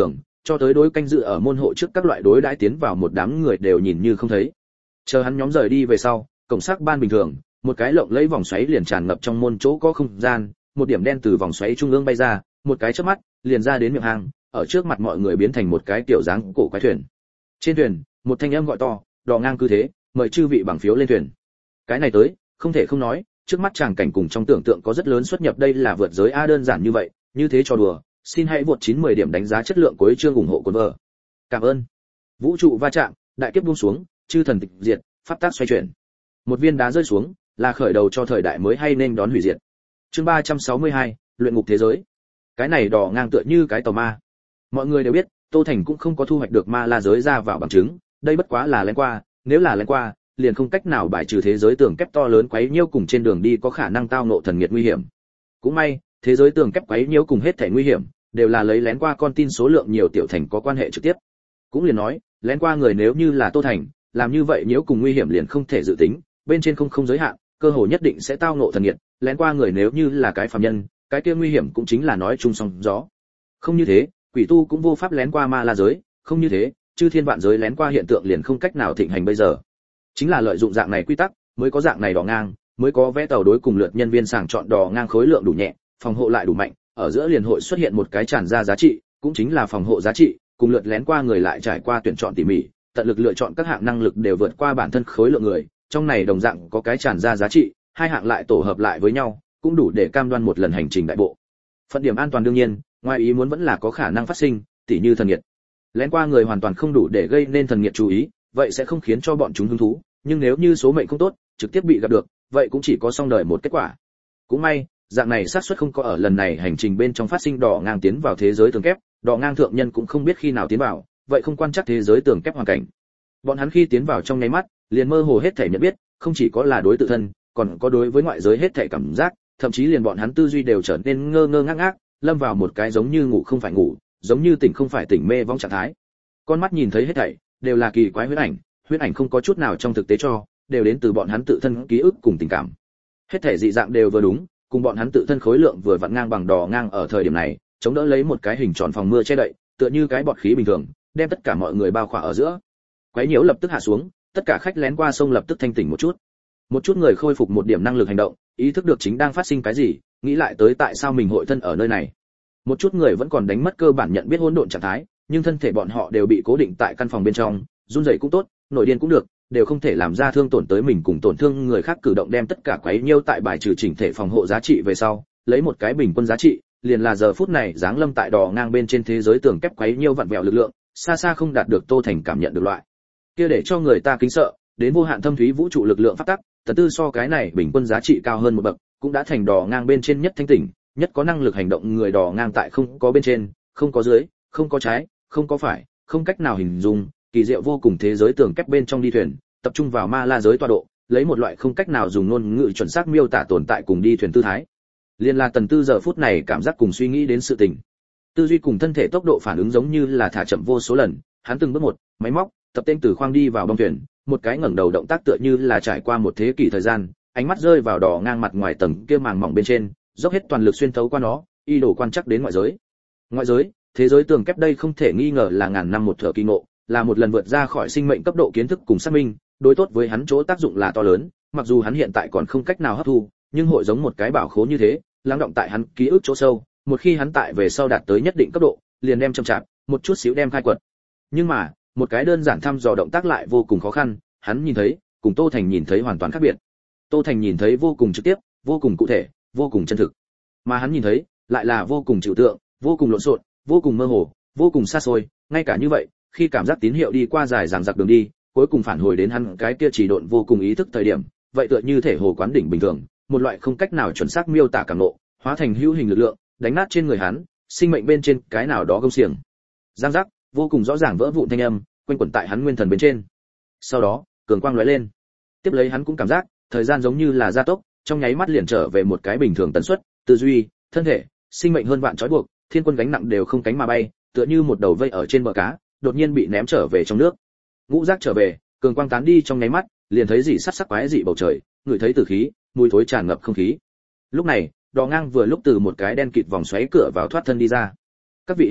cho tới đối canh dự ở môn hộ trước các loại đối đãi tiến vào một đám người đều nhìn như không thấy. Chờ hắn nhóm rời đi về sau, cổng sắc ban bình thường, một cái lộng lẫy vòng xoáy liền tràn ngập trong môn chỗ có không gian, một điểm đen từ vòng xoáy trung ương bay ra, một cái chớp mắt, liền ra đến miệng hang, ở trước mặt mọi người biến thành một cái tiểu dáng cổ quái thuyền. Trên thuyền, một thanh âm gọi to, đò ngang cứ thế, mời chư vị bằng phiếu lên thuyền. Cái này tới, không thể không nói, trước mắt chàng cảnh cùng trong tưởng tượng có rất lớn xuất nhập, đây là vượt giới a, đơn giản như vậy, như thế cho đùa, xin hãy vượt chín mươi điểm đánh giá chất lượng cuối chương ủng hộ cuốn vở. Cảm ơn. Vũ trụ va chạm, đại kiếp buông xuống, chư thần tịch diệt, pháp tắc xoay chuyển. Một viên đá rơi xuống, là khởi đầu cho thời đại mới hay nên đón hủy diệt. Chương ba trăm sáu mươi hai, luyện ngục thế giới. Cái này đỏ ngang tựa như cái tàu ma. Mọi người đều biết, Tô Thành cũng không có thu hoạch được ma la giới ra vào bằng chứng, đây bất quá là lén qua, nếu là lén qua, liền không cách nào bài trừ thế giới tường kép to lớn quấy nhiễu cùng trên đường đi có khả năng tao ngộ thần nghiệt nguy hiểm. Cũng may, thế giới tường kép quấy nhiễu cùng hết thảy nguy hiểm, đều là lấy lén qua con tin số lượng nhiều tiểu thành có quan hệ trực tiếp. Cũng liền nói, lén qua người nếu như là Tô Thành, làm như vậy nhiễu cùng nguy hiểm liền không thể dự tính, bên trên không không giới hạn, cơ hội nhất định sẽ tao ngộ thần nghiệt, lén qua người nếu như là cái phàm nhân, cái kia nguy hiểm cũng chính là nói chung song gió. Không như thế, quỷ tu cũng vô pháp lén qua ma la giới, không như thế, chư thiên vạn giới lén qua hiện tượng liền không cách nào thịnh hành bây giờ. Chính là lợi dụng dạng này quy tắc, mới có dạng này đò ngang, mới có vé tàu đối cùng lượt nhân viên sàng chọn đò ngang khối lượng đủ nhẹ, phòng hộ lại đủ mạnh, ở giữa liền hội xuất hiện một cái tràn ra giá trị, cũng chính là phòng hộ giá trị, cùng lượt lén qua người lại trải qua tuyển chọn tỉ mỉ, tận lực lựa chọn các hạng năng lực đều vượt qua bản thân khối lượng người, trong này đồng dạng có cái tràn ra giá trị, hai hạng lại tổ hợp lại với nhau, cũng đủ để cam đoan một lần hành trình đại bộ. Phần điểm an toàn đương nhiên, ngoài ý muốn vẫn là có khả năng phát sinh, tỉ như thần nghiệt. Lén qua người hoàn toàn không đủ để gây nên thần nghiệt chú ý, vậy sẽ không khiến cho bọn chúng hứng thú, nhưng nếu như số mệnh không tốt, trực tiếp bị gặp được, vậy cũng chỉ có xong đời một kết quả. Cũng may, dạng này xác suất không có ở lần này hành trình bên trong phát sinh. Đỏ ngang tiến vào thế giới tường kép, đỏ ngang thượng nhân cũng không biết khi nào tiến vào, vậy không quan chắc thế giới tường kép hoàn cảnh. Bọn hắn khi tiến vào trong nháy mắt, liền mơ hồ hết thể nhận biết, không chỉ có là đối tự thân, còn có đối với ngoại giới hết thể cảm giác, thậm chí liền bọn hắn tư duy đều trở nên ngơ ngơ ngác ngác, lâm vào một cái giống như ngủ không phải ngủ, giống như tỉnh không phải tỉnh mê vong trạng thái. Con mắt nhìn thấy hết thảy đều là kỳ quái huyễn ảnh, huyễn ảnh không có chút nào trong thực tế cho, đều đến từ bọn hắn tự thân ký ức cùng tình cảm. Hết thảy dị dạng đều vừa đúng, cùng bọn hắn tự thân khối lượng vừa vặn ngang bằng đò ngang ở thời điểm này, chống đỡ lấy một cái hình tròn phòng mưa che đậy, tựa như cái bọt khí bình thường, đem tất cả mọi người bao khỏa ở giữa. Quấy nhiễu lập tức hạ xuống, tất cả khách lén qua sông lập tức thanh tỉnh một chút. Một chút người khôi phục một điểm năng lực hành động, ý thức được chính đang phát sinh cái gì, nghĩ lại tới tại sao mình hội thân ở nơi này. Một chút người vẫn còn đánh mất cơ bản nhận biết hỗn độn trạng thái, nhưng thân thể bọn họ đều bị cố định tại căn phòng bên trong, run rẩy cũng tốt, nổi điên cũng được, đều không thể làm ra thương tổn tới mình cùng tổn thương người khác cử động, đem tất cả quấy nhiêu tại bài trừ chỉnh thể phòng hộ giá trị về sau, lấy một cái bình quân giá trị, liền là giờ phút này giáng lâm tại đò ngang bên trên thế giới tường kép quấy nhiêu vặn vẹo lực lượng, xa xa không đạt được Tô Thành cảm nhận được loại kia để cho người ta kính sợ, đến vô hạn thâm thúy vũ trụ lực lượng phát tắc, tần tư so cái này bình quân giá trị cao hơn một bậc, cũng đã thành đò ngang bên trên nhất thanh tỉnh, nhất có năng lực hành động người. Đò ngang tại không có bên trên, không có dưới, không có trái, không có phải, không cách nào hình dung, kỳ diệu vô cùng thế giới tường kép bên trong đi thuyền, tập trung vào ma la giới tọa độ, lấy một loại không cách nào dùng ngôn ngữ chuẩn xác miêu tả tồn tại cùng đi thuyền tư thái. Liên là tần tư giờ phút này cảm giác cùng suy nghĩ đến sự tình, tư duy cùng thân thể tốc độ phản ứng giống như là thả chậm vô số lần, hắn từng bước một, máy móc, tập tên từ khoang đi vào bong thuyền, một cái ngẩng đầu động tác tựa như là trải qua một thế kỷ thời gian, ánh mắt rơi vào đỏ ngang mặt ngoài tầng kia màng mỏng bên trên, dốc hết toàn lực xuyên thấu qua nó, y đổ quan chắc đến ngoại giới. Ngoại giới, thế giới tường kép đây không thể nghi ngờ là ngàn năm một thở kỳ ngộ, là một lần vượt ra khỏi sinh mệnh cấp độ kiến thức cùng xác minh, đối tốt với hắn chỗ tác dụng là to lớn, mặc dù hắn hiện tại còn không cách nào hấp thu, nhưng hội giống một cái bảo khố như thế, lắng động tại hắn ký ức chỗ sâu, một khi hắn tại về sau đạt tới nhất định cấp độ, liền đem chậm chạp, một chút xíu đem khai quật. Nhưng mà, một cái đơn giản thăm dò động tác lại vô cùng khó khăn, hắn nhìn thấy, cùng Tô Thành nhìn thấy hoàn toàn khác biệt. Tô Thành nhìn thấy vô cùng trực tiếp, vô cùng cụ thể, vô cùng chân thực, mà hắn nhìn thấy lại là vô cùng trừu tượng, vô cùng lộn xộn, vô cùng mơ hồ, vô cùng xa xôi. Ngay cả như vậy, khi cảm giác tín hiệu đi qua dài dằng dặc đường đi, cuối cùng phản hồi đến hắn cái kia chỉ độn vô cùng ý thức thời điểm, vậy tựa như thể hồ quán đỉnh bình thường, một loại không cách nào chuẩn xác miêu tả cảm ngộ, hóa thành hữu hình lực lượng, đánh nát trên người hắn, sinh mệnh bên trên cái nào đó gông xiềng. Giang giác, vô cùng rõ ràng vỡ vụn thanh âm, quanh quẩn tại hắn nguyên thần bên trên. Sau đó, cường quang lóe lên. Tiếp lấy hắn cũng cảm giác, thời gian giống như là gia tốc, trong nháy mắt liền trở về một cái bình thường tần suất, tư duy, thân thể, sinh mệnh hơn vạn trói buộc, thiên quân gánh nặng đều không cánh mà bay, tựa như một đầu vây ở trên bờ cá, đột nhiên bị ném trở về trong nước. Ngũ giác trở về, cường quang tán đi trong nháy mắt, liền thấy dị sắc sắc quái dị bầu trời, ngửi thấy tử khí, mùi thối tràn ngập không khí. Lúc này, đò ngang vừa lúc từ một cái đen kịt vòng xoáy cửa vào thoát thân đi ra. Các vị hành khách,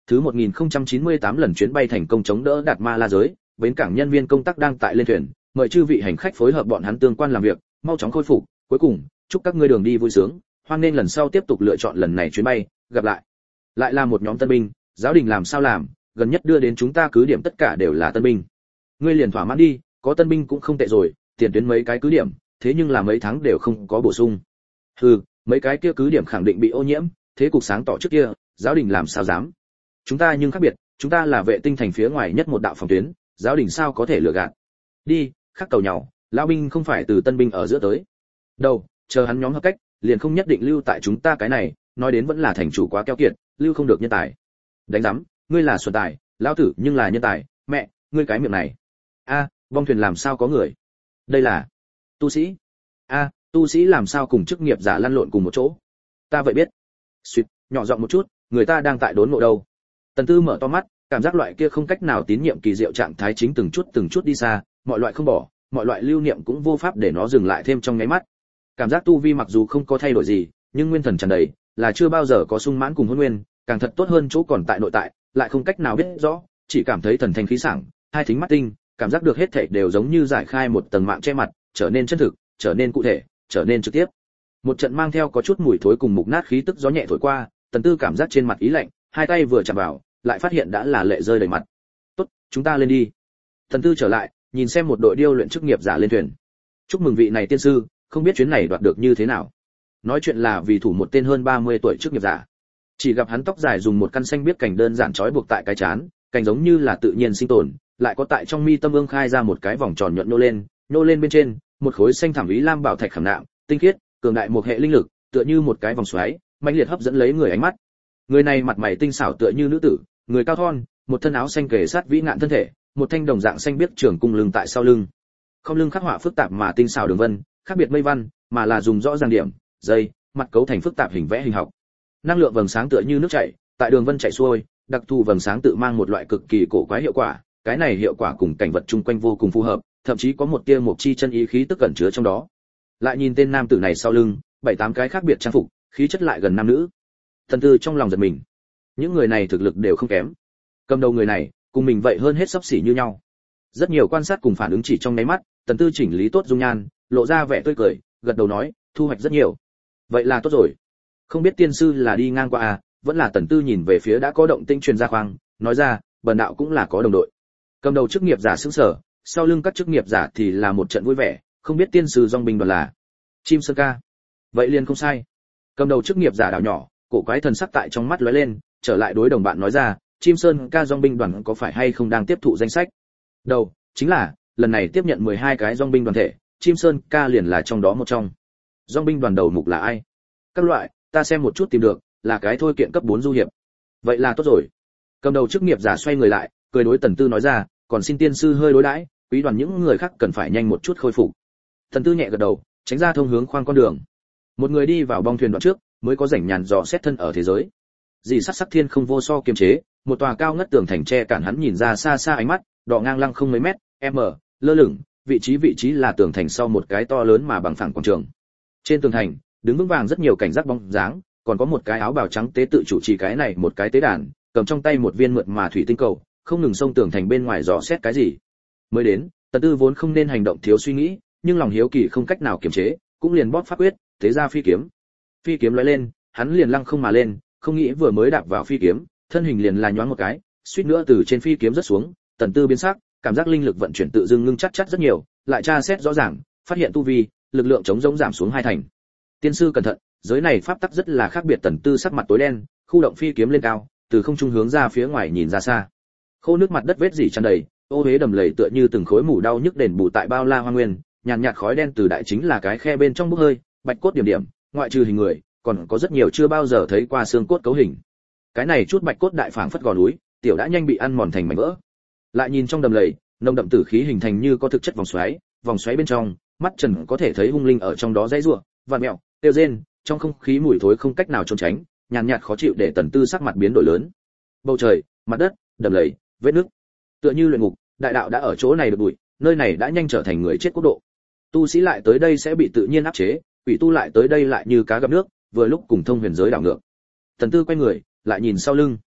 Thứ một nghìn không trăm chín mươi tám lần chuyến bay thành công chống đỡ Đạt Ma La giới, bến cảng nhân viên công tác đang tại lên thuyền, mời chư vị hành khách phối hợp bọn hắn tương quan làm việc, mau chóng khôi phục, cuối cùng, chúc các ngươi đường đi vui sướng, hoan nên lần sau tiếp tục lựa chọn lần này chuyến bay, gặp lại. Lại là một nhóm tân binh, giáo đình làm sao làm, gần nhất đưa đến chúng ta cứ điểm tất cả đều là tân binh. Ngươi liền thỏa mãn đi, có tân binh cũng không tệ rồi, tiền tuyến mấy cái cứ điểm, thế nhưng là mấy tháng đều không có bổ sung. Hừ, mấy cái kia cứ điểm khẳng định bị ô nhiễm, thế cục sáng tỏ trước kia, giáo đình làm sao dám. Chúng ta nhưng khác biệt, chúng ta là vệ tinh thành phía ngoài nhất một đạo phòng tuyến, giáo đình sao có thể lừa gạt. Đi, khắc cầu nhau, lão binh không phải từ tân binh ở giữa tới. Đâu, chờ hắn nhóm hợp cách, liền không nhất định lưu tại chúng ta cái này, nói đến vẫn là thành chủ quá keo kiệt, lưu không được nhân tài. Đánh rắm, ngươi là xuân tài, lão tử nhưng là nhân tài, mẹ, ngươi cái miệng này. A, vong thuyền làm sao có người? Đây là tu sĩ. A, tu sĩ làm sao cùng chức nghiệp giả lăn lộn cùng một chỗ? Ta vậy biết. Xuyệt, nhỏ giọng một chút, người ta đang tại đốn ngộ đâu. Tần Tư mở to mắt, cảm giác loại kia không cách nào tín nhiệm kỳ diệu trạng thái chính từng chút từng chút đi xa, mọi loại không bỏ, mọi loại lưu niệm cũng vô pháp để nó dừng lại thêm trong nháy mắt. Cảm giác tu vi mặc dù không có thay đổi gì, nhưng nguyên thần tràn đầy, là chưa bao giờ có sung mãn cùng hôn nguyên, càng thật tốt hơn chỗ còn tại nội tại, lại không cách nào biết rõ, chỉ cảm thấy thần thanh khí sảng, hai thính mắt tinh, cảm giác được hết thảy đều giống như giải khai một tầng mạng che mặt, trở nên chân thực, trở nên cụ thể, trở nên trực tiếp. Một trận mang theo có chút mùi thối cùng mục nát khí tức gió nhẹ thổi qua, Tần Tư cảm giác trên mặt ý lạnh, hai tay vừa chạm vào, lại phát hiện đã là lệ rơi đầy mặt. "Tốt, chúng ta lên đi." Tần Tư trở lại, nhìn xem một đội điêu luyện chức nghiệp giả lên thuyền. "Chúc mừng vị này tiên sư, không biết chuyến này đoạt được như thế nào." Nói chuyện là vì thủ một tên hơn ba mươi tuổi chức nghiệp giả. Chỉ gặp hắn tóc dài dùng một căn xanh biếc cành đơn giản trói buộc tại cái trán, cành giống như là tự nhiên sinh tồn, lại có tại trong mi tâm ương khai ra một cái vòng tròn nhuận nhô lên, nhô lên bên trên, một khối xanh thảm ý lam bảo thạch khảm nạm, tinh khiết, cường đại một hệ linh lực, tựa như một cái vòng xoáy, mãnh liệt hấp dẫn lấy người ánh mắt. Người này mặt mày tinh xảo tựa như nữ tử, người cao thon, một thân áo xanh kề sát vĩ ngạn thân thể, một thanh đồng dạng xanh biếc trường cung lưng tại sau lưng. Không lưng khắc họa phức tạp mà tinh xảo đường vân, khác biệt mây văn, mà là dùng rõ ràng điểm, dây, mặt cấu thành phức tạp hình vẽ hình học. Năng lượng vầng sáng tựa như nước chảy, tại đường vân chảy xuôi, đặc thù vầng sáng tự mang một loại cực kỳ cổ quái hiệu quả, cái này hiệu quả cùng cảnh vật chung quanh vô cùng phù hợp, thậm chí có một tia mộc chi chân ý khí tức cẩn chứa trong đó. Lại nhìn tên nam tử này sau lưng, bảy tám cái khác biệt trang phục, khí chất lại gần nam nữ. Thần Tư trong lòng giật mình. Những người này thực lực đều không kém. Cầm đầu người này, cùng mình vậy hơn hết sắp xỉ như nhau. Rất nhiều quan sát cùng phản ứng chỉ trong nháy mắt, Tần Tư chỉnh lý tốt dung nhan, lộ ra vẻ tươi cười, gật đầu nói, thu hoạch rất nhiều. Vậy là tốt rồi. Không biết tiên sư là đi ngang qua à, vẫn là Tần Tư nhìn về phía đã có động tĩnh truyền ra khoang, nói ra, bần đạo cũng là có đồng đội. Cầm đầu chức nghiệp giả sững sờ, sau lưng các chức nghiệp giả thì là một trận vui vẻ, không biết tiên sư dòng binh đoàn là Chim Sơn Ca. Vậy liền không sai. Cầm đầu chức nghiệp giả đảo nhỏ, cổ quái thần sắc tại trong mắt lóe lên, trở lại đối đồng bạn nói ra, Chim Sơn Ca dòng binh đoàn có phải hay không đang tiếp thụ danh sách? Đầu, chính là, lần này tiếp nhận mười hai cái dòng binh đoàn thể, Chim Sơn Ca liền là trong đó một trong. Dòng binh đoàn đầu mục là ai? Các loại, ta xem một chút tìm được, là cái thôi kiện cấp bốn du hiệp. Vậy là tốt rồi. Cầm đầu chức nghiệp giả xoay người lại, cười đối Tần Tư nói ra, còn xin tiên sư hơi đối đãi, quý đoàn những người khác cần phải nhanh một chút khôi phục. Tần Tư nhẹ gật đầu, tránh ra thông hướng khoang con đường. Một người đi vào bong thuyền đoạn trước, mới có rảnh nhàn dò xét thân ở thế giới. Dì sắc sắc thiên không vô so kiềm chế, một tòa cao ngất tường thành tre cản hắn nhìn ra xa xa ánh mắt, đỏ ngang lăng không mấy mét, m, lơ lửng, vị trí vị trí là tường thành sau một cái to lớn mà bằng phẳng quảng trường. Trên tường thành, đứng vững vàng rất nhiều cảnh giác bóng dáng, còn có một cái áo bào trắng tế tự chủ trì cái này một cái tế đàn, cầm trong tay một viên mượt mà thủy tinh cầu, không ngừng xông tường thành bên ngoài dò xét cái gì. Mới đến, Tần Tư vốn không nên hành động thiếu suy nghĩ, nhưng lòng hiếu kỳ không cách nào kiềm chế, cũng liền bóp pháp quyết, thế ra phi kiếm. Phi kiếm lóe lên, hắn liền lăng không mà lên, không nghĩ vừa mới đạp vào phi kiếm, thân hình liền là nhoáng một cái, suýt nữa từ trên phi kiếm rớt xuống. Tần Tư biến sắc, cảm giác linh lực vận chuyển tự dưng ngưng chắc chắc rất nhiều, lại tra xét rõ ràng, phát hiện tu vi, lực lượng chống rỗng giảm xuống hai thành. Tiên sư cẩn thận, giới này pháp tắc rất là khác biệt. Tần Tư sắc mặt tối đen, khu động phi kiếm lên cao, từ không trung hướng ra phía ngoài nhìn ra xa. Khô nước mặt đất vết rỉ tràn đầy, ô uế đầm lầy tựa như từng khối mủ đau nhức đền bù tại bao la hoang nguyên, nhàn nhạt khói đen từ đại chính là cái khe bên trong bốc hơi, bạch cốt điểm điểm, ngoại trừ hình người, còn có rất nhiều chưa bao giờ thấy qua xương cốt cấu hình. Cái này chút bạch cốt đại phảng phất gò núi, tiểu đã nhanh bị ăn mòn thành mảnh vỡ. Lại nhìn trong đầm lầy, nồng đậm tử khí hình thành như có thực chất vòng xoáy, vòng xoáy bên trong, mắt trần có thể thấy hung linh ở trong đó dãy rủa, vặn mèo, tiêu rên, trong không khí mùi thối không cách nào trốn tránh, nhàn nhạt khó chịu để Tần Tư sắc mặt biến đổi lớn. Bầu trời, mặt đất, đầm lầy, vết nước, tựa như luyện ngục, đại đạo đã ở chỗ này được bụi, nơi này đã nhanh trở thành người chết quốc độ. Tu sĩ lại tới đây sẽ bị tự nhiên áp chế, quỷ tu lại tới đây lại như cá gặp nước, vừa lúc cùng thông huyền giới đảo ngược. Tần Tư quay người, lại nhìn sau lưng.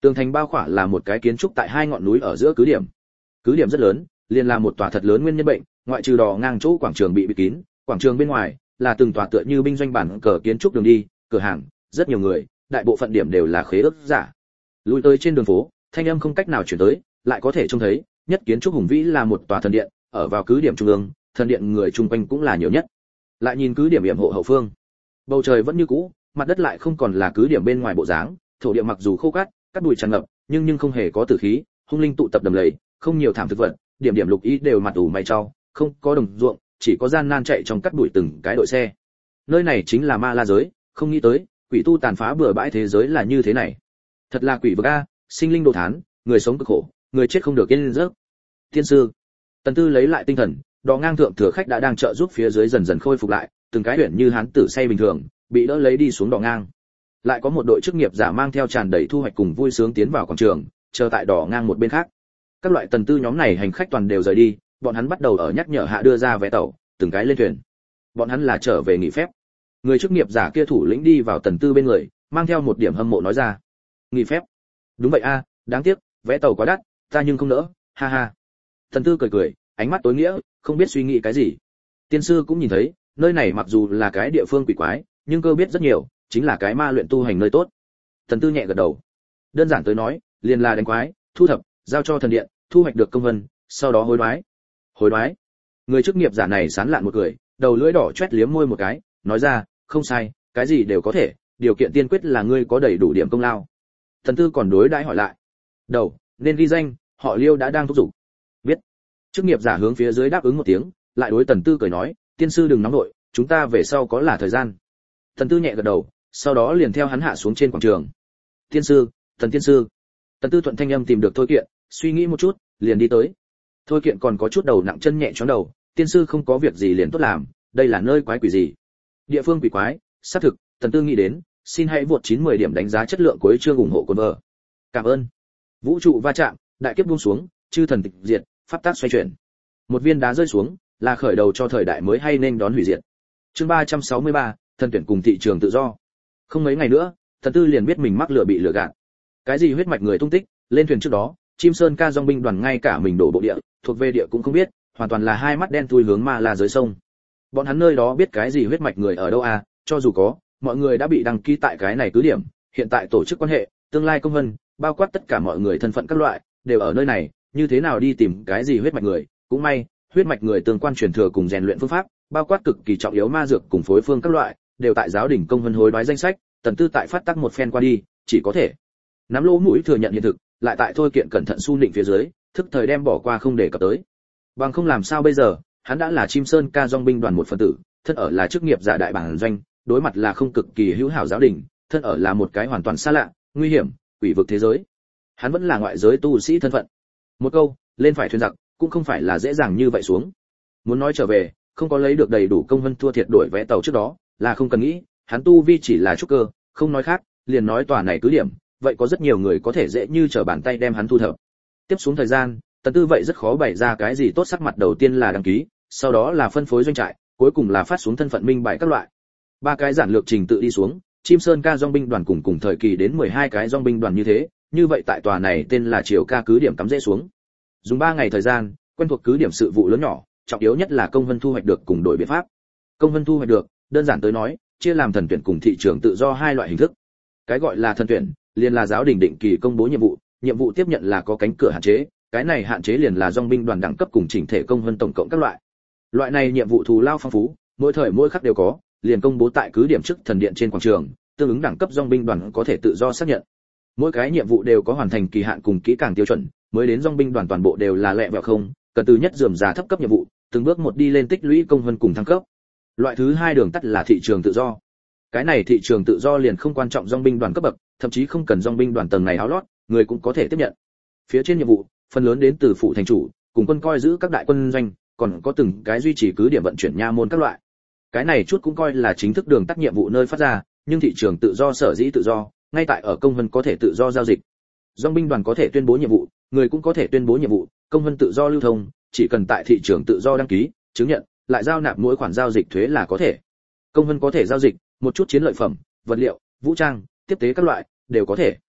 Tường thành bao khỏa là một cái kiến trúc tại hai ngọn núi ở giữa cứ điểm. Cứ điểm rất lớn, liền là một tòa thật lớn nguyên nhân bệnh, ngoại trừ đỏ ngang chỗ quảng trường bị bịt kín, quảng trường bên ngoài là từng tòa tựa như binh doanh bản cờ kiến trúc đường đi, cửa hàng, rất nhiều người, đại bộ phận điểm đều là khế ước giả. Lùi tới trên đường phố, thanh âm không cách nào chuyển tới, lại có thể trông thấy, nhất kiến trúc hùng vĩ là một tòa thần điện, ở vào cứ điểm trung ương, thần điện người chung quanh cũng là nhiều nhất. Lại nhìn cứ điểm yểm hộ hậu phương, bầu trời vẫn như cũ, mặt đất lại không còn là cứ điểm bên ngoài bộ dáng, thổ địa mặc dù khô cát, cát bụi tràn ngập, nhưng nhưng không hề có tử khí, hung linh tụ tập đầm lầy, không nhiều thảm thực vật, điểm điểm lục ý đều mặt ủ mày trao, không có đồng ruộng, chỉ có gian nan chạy trong cát bụi từng cái đội xe. Nơi này chính là ma la giới, không nghĩ tới, quỷ tu tàn phá bừa bãi thế giới là như thế này. Thật là quỷ vực a, sinh linh đồ thán, người sống cực khổ, người chết không được yên giấc. Tiên sư, Tần Tư lấy lại tinh thần, đò ngang thượng thừa khách đã đang trợ giúp phía dưới dần dần khôi phục lại, từng cái huyền như hán tử say bình thường, bị đỡ lấy đi xuống đò ngang. Lại có một đội chức nghiệp giả mang theo tràn đầy thu hoạch cùng vui sướng tiến vào quảng trường, chờ tại đò ngang một bên khác. Các loại Tần Tư nhóm này hành khách toàn đều rời đi, bọn hắn bắt đầu ở nhắc nhở hạ đưa ra vé tàu, từng cái lên thuyền. Bọn hắn là trở về nghỉ phép. Người chức nghiệp giả kia thủ lĩnh đi vào Tần Tư bên người, mang theo một điểm hâm mộ nói ra: "Nghỉ phép? Đúng vậy a, đáng tiếc, vé tàu quá đắt, ta nhưng không nỡ, ha ha." Tần Tư cười cười, ánh mắt tối nghĩa, không biết suy nghĩ cái gì. Tiên sư cũng nhìn thấy, nơi này mặc dù là cái địa phương quỷ quái, nhưng cơ biết rất nhiều, chính là cái ma luyện tu hành nơi tốt. Tần Tư nhẹ gật đầu. Đơn giản tới nói, liền là đánh quái, thu thập, giao cho thần điện, thu hoạch được công vân, sau đó hối đoái. Hối đoái? Người chức nghiệp giả này sán lạn một cười, đầu lưỡi đỏ chét liếm môi một cái, nói ra, không sai, cái gì đều có thể, điều kiện tiên quyết là ngươi có đầy đủ điểm công lao. Tần Tư còn đối đãi hỏi lại. Đầu, nên ghi danh, họ Liêu đã đang thúc giục. Biết. Chức nghiệp giả hướng phía dưới đáp ứng một tiếng, lại đối Tần Tư cười nói, tiên sư đừng nóng nội, chúng ta về sau có là thời gian. Tần Tư nhẹ gật đầu, sau đó liền theo hắn hạ xuống trên quảng trường. Tiên sư, Tần tiên sư. Tần Tư thuận thanh âm tìm được Thôi Kiện, suy nghĩ một chút, liền đi tới. Thôi Kiện còn có chút đầu nặng chân nhẹ chóng đầu, tiên sư không có việc gì liền tốt làm, đây là nơi quái quỷ gì? Địa phương quỷ quái, xác thực, Tần Tư nghĩ đến, xin hãy vượt chín mươi điểm đánh giá chất lượng cuối chương ủng hộ cồn vợ. Cảm ơn. Vũ trụ va chạm, đại kiếp buông xuống, chư thần tịch diệt, pháp tắc xoay chuyển. Một viên đá rơi xuống, là khởi đầu cho thời đại mới hay nên đón hủy diệt. Chương ba trăm sáu mươi ba, thần tuyển cùng thị trường tự do. Không mấy ngày nữa, Tần Tư liền biết mình mắc lừa bị lừa gạt. Cái gì huyết mạch người tung tích, lên thuyền trước đó, Chim Sơn ca dòng binh đoàn ngay cả mình đổ bộ địa, thuộc về địa cũng không biết, hoàn toàn là hai mắt đen thui hướng ma la dưới sông. Bọn hắn nơi đó biết cái gì huyết mạch người ở đâu à, cho dù có, mọi người đã bị đăng ký tại cái này cứ điểm, hiện tại tổ chức quan hệ, tương lai công vân, bao quát tất cả mọi người thân phận các loại, đều ở nơi này, như thế nào đi tìm cái gì huyết mạch người, cũng may, huyết mạch người tương quan truyền thừa cùng rèn luyện phương pháp, bao quát cực kỳ trọng yếu ma dược cùng phối phương các loại, đều tại giáo đỉnh công vân hối đoái danh sách, Tần Tư tại phát tác một phen qua đi, chỉ có thể nắm lỗ mũi thừa nhận hiện thực, lại tại Thôi Kiện cẩn thận su nịnh phía dưới, thức thời đem bỏ qua không để cập tới. Bằng không làm sao bây giờ, hắn đã là Chim Sơn ca dòng binh đoàn một phần tử, thân ở là chức nghiệp giả đại bản doanh, đối mặt là không cực kỳ hữu hảo giáo đình, thân ở là một cái hoàn toàn xa lạ, nguy hiểm, quỷ vực thế giới. Hắn vẫn là ngoại giới tu sĩ thân phận. Một câu, lên phải thuyền giặc, cũng không phải là dễ dàng như vậy xuống. Muốn nói trở về, không có lấy được đầy đủ công vân thua thiệt đổi vé tàu trước đó, là không cần nghĩ, hắn tu vi chỉ là trúc cơ, không nói khác, liền nói tòa này cứ điểm, vậy có rất nhiều người có thể dễ như trở bàn tay đem hắn thu thập. Tiếp xuống thời gian, Tần Tư vậy rất khó bày ra cái gì tốt sắc mặt, đầu tiên là đăng ký, sau đó là phân phối doanh trại, cuối cùng là phát xuống thân phận minh bài các loại. Ba cái giản lược trình tự đi xuống, Chim Sơn ca dòng binh đoàn cùng cùng thời kỳ đến mười hai cái dòng binh đoàn như thế, như vậy tại tòa này tên là Triều ca cứ điểm cắm rễ xuống. Dùng ba ngày thời gian, quen thuộc cứ điểm sự vụ lớn nhỏ, trọng yếu nhất là công vân thu hoạch được cùng đổi biện pháp. Công vân thu hoạch được, đơn giản tới nói, chia làm thần tuyển cùng thị trường tự do hai loại hình thức. Cái gọi là thần tuyển, liền là giáo đình định kỳ công bố nhiệm vụ, nhiệm vụ tiếp nhận là có cánh cửa hạn chế, cái này hạn chế liền là dòng binh đoàn đẳng cấp cùng chỉnh thể công vân tổng cộng các loại. Loại này nhiệm vụ thù lao phong phú, mỗi thời mỗi khắc đều có, liền công bố tại cứ điểm trước thần điện trên quảng trường, tương ứng đẳng cấp dòng binh đoàn có thể tự do xác nhận. Mỗi cái nhiệm vụ đều có hoàn thành kỳ hạn cùng kỹ càng tiêu chuẩn, mới đến dòng binh đoàn toàn bộ đều là lẹ vẹo không, cần từ nhất rườm rà thấp cấp nhiệm vụ, từng bước một đi lên tích lũy công vân cùng thăng cấp. Loại thứ hai đường tắt là thị trường tự do. Cái này thị trường tự do liền không quan trọng dòng binh đoàn cấp bậc, thậm chí không cần dòng binh đoàn tầng này áo lót, người cũng có thể tiếp nhận. Phía trên nhiệm vụ, phần lớn đến từ phụ thành chủ, cùng quân coi giữ các đại quân doanh, còn có từng cái duy trì cứ điểm vận chuyển nha môn các loại. Cái này chút cũng coi là chính thức đường tắt nhiệm vụ nơi phát ra, nhưng thị trường tự do sở dĩ tự do, ngay tại ở công vân có thể tự do giao dịch. Dòng binh đoàn có thể tuyên bố nhiệm vụ, người cũng có thể tuyên bố nhiệm vụ, công vân tự do lưu thông, chỉ cần tại thị trường tự do đăng ký, chứng nhận, lại giao nạp mỗi khoản giao dịch thuế là có thể. Công vân có thể giao dịch, một chút chiến lợi phẩm, vật liệu, vũ trang, tiếp tế các loại đều có thể.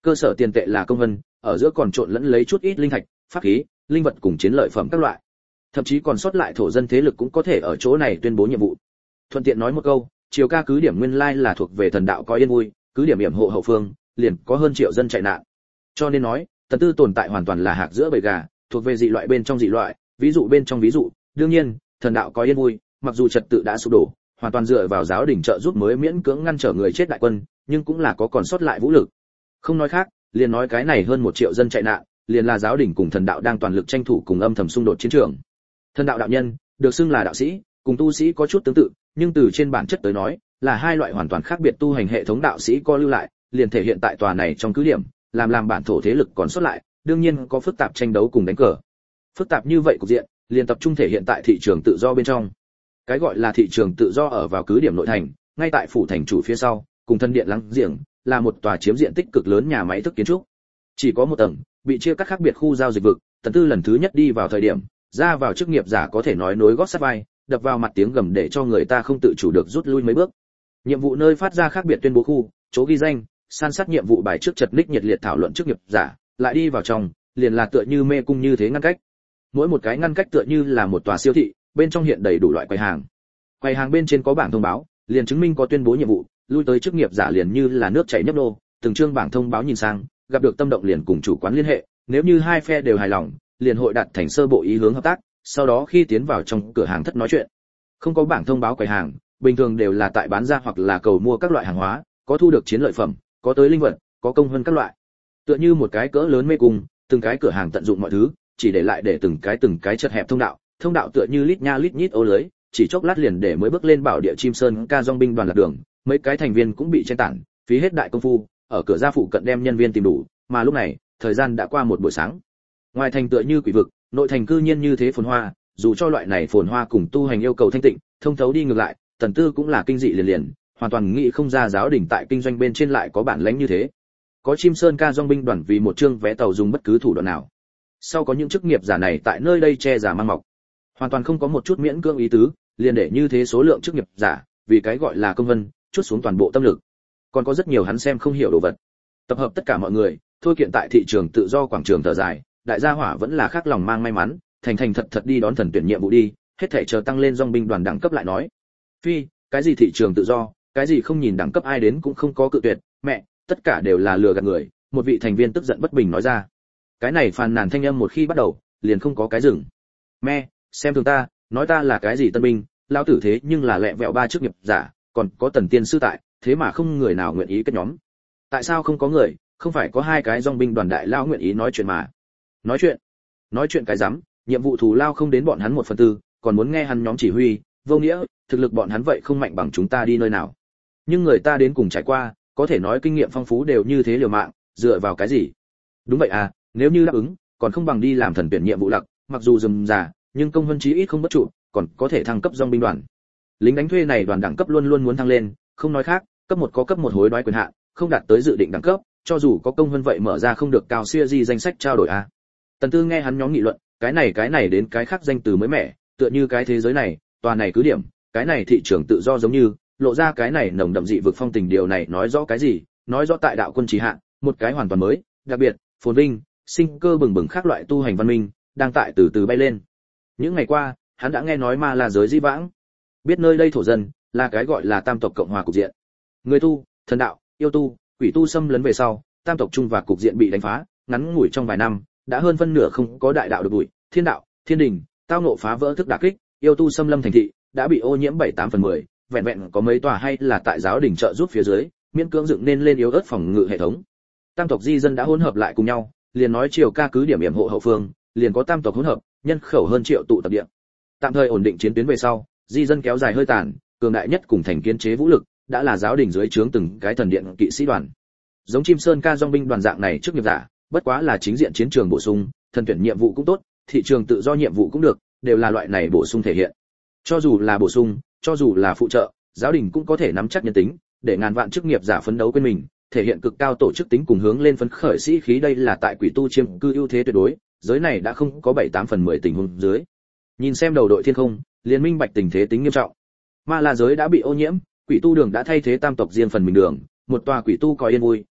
Cơ sở tiền tệ là công vân, ở giữa còn trộn lẫn lấy chút ít linh thạch, pháp khí, linh vật cùng chiến lợi phẩm các loại. Thậm chí còn sót lại thổ dân thế lực cũng có thể ở chỗ này tuyên bố nhiệm vụ. Thuận tiện nói một câu, Triều Ca cứ điểm nguyên lai là thuộc về thần đạo có yên vui, cứ điểm yểm hộ hậu phương, liền có hơn triệu dân chạy nạn. Cho nên nói, Tần Tư tồn tại hoàn toàn là hạc giữa bầy gà, thuộc về dị loại bên trong dị loại, ví dụ bên trong ví dụ, đương nhiên, thần đạo có yên vui, mặc dù trật tự đã sụp đổ, hoàn toàn dựa vào giáo đình trợ giúp mới miễn cưỡng ngăn trở người chết đại quân, nhưng cũng là có còn sót lại vũ lực. Không nói khác, liền nói cái này hơn một triệu dân chạy nạn, liền là giáo đình cùng thần đạo đang toàn lực tranh thủ cùng âm thầm xung đột chiến trường. Thần đạo đạo nhân, được xưng là đạo sĩ, cùng tu sĩ có chút tương tự, nhưng từ trên bản chất tới nói, là hai loại hoàn toàn khác biệt tu hành hệ thống. Đạo sĩ co lưu lại, liền thể hiện tại tòa này trong cứ điểm, làm làm bản thổ thế lực còn sót lại, đương nhiên có phức tạp tranh đấu cùng đánh cờ. Phức tạp như vậy cục diện, liền tập trung thể hiện tại thị trường tự do bên trong. Cái gọi là thị trường tự do ở vào cứ điểm nội thành, ngay tại phủ thành chủ phía sau, cùng thân điện láng giềng, là một tòa chiếm diện tích cực lớn nhà máy thức kiến trúc. Chỉ có một tầng, bị chia cắt khác biệt khu giao dịch vực. Tần Tư lần thứ nhất đi vào thời điểm, ra vào chức nghiệp giả có thể nói nối gót sát vai, đập vào mặt tiếng gầm để cho người ta không tự chủ được rút lui mấy bước. Nhiệm vụ nơi phát ra khác biệt tuyên bố khu, chỗ ghi danh, san sát nhiệm vụ bài trước chật ních nhiệt liệt thảo luận chức nghiệp giả, lại đi vào trong, liền là tựa như mê cung như thế ngăn cách. Mỗi một cái ngăn cách tựa như là một tòa siêu thị, bên trong hiện đầy đủ loại quầy hàng. Quầy hàng bên trên có bảng thông báo, liền chứng minh có tuyên bố nhiệm vụ, lui tới chức nghiệp giả liền như là nước chảy nhấp nô, từng chương bảng thông báo nhìn sang, gặp được tâm động liền cùng chủ quán liên hệ, nếu như hai phe đều hài lòng, liền hội đạt thành sơ bộ ý hướng hợp tác, sau đó khi tiến vào trong cửa hàng thất nói chuyện. Không có bảng thông báo quầy hàng, bình thường đều là tại bán ra hoặc là cầu mua các loại hàng hóa, có thu được chiến lợi phẩm, có tới linh vật, có công hơn các loại. Tựa như một cái cỡ lớn mê cung, từng cái cửa hàng tận dụng mọi thứ, chỉ để lại để từng cái từng cái chật hẹp thông đạo, thông đạo tựa như lít nha lít nhít ô lưới, chỉ chốc lát liền để mới bước lên bảo địa chim sơn ca dòng binh đoàn lạc đường, mấy cái thành viên cũng bị chen tản, phí hết đại công phu, ở cửa ra phụ cận đem nhân viên tìm đủ, mà lúc này, thời gian đã qua một buổi sáng. Ngoài thành tựa như quỷ vực, nội thành cư nhiên như thế phồn hoa, dù cho loại này phồn hoa cùng tu hành yêu cầu thanh tịnh, thông thấu đi ngược lại, Tần Tư cũng là kinh dị liền liền, hoàn toàn nghĩ không ra giáo đình tại kinh doanh bên trên lại có bản lĩnh như thế. Có chim sơn ca dòng binh đoàn vì một chương vé tàu dùng bất cứ thủ đoạn nào. Sau có những chức nghiệp giả này tại nơi đây che giả mang mọc, hoàn toàn không có một chút miễn cưỡng ý tứ, liền để như thế số lượng chức nghiệp giả, vì cái gọi là công vân, chút xuống toàn bộ tâm lực. Còn có rất nhiều hắn xem không hiểu đồ vật. Tập hợp tất cả mọi người, thôi kiện tại thị trường tự do quảng trường thở dài, đại gia hỏa vẫn là khác lòng mang may mắn, thành thành thật thật đi đón thần tuyển nhiệm vụ đi, hết thảy chờ tăng lên dòng binh đoàn đẳng cấp lại nói. Phi, cái gì thị trường tự do, cái gì không nhìn đẳng cấp ai đến cũng không có cự tuyệt, mẹ, tất cả đều là lừa gạt người, một vị thành viên tức giận bất bình nói ra. Cái này phàn nàn thanh âm một khi bắt đầu, liền không có cái dừng. Mẹ, xem thường ta, nói ta là cái gì tân binh, lão tử thế nhưng là lẹ vẹo ba chức nghiệp giả, còn có Tần tiên sư tại, thế mà không người nào nguyện ý kết nhóm. Tại sao không có người, không phải có hai cái dòng binh đoàn đại lao nguyện ý nói chuyện mà. Nói chuyện? Nói chuyện cái rắm, nhiệm vụ thù lao không đến bọn hắn một phần tư, còn muốn nghe hắn nhóm chỉ huy, vô nghĩa, thực lực bọn hắn vậy không mạnh bằng chúng ta đi nơi nào. Nhưng người ta đến cùng trải qua, có thể nói kinh nghiệm phong phú đều như thế liều mạng, dựa vào cái gì? Đúng vậy à, nếu như đáp ứng, còn không bằng đi làm thần tuyển nhiệm vụ lặc, mặc dù rườm rà, nhưng công vân chí ít không bất trụ, còn có thể thăng cấp dòng binh đoàn. Lính đánh thuê này đoàn đẳng cấp luôn luôn muốn thăng lên, không nói khác, cấp một có cấp một hối đoái quyền hạn, không đạt tới dự định đẳng cấp, cho dù có công vân vậy mở ra không được cao siêu gì danh sách trao đổi à. Tần Tư nghe hắn nhóm nghị luận, cái này cái này đến cái khác danh từ mới mẻ, tựa như cái thế giới này, tòa này cứ điểm, cái này thị trường tự do giống như, lộ ra cái này nồng đậm dị vực phong tình, điều này nói rõ cái gì? Nói rõ tại đạo quân trì hạ, một cái hoàn toàn mới, đặc biệt, phồn vinh, sinh cơ bừng bừng khác loại tu hành văn minh, đang tại từ từ bay lên. Những ngày qua, hắn đã nghe nói Ma La giới di vãng, biết nơi đây thổ dân là cái gọi là tam tộc cộng hòa cục diện. Người tu, thần đạo, yêu tu, quỷ tu xâm lấn về sau, tam tộc chung và cục diện bị đánh phá, ngắn ngủi trong vài năm, đã hơn phân nửa không có đại đạo được bụi, thiên đạo, thiên đình, tao nộ phá vỡ thức đả kích, yêu tu xâm lâm thành thị, đã bị ô nhiễm bảy tám phần mười, vẹn vẹn có mấy tòa hay là tại giáo đỉnh trợ giúp phía dưới, miễn cưỡng dựng nên lên yếu ớt phòng ngự hệ thống. Tam tộc di dân đã hỗn hợp lại cùng nhau, liền nói Triều Ca cứ điểm yểm hộ hậu phương, liền có tam tộc hỗn hợp, nhân khẩu hơn triệu tụ tập địa. Tạm thời ổn định chiến tuyến về sau, di dân kéo dài hơi tàn, cường đại nhất cùng thành kiến chế vũ lực, đã là giáo đỉnh dưới trướng từng cái thần điện kỵ sĩ đoàn. Giống chim sơn ca dòng binh đoàn dạng này trước nghiệp giả, bất quá là chính diện chiến trường bổ sung, thần tuyển nhiệm vụ cũng tốt, thị trường tự do nhiệm vụ cũng được, đều là loại này bổ sung thể hiện. Cho dù là bổ sung, cho dù là phụ trợ, giáo đình cũng có thể nắm chắc nhân tính, để ngàn vạn chức nghiệp giả phấn đấu quên mình, thể hiện cực cao tổ chức tính cùng hướng lên phấn khởi sĩ khí, đây là tại quỷ tu chiếm cư ưu thế tuyệt đối, giới này đã không có bảy tám phần mười tình huống dưới. Nhìn xem đầu đội thiên không, liên minh bạch tình thế tính nghiêm trọng. Ma La giới đã bị ô nhiễm, quỷ tu đường đã thay thế tam tộc riêng phần mình đường, một tòa quỷ tu coi yên vui,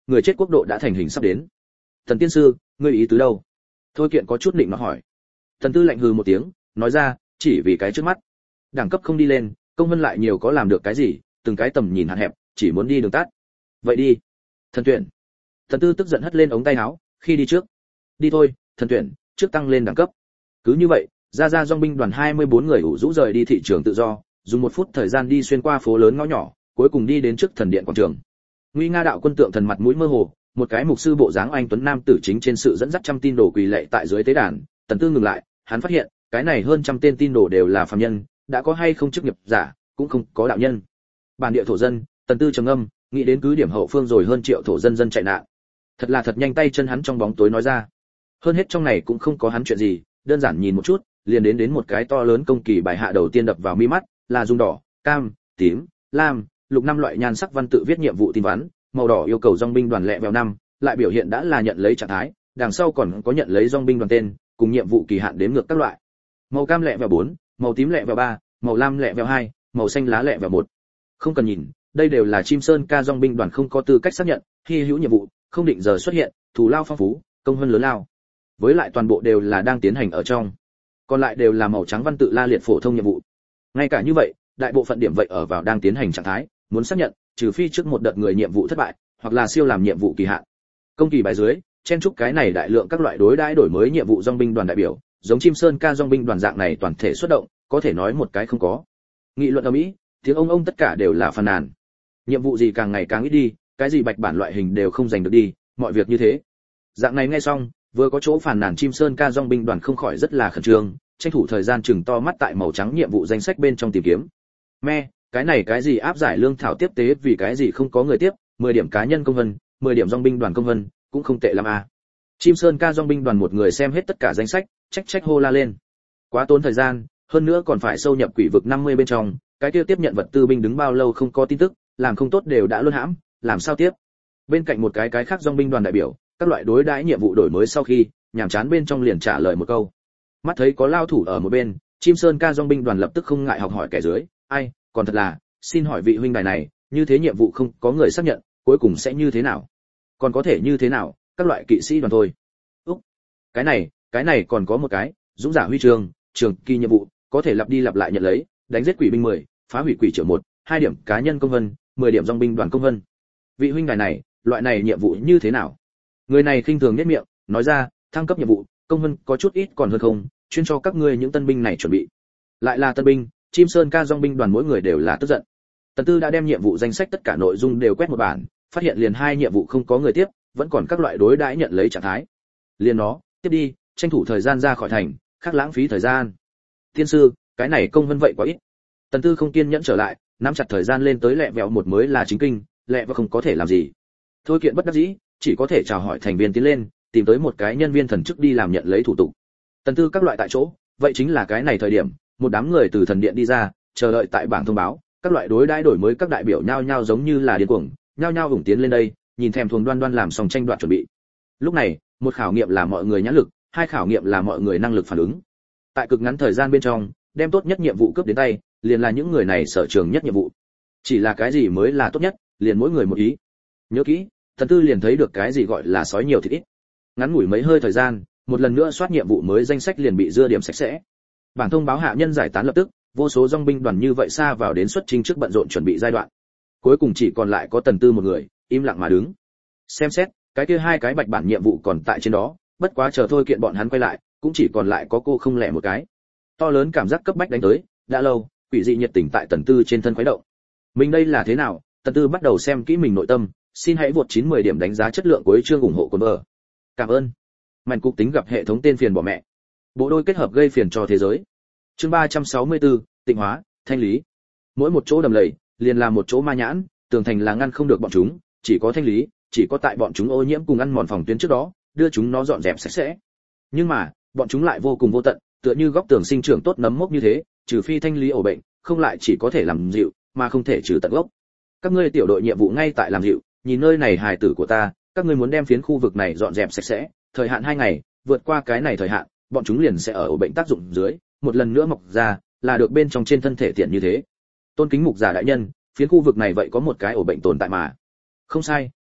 người chết quốc độ đã thành hình sắp đến. Tần tiên sư, ngươi ý tứ đâu? Thôi Kiện có chút định nó hỏi. Tần Tư lạnh hừ một tiếng, nói ra, chỉ vì cái trước mắt. Đẳng cấp không đi lên, công vân lại nhiều có làm được cái gì, từng cái tầm nhìn hạn hẹp, chỉ muốn đi đường tắt. Vậy đi. Thần Tuyển. Tần Tư tức giận hất lên ống tay áo, khi đi trước. Đi thôi, Thần Tuyển, trước tăng lên đẳng cấp. Cứ như vậy, ra ra dòng binh đoàn hai mươi bốn người ủ rũ rời đi thị trường tự do, dùng một phút thời gian đi xuyên qua phố lớn ngõ nhỏ, cuối cùng đi đến trước thần điện quảng trường. Nguy nga đạo quân tượng thần mặt mũi mơ hồ, một cái mục sư bộ dáng anh tuấn nam tử chính trên sự dẫn dắt trăm tin đồ quỳ lạy tại dưới tế đàn. Tần Tư ngừng lại, hắn phát hiện, cái này hơn trăm tên tin đồ đều là phàm nhân, đã có hay không chức nghiệp giả, cũng không có đạo nhân. Bản địa thổ dân, Tần Tư trầm ngâm, nghĩ đến cứ điểm hậu phương rồi hơn triệu thổ dân dân chạy nạn. Thật là thật nhanh tay chân hắn trong bóng tối nói ra. Hơn hết trong này cũng không có hắn chuyện gì, đơn giản nhìn một chút, liền đến đến một cái to lớn công kỳ bài hạ đầu tiên đập vào mi mắt, là dùng đỏ, cam, tím, lam, lục năm loại nhan sắc văn tự viết nhiệm vụ tin vắn, màu đỏ yêu cầu dòng binh đoàn lẹ vèo năm, lại biểu hiện đã là nhận lấy trạng thái, đằng sau còn có nhận lấy dòng binh đoàn tên, cùng nhiệm vụ kỳ hạn đếm ngược các loại. Màu cam lẹ vèo bốn, màu tím lẹ vèo ba, màu lam lẹ vèo hai, màu xanh lá lẹ vèo một. Không cần nhìn, đây đều là Chim Sơn ca dòng binh đoàn không có tư cách xác nhận, hy hữu nhiệm vụ, không định giờ xuất hiện, thù lao phong phú, công hơn lớn lao. Với lại toàn bộ đều là đang tiến hành ở trong. Còn lại đều là màu trắng văn tự la liệt phổ thông nhiệm vụ. Ngay cả như vậy, đại bộ phận điểm vậy ở vào đang tiến hành trạng thái, muốn xác nhận, trừ phi trước một đợt người nhiệm vụ thất bại, hoặc là siêu làm nhiệm vụ kỳ hạn. Công kỳ bài dưới, chen chúc cái này đại lượng các loại đối đãi đổi mới nhiệm vụ dòng binh đoàn đại biểu, giống Chim Sơn ca dòng binh đoàn dạng này toàn thể xuất động, có thể nói một cái không có. Nghị luận ở Mỹ, tiếng ông ông tất cả đều là phàn nàn. Nhiệm vụ gì càng ngày càng ít đi, cái gì bạch bản loại hình đều không giành được đi, mọi việc như thế. Dạng này nghe xong, vừa có chỗ phàn nàn Chim Sơn ca dòng binh đoàn không khỏi rất là khẩn trương, tranh thủ thời gian chừng to mắt tại màu trắng nhiệm vụ danh sách bên trong tìm kiếm. Me, cái này cái gì áp giải lương thảo tiếp tế vì cái gì không có người tiếp, mười điểm cá nhân công vân, mười điểm dòng binh đoàn công vân, cũng không tệ lắm à. Chim Sơn ca dòng binh đoàn một người xem hết tất cả danh sách, trách trách hô la lên. Quá tốn thời gian, hơn nữa còn phải sâu nhập quỷ vực năm mươi bên trong, cái kia tiếp nhận vật tư binh đứng bao lâu không có tin tức, làm không tốt đều đã luôn hãm, làm sao tiếp? Bên cạnh một cái cái khác dòng binh đoàn đại biểu, các loại đối đãi nhiệm vụ đổi mới sau khi, nhàm chán bên trong liền trả lời một câu. Mắt thấy có lao thủ ở một bên, Chim Sơn ca dòng binh đoàn lập tức không ngại học hỏi kẻ dưới, ai, còn thật là, xin hỏi vị huynh đài này, như thế nhiệm vụ không có người xác nhận, cuối cùng sẽ như thế nào? Còn có thể như thế nào, các loại kỵ sĩ đoàn thôi. Úc, cái này, cái này còn có một cái, dũng giả huy chương, trường kỳ nhiệm vụ, có thể lặp đi lặp lại nhận lấy, đánh giết quỷ binh mười, phá hủy quỷ triệu một, hai điểm cá nhân công vân, mười điểm dòng binh đoàn công vân. Vị huynh đài này, loại này nhiệm vụ như thế nào? Người này khinh thường nhếch miệng, nói ra, thăng cấp nhiệm vụ, công vân có chút ít còn hơn không, chuyên cho các ngươi những tân binh này chuẩn bị. Lại là tân binh, Chim Sơn ca dòng binh đoàn mỗi người đều là tức giận. Tần Tư đã đem nhiệm vụ danh sách tất cả nội dung đều quét một bản, phát hiện liền hai nhiệm vụ không có người tiếp, vẫn còn các loại đối đãi nhận lấy trạng thái. Liền nó, tiếp đi, tranh thủ thời gian ra khỏi thành, khác lãng phí thời gian. Tiên sư, cái này công vân vậy quá ít. Tần Tư không kiên nhẫn trở lại, nắm chặt thời gian lên tới lẹ vẹo một mới là chính kinh, lẹ và không có thể làm gì. Thôi Kiện bất đắc dĩ, chỉ có thể chào hỏi thành viên tiến lên, tìm tới một cái nhân viên thần chức đi làm nhận lấy thủ tục. Tần Tư các loại tại chỗ, vậy chính là cái này thời điểm, một đám người từ thần điện đi ra, chờ đợi tại bảng thông báo, các loại đối đãi đổi mới các đại biểu nhao nhao giống như là điên cuồng, nhao nhao hùng tiến lên đây, nhìn thèm thuồng đoan đoan làm xong tranh đoạt chuẩn bị. Lúc này, một khảo nghiệm là mọi người nhãn lực, hai khảo nghiệm là mọi người năng lực phản ứng. Tại cực ngắn thời gian bên trong, đem tốt nhất nhiệm vụ cướp đến tay, liền là những người này sở trường nhất nhiệm vụ. Chỉ là cái gì mới là tốt nhất, liền mỗi người một ý. Nhớ kỹ, Thần Tư liền thấy được cái gì gọi là sói nhiều thịt ít. Ngắn ngủi mấy hơi thời gian, một lần nữa soát nhiệm vụ mới danh sách liền bị dưa điểm sạch sẽ. Bảng thông báo hạ nhân giải tán lập tức, vô số dòng binh đoàn như vậy xa vào đến xuất trình trước bận rộn chuẩn bị giai đoạn. Cuối cùng chỉ còn lại có Tần Tư một người, im lặng mà đứng. Xem xét, cái kia hai cái bạch bản nhiệm vụ còn tại trên đó, bất quá chờ Thôi Kiện bọn hắn quay lại, cũng chỉ còn lại có cô không lẻ một cái. To lớn cảm giác cấp bách đánh tới, đã lâu, quỷ dị nhiệt tình tại Tần Tư trên thân khuấy động. Mình đây là thế nào? Tần Tư bắt đầu xem kỹ mình nội tâm, xin hãy vượt chín mươi điểm đánh giá chất lượng cuối chương ủng hộ của vợ. Cảm ơn. Mạnh cục tính gặp hệ thống tên phiền bỏ mẹ. Bộ đôi kết hợp gây phiền cho thế giới. Chương ba trăm sáu mươi tư, tịnh hóa, thanh lý. Mỗi một chỗ đầm lầy, liền là một chỗ ma nhãn, tường thành là ngăn không được bọn chúng, chỉ có thanh lý, chỉ có tại bọn chúng ô nhiễm cùng ăn mòn phòng tuyến trước đó, đưa chúng nó dọn dẹp sạch sẽ. Nhưng mà, bọn chúng lại vô cùng vô tận, tựa như góc tường sinh trưởng tốt nấm mốc như thế, trừ phi thanh lý ổ bệnh, không lại chỉ có thể làm dịu, mà không thể trừ tận gốc. Các ngươi tiểu đội nhiệm vụ ngay tại làm dịu, nhìn nơi này hài tử của ta, các ngươi muốn đem phiến khu vực này dọn dẹp sạch sẽ, thời hạn hai ngày, vượt qua cái này thời hạn, bọn chúng liền sẽ ở ổ bệnh tác dụng dưới, một lần nữa mọc ra, là được bên trong trên thân thể tiện như thế. Tôn kính mục giả đại nhân, phiến khu vực này vậy có một cái ổ bệnh tồn tại mà. Không sai,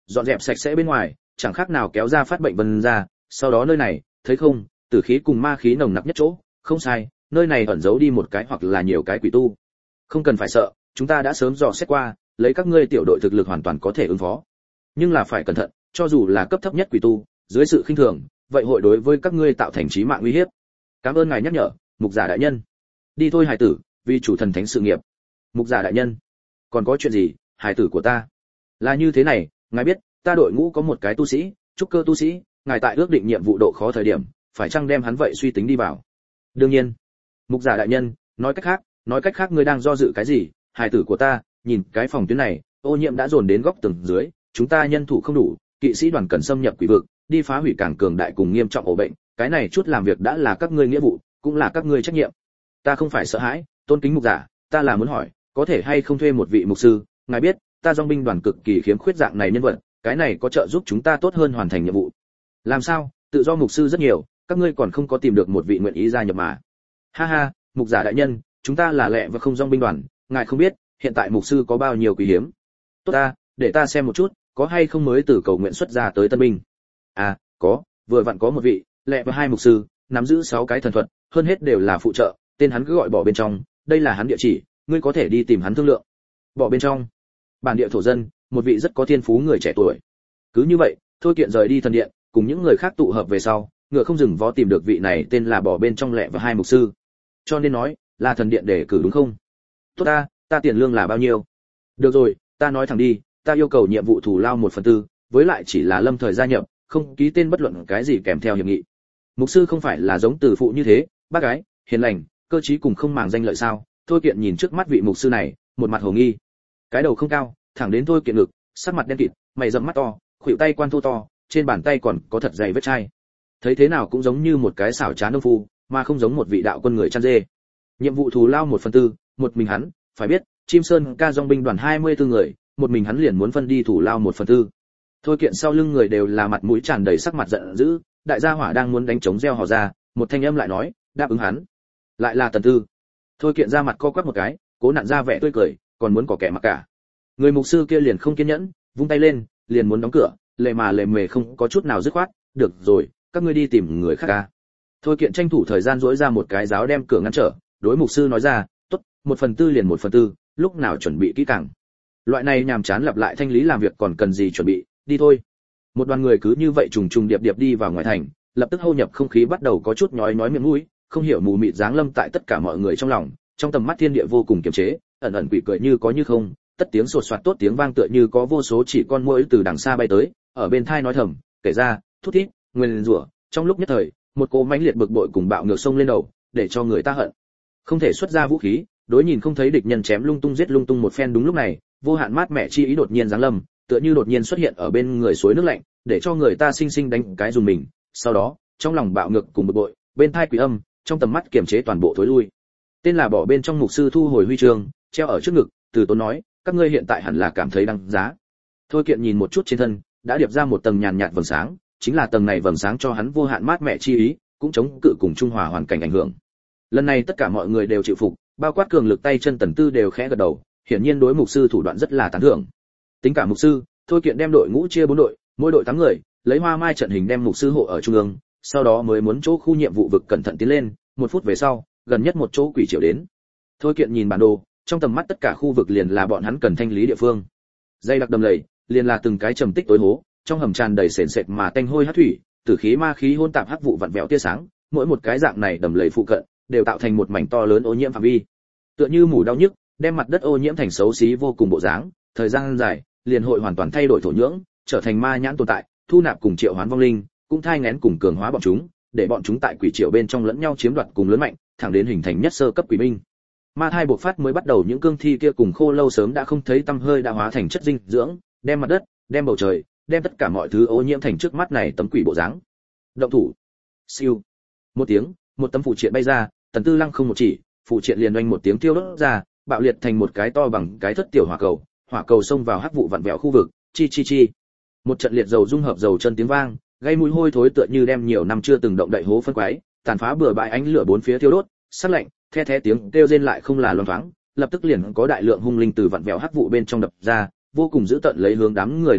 dọn dẹp sạch sẽ bên ngoài, chẳng khác nào kéo ra phát bệnh vân ra, sau đó nơi này, thấy không, tử khí cùng ma khí nồng nặc nhất chỗ, không sai, nơi này ẩn giấu đi một cái hoặc là nhiều cái quỷ tu. Không cần phải sợ, chúng ta đã sớm dò xét qua, lấy các ngươi tiểu đội thực lực hoàn toàn có thể ứng phó. Nhưng là phải cẩn thận, cho dù là cấp thấp nhất quỷ tu, dưới sự khinh thường, vậy hội đối với các ngươi tạo thành chí mạng nguy hiểm. Cảm ơn ngài nhắc nhở, Mục giả đại nhân. Đi thôi hải tử, vì chủ thần thánh sự nghiệp. Mục giả đại nhân. Còn có chuyện gì, hải tử của ta? Là như thế này, ngài biết, ta đội ngũ có một cái tu sĩ, trúc cơ tu sĩ, ngài tại ước định nhiệm vụ độ khó thời điểm, phải chăng đem hắn vậy suy tính đi vào? Đương nhiên. Mục giả đại nhân, nói cách khác, nói cách khác ngươi đang do dự cái gì? Hải tử của ta, nhìn cái phòng tuyến này, ô nhiễm đã dồn đến góc tầng dưới, chúng ta nhân thủ không đủ, kỵ sĩ đoàn cần xâm nhập quỷ vực, đi phá hủy càng cường đại cùng nghiêm trọng ổ bệnh, cái này chút làm việc đã là các ngươi nghĩa vụ, cũng là các ngươi trách nhiệm. Ta không phải sợ hãi, tôn kính mục giả, ta là muốn hỏi, có thể hay không thuê một vị mục sư, ngài biết, ta dòng binh đoàn cực kỳ khiếm khuyết dạng này nhân vật, cái này có trợ giúp chúng ta tốt hơn hoàn thành nhiệm vụ. Làm sao? Tự do mục sư rất nhiều, các ngươi còn không có tìm được một vị nguyện ý gia nhập mà. Ha ha, mục giả đại nhân, chúng ta là lẹ và không dòng binh đoàn, ngài không biết, hiện tại mục sư có bao nhiêu quý hiếm. Tốt ta, để ta xem một chút, có hay không mới từ cầu nguyện xuất ra tới tân binh. À, có, vừa vặn có một vị, lẹ và hai mục sư, nắm giữ sáu cái thần thuật, hơn hết đều là phụ trợ, tên hắn cứ gọi bỏ bên trong, đây là hắn địa chỉ, ngươi có thể đi tìm hắn thương lượng. Bỏ bên trong. Bản địa thổ dân, một vị rất có thiên phú người trẻ tuổi. Cứ như vậy, Thôi Kiện rời đi thần điện, cùng những người khác tụ hợp về sau, ngựa không dừng vó tìm được vị này tên là bỏ bên trong lẹ và hai mục sư. Cho nên nói, là thần điện để cử đúng không? Tốt ta, ta tiền lương là bao nhiêu? Được rồi, ta nói thẳng đi, ta yêu cầu nhiệm vụ thù lao một phần tư, với lại chỉ là lâm thời gia nhập, không ký tên bất luận cái gì kèm theo hiệp nghị. Mục sư không phải là giống từ phụ như thế, bác gái, hiền lành, cơ trí cùng không màng danh lợi sao? Thôi Kiện nhìn trước mắt vị mục sư này, một mặt hồ nghi. Cái đầu không cao, thẳng đến Thôi Kiện ngực, sắc mặt đen kịt, mày rậm mắt to, khuỷu tay quan thô to, trên bàn tay còn có thật dày vết chai. Thấy thế nào cũng giống như một cái xảo trá nông phu, mà không giống một vị đạo quân người chăn dê. Nhiệm vụ thù lao một phần tư, một mình hắn, phải biết, Chim Sơn ca dòng binh đoàn hai mươi tư người, một mình hắn liền muốn phân đi thù lao một phần tư. Thôi Kiện sau lưng người đều là mặt mũi tràn đầy sắc mặt giận dữ, đại gia hỏa đang muốn đánh trống reo hò ra, một thanh âm lại nói, đáp ứng hắn. Lại là Tần Tư. Thôi Kiện ra mặt co quắp một cái, cố nặn ra vẻ tươi cười, còn muốn có kẻ mặc cả. Người mục sư kia liền không kiên nhẫn, vung tay lên, liền muốn đóng cửa, lệ mà lệ mề không có chút nào dứt khoát, được rồi, các ngươi đi tìm người khác ca. Thôi Kiện tranh thủ thời gian dỗi ra một cái giáo đem cửa ngăn trở, đối mục sư nói ra, tốt, một phần tư liền một phần tư, lúc nào chuẩn bị kỹ càng. Loại này nhàm chán lặp lại thanh lý làm việc còn cần gì chuẩn bị, đi thôi. Một đoàn người cứ như vậy trùng trùng điệp điệp đi vào ngoài thành, lập tức hô nhập không khí bắt đầu có chút nhói nhói miệng mũi, không hiểu mù mịt dáng lâm tại tất cả mọi người trong lòng, trong tầm mắt thiên địa vô cùng kiềm chế, ẩn ẩn quỷ cười như có như không, tất tiếng sột soạt tốt tiếng vang tựa như có vô số chỉ con muỗi từ đằng xa bay tới, ở bên thai nói thầm, kể ra, thút thít, nguyên rủa, trong lúc nhất thời, một cỗ mãnh liệt bực bội cùng bạo ngược sông lên đầu, để cho người ta hận. Không thể xuất ra vũ khí, đối nhìn không thấy địch nhân chém lung tung giết lung tung một phen đúng lúc này, vô hạn mát mẻ chi ý đột nhiên giáng lâm, tựa như đột nhiên xuất hiện ở bên người suối nước lạnh, để cho người ta sinh sinh đánh cái dùng mình. Sau đó, trong lòng bạo ngược cùng bực bội, bên thai quỷ âm, trong tầm mắt kiềm chế toàn bộ thối lui. Tên là bỏ bên trong mục sư thu hồi huy chương, treo ở trước ngực, từ tốn nói, các ngươi hiện tại hẳn là cảm thấy đăng giá. Thôi Kiện nhìn một chút trên thân, đã điệp ra một tầng nhàn nhạt vầng sáng, chính là tầng này vầng sáng cho hắn vô hạn mát mẻ chi ý, cũng chống cự cùng trung hòa hoàn cảnh ảnh hưởng. Lần này tất cả mọi người đều chịu phục, bao quát cường lực tay chân Tần Tư đều khẽ gật đầu, hiển nhiên đối mục sư thủ đoạn rất là tán thưởng. Tính cả mục sư, Thôi Kiện đem đội ngũ chia bốn đội, mỗi đội tám người, lấy hoa mai trận hình đem mục sư hộ ở trung ương, sau đó mới muốn chỗ khu nhiệm vụ vực cẩn thận tiến lên, một phút về sau, gần nhất một chỗ quỷ triều đến. Thôi Kiện nhìn bản đồ, trong tầm mắt tất cả khu vực liền là bọn hắn cần thanh lý địa phương. Dây đặc đầm lầy, liền là từng cái trầm tích tối hố, trong hầm tràn đầy sền sệt mà tanh hôi hắc thủy, tử khí ma khí hỗn tạp hắc vụ vặn vẹo tia sáng, mỗi một cái dạng này đầm lầy phụ cận đều tạo thành một mảnh to lớn ô nhiễm phạm vi. Tựa như mủ đau nhức, đem mặt đất ô nhiễm thành xấu xí vô cùng bộ dáng, thời gian dài, liền hội hoàn toàn thay đổi thổ nhưỡng, trở thành ma nhãn tồn tại, thu nạp cùng triệu hoán vong linh, cũng thai nghén cùng cường hóa bọn chúng, để bọn chúng tại quỷ triều bên trong lẫn nhau chiếm đoạt cùng lớn mạnh, thẳng đến hình thành nhất sơ cấp quỷ binh. Ma thai bộc phát mới bắt đầu những cương thi kia cùng khô lâu sớm đã không thấy tăm hơi đã hóa thành chất dinh dưỡng, đem mặt đất, đem bầu trời, đem tất cả mọi thứ ô nhiễm thành trước mắt này tấm quỷ bộ dáng. Động thủ. Siêu. Một tiếng, một tấm phụ triện bay ra, Tần Tư lăng không một chỉ, phụ triện liền oanh một tiếng tiêu đốt ra, bạo liệt thành một cái to bằng cái thất tiểu hỏa cầu, hỏa cầu xông vào hắc vụ vặn vẹo khu vực, chi chi chi. Một trận liệt dầu dung hợp dầu chân tiếng vang, gây mùi hôi thối tựa như đem nhiều năm chưa từng động đậy hố phân quái, tàn phá bừa bãi ánh lửa bốn phía thiêu đốt, sắc lạnh, the thé tiếng kêu rên lại không là loáng thoáng, lập tức liền có đại lượng hung linh từ vặn vẹo hắc vụ bên trong đập ra, vô cùng dữ tợn lấy hướng đám người đánh tới,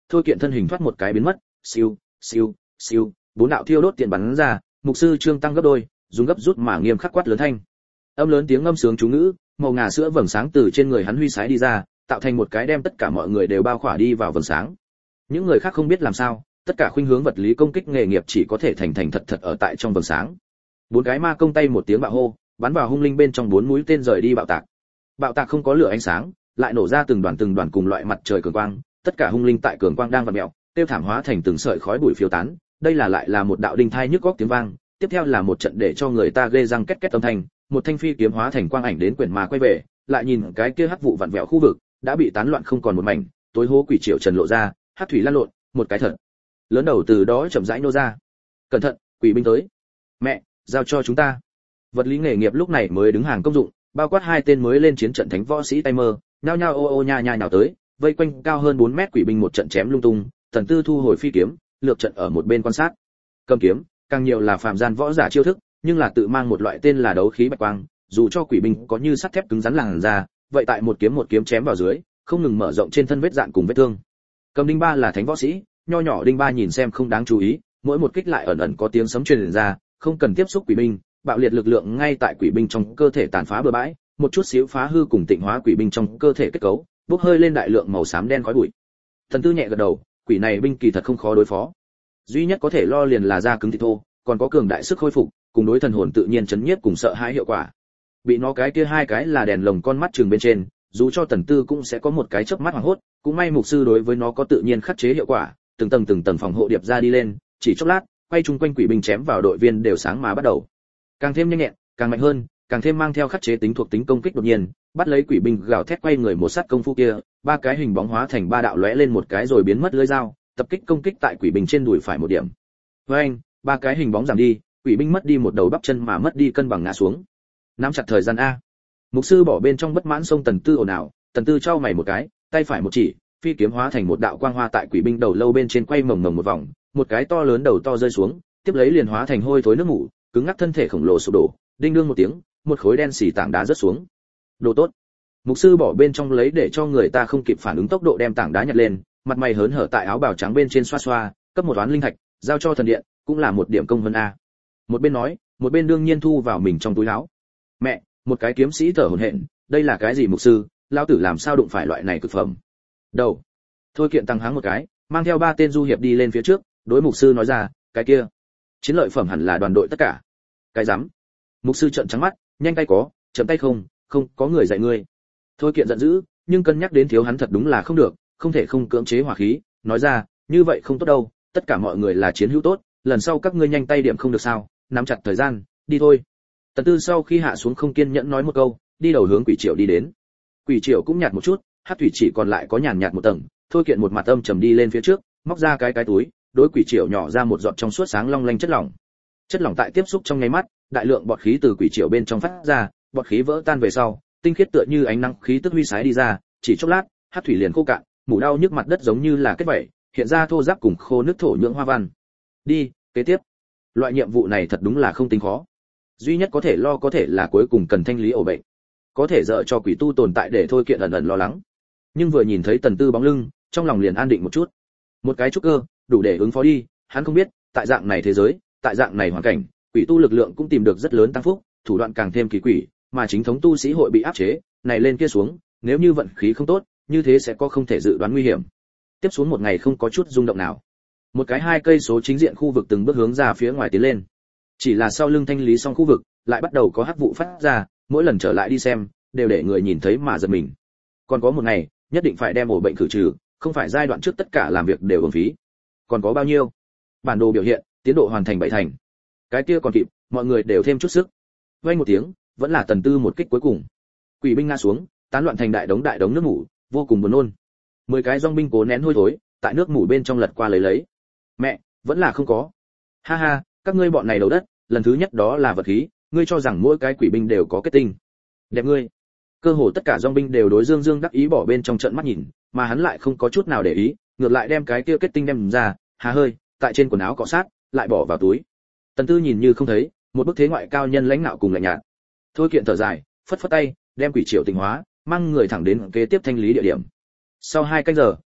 Thôi Kiện thân hình thoát một cái biến mất, siêu, siêu, siêu, bốn đạo thiêu đốt tiền bắn ra, mục sư Trương tăng gấp đôi, dùng gấp rút mà nghiêm khắc quát lớn thanh. Âm lớn tiếng ngâm sướng chú ngữ, màu ngà sữa vầng sáng từ trên người hắn huy sái đi ra, tạo thành một cái đem tất cả mọi người đều bao khỏa đi vào vầng sáng. Những người khác không biết làm sao, tất cả khuynh hướng vật lý công kích nghề nghiệp chỉ có thể thành thành thật thật ở tại trong vầng sáng. Bốn cái ma công tay một tiếng bạo hô, bắn vào hung linh bên trong bốn mũi tên rời đi bạo tạc. Bạo tạc không có lửa ánh sáng, lại nổ ra từng đoàn từng đoàn cùng loại mặt trời cường quang, tất cả hung linh tại cường quang đang vặn mèo, tiêu thảm hóa thành từng sợi khói bụi phiêu tán. Đây là lại là một đạo đinh thai nhức góc tiếng vang, tiếp theo là một trận để cho người ta ghê răng két két âm thanh, một thanh phi kiếm hóa thành quang ảnh đến quyển mà quay về, lại nhìn cái kia hắc vụ vặn vẹo khu vực, đã bị tán loạn không còn một mảnh, tối hố quỷ triệu trần lộ ra, hắc thủy lan lộn, một cái thật lớn đầu từ đó chậm rãi nô ra. Cẩn thận, quỷ binh tới. Mẹ, giao cho chúng ta. Vật lý nghề nghiệp lúc này mới đứng hàng công dụng, bao quát hai tên mới lên chiến trận thánh võ sĩ tay mơ, nhao nhao ô ô nha nha nhào tới, vây quanh cao hơn bốn mét quỷ binh một trận chém lung tung, Thần Tư thu hồi phi kiếm, lược trận ở một bên quan sát. Cầm kiếm, càng nhiều là phàm gian võ giả chiêu thức, nhưng là tự mang một loại tên là đấu khí bạch quang, dù cho quỷ binh có như sắt thép cứng rắn làn ra, vậy tại một kiếm một kiếm chém vào dưới, không ngừng mở rộng trên thân vết dạn cùng vết thương. Cầm đinh ba là thánh võ sĩ, nho nhỏ đinh ba nhìn xem không đáng chú ý, mỗi một kích lại ẩn ẩn có tiếng sấm truyền ra, không cần tiếp xúc quỷ binh, bạo liệt lực lượng ngay tại quỷ binh trong cơ thể tàn phá bừa bãi, một chút xíu phá hư cùng tịnh hóa quỷ binh trong cơ thể kết cấu, bốc hơi lên đại lượng màu xám đen khói bụi. Thần Tư nhẹ gật đầu, quỷ này binh kỳ thật không khó đối phó. Duy nhất có thể lo liền là da cứng thịt thô, còn có cường đại sức hồi phục, cùng đối thần hồn tự nhiên chấn nhiếp cùng sợ hãi hiệu quả. Bị nó cái kia hai cái là đèn lồng con mắt trường bên trên, dù cho Tần Tư cũng sẽ có một cái chớp mắt hoảng hốt, cũng may mục sư đối với nó có tự nhiên khắc chế hiệu quả, từng tầng từng tầng phòng hộ điệp ra đi lên, chỉ chốc lát, quay chung quanh quỷ binh chém vào đội viên đều sáng mà bắt đầu. Càng thêm nhanh nhẹn, càng mạnh hơn, càng thêm mang theo khắc chế tính thuộc tính công kích đột nhiên, bắt lấy quỷ binh gào thét quay người một sát công phu kia, ba cái hình bóng hóa thành ba đạo lóe lên một cái rồi biến mất lưỡi dao, tập kích công kích tại quỷ binh trên đùi phải một điểm. Với anh, ba cái hình bóng giảm đi, quỷ binh mất đi một đầu bắp chân mà mất đi cân bằng ngã xuống. Nắm chặt thời gian a. Mục sư bỏ bên trong bất mãn xông Tần Tư ồn ào, Tần Tư chau mày một cái, tay phải một chỉ, phi kiếm hóa thành một đạo quang hoa tại quỷ binh đầu lâu bên trên quay mồng mồng một vòng, một cái to lớn đầu to rơi xuống, tiếp lấy liền hóa thành hôi thối nước mủ, cứng ngắc thân thể khổng lồ sụp đổ, đinh đương một tiếng, một khối đen xì tảng đá rớt xuống. Đồ tốt. Mục sư bỏ bên trong lấy để cho người ta không kịp phản ứng tốc độ đem tảng đá nhặt lên, mặt mày hớn hở tại áo bào trắng bên trên xoa xoa, cấp một toán linh thạch, giao cho thần điện, cũng là một điểm công vân a. Một bên nói, một bên đương nhiên thu vào mình trong túi áo. Mẹ, một cái kiếm sĩ thở hổn hển, đây là cái gì mục sư, lão tử làm sao đụng phải loại này cực phẩm. Đầu. Thôi Kiện tăng háng một cái, mang theo ba tên du hiệp đi lên phía trước, đối mục sư nói ra, cái kia, chiến lợi phẩm hẳn là đoàn đội tất cả. Cái rắm. Mục sư trợn trắng mắt, nhanh tay có, chậm tay không, không có người dạy ngươi. Thôi Kiện giận dữ, nhưng cân nhắc đến thiếu hắn thật đúng là không được, không thể không cưỡng chế hỏa khí, nói ra, như vậy không tốt đâu, tất cả mọi người là chiến hữu tốt, lần sau các ngươi nhanh tay điểm không được sao, nắm chặt thời gian, đi thôi. Tần Tư sau khi hạ xuống không kiên nhẫn nói một câu, đi đầu hướng Quỷ Triệu đi đến. Quỷ Triệu cũng nhạt một chút, Hắc thủy chỉ còn lại có nhàn nhạt một tầng, Thôi Kiện một mặt âm trầm đi lên phía trước, móc ra cái cái túi, đối Quỷ Triệu nhỏ ra một giọt trong suốt sáng long lanh chất lỏng. Chất lỏng tại tiếp xúc trong nháy mắt, đại lượng bọt khí từ Quỷ Triệu bên trong phát ra, bọt khí vỡ tan về sau, tinh khiết tựa như ánh nắng khí tức huy sái đi ra, chỉ chốc lát, Hắc thủy liền khô cạn, mủ đau nhức mặt đất giống như là kết vảy, hiện ra thô ráp cùng khô nước thổ nhưỡng hoa văn. Đi, kế tiếp. Loại nhiệm vụ này thật đúng là không tính khó. Duy nhất có thể lo có thể là cuối cùng cần thanh lý ổ bệnh. Có thể dợ cho quỷ tu tồn tại để Thôi Kiện ẩn ẩn lo lắng. Nhưng vừa nhìn thấy Tần Tư bóng lưng, trong lòng liền an định một chút. Một cái trúc cơ, đủ để ứng phó đi, hắn không biết, tại dạng này thế giới, tại dạng này hoàn cảnh, quỷ tu lực lượng cũng tìm được rất lớn tăng phúc, thủ đoạn càng thêm kỳ quỷ, mà chính thống tu sĩ hội bị áp chế, này lên kia xuống, nếu như vận khí không tốt, như thế sẽ có không thể dự đoán nguy hiểm. Tiếp xuống một ngày không có chút rung động nào. Một cái hai cây số chính diện khu vực từng bước hướng ra phía ngoài tiến lên. Chỉ là sau lưng thanh lý xong khu vực, lại bắt đầu có hắc vụ phát ra, mỗi lần trở lại đi xem, đều để người nhìn thấy mà giật mình. Còn có một ngày, nhất định phải đem ổ bệnh khử trừ, không phải giai đoạn trước tất cả làm việc đều uổng phí. Còn có bao nhiêu? Bản đồ biểu hiện, tiến độ hoàn thành bảy thành. Cái kia còn kịp, mọi người đều thêm chút sức. Vang một tiếng, vẫn là Tần Tư một kích cuối cùng. Quỷ binh ngã xuống, tán loạn thành đại đống đại đống nước mủ, vô cùng buồn nôn. Mười cái dòng binh cố nén hôi thối, tại nước mủ bên trong lật qua lấy lấy. Mẹ, vẫn là không có. Ha ha, các ngươi bọn này đầu đất, lần thứ nhất đó là vật khí, ngươi cho rằng mỗi cái quỷ binh đều có kết tinh. Đẹp ngươi. Cơ hồ tất cả dòng binh đều đối Dương Dương đắc ý bỏ bên trong trận mắt nhìn, mà hắn lại không có chút nào để ý, ngược lại đem cái kia kết tinh đem ra, hà hơi, tại trên quần áo cọ sát, lại bỏ vào túi. Tần Tư nhìn như không thấy, một bức thế ngoại cao nhân lãnh nạo cùng lạnh nhạt. Thôi Kiện thở dài, phất phất tay, đem quỷ triệu tình hóa, mang người thẳng đến kế tiếp thanh lý địa điểm. Sau hai canh giờ,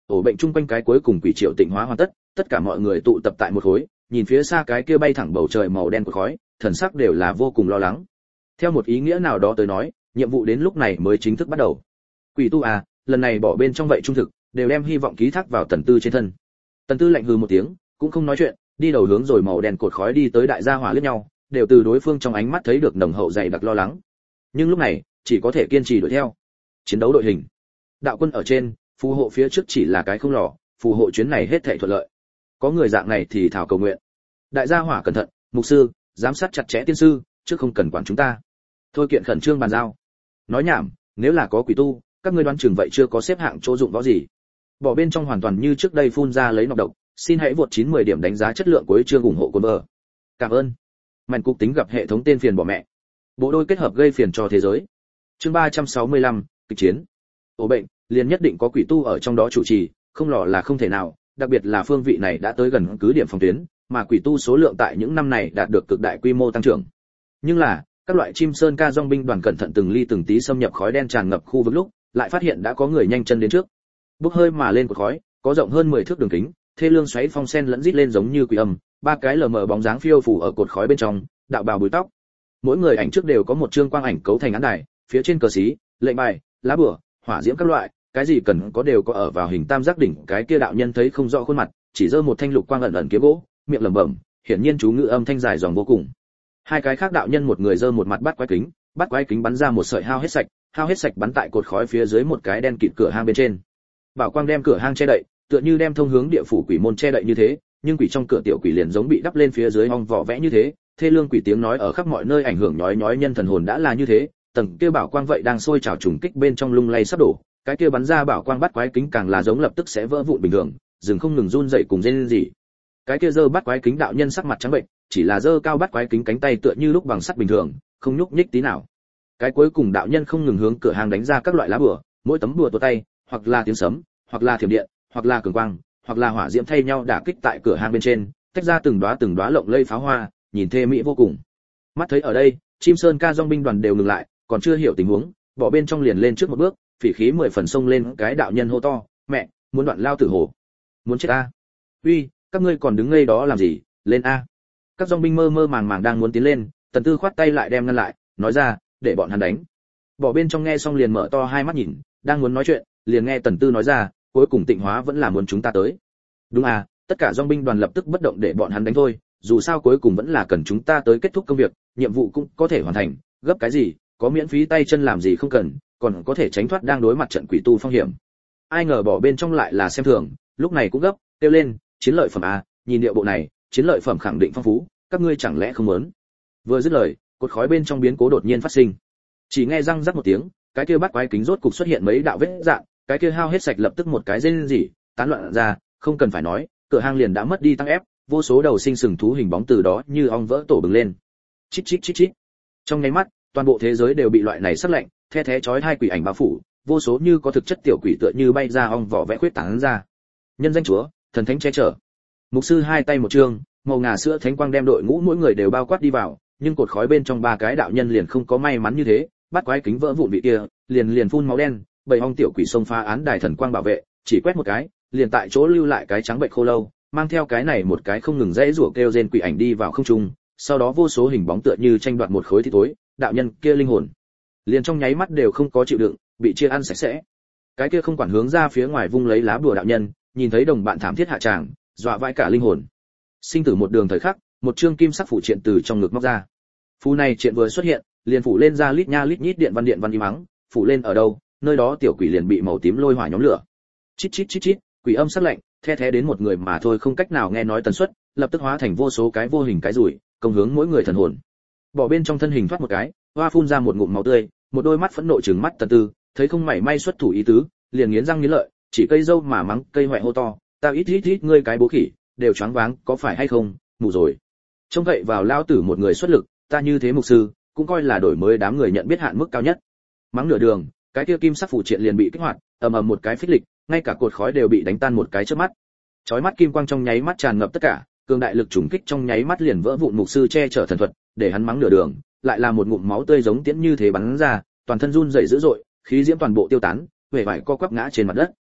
Ổ bệnh chung quanh cái cuối cùng quỷ triệu tịnh hóa hoàn tất, tất cả mọi người tụ tập tại một khối, nhìn phía xa cái kia bay thẳng bầu trời màu đen của khói, thần sắc đều là vô cùng lo lắng. Theo một ý nghĩa nào đó tới nói, nhiệm vụ đến lúc này mới chính thức bắt đầu. Quỷ tu à, lần này bỏ bên trong vậy trung thực, đều đem hy vọng ký thác vào Tần Tư trên thân. Tần Tư lạnh hừ một tiếng, cũng không nói chuyện, đi đầu hướng rồi màu đen cột khói đi tới đại gia hỏa liếc nhau, đều từ đối phương trong ánh mắt thấy được nồng hậu dày đặc lo lắng. Nhưng lúc này, chỉ có thể kiên trì đuổi theo. Chiến đấu đội hình. Đạo quân ở trên, phù hộ phía trước chỉ là cái không lò, phù hộ chuyến này hết thảy thuận lợi. Có người dạng này thì thảo cầu nguyện. Đại gia hỏa cẩn thận, mục sư, giám sát chặt chẽ tiên sư, chứ không cần quản chúng ta. Thôi kiện khẩn trương bàn giao. Nói nhảm, nếu là có quỷ tu, các ngươi đoán chừng vậy chưa có xếp hạng chỗ dụng võ gì. Bỏ bên trong hoàn toàn như trước đây phun ra lấy nọc độc, xin hãy vượt chín mươi điểm đánh giá chất lượng cuối chương ủng hộ cồn vợ. Cảm ơn. Mạnh cục tính gặp hệ thống tên phiền bỏ mẹ. Bộ đôi kết hợp gây phiền cho thế giới. Chương ba trăm sáu mươi lăm, kịch chiến. Ổ bệnh, liền nhất định có quỷ tu ở trong đó chủ trì, không lò là không thể nào, đặc biệt là phương vị này đã tới gần cứ điểm phòng tuyến, mà quỷ tu số lượng tại những năm này đạt được cực đại quy mô tăng trưởng. Nhưng là, các loại chim sơn ca dong binh đoàn cẩn thận từng ly từng tí xâm nhập khói đen tràn ngập khu vực lúc, lại phát hiện đã có người nhanh chân đến trước. Bốc hơi mà lên cột khói, có rộng hơn mười thước đường kính, thê lương xoáy phong sen lẫn rít lên giống như quỷ âm, ba cái lờ mờ bóng dáng phiêu phù ở cột khói bên trong, đạo bào búi tóc. Mỗi người ảnh trước đều có một chương quang ảnh cấu thành án đài, phía trên cờ xí, lệnh bài, lá bùa, hỏa diễm các loại, cái gì cần có đều có ở vào hình tam giác đỉnh. Cái kia đạo nhân thấy không rõ khuôn mặt, chỉ giơ một thanh lục quang ẩn ẩn kiếm gỗ, miệng lẩm bẩm, hiển nhiên chú ngữ âm thanh dài dòng vô cùng. Hai cái khác đạo nhân một người giơ một mặt bắt quái kính, bắt quái kính bắn ra một sợi hao hết sạch, hao hết sạch bắn tại cột khói phía dưới một cái đen kịt cửa hang bên trên. Bảo quang đem cửa hang che đậy, tựa như đem thông hướng địa phủ quỷ môn che đậy như thế, nhưng quỷ trong cửa tiểu quỷ liền giống bị đắp lên phía dưới ong vỏ vẽ như thế, thê lương quỷ tiếng nói ở khắp mọi nơi ảnh hưởng nhói nhói nhân thần hồn đã là như thế, tầng kia bảo quang vậy đang sôi trào trùng kích bên trong lung lay sắp đổ, cái kia bắn ra bảo quang bắt quái kính càng là giống lập tức sẽ vỡ vụn bình thường, dừng không ngừng run rẩy cùng rên rỉ. Cái kia giơ bắt quái kính đạo nhân sắc mặt trắng bệnh, chỉ là giơ cao bắt quái kính cánh tay tựa như lúc bằng sắt bình thường, không nhúc nhích tí nào. Cái cuối cùng đạo nhân không ngừng hướng cửa hàng đánh ra các loại lá bùa, mỗi tấm bùa tuột tay, hoặc là tiếng sấm, hoặc là thiểm điện, hoặc là cường quang, hoặc là hỏa diễm thay nhau đả kích tại cửa hàng bên trên, tách ra từng đóa từng đóa lộng lây pháo hoa, nhìn thê mỹ vô cùng. Mắt thấy ở đây, chim sơn ca dong binh đoàn đều ngừng lại, còn chưa hiểu tình huống, bỏ bên trong liền lên trước một bước, phỉ khí mười phần xông lên, cái đạo nhân hô to, mẹ, muốn đoạn lao tử hổ, muốn chết a. Uy, các ngươi còn đứng ngây đó làm gì, lên a. Các dong binh mơ mơ màng màng đang muốn tiến lên, Tần Tư khoát tay lại đem ngăn lại, nói ra, để bọn hắn đánh. Bỏ bên trong nghe xong liền mở to hai mắt nhìn, đang muốn nói chuyện, liền nghe Tần Tư nói ra, cuối cùng Tịnh Hóa vẫn là muốn chúng ta tới. Đúng à, tất cả dong binh đoàn lập tức bất động để bọn hắn đánh thôi, dù sao cuối cùng vẫn là cần chúng ta tới kết thúc công việc, nhiệm vụ cũng có thể hoàn thành, gấp cái gì, có miễn phí tay chân làm gì không cần, còn có thể tránh thoát đang đối mặt trận quỷ tu phong hiểm. Ai ngờ bỏ bên trong lại là xem thường, lúc này cũng gấp, kêu lên, chiến lợi phẩm à, nhìn điệu bộ này, chiến lợi phẩm khẳng định phong phú, các ngươi chẳng lẽ không muốn? Vừa dứt lời, cột khói bên trong biến cố đột nhiên phát sinh. Chỉ nghe răng rắc một tiếng, cái kia bắt quái kính rốt cục xuất hiện mấy đạo vết dạn, cái kia hao hết sạch lập tức một cái rên rỉ, tán loạn ra, không cần phải nói, cửa hang liền đã mất đi tăng ép, vô số đầu sinh sừng thú hình bóng từ đó như ong vỡ tổ bừng lên. Chít chít chít chít. Trong nháy mắt, toàn bộ thế giới đều bị loại này sắc lạnh, the thé chói hai quỷ ảnh bao phủ, vô số như có thực chất tiểu quỷ tựa như bay ra ong vỏ vẽ khuyết tán ra. Nhân danh Chúa, thần thánh che chở. Mục sư hai tay một trương, màu ngà sữa thánh quang đem đội ngũ mỗi người đều bao quát đi vào, nhưng cột khói bên trong ba cái đạo nhân liền không có may mắn như thế, bắt quái kính vỡ vụn vị kia, liền liền phun máu đen, bảy ong tiểu quỷ xông phá án đài thần quang bảo vệ, chỉ quét một cái, liền tại chỗ lưu lại cái trắng bệnh khô lâu, mang theo cái này một cái không ngừng dãy rủa kêu rên quỷ ảnh đi vào không trung, sau đó vô số hình bóng tựa như tranh đoạt một khối thịt tối, đạo nhân kia linh hồn, liền trong nháy mắt đều không có chịu đựng, bị chia ăn sạch sẽ. Cái kia không quản hướng ra phía ngoài vung lấy lá bùa đạo nhân, nhìn thấy đồng bạn thảm thiết hạ tràng, dọa vãi cả linh hồn. Sinh tử một đường thời khắc, một chương kim sắc phủ triện từ trong ngực móc ra. Phù này triện vừa xuất hiện, liền phủ lên ra lít nha lít nhít điện văn điện văn im mắng, phủ lên ở đâu, nơi đó tiểu quỷ liền bị màu tím lôi hỏa nhóm lửa. Chít chít chít chít, quỷ âm sắc lạnh, the thé đến một người mà thôi không cách nào nghe nói tần suất, lập tức hóa thành vô số cái vô hình cái rủi, công hướng mỗi người thần hồn. Bỏ bên trong thân hình thoát một cái, hoa phun ra một ngụm máu tươi, một đôi mắt phẫn nộ trừng mắt Tần Tư, thấy không mảy may xuất thủ ý tứ, liền nghiến răng nghiến lợi, chỉ cây dâu mà mắng, cây hoại hô to, tao ít ít ít ngươi cái bố khỉ, đều choáng váng, có phải hay không, mù rồi. Trông cậy vào lao tử một người xuất lực, ta như thế mục sư, cũng coi là đổi mới đám người nhận biết hạn mức cao nhất. Mắng nửa đường, cái kia kim sắc phủ triện liền bị kích hoạt, ầm ầm một cái phích lịch, ngay cả cột khói đều bị đánh tan một cái chớp mắt. Chói mắt kim quang trong nháy mắt tràn ngập tất cả, cường đại lực trùng kích trong nháy mắt liền vỡ vụn mục sư che chở thần thuật, để hắn mắng nửa đường, lại là một ngụm máu tươi giống tiễn như thế bắn ra, toàn thân run rẩy dữ dội, khí diễm toàn bộ tiêu tán, vẻ vải co quắp ngã trên mặt đất.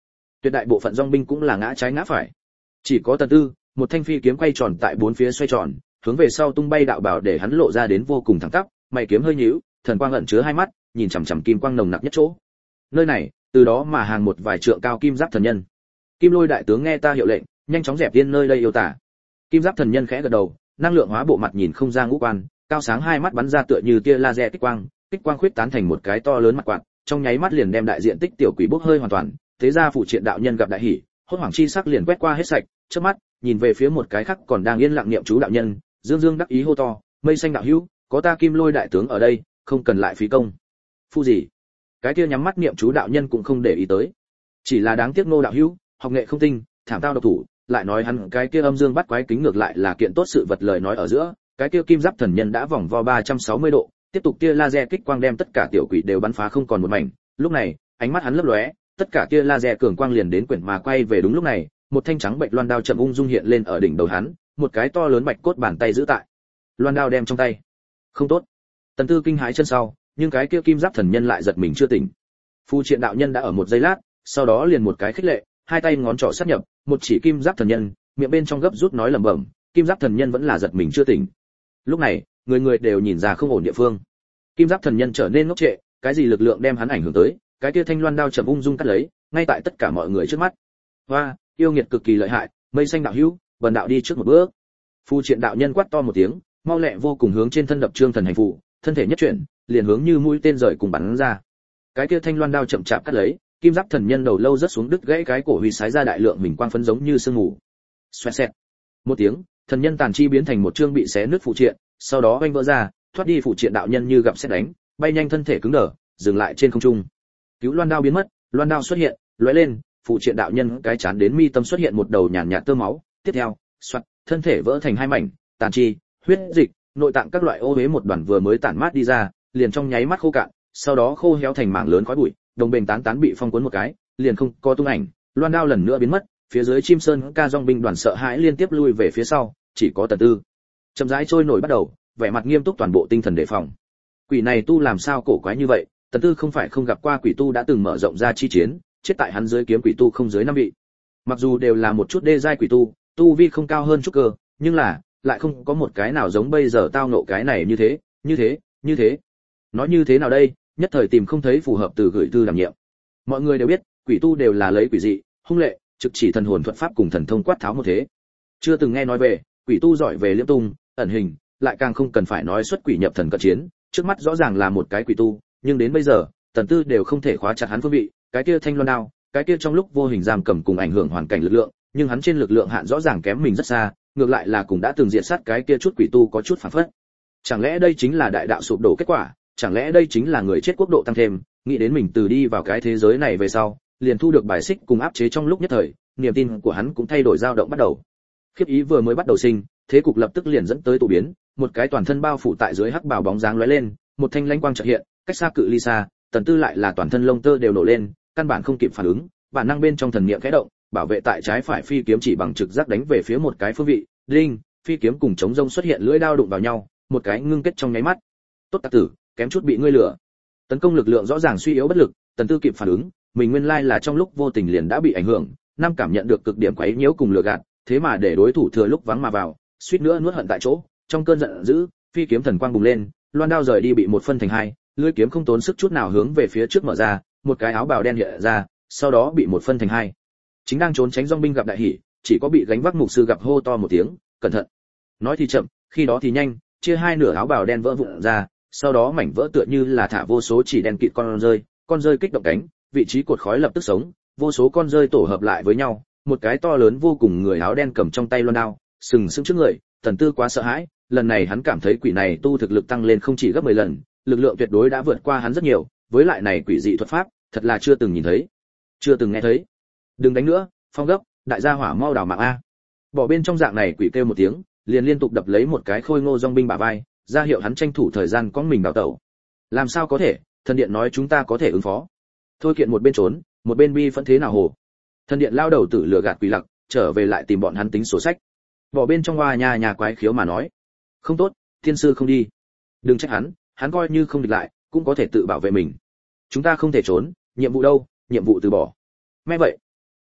tuyệt đại bộ phận dòng binh cũng là ngã trái ngã phải. Chỉ có Tần Tư, một thanh phi kiếm quay tròn tại bốn phía xoay tròn, hướng về sau tung bay đạo bảo để hắn lộ ra đến vô cùng thẳng tắp, mày kiếm hơi nhíu, thần quang ẩn chứa hai mắt, nhìn chằm chằm kim quang nồng nặc nhất chỗ. Nơi này, từ đó mà hàng một vài trượng cao kim giáp thần nhân. Kim Lôi đại tướng nghe ta hiệu lệnh, nhanh chóng dẹp tiên nơi đây yêu tả. Kim giáp thần nhân khẽ gật đầu, năng lượng hóa bộ mặt nhìn không ra ngũ quan, cao sáng hai mắt bắn ra tựa như tia laser kích quang, kích quang khuyết tán thành một cái to lớn mặt quạt, trong nháy mắt liền đem đại diện tích tiểu quỷ bốc hơi hoàn toàn. Thế ra phụ triện đạo nhân gặp đại hỉ, hốt hoảng chi sắc liền quét qua hết sạch, trước mắt nhìn về phía một cái khác còn đang yên lặng niệm chú đạo nhân, dương dương đắc ý hô to, mây xanh đạo hữu, có ta Kim Lôi đại tướng ở đây, không cần lại phí công. Phu gì? Cái kia nhắm mắt niệm chú đạo nhân cũng không để ý tới, chỉ là đáng tiếc Ngô đạo hữu học nghệ không tinh, thảm tao độc thủ, lại nói hắn cái kia âm dương bắt quái kính ngược lại là kiện tốt sự vật lời nói ở giữa, cái kia kim giáp thần nhân đã vòng vo ba trăm sáu mươi độ, tiếp tục tia laser kích quang đem tất cả tiểu quỷ đều bắn phá không còn một mảnh. Lúc này, ánh mắt hắn lấp lóe, tất cả tia laser cường quang liền đến quyển mà quay về. Đúng lúc này, một thanh trắng bệnh loan đao chậm ung dung hiện lên ở đỉnh đầu hắn, một cái to lớn bạch cốt bàn tay giữ tại loan đao đem trong tay. Không tốt. Tần Tư kinh hãi chân sau, nhưng cái kia kim giáp thần nhân lại giật mình chưa tỉnh. Phu triện đạo nhân đã ở một giây lát, sau đó liền một cái khích lệ, hai tay ngón trỏ sát nhập, một chỉ kim giáp thần nhân, miệng bên trong gấp rút nói lẩm bẩm, kim giáp thần nhân vẫn là giật mình chưa tỉnh. Lúc này, người người đều nhìn ra không ổn địa phương. Kim giáp thần nhân trở nên ngốc trệ, cái gì lực lượng đem hắn ảnh hưởng tới, cái kia thanh loan đao chậm ung dung cắt lấy, ngay tại tất cả mọi người trước mắt. Hoa, yêu nghiệt cực kỳ lợi hại, mây xanh đạo hữu, bần đạo đi trước một bước. Phu triện đạo nhân quát to một tiếng, mau lẹ vô cùng hướng trên thân đập trương thần hành phù, thân thể nhất chuyển, liền hướng như mũi tên rời cùng bắn ra. Cái kia thanh loan đao chậm chạp cắt lấy, kim giáp thần nhân đầu lâu rất xuống đứt gãy cái cổ huy sái ra đại lượng mình quang phấn giống như sương mù. Xoẹt xẹt. Một tiếng, thần nhân tàn chi biến thành một chương bị xé nứt phụ triện, sau đó oanh vỡ ra, thoát đi phụ triện đạo nhân như gặp sét đánh, bay nhanh thân thể cứng đờ, dừng lại trên không trung. Cứu loan đao biến mất, loan đao xuất hiện, lóe lên, phụ triện đạo nhân cái chán đến mi tâm xuất hiện một đầu nhàn nhạt tơ máu, tiếp theo, xoạt, thân thể vỡ thành hai mảnh, tàn chi, huyết dịch, nội tạng các loại ô uế một đoàn vừa mới tản mát đi ra, liền trong nháy mắt khô cạn, sau đó khô héo thành mảng lớn khói bụi, đồng bền tán tán bị phong cuốn một cái, liền không có tung ảnh, loan đao lần nữa biến mất, phía dưới chim sơn ca dòng binh đoàn sợ hãi liên tiếp lui về phía sau, chỉ có Tần Tư chậm rãi trôi nổi bắt đầu, vẻ mặt nghiêm túc toàn bộ tinh thần đề phòng. Quỷ này tu làm sao cổ quái như vậy, Tần Tư không phải không gặp qua quỷ tu đã từng mở rộng ra chi chiến, chết tại hắn dưới kiếm quỷ tu không dưới năm vị. Mặc dù đều là một chút đê giai quỷ tu, tu vi không cao hơn chút cơ, nhưng là lại không có một cái nào giống bây giờ tao nộ cái này như thế, như thế, như thế. Nói như thế nào đây, nhất thời tìm không thấy phù hợp từ gửi thư đảm nhiệm. Mọi người đều biết, quỷ tu đều là lấy quỷ dị, hung lệ, trực chỉ thần hồn thuật pháp cùng thần thông quát tháo một thế. Chưa từng nghe nói về, quỷ tu giỏi về liễm tung, ẩn hình, lại càng không cần phải nói xuất quỷ nhập thần cận chiến, trước mắt rõ ràng là một cái quỷ tu, nhưng đến bây giờ, Tần Tư đều không thể khóa chặt hắn phương vị, cái kia thanh loan đao, cái kia trong lúc vô hình giam cầm cùng ảnh hưởng hoàn cảnh lực lượng, nhưng hắn trên lực lượng hạn rõ ràng kém mình rất xa, ngược lại là cùng đã từng diện sát cái kia chút quỷ tu có chút phản phất. Chẳng lẽ đây chính là đại đạo sụp đổ kết quả, chẳng lẽ đây chính là người chết quốc độ tăng thêm, nghĩ đến mình từ đi vào cái thế giới này về sau, liền thu được bài xích cùng áp chế trong lúc nhất thời, niềm tin của hắn cũng thay đổi dao động bắt đầu. Khiếp ý vừa mới bắt đầu sinh, thế cục lập tức liền dẫn tới tụ biến, một cái toàn thân bao phủ tại dưới hắc bào bóng dáng lóe lên, một thanh lãnh quang chợt hiện, cách xa cự ly xa, Tần Tư lại là toàn thân lông tơ đều nổ lên, căn bản không kịp phản ứng, bản năng bên trong thần niệm khẽ động, bảo vệ tại trái phải phi kiếm chỉ bằng trực giác đánh về phía một cái phương vị, đinh, phi kiếm cùng chống rông xuất hiện lưỡi đao đụng vào nhau, một cái ngưng kết trong nháy mắt. Tốt tặc tử, kém chút bị ngươi lừa. Tấn công lực lượng rõ ràng suy yếu bất lực, Tần Tư kịp phản ứng, mình nguyên lai là trong lúc vô tình liền đã bị ảnh hưởng, năm cảm nhận được cực điểm quấy nhiễu cùng lừa gạt, thế mà để đối thủ thừa lúc vắng mà vào, suýt nữa nuốt hận tại chỗ, trong cơn giận dữ, phi kiếm thần quang bùng lên, loan đao rời đi bị một phân thành hai, lưỡi kiếm không tốn sức chút nào hướng về phía trước mở ra, một cái áo bào đen hiện ra, sau đó bị một phân thành hai. Chính đang trốn tránh dòng binh gặp đại hỉ, chỉ có bị gánh vác mục sư gặp hô to một tiếng, cẩn thận. Nói thì chậm, khi đó thì nhanh, chia hai nửa áo bào đen vỡ vụn ra, sau đó mảnh vỡ tựa như là thả vô số chỉ đen kịt con rơi, con rơi kích động cánh, vị trí cột khói lập tức sống, vô số con rơi tổ hợp lại với nhau, một cái to lớn vô cùng người áo đen cầm trong tay loan đao, sừng sững trước người, Tần Tư quá sợ hãi, lần này hắn cảm thấy quỷ này tu thực lực tăng lên không chỉ gấp mười lần, lực lượng tuyệt đối đã vượt qua hắn rất nhiều, với lại này quỷ dị thuật pháp, thật là chưa từng nhìn thấy, chưa từng nghe thấy. Đừng đánh nữa, phong gấp, đại gia hỏa mau đào mạng a. Bỏ bên trong dạng này quỷ kêu một tiếng, liền liên tục đập lấy một cái khôi ngô dòng binh bả vai, ra hiệu hắn tranh thủ thời gian con mình đào tẩu. Làm sao có thể, thần điện nói chúng ta có thể ứng phó. Thôi kiện một bên trốn, một bên bi phẫn thế nào hồ. Thần điện lao đầu tử lừa gạt quỷ lặc, trở về lại tìm bọn hắn tính sổ sách. Bỏ bên trong hoa nhà nhà quái khiếu mà nói, không tốt, thiên sư không đi. Đừng trách hắn, hắn coi như không địch lại, cũng có thể tự bảo vệ mình. Chúng ta không thể trốn, nhiệm vụ đâu, nhiệm vụ từ bỏ. Nghe vậy,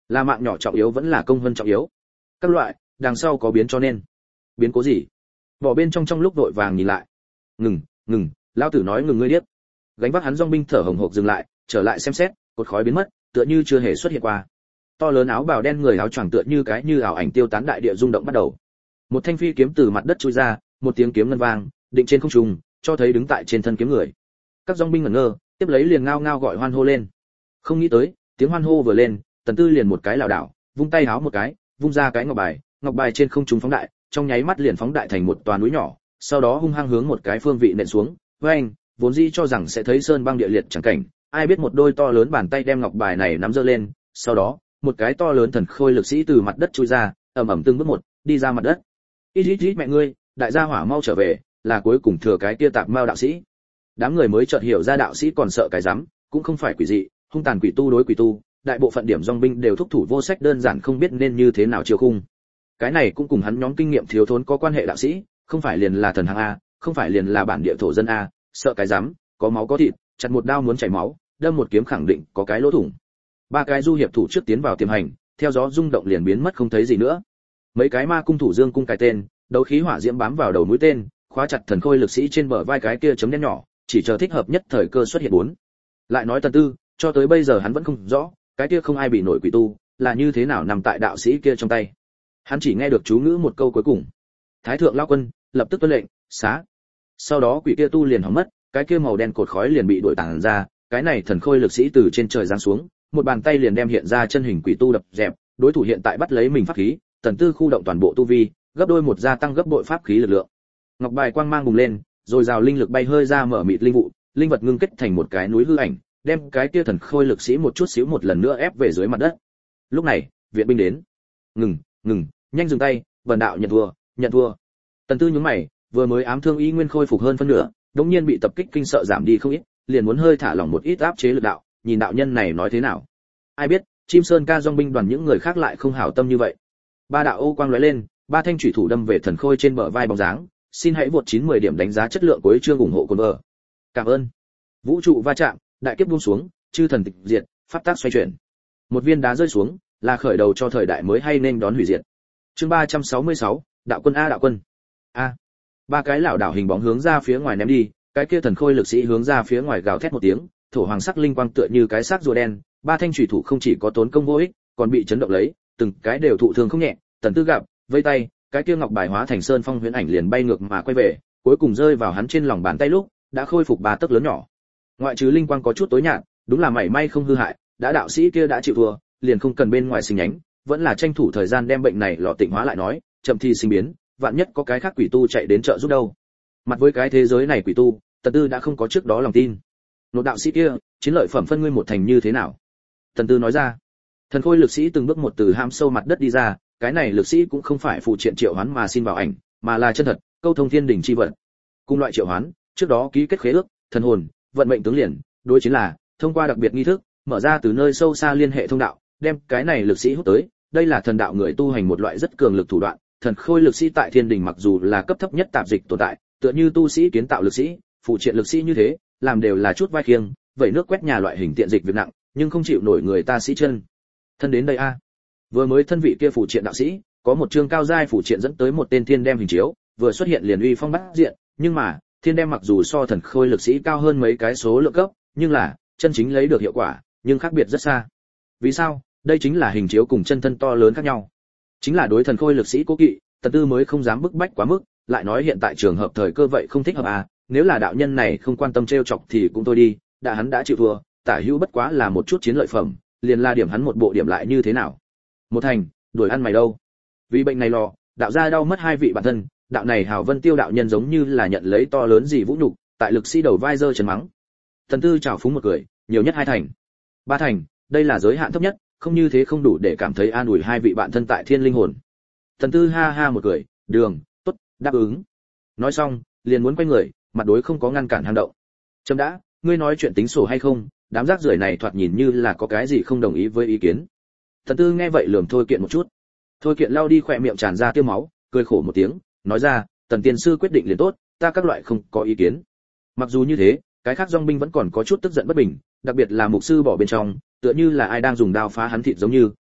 Là mạng nhỏ trọng yếu vẫn là công hơn trọng yếu? Các loại, đằng sau có biến cho nên. Biến cố gì? Bỏ bên trong trong lúc vội vàng nhìn lại. Ngừng, ngừng, lão tử nói ngừng ngươi điếc. Gánh vác hắn dòng binh thở hổn hộc dừng lại, trở lại xem xét, cột khói biến mất, tựa như chưa hề xuất hiện qua. To lớn áo bào đen người áo choàng tựa như cái như ảo ảnh tiêu tán, đại địa rung động bắt đầu. Một thanh phi kiếm từ mặt đất chui ra, một tiếng kiếm ngân vang, định trên không trung, cho thấy đứng tại trên thân kiếm người. Các dòng binh ngẩn ngơ, tiếp lấy liền ngao ngao gọi hoan hô lên. Không nghĩ tới, tiếng hoan hô vừa lên, Tần Tư liền một cái lảo đảo, vung tay háo một cái, vung ra cái ngọc bài, ngọc bài trên không trung phóng đại, trong nháy mắt liền phóng đại thành một tòa núi nhỏ, sau đó hung hăng hướng một cái phương vị nện xuống. Với anh, vốn dĩ cho rằng sẽ thấy sơn băng địa liệt chẳng cảnh, ai biết một đôi to lớn bàn tay đem ngọc bài này nắm giơ lên, sau đó, một cái to lớn thần khôi lực sĩ từ mặt đất chui ra, ầm ầm từng bước một, đi ra mặt đất. Ít ít ít mẹ ngươi, đại gia hỏa mau trở về, là cuối cùng thừa cái kia tạp mao đạo sĩ. Đám người mới chợt hiểu ra đạo sĩ còn sợ cái rắm, cũng không phải quỷ dị, hung tàn quỷ tu đối quỷ tu, đại bộ phận điểm dòng binh đều thúc thủ vô sách, đơn giản không biết nên như thế nào chiêu khung. Cái này cũng cùng hắn nhóm kinh nghiệm thiếu thốn có quan hệ. Đạo sĩ không phải liền là thần hàng a, không phải liền là bản địa thổ dân a, sợ cái rắm, có máu có thịt, chặt một đao muốn chảy máu, đâm một kiếm khẳng định có cái lỗ thủng. Ba cái du hiệp thủ trước tiến vào tiềm hành, theo gió rung động liền biến mất không thấy gì nữa. Mấy cái ma cung thủ dương cung cài tên, đấu khí hỏa diễm bám vào đầu mũi tên, khóa chặt thần khôi lực sĩ trên bờ vai cái kia chấm đen nhỏ, chỉ chờ thích hợp nhất thời cơ xuất hiện. Bốn. Lại nói Tần Tư, cho tới bây giờ hắn vẫn không rõ, cái kia không ai bị nổi quỷ tu, là như thế nào nằm tại đạo sĩ kia trong tay. Hắn chỉ nghe được chú ngữ một câu cuối cùng: Thái thượng lao quân, lập tức tuân lệnh, xá. Sau đó quỷ kia tu liền hỏng mất, cái kia màu đen cột khói liền bị đuổi tản ra, cái này thần khôi lực sĩ từ trên trời giáng xuống, một bàn tay liền đem hiện ra chân hình quỷ tu đập dẹp, đối thủ hiện tại bắt lấy mình pháp khí, Tần Tư khu động toàn bộ tu vi, gấp đôi một gia tăng gấp bội pháp khí lực lượng. Ngọc bài quang mang bùng lên, rồi rào linh lực bay hơi ra, mở mịt linh vụ, linh vật ngưng kết thành một cái núi hư ảnh, đem cái kia thần khôi lực sĩ một chút xíu một lần nữa ép về dưới mặt đất. Lúc này, viện binh đến. Ngừng, ngừng, nhanh dừng tay, Vân đạo nhận thua, nhận thua. Tần Tư nhướng mày, vừa mới ám thương ý nguyên khôi phục hơn phân nửa, đột nhiên bị tập kích kinh sợ giảm đi không ít, liền muốn hơi thả lỏng một ít áp chế lực đạo, nhìn đạo nhân này nói thế nào. Ai biết, Chim Sơn ca dòng binh đoàn những người khác lại không hảo tâm như vậy. Ba đạo ô quang lóe lên, ba thanh chủy thủ đâm về thần khôi trên bờ vai bóng dáng, xin hãy vượt chín mươi điểm đánh giá chất lượng của chương ủng hộ cồn vợ. Cảm ơn. Vũ trụ va chạm, đại kiếp buông xuống, chư thần tịch diệt, pháp tác xoay chuyển. Một viên đá rơi xuống, là khởi đầu cho thời đại mới hay nên đón hủy diệt. Chương ba trăm sáu mươi sáu, đạo quân a đạo quân. A. Ba cái lão đảo hình bóng hướng ra phía ngoài ném đi, cái kia thần khôi lực sĩ hướng ra phía ngoài gào thét một tiếng, thổ hoàng sắc linh quang tựa như cái xác rùa đen, ba thanh chủy thủ không chỉ có tốn công vô ích, còn bị chấn động lấy, từng cái đều thụ thương không nhẹ. Tần Tư gặp, vây tay, cái kia ngọc bài hóa thành sơn phong huyễn ảnh liền bay ngược mà quay về, cuối cùng rơi vào hắn trên lòng bàn tay lúc, đã khôi phục ba tấc lớn nhỏ. Ngoại trừ linh quang có chút tối nhạt, đúng là mảy may không hư hại, đã đạo sĩ kia đã chịu thua, liền không cần bên ngoài sinh nhánh, vẫn là tranh thủ thời gian đem bệnh này lọ tịnh hóa lại nói, chậm thì sinh biến, vạn nhất có cái khác quỷ tu chạy đến trợ giúp đâu. Mặt với cái thế giới này quỷ tu, Tần Tư đã không có trước đó lòng tin. Nộ đạo sĩ kia, chiến lợi phẩm phân ngươi một thành như thế nào? Tần Tư nói ra. Thần khôi lực sĩ từng bước một từ ham sâu mặt đất đi ra, cái này lực sĩ cũng không phải phụ triện triệu hoán mà xin vào ảnh, mà là chân thật, câu thông thiên đỉnh chi vận. Cùng loại triệu hoán, trước đó ký kết khế ước, thần hồn, vận mệnh tướng liền, đối chiến là thông qua đặc biệt nghi thức, mở ra từ nơi sâu xa liên hệ thông đạo, đem cái này lực sĩ hút tới, đây là thần đạo người tu hành một loại rất cường lực thủ đoạn. Thần khôi lực sĩ tại thiên đỉnh mặc dù là cấp thấp nhất tạp dịch tồn tại, tựa như tu sĩ kiến tạo lực sĩ, phụ triện lực sĩ như thế, làm đều là chút vai khiêng, vậy nước quét nhà loại hình tiện dịch việc nặng, nhưng không chịu nổi người ta sĩ chân. Thân đến đây a. Vừa mới thân vị kia phụ triện đạo sĩ, có một chương cao giai phụ triện dẫn tới một tên thiên đem hình chiếu, vừa xuất hiện liền uy phong bát diện, nhưng mà, thiên đem mặc dù so thần khôi lực sĩ cao hơn mấy cái số lượng cấp, nhưng là, chân chính lấy được hiệu quả, nhưng khác biệt rất xa. Vì sao? Đây chính là hình chiếu cùng chân thân to lớn khác nhau. Chính là đối thần khôi lực sĩ cố kỵ, Tần Tư mới không dám bức bách quá mức, lại nói hiện tại trường hợp thời cơ vậy không thích hợp à, nếu là đạo nhân này không quan tâm trêu chọc thì cũng thôi đi, đã hắn đã chịu thua, tả hữu bất quá là một chút chiến lợi phẩm, liền la điểm hắn một bộ điểm lại như thế nào? Một thành, đuổi ăn mày đâu? Vì bệnh này lò, đạo gia đau mất hai vị bản thân, đạo này Hào Vân Tiêu đạo nhân giống như là nhận lấy to lớn gì vũ nhục, tại lực sĩ đầu vai giơ trần mắng. Tần Tư chào phúng một cười, nhiều nhất hai thành. Ba thành, đây là giới hạn thấp nhất, không như thế không đủ để cảm thấy an ủi hai vị bạn thân tại thiên linh hồn. Tần Tư ha ha một cười, đường, tốt, đáp ứng. Nói xong, liền muốn quay người, mặt đối không có ngăn cản hành động. Chấm đã, ngươi nói chuyện tính sổ hay không? Đám rác rưởi này thoạt nhìn như là có cái gì không đồng ý với ý kiến. Tần Tư nghe vậy lườm Thôi Kiện một chút. Thôi Kiện lau đi khỏe miệng tràn ra tiêu máu, cười khổ một tiếng, nói ra, Tần tiên sư quyết định liền tốt, ta các loại không có ý kiến. Mặc dù như thế, cái khác dòng binh vẫn còn có chút tức giận bất bình, đặc biệt là mục sư bỏ bên trong, tựa như là ai đang dùng đao phá hắn thịt giống như,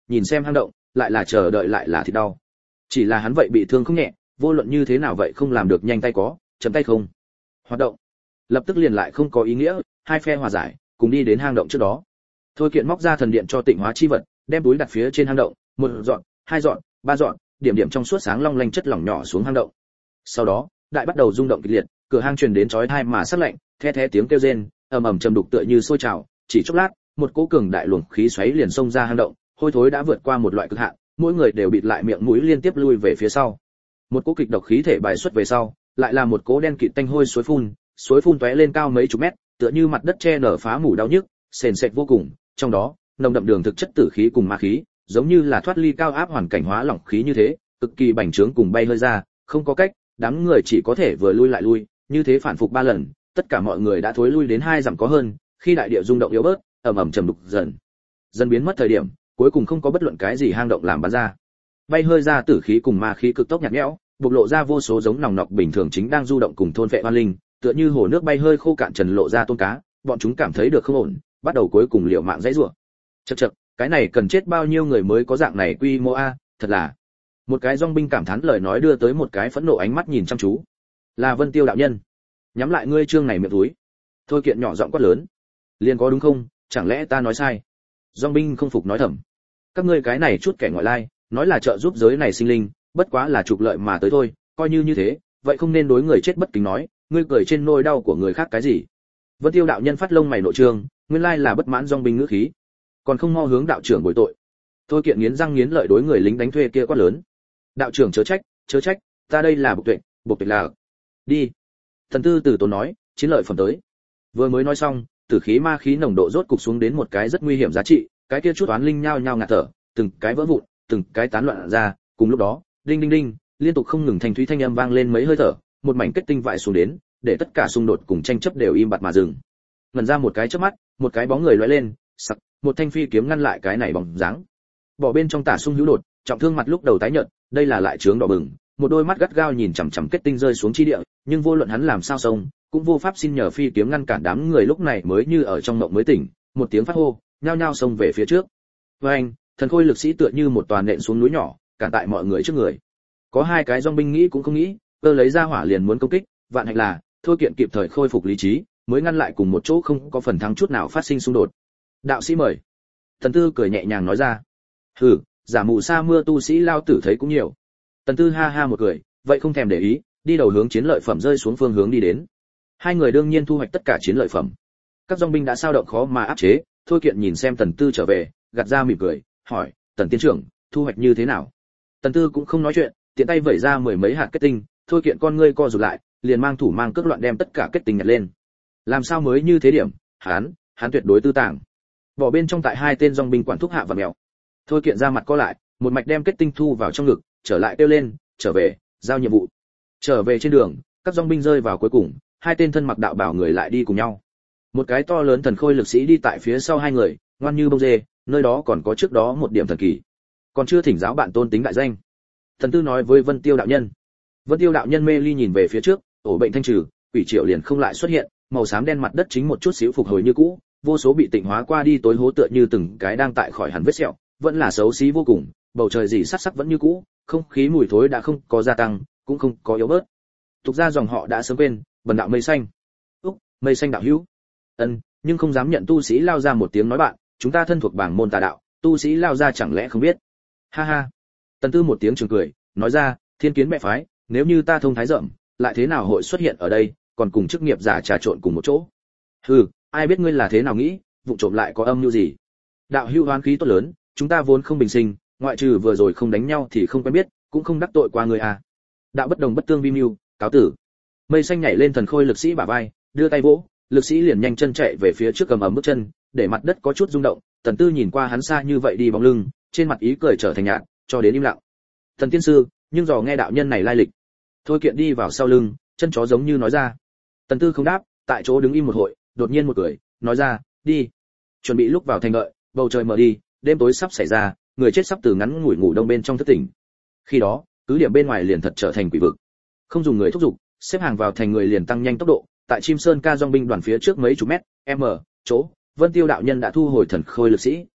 nhìn xem hang động, lại là chờ đợi lại là thịt đau. Chỉ là hắn vậy bị thương không nhẹ, vô luận như thế nào vậy không làm được nhanh tay có, chấm tay không. Hoạt động. Lập tức liền lại không có ý nghĩa, hai phe hòa giải, cùng đi đến hang động trước đó. Thôi Kiện móc ra thần điện cho tịnh hóa chi vật, đem túi đặt phía trên hang động, một dọn, hai dọn, ba dọn, điểm điểm trong suốt sáng long lanh chất lỏng nhỏ xuống hang động. Sau đó, đại bắt đầu rung động kịch liệt, cửa hang truyền đến chói tai mà sắc lạnh, the thé tiếng kêu rên, ầm ầm trầm đục tựa như sôi trào, chỉ chốc lát, một cỗ cường đại luồng khí xoáy liền xông ra hang động, hôi thối đã vượt qua một loại cực hạn, mỗi người đều bịt lại miệng mũi liên tiếp lui về phía sau. Một cỗ kịch độc khí thể bài xuất về sau, lại là một cỗ đen kịt tanh hôi suối phun, suối phun tóe lên cao mấy chục mét, tựa như mặt đất che nở phá mủ đau nhức, sền sệt vô cùng, trong đó, nồng đậm đường thực chất tử khí cùng ma khí, giống như là thoát ly cao áp hoàn cảnh hóa lỏng khí như thế, cực kỳ bành trướng cùng bay hơi ra, không có cách, đám người chỉ có thể vừa lui lại lui, như thế phản phục ba lần, tất cả mọi người đã thối lui đến hai dặm có hơn, khi đại địa rung động yếu bớt, ầm ầm trầm đục dần. Dần biến mất thời điểm, cuối cùng không có bất luận cái gì hang động làm bắn ra. Bay hơi ra tử khí cùng ma khí cực tốc nhạt nhẽo, bộc lộ ra vô số giống nòng nọc bình thường chính đang du động cùng thôn vệ oan linh, tựa như hồ nước bay hơi khô cạn trần lộ ra tôm cá, bọn chúng cảm thấy được không ổn, bắt đầu cuối cùng liều mạng dãy rủa. Chậc chậc, cái này cần chết bao nhiêu người mới có dạng này quy mô a, thật là. Một cái dòng binh cảm thán lời nói đưa tới một cái phẫn nộ ánh mắt nhìn chăm chú. Là Vân Tiêu đạo nhân. Nhắm lại ngươi trương này miệng túi. Thôi Kiện nhỏ giọng quát lớn. Liên có đúng không, chẳng lẽ ta nói sai? Dòng binh không phục nói thầm. Các ngươi cái này chút kẻ ngoại lai, nói là trợ giúp giới này sinh linh, bất quá là trục lợi mà tới thôi, coi như như thế, vậy không nên đối người chết bất kính nói, ngươi cười trên nỗi đau của người khác cái gì? Vân Tiêu đạo nhân phát lông mày nội trương, nguyên lai là bất mãn dòng binh ngữ khí, còn không mo hướng đạo trưởng bồi tội. Thôi Kiện nghiến răng nghiến lợi đối người lính đánh thuê kia quát lớn. Đạo trưởng chớ trách, chớ trách, ta đây là Bộc Tuệ, Bộc Tuệ là. Đi. Thần tư từ tốn nói, chiến lợi phẩm tới. Vừa mới nói xong, tử khí ma khí nồng độ rốt cục xuống đến một cái rất nguy hiểm giá trị, cái kia chút oán linh nhao nhao ngạt thở, từng cái vỡ vụn, từng cái tán loạn ra, cùng lúc đó, đinh đinh đinh, liên tục không ngừng thanh thúy thanh âm vang lên mấy hơi thở, một mảnh kết tinh vại xuống đến, để tất cả xung đột cùng tranh chấp đều im bặt mà dừng. Ngần ra một cái chớp mắt, một cái bóng người lóe lên, sặc, một thanh phi kiếm ngăn lại cái này bóng dáng. Bỏ bên trong tả xung hữu đột, trọng thương mặt lúc đầu tái nhợt, đây là lại trướng đỏ bừng, một đôi mắt gắt gao nhìn chằm chằm kết tinh rơi xuống chi địa, nhưng vô luận hắn làm sao xông, cũng vô pháp xin nhờ phi kiếm ngăn cản đám người lúc này mới như ở trong mộng mới tỉnh, một tiếng phát hô, nhao nhao xông về phía trước. Với anh, thần khôi lực sĩ tựa như một toàn nện xuống núi nhỏ, cản tại mọi người trước người. Có hai cái dòng binh nghĩ cũng không nghĩ, cơ lấy ra hỏa liền muốn công kích, vạn hạnh là, Thôi Kiện kịp thời khôi phục lý trí, mới ngăn lại cùng một chỗ không có phần thắng chút nào phát sinh xung đột. Đạo sĩ mời. Thần Tư cười nhẹ nhàng nói ra. Hừ, giả mù sa mưa tu sĩ lao tử thấy cũng nhiều. Tần Tư ha ha một cười, vậy không thèm để ý, đi đầu hướng chiến lợi phẩm rơi xuống phương hướng đi đến. Hai người đương nhiên thu hoạch tất cả chiến lợi phẩm. Các dòng binh đã sao động khó mà áp chế, Thôi Kiện nhìn xem Tần Tư trở về, gạt ra mỉm cười, hỏi, Tần tiên trưởng, thu hoạch như thế nào? Tần Tư cũng không nói chuyện, tiện tay vẩy ra mười mấy hạt kết tinh, Thôi Kiện con ngươi co rụt lại, liền mang thủ mang cước loạn đem tất cả kết tinh nhặt lên. Làm sao mới như thế điểm? Hắn, hắn tuyệt đối tư tàng. Bỏ bên trong tại hai tên dòng binh quản thúc hạ và mèo. Thôi Kiện ra mặt co lại, một mạch đem kết tinh thu vào trong ngực, trở lại kêu lên, trở về, giao nhiệm vụ. Trở về trên đường, các dòng binh rơi vào cuối cùng, hai tên thân mặc đạo bảo người lại đi cùng nhau. Một cái to lớn thần khôi lực sĩ đi tại phía sau hai người, ngoan như bông dê, nơi đó còn có trước đó một điểm thần kỳ. Còn chưa thỉnh giáo bạn tôn tính đại danh. Thần Tư nói với Vân Tiêu đạo nhân. Vân Tiêu đạo nhân mê ly nhìn về phía trước, ổ bệnh thanh trừ, quỷ triệu liền không lại xuất hiện, màu xám đen mặt đất chính một chút xíu phục hồi như cũ, vô số bị tịnh hóa qua đi tối hố tựa như từng cái đang tại khỏi hẳn vết sẹo, vẫn là xấu xí vô cùng, bầu trời gì sắc sắc vẫn như cũ, không khí mùi thối đã không có gia tăng, cũng không có yếu bớt. Tục ra dòng họ đã sớm quên, bần đạo mây xanh. Úc, mây xanh đạo hữu. Ân, nhưng không dám nhận tu sĩ lao ra một tiếng nói bạn, chúng ta thân thuộc bảng môn tà đạo, tu sĩ lao ra chẳng lẽ không biết. Ha ha. Tần Tư một tiếng trường cười, nói ra, thiên kiến mẹ phái, nếu như ta thông thái rộng, lại thế nào hội xuất hiện ở đây, còn cùng chức nghiệp giả trà trộn cùng một chỗ. Hừ, ai biết ngươi là thế nào nghĩ, vụ trộm lại có âm mưu gì. Đạo hữu hoán khí tốt lớn, chúng ta vốn không bình sinh, ngoại trừ vừa rồi không đánh nhau thì không quen biết, cũng không đắc tội qua người à. Đạo bất đồng bất tương vi mưu, cáo tử. Mây xanh nhảy lên thần khôi lực sĩ bả vai, đưa tay vỗ, lực sĩ liền nhanh chân chạy về phía trước cầm ấm bước chân, để mặt đất có chút rung động. Tần Tư nhìn qua hắn xa như vậy đi bóng lưng, trên mặt ý cười trở thành nhạt, cho đến im lặng. Thần tiên sư, nhưng dò nghe đạo nhân này lai lịch. Thôi Kiện đi vào sau lưng, chân chó giống như nói ra. Tần Tư không đáp, tại chỗ đứng im một hồi, đột nhiên một cười, nói ra, đi. Chuẩn bị lúc vào thành đợi, bầu trời mở đi, đêm tối sắp xảy ra, người chết sắp từ ngắn ngủi ngủ đông bên trong thức tỉnh. Khi đó, cứ điểm bên ngoài liền thật trở thành quỷ vực. Không dùng người thúc giục, xếp hàng vào thành người liền tăng nhanh tốc độ, tại Chim Sơn ca dòng binh đoàn phía trước mấy chục mét, m, chỗ, Vân Tiêu đạo nhân đã thu hồi thần khôi lực sĩ,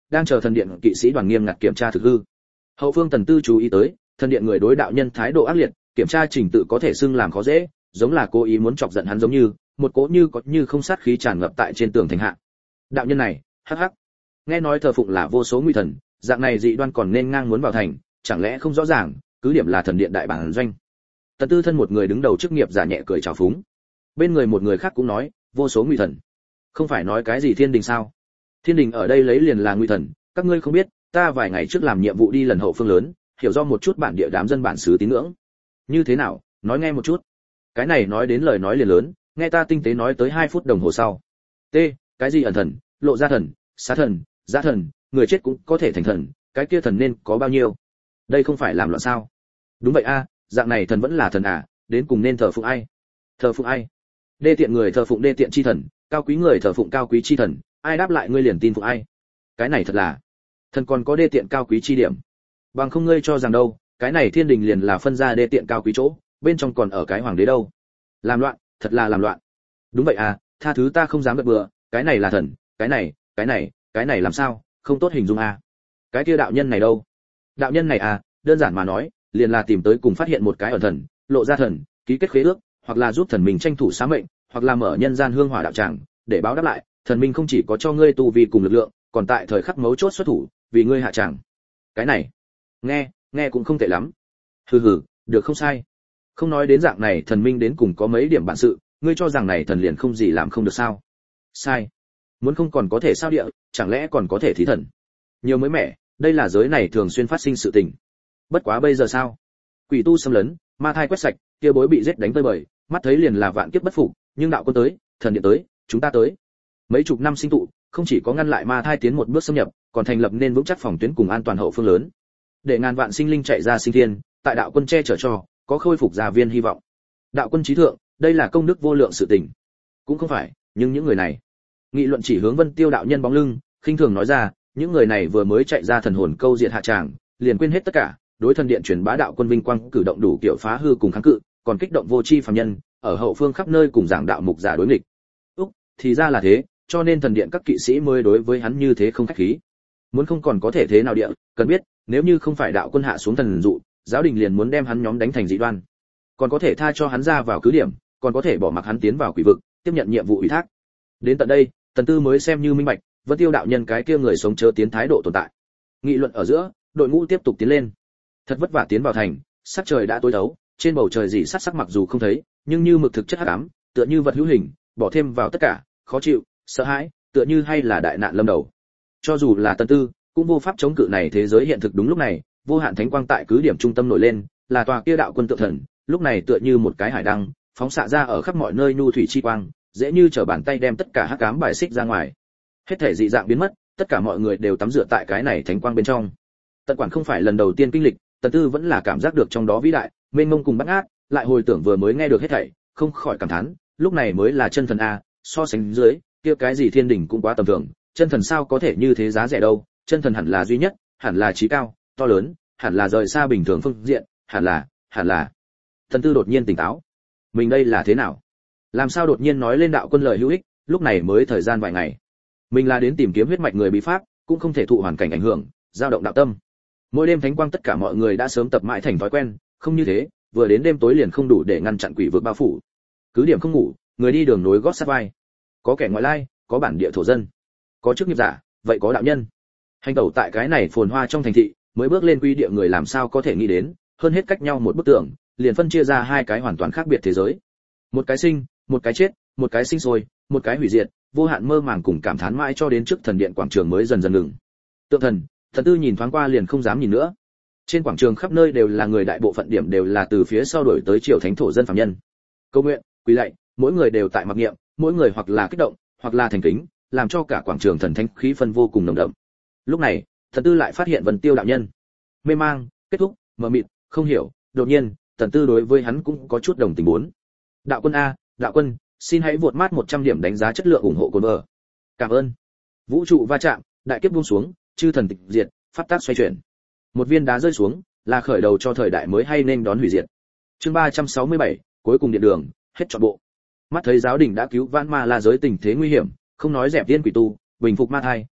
đang chờ thần điện kỵ sĩ đoàn nghiêm ngặt kiểm tra thực hư. Hậu phương Tần Tư chú ý tới, thần điện người đối đạo nhân thái độ ác liệt, kiểm tra trình tự có thể xưng làm khó dễ, giống là cố ý muốn chọc giận hắn giống như, một cỗ như có như không sát khí tràn ngập tại trên tường thành hạ. Đạo nhân này, hắc hắc. Nghe nói thờ phụng là vô số nguy thần, dạng này dị đoan còn nên ngang muốn vào thành, chẳng lẽ không rõ ràng, cứ điểm là thần điện đại bản doanh. Tần Tư thân một người đứng đầu chức nghiệp giả nhẹ cười chào phúng. Bên người một người khác cũng nói, vô số nguy thần. Không phải nói cái gì thiên đình sao? Thiên đình ở đây lấy liền là nguy thần, các ngươi không biết, ta vài ngày trước làm nhiệm vụ đi lần hậu phương lớn, hiểu do một chút bản địa đám dân bản xứ tín ngưỡng. Như thế nào, nói nghe một chút. Cái này nói đến lời nói liền lớn, nghe ta tinh tế nói tới hai phút đồng hồ sau. T, cái gì ẩn thần, lộ ra thần, xá thần, giá thần, người chết cũng có thể thành thần, cái kia thần nên có bao nhiêu? Đây không phải làm loạn sao? Đúng vậy a, dạng này thần vẫn là thần à, đến cùng nên thờ phụng ai? Thờ phụng ai? Đê tiện người thờ phụng đê tiện chi thần, cao quý người thờ phụng cao quý chi thần, ai đáp lại ngươi liền tin phụng ai? Cái này thật là, thần còn có đê tiện cao quý chi điểm. Bằng không ngươi cho rằng đâu, cái này thiên đình liền là phân ra đê tiện cao quý chỗ, bên trong còn ở cái hoàng đế đâu. Làm loạn, thật là làm loạn. Đúng vậy à, tha thứ ta không dám gật bừa, cái này là thần, cái này, cái này, cái này làm sao, không tốt hình dung à. Cái kia đạo nhân này đâu? Đạo nhân này à, đơn giản mà nói, liền là tìm tới cùng phát hiện một cái ẩn thần, lộ ra thần, ký kết khế ước, hoặc là giúp thần mình tranh thủ xá mệnh, hoặc là mở nhân gian hương hỏa đạo tràng, để báo đáp lại, thần minh không chỉ có cho ngươi tu vi cùng lực lượng, còn tại thời khắc mấu chốt xuất thủ, vì ngươi hạ tràng. Cái này, nghe, nghe cũng không tệ lắm. Hừ hừ, được không sai. Không nói đến dạng này thần minh đến cùng có mấy điểm bản sự, ngươi cho rằng này thần liền không gì làm không được sao? Sai. Muốn không còn có thể sao địa, chẳng lẽ còn có thể thí thần? Nhiều mới mẻ, đây là giới này thường xuyên phát sinh sự tình. Bất quá bây giờ sao? Quỷ tu xâm lấn, ma thai quét sạch, kia bối bị giết đánh tơi bời, mắt thấy liền là vạn kiếp bất phục, nhưng đạo quân tới, thần điện tới, chúng ta tới. Mấy chục năm sinh tụ, không chỉ có ngăn lại ma thai tiến một bước xâm nhập, còn thành lập nên vững chắc phòng tuyến cùng an toàn hậu phương lớn. Để ngàn vạn sinh linh chạy ra sinh thiên, tại đạo quân che chở cho, có khôi phục gia viên hy vọng. Đạo quân chí thượng, đây là công đức vô lượng sự tình. Cũng không phải, nhưng những người này, nghị luận chỉ hướng Vân Tiêu đạo nhân bóng lưng, khinh thường nói ra, những người này vừa mới chạy ra thần hồn câu diệt hạ tràng, liền quên hết tất cả, đối thần điện truyền bá đạo quân vinh quang cử động đủ kiểu phá hư cùng kháng cự, còn kích động vô tri phàm nhân, ở hậu phương khắp nơi cùng giảng đạo mục giả đối nghịch. Úc, thì ra là thế, cho nên thần điện các kỵ sĩ mới đối với hắn như thế không khách khí. Muốn không còn có thể thế nào địa, cần biết, nếu như không phải đạo quân hạ xuống thần dụ, giáo đình liền muốn đem hắn nhóm đánh thành dị đoan. Còn có thể tha cho hắn ra vào cứ điểm, còn có thể bỏ mặc hắn tiến vào quỷ vực, tiếp nhận nhiệm vụ ủy thác. Đến tận đây, Tần Tư mới xem như minh bạch, Vân Tiêu đạo nhân cái kia người sống chớ tiến thái độ tồn tại. Nghị luận ở giữa, đội ngũ tiếp tục tiến lên. Thật vất vả tiến vào thành, sắc trời đã tối thấu, trên bầu trời dị sắc sắc mặc dù không thấy, nhưng như mực thực chất hắc ám, tựa như vật hữu hình, bỏ thêm vào tất cả, khó chịu, sợ hãi, tựa như hay là đại nạn lâm đầu. Cho dù là Tần Tư, cũng vô pháp chống cự này thế giới hiện thực đúng lúc này, vô hạn thánh quang tại cứ điểm trung tâm nổi lên, là tòa kia đạo quân tượng thần, lúc này tựa như một cái hải đăng, phóng xạ ra ở khắp mọi nơi nhu thủy chi quang, dễ như trở bàn tay đem tất cả hắc ám bài xích ra ngoài. Hết thể dị dạng biến mất, tất cả mọi người đều tắm rửa tại cái này thánh quang bên trong. Tận quản không phải lần đầu tiên kinh lịch, Tần Tư vẫn là cảm giác được trong đó vĩ đại, mênh mông cùng bát ngát, lại hồi tưởng vừa mới nghe được hết thảy, không khỏi cảm thán, lúc này mới là chân thần a, so sánh dưới, kia cái gì thiên đỉnh cũng quá tầm thường, chân thần sao có thể như thế giá rẻ đâu, chân thần hẳn là duy nhất, hẳn là trí cao, to lớn, hẳn là rời xa bình thường phương diện, hẳn là, hẳn là. Tần Tư đột nhiên tỉnh táo. Mình đây là thế nào? Làm sao đột nhiên nói lên đạo quân lời hữu ích, lúc này mới thời gian vài ngày. Mình là đến tìm kiếm huyết mạch người bị pháp, cũng không thể thụ hoàn cảnh ảnh hưởng, dao động đạo tâm. Mỗi đêm thánh quang tất cả mọi người đã sớm tập mãi thành thói quen, không như thế, vừa đến đêm tối liền không đủ để ngăn chặn quỷ vực bao phủ. Cứ điểm không ngủ, người đi đường nối gót sát vai. Có kẻ ngoại lai, có bản địa thổ dân, có chức nghiệp giả, vậy có đạo nhân. Hành tẩu tại cái này phồn hoa trong thành thị, mới bước lên quy địa người làm sao có thể nghĩ đến, hơn hết cách nhau một bức tường, liền phân chia ra hai cái hoàn toàn khác biệt thế giới. Một cái sinh, một cái chết, một cái sinh sôi, một cái hủy diệt, vô hạn mơ màng cùng cảm thán mãi cho đến trước thần điện quảng trường mới dần dần ngừng. Tượng thần, Thần Tư nhìn thoáng qua liền không dám nhìn nữa. Trên quảng trường khắp nơi đều là người, đại bộ phận điểm đều là từ phía sau đổi tới triều thánh thổ dân phàm nhân. Câu nguyện, quỳ lạy, mỗi người đều tại mặc niệm, mỗi người hoặc là kích động, hoặc là thành kính, làm cho cả quảng trường thần thánh khí phân vô cùng nồng đậm. Lúc này, Thần Tư lại phát hiện Vân Tiêu đạo nhân. Mê mang, kết thúc, mờ mịt, không hiểu, đột nhiên, Thần Tư đối với hắn cũng có chút đồng tình muốn. Đạo quân a, đạo quân, xin hãy vượt mát một trăm điểm đánh giá chất lượng ủng hộ cồn vợ. Cảm ơn. Vũ trụ va chạm, đại kiếp buông xuống, chư thần tịch diệt, pháp tác xoay chuyển. Một viên đá rơi xuống, là khởi đầu cho thời đại mới hay nên đón hủy diệt. Chương ba trăm sáu mươi bảy, cuối cùng điện đường, hết trọn bộ. Mắt thấy giáo đình đã cứu vãn ma la giới tình thế nguy hiểm, không nói dẹp tiên quỷ tu, bình phục ma thai,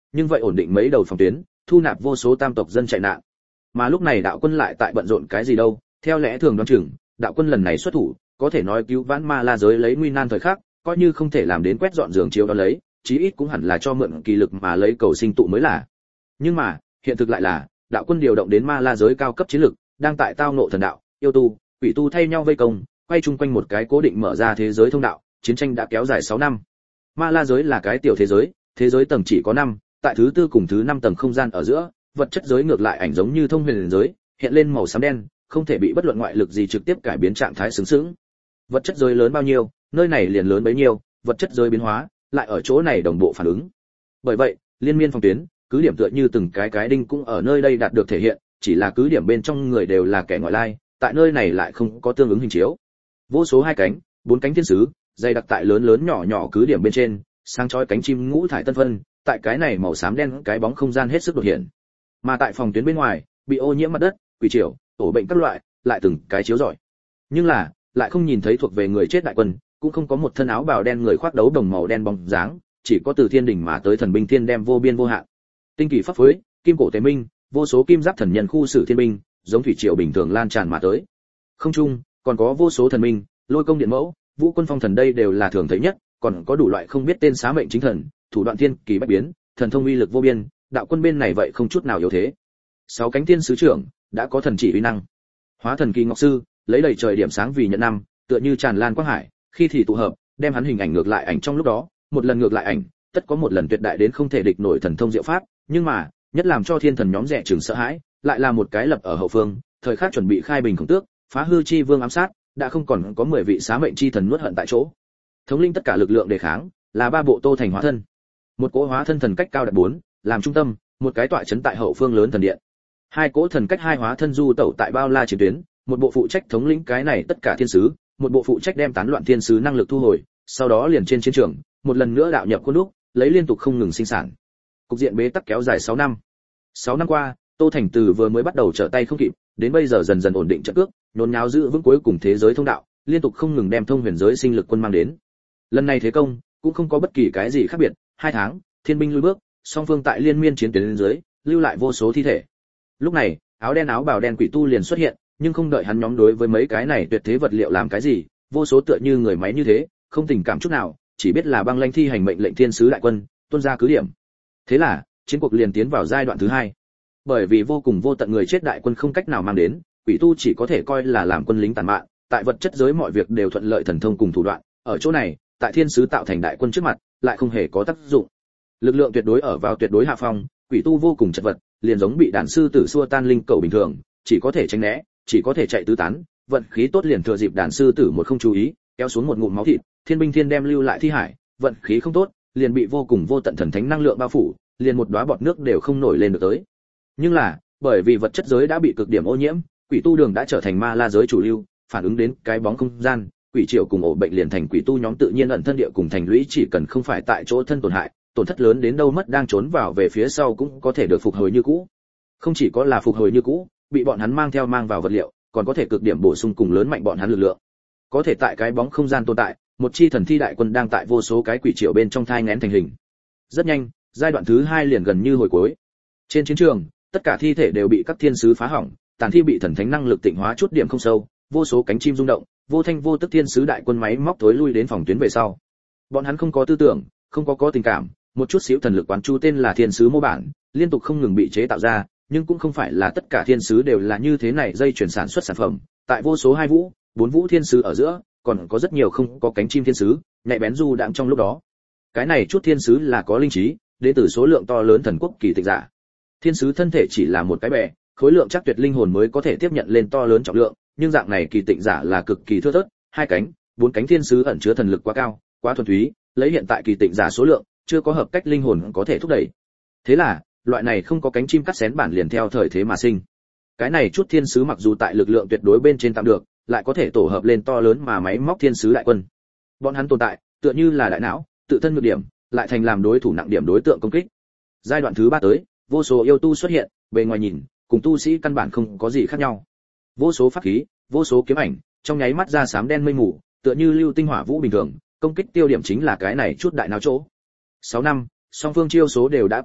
nhưng vậy ổn định mấy đầu phòng tuyến, thu nạp vô số tam tộc dân chạy nạn. Mà lúc này đạo quân lại tại bận rộn cái gì đâu? Theo lẽ thường đoán chừng, đạo quân lần này xuất thủ, có thể nói cứu vãn Ma La giới lấy nguy nan thời khắc, coi như không thể làm đến quét dọn giường chiếu đó lấy, chí ít cũng hẳn là cho mượn kỳ lực mà lấy cầu sinh tụ mới là. Nhưng mà, hiện thực lại là, đạo quân điều động đến Ma La giới cao cấp chiến lực, đang tại tao ngộ thần đạo, yêu tu, quỷ tu thay nhau vây công, quay chung quanh một cái cố định mở ra thế giới thông đạo, chiến tranh đã kéo dài sáu năm. Ma La giới là cái tiểu thế giới, thế giới tầng chỉ có năm, tại thứ tư cùng thứ năm tầng không gian ở giữa, vật chất giới ngược lại ảnh giống như thông huyền giới, hiện lên màu xám đen, không thể bị bất luận ngoại lực gì trực tiếp cải biến trạng thái xứng xứng. Vật chất giới lớn bao nhiêu, nơi này liền lớn bấy nhiêu, vật chất giới biến hóa, lại ở chỗ này đồng bộ phản ứng. Bởi vậy, liên miên phòng tuyến, cứ điểm tựa như từng cái cái đinh cũng ở nơi đây đạt được thể hiện, chỉ là cứ điểm bên trong người đều là kẻ ngoại lai, tại nơi này lại không có tương ứng hình chiếu. Vô số hai cánh, bốn cánh thiên sứ, dày đặc tại lớn lớn nhỏ nhỏ cứ điểm bên trên, sáng chói cánh chim ngũ thải tân phân, tại cái này màu xám đen cái bóng không gian hết sức đột hiện. Mà tại phòng tuyến bên ngoài, bị ô nhiễm mặt đất, quỷ triều, ổ bệnh các loại, lại từng cái chiếu rọi. Nhưng là, lại không nhìn thấy thuộc về người chết đại quân, cũng không có một thân áo bào đen người khoác đấu đồng màu đen bóng dáng, chỉ có từ thiên đỉnh mà tới thần binh thiên đem vô biên vô hạn. Tinh kỳ pháp phối, kim cổ tế minh, vô số kim giáp thần nhân khu xử thiên binh, giống thủy triều bình thường lan tràn mà tới. Không trung, còn có vô số thần minh, lôi công điện mẫu, vũ quân phong thần đây đều là thường thấy nhất, còn có đủ loại không biết tên xá mệnh chính thần, thủ đoạn thiên kỳ bách biến, thần thông uy lực vô biên, đạo quân bên này vậy không chút nào yếu thế. Sáu cánh thiên sứ trưởng đã có thần chỉ uy năng. Hóa thần kỳ ngọc sư, lấy đầy trời điểm sáng vì nhận năm, tựa như tràn lan quang hải, khi thì tụ hợp, đem hắn hình ảnh ngược lại ảnh trong lúc đó, một lần ngược lại ảnh, tất có một lần tuyệt đại đến không thể địch nổi thần thông diệu pháp, nhưng mà, nhất làm cho thiên thần nhóm rẻ chừng sợ hãi, lại là một cái lập ở hậu phương, thời khắc chuẩn bị khai bình khổng tước, phá hư chi vương ám sát, đã không còn có mười vị xá mệnh chi thần nuốt hận tại chỗ. Thống linh tất cả lực lượng đề kháng, là ba bộ Tô Thành hóa thân. Một cỗ hóa thân thần cách cao đạt bốn, làm trung tâm, một cái tọa trấn tại hậu phương lớn thần điện. Hai cỗ thần cách hai hóa thân du tẩu tại bao la chiến tuyến, một bộ phụ trách thống lĩnh cái này tất cả thiên sứ, một bộ phụ trách đem tán loạn thiên sứ năng lực thu hồi, sau đó liền trên chiến trường, một lần nữa đạo nhập khuôn đúc, lấy liên tục không ngừng sinh sản. Cục diện bế tắc kéo dài sáu năm. sáu năm qua, Tô Thành từ vừa mới bắt đầu trở tay không kịp, đến bây giờ dần dần ổn định trận cước, nhốn nháo giữ vững cuối cùng thế giới thông đạo, liên tục không ngừng đem thông huyền giới sinh lực quân mang đến. Lần này thế công cũng không có bất kỳ cái gì khác biệt, hai tháng, thiên binh lui bước, song phương tại liên miên chiến tuyến lên dưới, lưu lại vô số thi thể. Lúc này, áo đen áo bào đen quỷ tu liền xuất hiện, nhưng không đợi hắn nhóm đối với mấy cái này tuyệt thế vật liệu làm cái gì, vô số tựa như người máy như thế, không tình cảm chút nào, chỉ biết là băng lãnh thi hành mệnh lệnh thiên sứ đại quân, tuôn ra cứ điểm. Thế là, chiến cuộc liền tiến vào giai đoạn thứ hai. Bởi vì vô cùng vô tận người chết đại quân không cách nào mang đến, quỷ tu chỉ có thể coi là làm quân lính tàn mạn, tại vật chất giới mọi việc đều thuận lợi thần thông cùng thủ đoạn, ở chỗ này, tại thiên sứ tạo thành đại quân trước mặt, lại không hề có tác dụng. Lực lượng tuyệt đối ở vào tuyệt đối hạ phong, quỷ tu vô cùng chật vật, liền giống bị đàn sư tử xua tan linh cầu bình thường, chỉ có thể tránh né, chỉ có thể chạy tứ tán, vận khí tốt liền thừa dịp đàn sư tử một không chú ý, kéo xuống một ngụm máu thịt, thiên binh thiên đem lưu lại thi hải, vận khí không tốt, liền bị vô cùng vô tận thần thánh năng lượng bao phủ, liền một đóa bọt nước đều không nổi lên được tới. Nhưng là, bởi vì vật chất giới đã bị cực điểm ô nhiễm, quỷ tu đường đã trở thành ma la giới chủ lưu, phản ứng đến cái bóng không gian, quỷ triều cùng ổ bệnh liền thành quỷ tu nhóm tự nhiên ẩn thân địa cùng thành lũy, chỉ cần không phải tại chỗ thân tổn hại, tổn thất lớn đến đâu mất đang trốn vào về phía sau cũng có thể được phục hồi như cũ. Không chỉ có là phục hồi như cũ, bị bọn hắn mang theo mang vào vật liệu, còn có thể cực điểm bổ sung cùng lớn mạnh bọn hắn lực lượng. Có thể tại cái bóng không gian tồn tại, một chi thần thi đại quân đang tại vô số cái quỷ triều bên trong thai nghén thành hình. Rất nhanh, giai đoạn thứ hai liền gần như hồi cuối. Trên chiến trường, tất cả thi thể đều bị các thiên sứ phá hỏng, tàn thi bị thần thánh năng lực tịnh hóa chút điểm không sâu, vô số cánh chim rung động, vô thanh vô tức thiên sứ đại quân máy móc tối lui đến phòng tuyến về sau. Bọn hắn không có tư tưởng, không có có tình cảm, một chút xíu thần lực quán chu tên là thiên sứ mô bản, liên tục không ngừng bị chế tạo ra, nhưng cũng không phải là tất cả thiên sứ đều là như thế này dây chuyển sản xuất sản phẩm, tại vô số hai vũ, bốn vũ thiên sứ ở giữa, còn có rất nhiều không có cánh chim thiên sứ, nhạy bén du đãng trong lúc đó. Cái này chút thiên sứ là có linh trí, đến từ số lượng to lớn thần quốc kỳ tịch giả. Thiên sứ thân thể chỉ là một cái bè, khối lượng chắc tuyệt linh hồn mới có thể tiếp nhận lên to lớn trọng lượng, nhưng dạng này kỳ tịnh giả là cực kỳ thưa thớt, hai cánh, bốn cánh thiên sứ ẩn chứa thần lực quá cao, quá thuần túy, lấy hiện tại kỳ tịnh giả số lượng, chưa có hợp cách linh hồn có thể thúc đẩy. Thế là, loại này không có cánh chim cắt xén bản liền theo thời thế mà sinh. Cái này chút thiên sứ mặc dù tại lực lượng tuyệt đối bên trên tạm được, lại có thể tổ hợp lên to lớn mà máy móc thiên sứ đại quân. Bọn hắn tồn tại, tựa như là đại não, tự thân nhược điểm, lại thành làm đối thủ nặng điểm đối tượng công kích. Giai đoạn thứ ba tới, vô số yêu tu xuất hiện, bề ngoài nhìn, cùng tu sĩ căn bản không có gì khác nhau. Vô số pháp khí, vô số kiếm ảnh, trong nháy mắt ra xám đen mây mù, tựa như lưu tinh hỏa vũ bình thường, công kích tiêu điểm chính là cái này chút đại não chỗ. sáu năm, song phương chiêu số đều đã quen thuộc,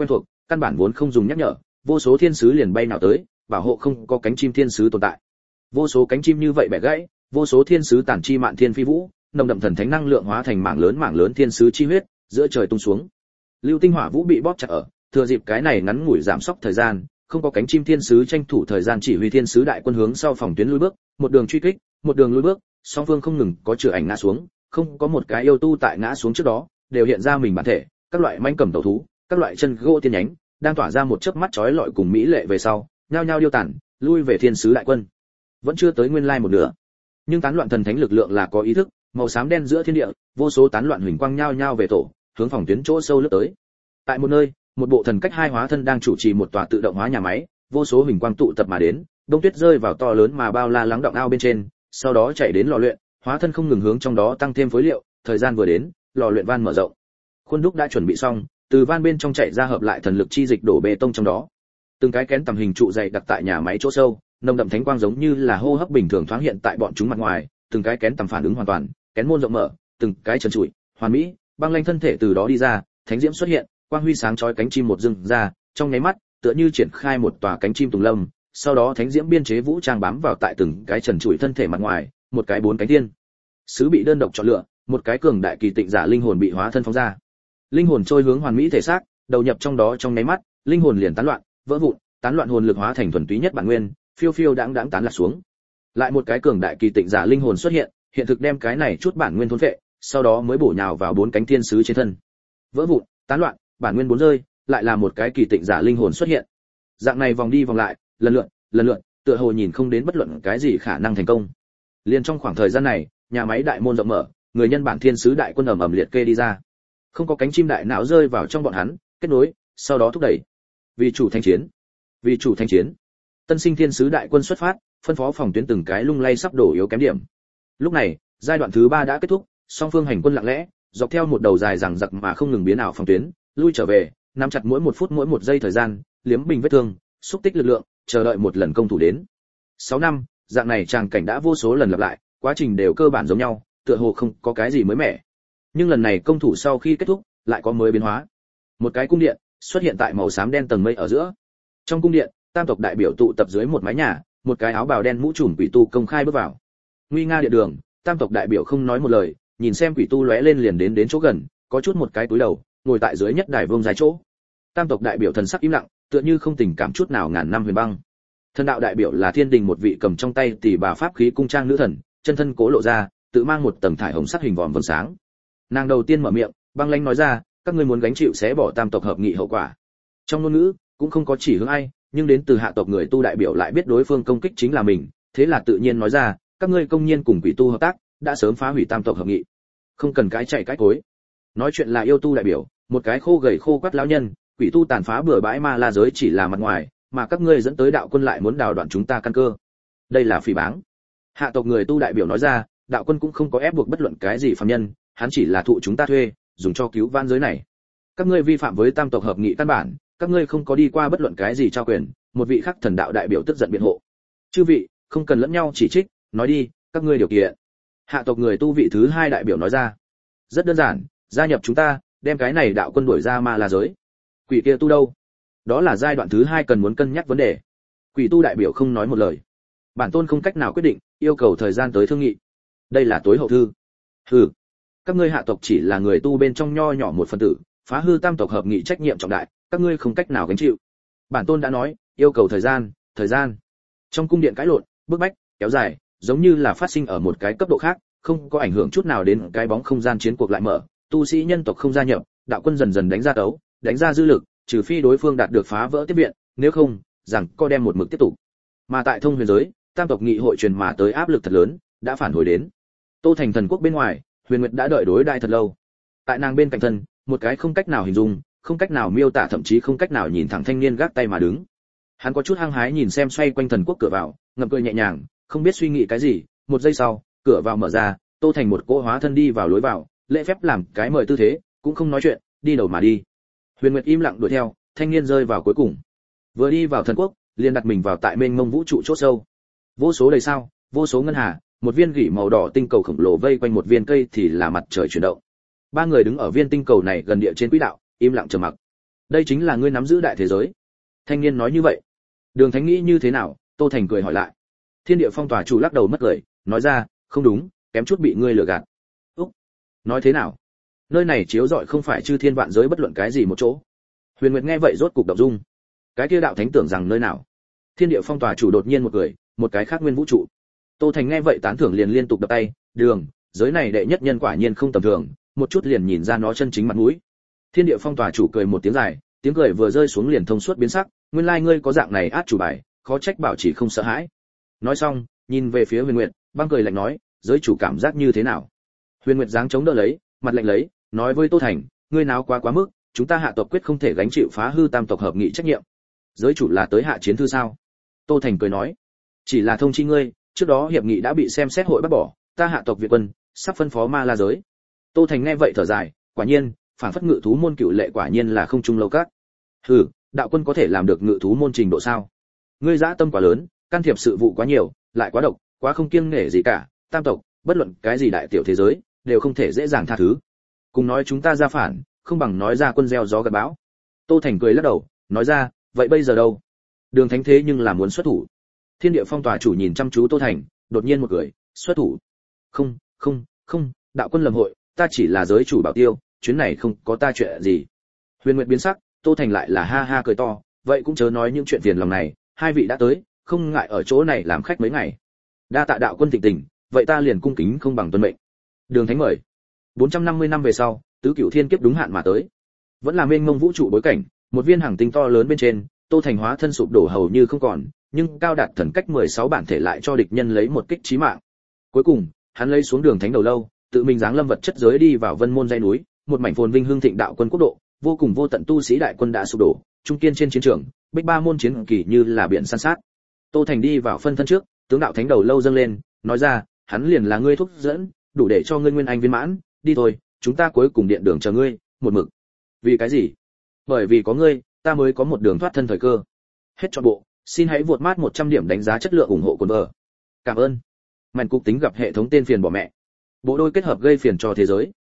căn bản vốn không dùng nhắc nhở, vô số thiên sứ liền bay nào tới, bảo hộ không có cánh chim thiên sứ tồn tại. Vô số cánh chim như vậy bẻ gãy, vô số thiên sứ tản chi mạn thiên phi vũ, nồng đậm thần thánh năng lượng hóa thành mảng lớn mảng lớn thiên sứ chi huyết, giữa trời tung xuống. Lưu tinh hỏa vũ bị bóp chặt ở, thừa dịp cái này ngắn ngủi giảm sốc thời gian, không có cánh chim thiên sứ tranh thủ thời gian chỉ huy thiên sứ đại quân hướng sau phòng tuyến lui bước, một đường truy kích, một đường lui bước, song phương không ngừng có chữa ảnh ngã xuống, không có một cái yêu tu tại ngã xuống trước đó, đều hiện ra mình bản thể, các loại manh cầm tẩu thú, các loại chân gỗ tiên nhánh, đang tỏa ra một chớp mắt chói lọi cùng mỹ lệ về sau, nhao nhao điêu tản, lui về thiên sứ đại quân. Vẫn chưa tới nguyên lai một nửa, nhưng tán loạn thần thánh lực lượng là có ý thức, màu xám đen giữa thiên địa, vô số tán loạn huỳnh quang nhao nhao về tổ, hướng phòng tuyến chỗ sâu lướt tới. Tại một nơi, một bộ thần cách hai hóa thân đang chủ trì một tòa tự động hóa nhà máy, vô số huỳnh quang tụ tập mà đến, đông tuyết rơi vào to lớn mà bao la lắng động ao bên trên, sau đó chạy đến lò luyện, hóa thân không ngừng hướng trong đó tăng thêm phối liệu, thời gian vừa đến, lò luyện van mở rộng. Khuôn đúc đã chuẩn bị xong, từ van bên trong chạy ra hợp lại thần lực chi dịch đổ bê tông trong đó. Từng cái kén tầm hình trụ dày đặt tại nhà máy chỗ sâu, nồng đậm thánh quang giống như là hô hấp bình thường thoáng hiện tại bọn chúng mặt ngoài, từng cái kén tầm phản ứng hoàn toàn, kén môn rộng mở, từng cái trần trụi, hoàn mỹ, băng lanh thân thể từ đó đi ra, thánh diễm xuất hiện, quang huy sáng chói cánh chim một dưng ra, trong nháy mắt, tựa như triển khai một tòa cánh chim tùng lâm, sau đó thánh diễm biên chế vũ trang bám vào tại từng cái trần trụi thân thể mặt ngoài, một cái bốn cánh thiên sứ bị đơn độc chọn lựa, một cái cường đại kỳ tịnh giả linh hồn bị hóa thân phóng ra. Linh hồn trôi hướng hoàn mỹ thể xác, đầu nhập trong đó trong nháy mắt, linh hồn liền tán loạn, vỡ vụn, tán loạn hồn lực hóa thành thuần túy nhất bản nguyên, phiêu phiêu đãng đãng tán lạc xuống. Lại một cái cường đại kỳ tịnh giả linh hồn xuất hiện, hiện thực đem cái này chút bản nguyên thôn phệ, sau đó mới bổ nhào vào bốn cánh thiên sứ trên thân. Vỡ vụn, tán loạn, bản nguyên bốn rơi, lại là một cái kỳ tịnh giả linh hồn xuất hiện. Dạng này vòng đi vòng lại, lần lượt, lần lượt, tựa hồ nhìn không đến bất luận cái gì khả năng thành công. Liên trong khoảng thời gian này, nhà máy đại môn rộng mở, người nhân bản thiên sứ đại quân ầm ầm liệt kê đi ra. Không có cánh chim đại não rơi vào trong bọn hắn, kết nối, sau đó thúc đẩy. Vì chủ thanh chiến, vì chủ thanh chiến. Tân sinh thiên sứ đại quân xuất phát, phân phó phòng tuyến từng cái lung lay sắp đổ yếu kém điểm. Lúc này, giai đoạn thứ ba đã kết thúc, song phương hành quân lặng lẽ, dọc theo một đầu dài dằng dặc mà không ngừng biến ảo phòng tuyến, lui trở về, nắm chặt mỗi một phút mỗi một giây thời gian, liếm bình vết thương, xúc tích lực lượng, chờ đợi một lần công thủ đến. sáu năm, dạng này tràng cảnh đã vô số lần lặp lại, quá trình đều cơ bản giống nhau, tựa hồ không có cái gì mới mẻ. Nhưng lần này công thủ sau khi kết thúc, lại có mới biến hóa. Một cái cung điện xuất hiện tại màu xám đen tầng mây ở giữa. Trong cung điện, tam tộc đại biểu tụ tập dưới một mái nhà, một cái áo bào đen mũ trùm quỷ tu công khai bước vào. Nguy nga điện đường, tam tộc đại biểu không nói một lời, nhìn xem quỷ tu lóe lên liền đến đến chỗ gần, có chút một cái túi đầu, ngồi tại dưới nhất đài vương dài chỗ. Tam tộc đại biểu thần sắc im lặng, tựa như không tình cảm chút nào ngàn năm huyền băng. Thần đạo đại biểu là thiên đình một vị cầm trong tay tỷ bà pháp khí cung trang nữ thần, chân thân cố lộ ra, tự mang một tầng thải hồng sắc hình vòm vầng sáng. Nàng đầu tiên mở miệng, băng lãnh nói ra, các ngươi muốn gánh chịu xé bỏ tam tộc hợp nghị hậu quả. Trong ngôn ngữ cũng không có chỉ hướng ai, nhưng đến từ hạ tộc người tu đại biểu lại biết đối phương công kích chính là mình, thế là tự nhiên nói ra, các ngươi công nhiên cùng quỷ tu hợp tác, đã sớm phá hủy tam tộc hợp nghị, không cần cái chạy cái cối. Nói chuyện là yêu tu đại biểu, một cái khô gầy khô quắt lão nhân, quỷ tu tàn phá bừa bãi ma la giới chỉ là mặt ngoài, mà các ngươi dẫn tới đạo quân lại muốn đào đoạn chúng ta căn cơ. Đây là phỉ báng. Hạ tộc người tu đại biểu nói ra, đạo quân cũng không có ép buộc bất luận cái gì phàm nhân, hắn chỉ là thụ chúng ta thuê, dùng cho cứu vãn giới này. Các ngươi vi phạm với tam tộc hợp nghị căn bản, các ngươi không có đi qua bất luận cái gì trao quyền. Một vị khác thần đạo đại biểu tức giận biện hộ. Chư vị, không cần lẫn nhau chỉ trích, nói đi, các ngươi điều kiện. Hạ tộc người tu vị thứ hai đại biểu nói ra. Rất đơn giản, gia nhập chúng ta, đem cái này đạo quân đuổi ra ma la giới. Quỷ kia tu đâu? Đó là giai đoạn thứ hai cần muốn cân nhắc vấn đề. Quỷ tu đại biểu không nói một lời. Bản tôn không cách nào quyết định, yêu cầu thời gian tới thương nghị. Đây là tối hậu thư. Hừ, các ngươi hạ tộc chỉ là người tu bên trong nho nhỏ một phần tử, phá hư tam tộc hợp nghị trách nhiệm trọng đại, các ngươi không cách nào gánh chịu. Bản tôn đã nói, yêu cầu thời gian, thời gian. Trong cung điện cãi lộn, bức bách, kéo dài, giống như là phát sinh ở một cái cấp độ khác, không có ảnh hưởng chút nào đến cái bóng không gian chiến cuộc lại mở, tu sĩ nhân tộc không gia nhập, đạo quân dần dần đánh ra đấu, đánh ra dư lực, trừ phi đối phương đạt được phá vỡ tiếp viện, nếu không, rằng co đem một mực tiếp tục. Mà tại thông huyền giới, tam tộc nghị hội truyền mà tới áp lực thật lớn, đã phản hồi đến. Tô Thành thần quốc bên ngoài, Huyền Nguyệt đã đợi đối đại thật lâu. Tại nàng bên cạnh thân, một cái không cách nào hình dung, không cách nào miêu tả thậm chí không cách nào nhìn thẳng thanh niên gác tay mà đứng. Hắn có chút hăng hái nhìn xem xoay quanh thần quốc cửa vào, ngậm cười nhẹ nhàng, không biết suy nghĩ cái gì, một giây sau, cửa vào mở ra, Tô Thành một cỗ hóa thân đi vào lối vào, lễ phép làm cái mời tư thế, cũng không nói chuyện, đi đầu mà đi. Huyền Nguyệt im lặng đuổi theo, thanh niên rơi vào cuối cùng. Vừa đi vào thần quốc, liền đặt mình vào tại mênh mông vũ trụ chỗ sâu. Vô số đầy sao, vô số ngân hà, một viên gỉ màu đỏ tinh cầu khổng lồ vây quanh một viên cây thì là mặt trời chuyển động. Ba người đứng ở viên tinh cầu này gần địa trên quỹ đạo, im lặng trầm mặc. đây chính là ngươi nắm giữ đại thế giới. Thanh niên nói như vậy. Đường Thánh nghĩ như thế nào? Tô Thành cười hỏi lại. Thiên địa phong tỏa chủ lắc đầu mất cười, nói ra, không đúng, kém chút bị ngươi lừa gạt. Úc, nói thế nào? Nơi này chiếu rọi không phải chư thiên vạn giới bất luận cái gì một chỗ. Huyền Nguyệt nghe vậy rốt cục động dung. Cái kia đạo thánh tưởng rằng nơi nào? Thiên địa phong tỏa chủ đột nhiên một cười, một cái khác nguyên vũ trụ. Tô Thành nghe vậy tán thưởng liền liên tục đập tay, đường, giới này đệ nhất nhân quả nhiên không tầm thường, một chút liền nhìn ra nó chân chính mặt mũi. Thiên địa phong tỏa chủ cười một tiếng dài, tiếng cười vừa rơi xuống liền thông suốt biến sắc, nguyên lai ngươi có dạng này át chủ bài, khó trách bảo chỉ không sợ hãi. Nói xong, nhìn về phía Huyền Nguyệt, băng cười lạnh nói, giới chủ cảm giác như thế nào? Huyền Nguyệt giáng chống đỡ lấy, mặt lạnh lấy, nói với Tô Thành, ngươi náo quá quá mức, chúng ta hạ tộc quyết không thể gánh chịu phá hư tam tộc hợp nghị trách nhiệm. Giới chủ là tới hạ chiến thư sao? Tô Thành cười nói, chỉ là thông chi ngươi, trước đó hiệp nghị đã bị xem xét hội bắt bỏ, ta hạ tộc Việt quân sắp phân phó ma la giới. Tô Thành nghe vậy thở dài, quả nhiên, phản phất ngự thú môn cựu lệ quả nhiên là không trung lâu các. Hừ, đạo quân có thể làm được ngự thú môn trình độ sao? Ngươi dã tâm quá lớn, can thiệp sự vụ quá nhiều, lại quá độc, quá không kiêng nể gì cả, tam tộc, bất luận cái gì đại tiểu thế giới, đều không thể dễ dàng tha thứ. Cùng nói chúng ta ra phản, không bằng nói ra quân gieo gió gặt bão. Tô Thành cười lắc đầu, nói ra, vậy bây giờ đâu? Đường Thánh thế nhưng là muốn xuất thủ. Thiên địa phong tỏa chủ nhìn chăm chú Tô Thành, đột nhiên một cười, xuất thủ. Không, không, không, đạo quân lầm hội, ta chỉ là giới chủ bảo tiêu, chuyến này không có ta chuyện gì. Huyền Nguyệt biến sắc, Tô Thành lại là ha ha cười to, vậy cũng chớ nói những chuyện phiền lòng này, hai vị đã tới, không ngại ở chỗ này làm khách mấy ngày. Đa tạ đạo quân thịnh tình, vậy ta liền cung kính không bằng tuân mệnh. Đường Thánh mời. bốn trăm năm mươi năm về sau, tứ cửu thiên kiếp đúng hạn mà tới. Vẫn là mênh mông vũ trụ bối cảnh, một viên hành tinh to lớn bên trên, Tô Thành hóa thân sụp đổ hầu như không còn, nhưng cao đạt thần cách mười sáu bản thể lại cho địch nhân lấy một kích chí mạng. Cuối cùng, hắn lấy xuống Đường Thánh đầu lâu, tự mình giáng lâm vật chất giới đi vào Vân Môn dãy núi, một mảnh phồn vinh hương thịnh đạo quân quốc độ, vô cùng vô tận tu sĩ đại quân đã sụp đổ, trung kiên trên chiến trường, bích ba môn chiến kỳ như là biển san sát. Tô Thành đi vào phân thân trước, tướng đạo thánh đầu lâu dâng lên, nói ra, hắn liền là ngươi thúc dẫn, đủ để cho ngươi nguyên anh viên mãn, đi thôi, chúng ta cuối cùng điện đường chờ ngươi, một mực. Vì cái gì? Bởi vì có ngươi, ta mới có một đường thoát thân thời cơ. Hết trọn bộ, xin hãy vượt mát một trăm điểm đánh giá chất lượng ủng hộ của vợ. Cảm ơn. Màn cục tính gặp hệ thống tên phiền bỏ mẹ. Bộ đôi kết hợp gây phiền cho thế giới.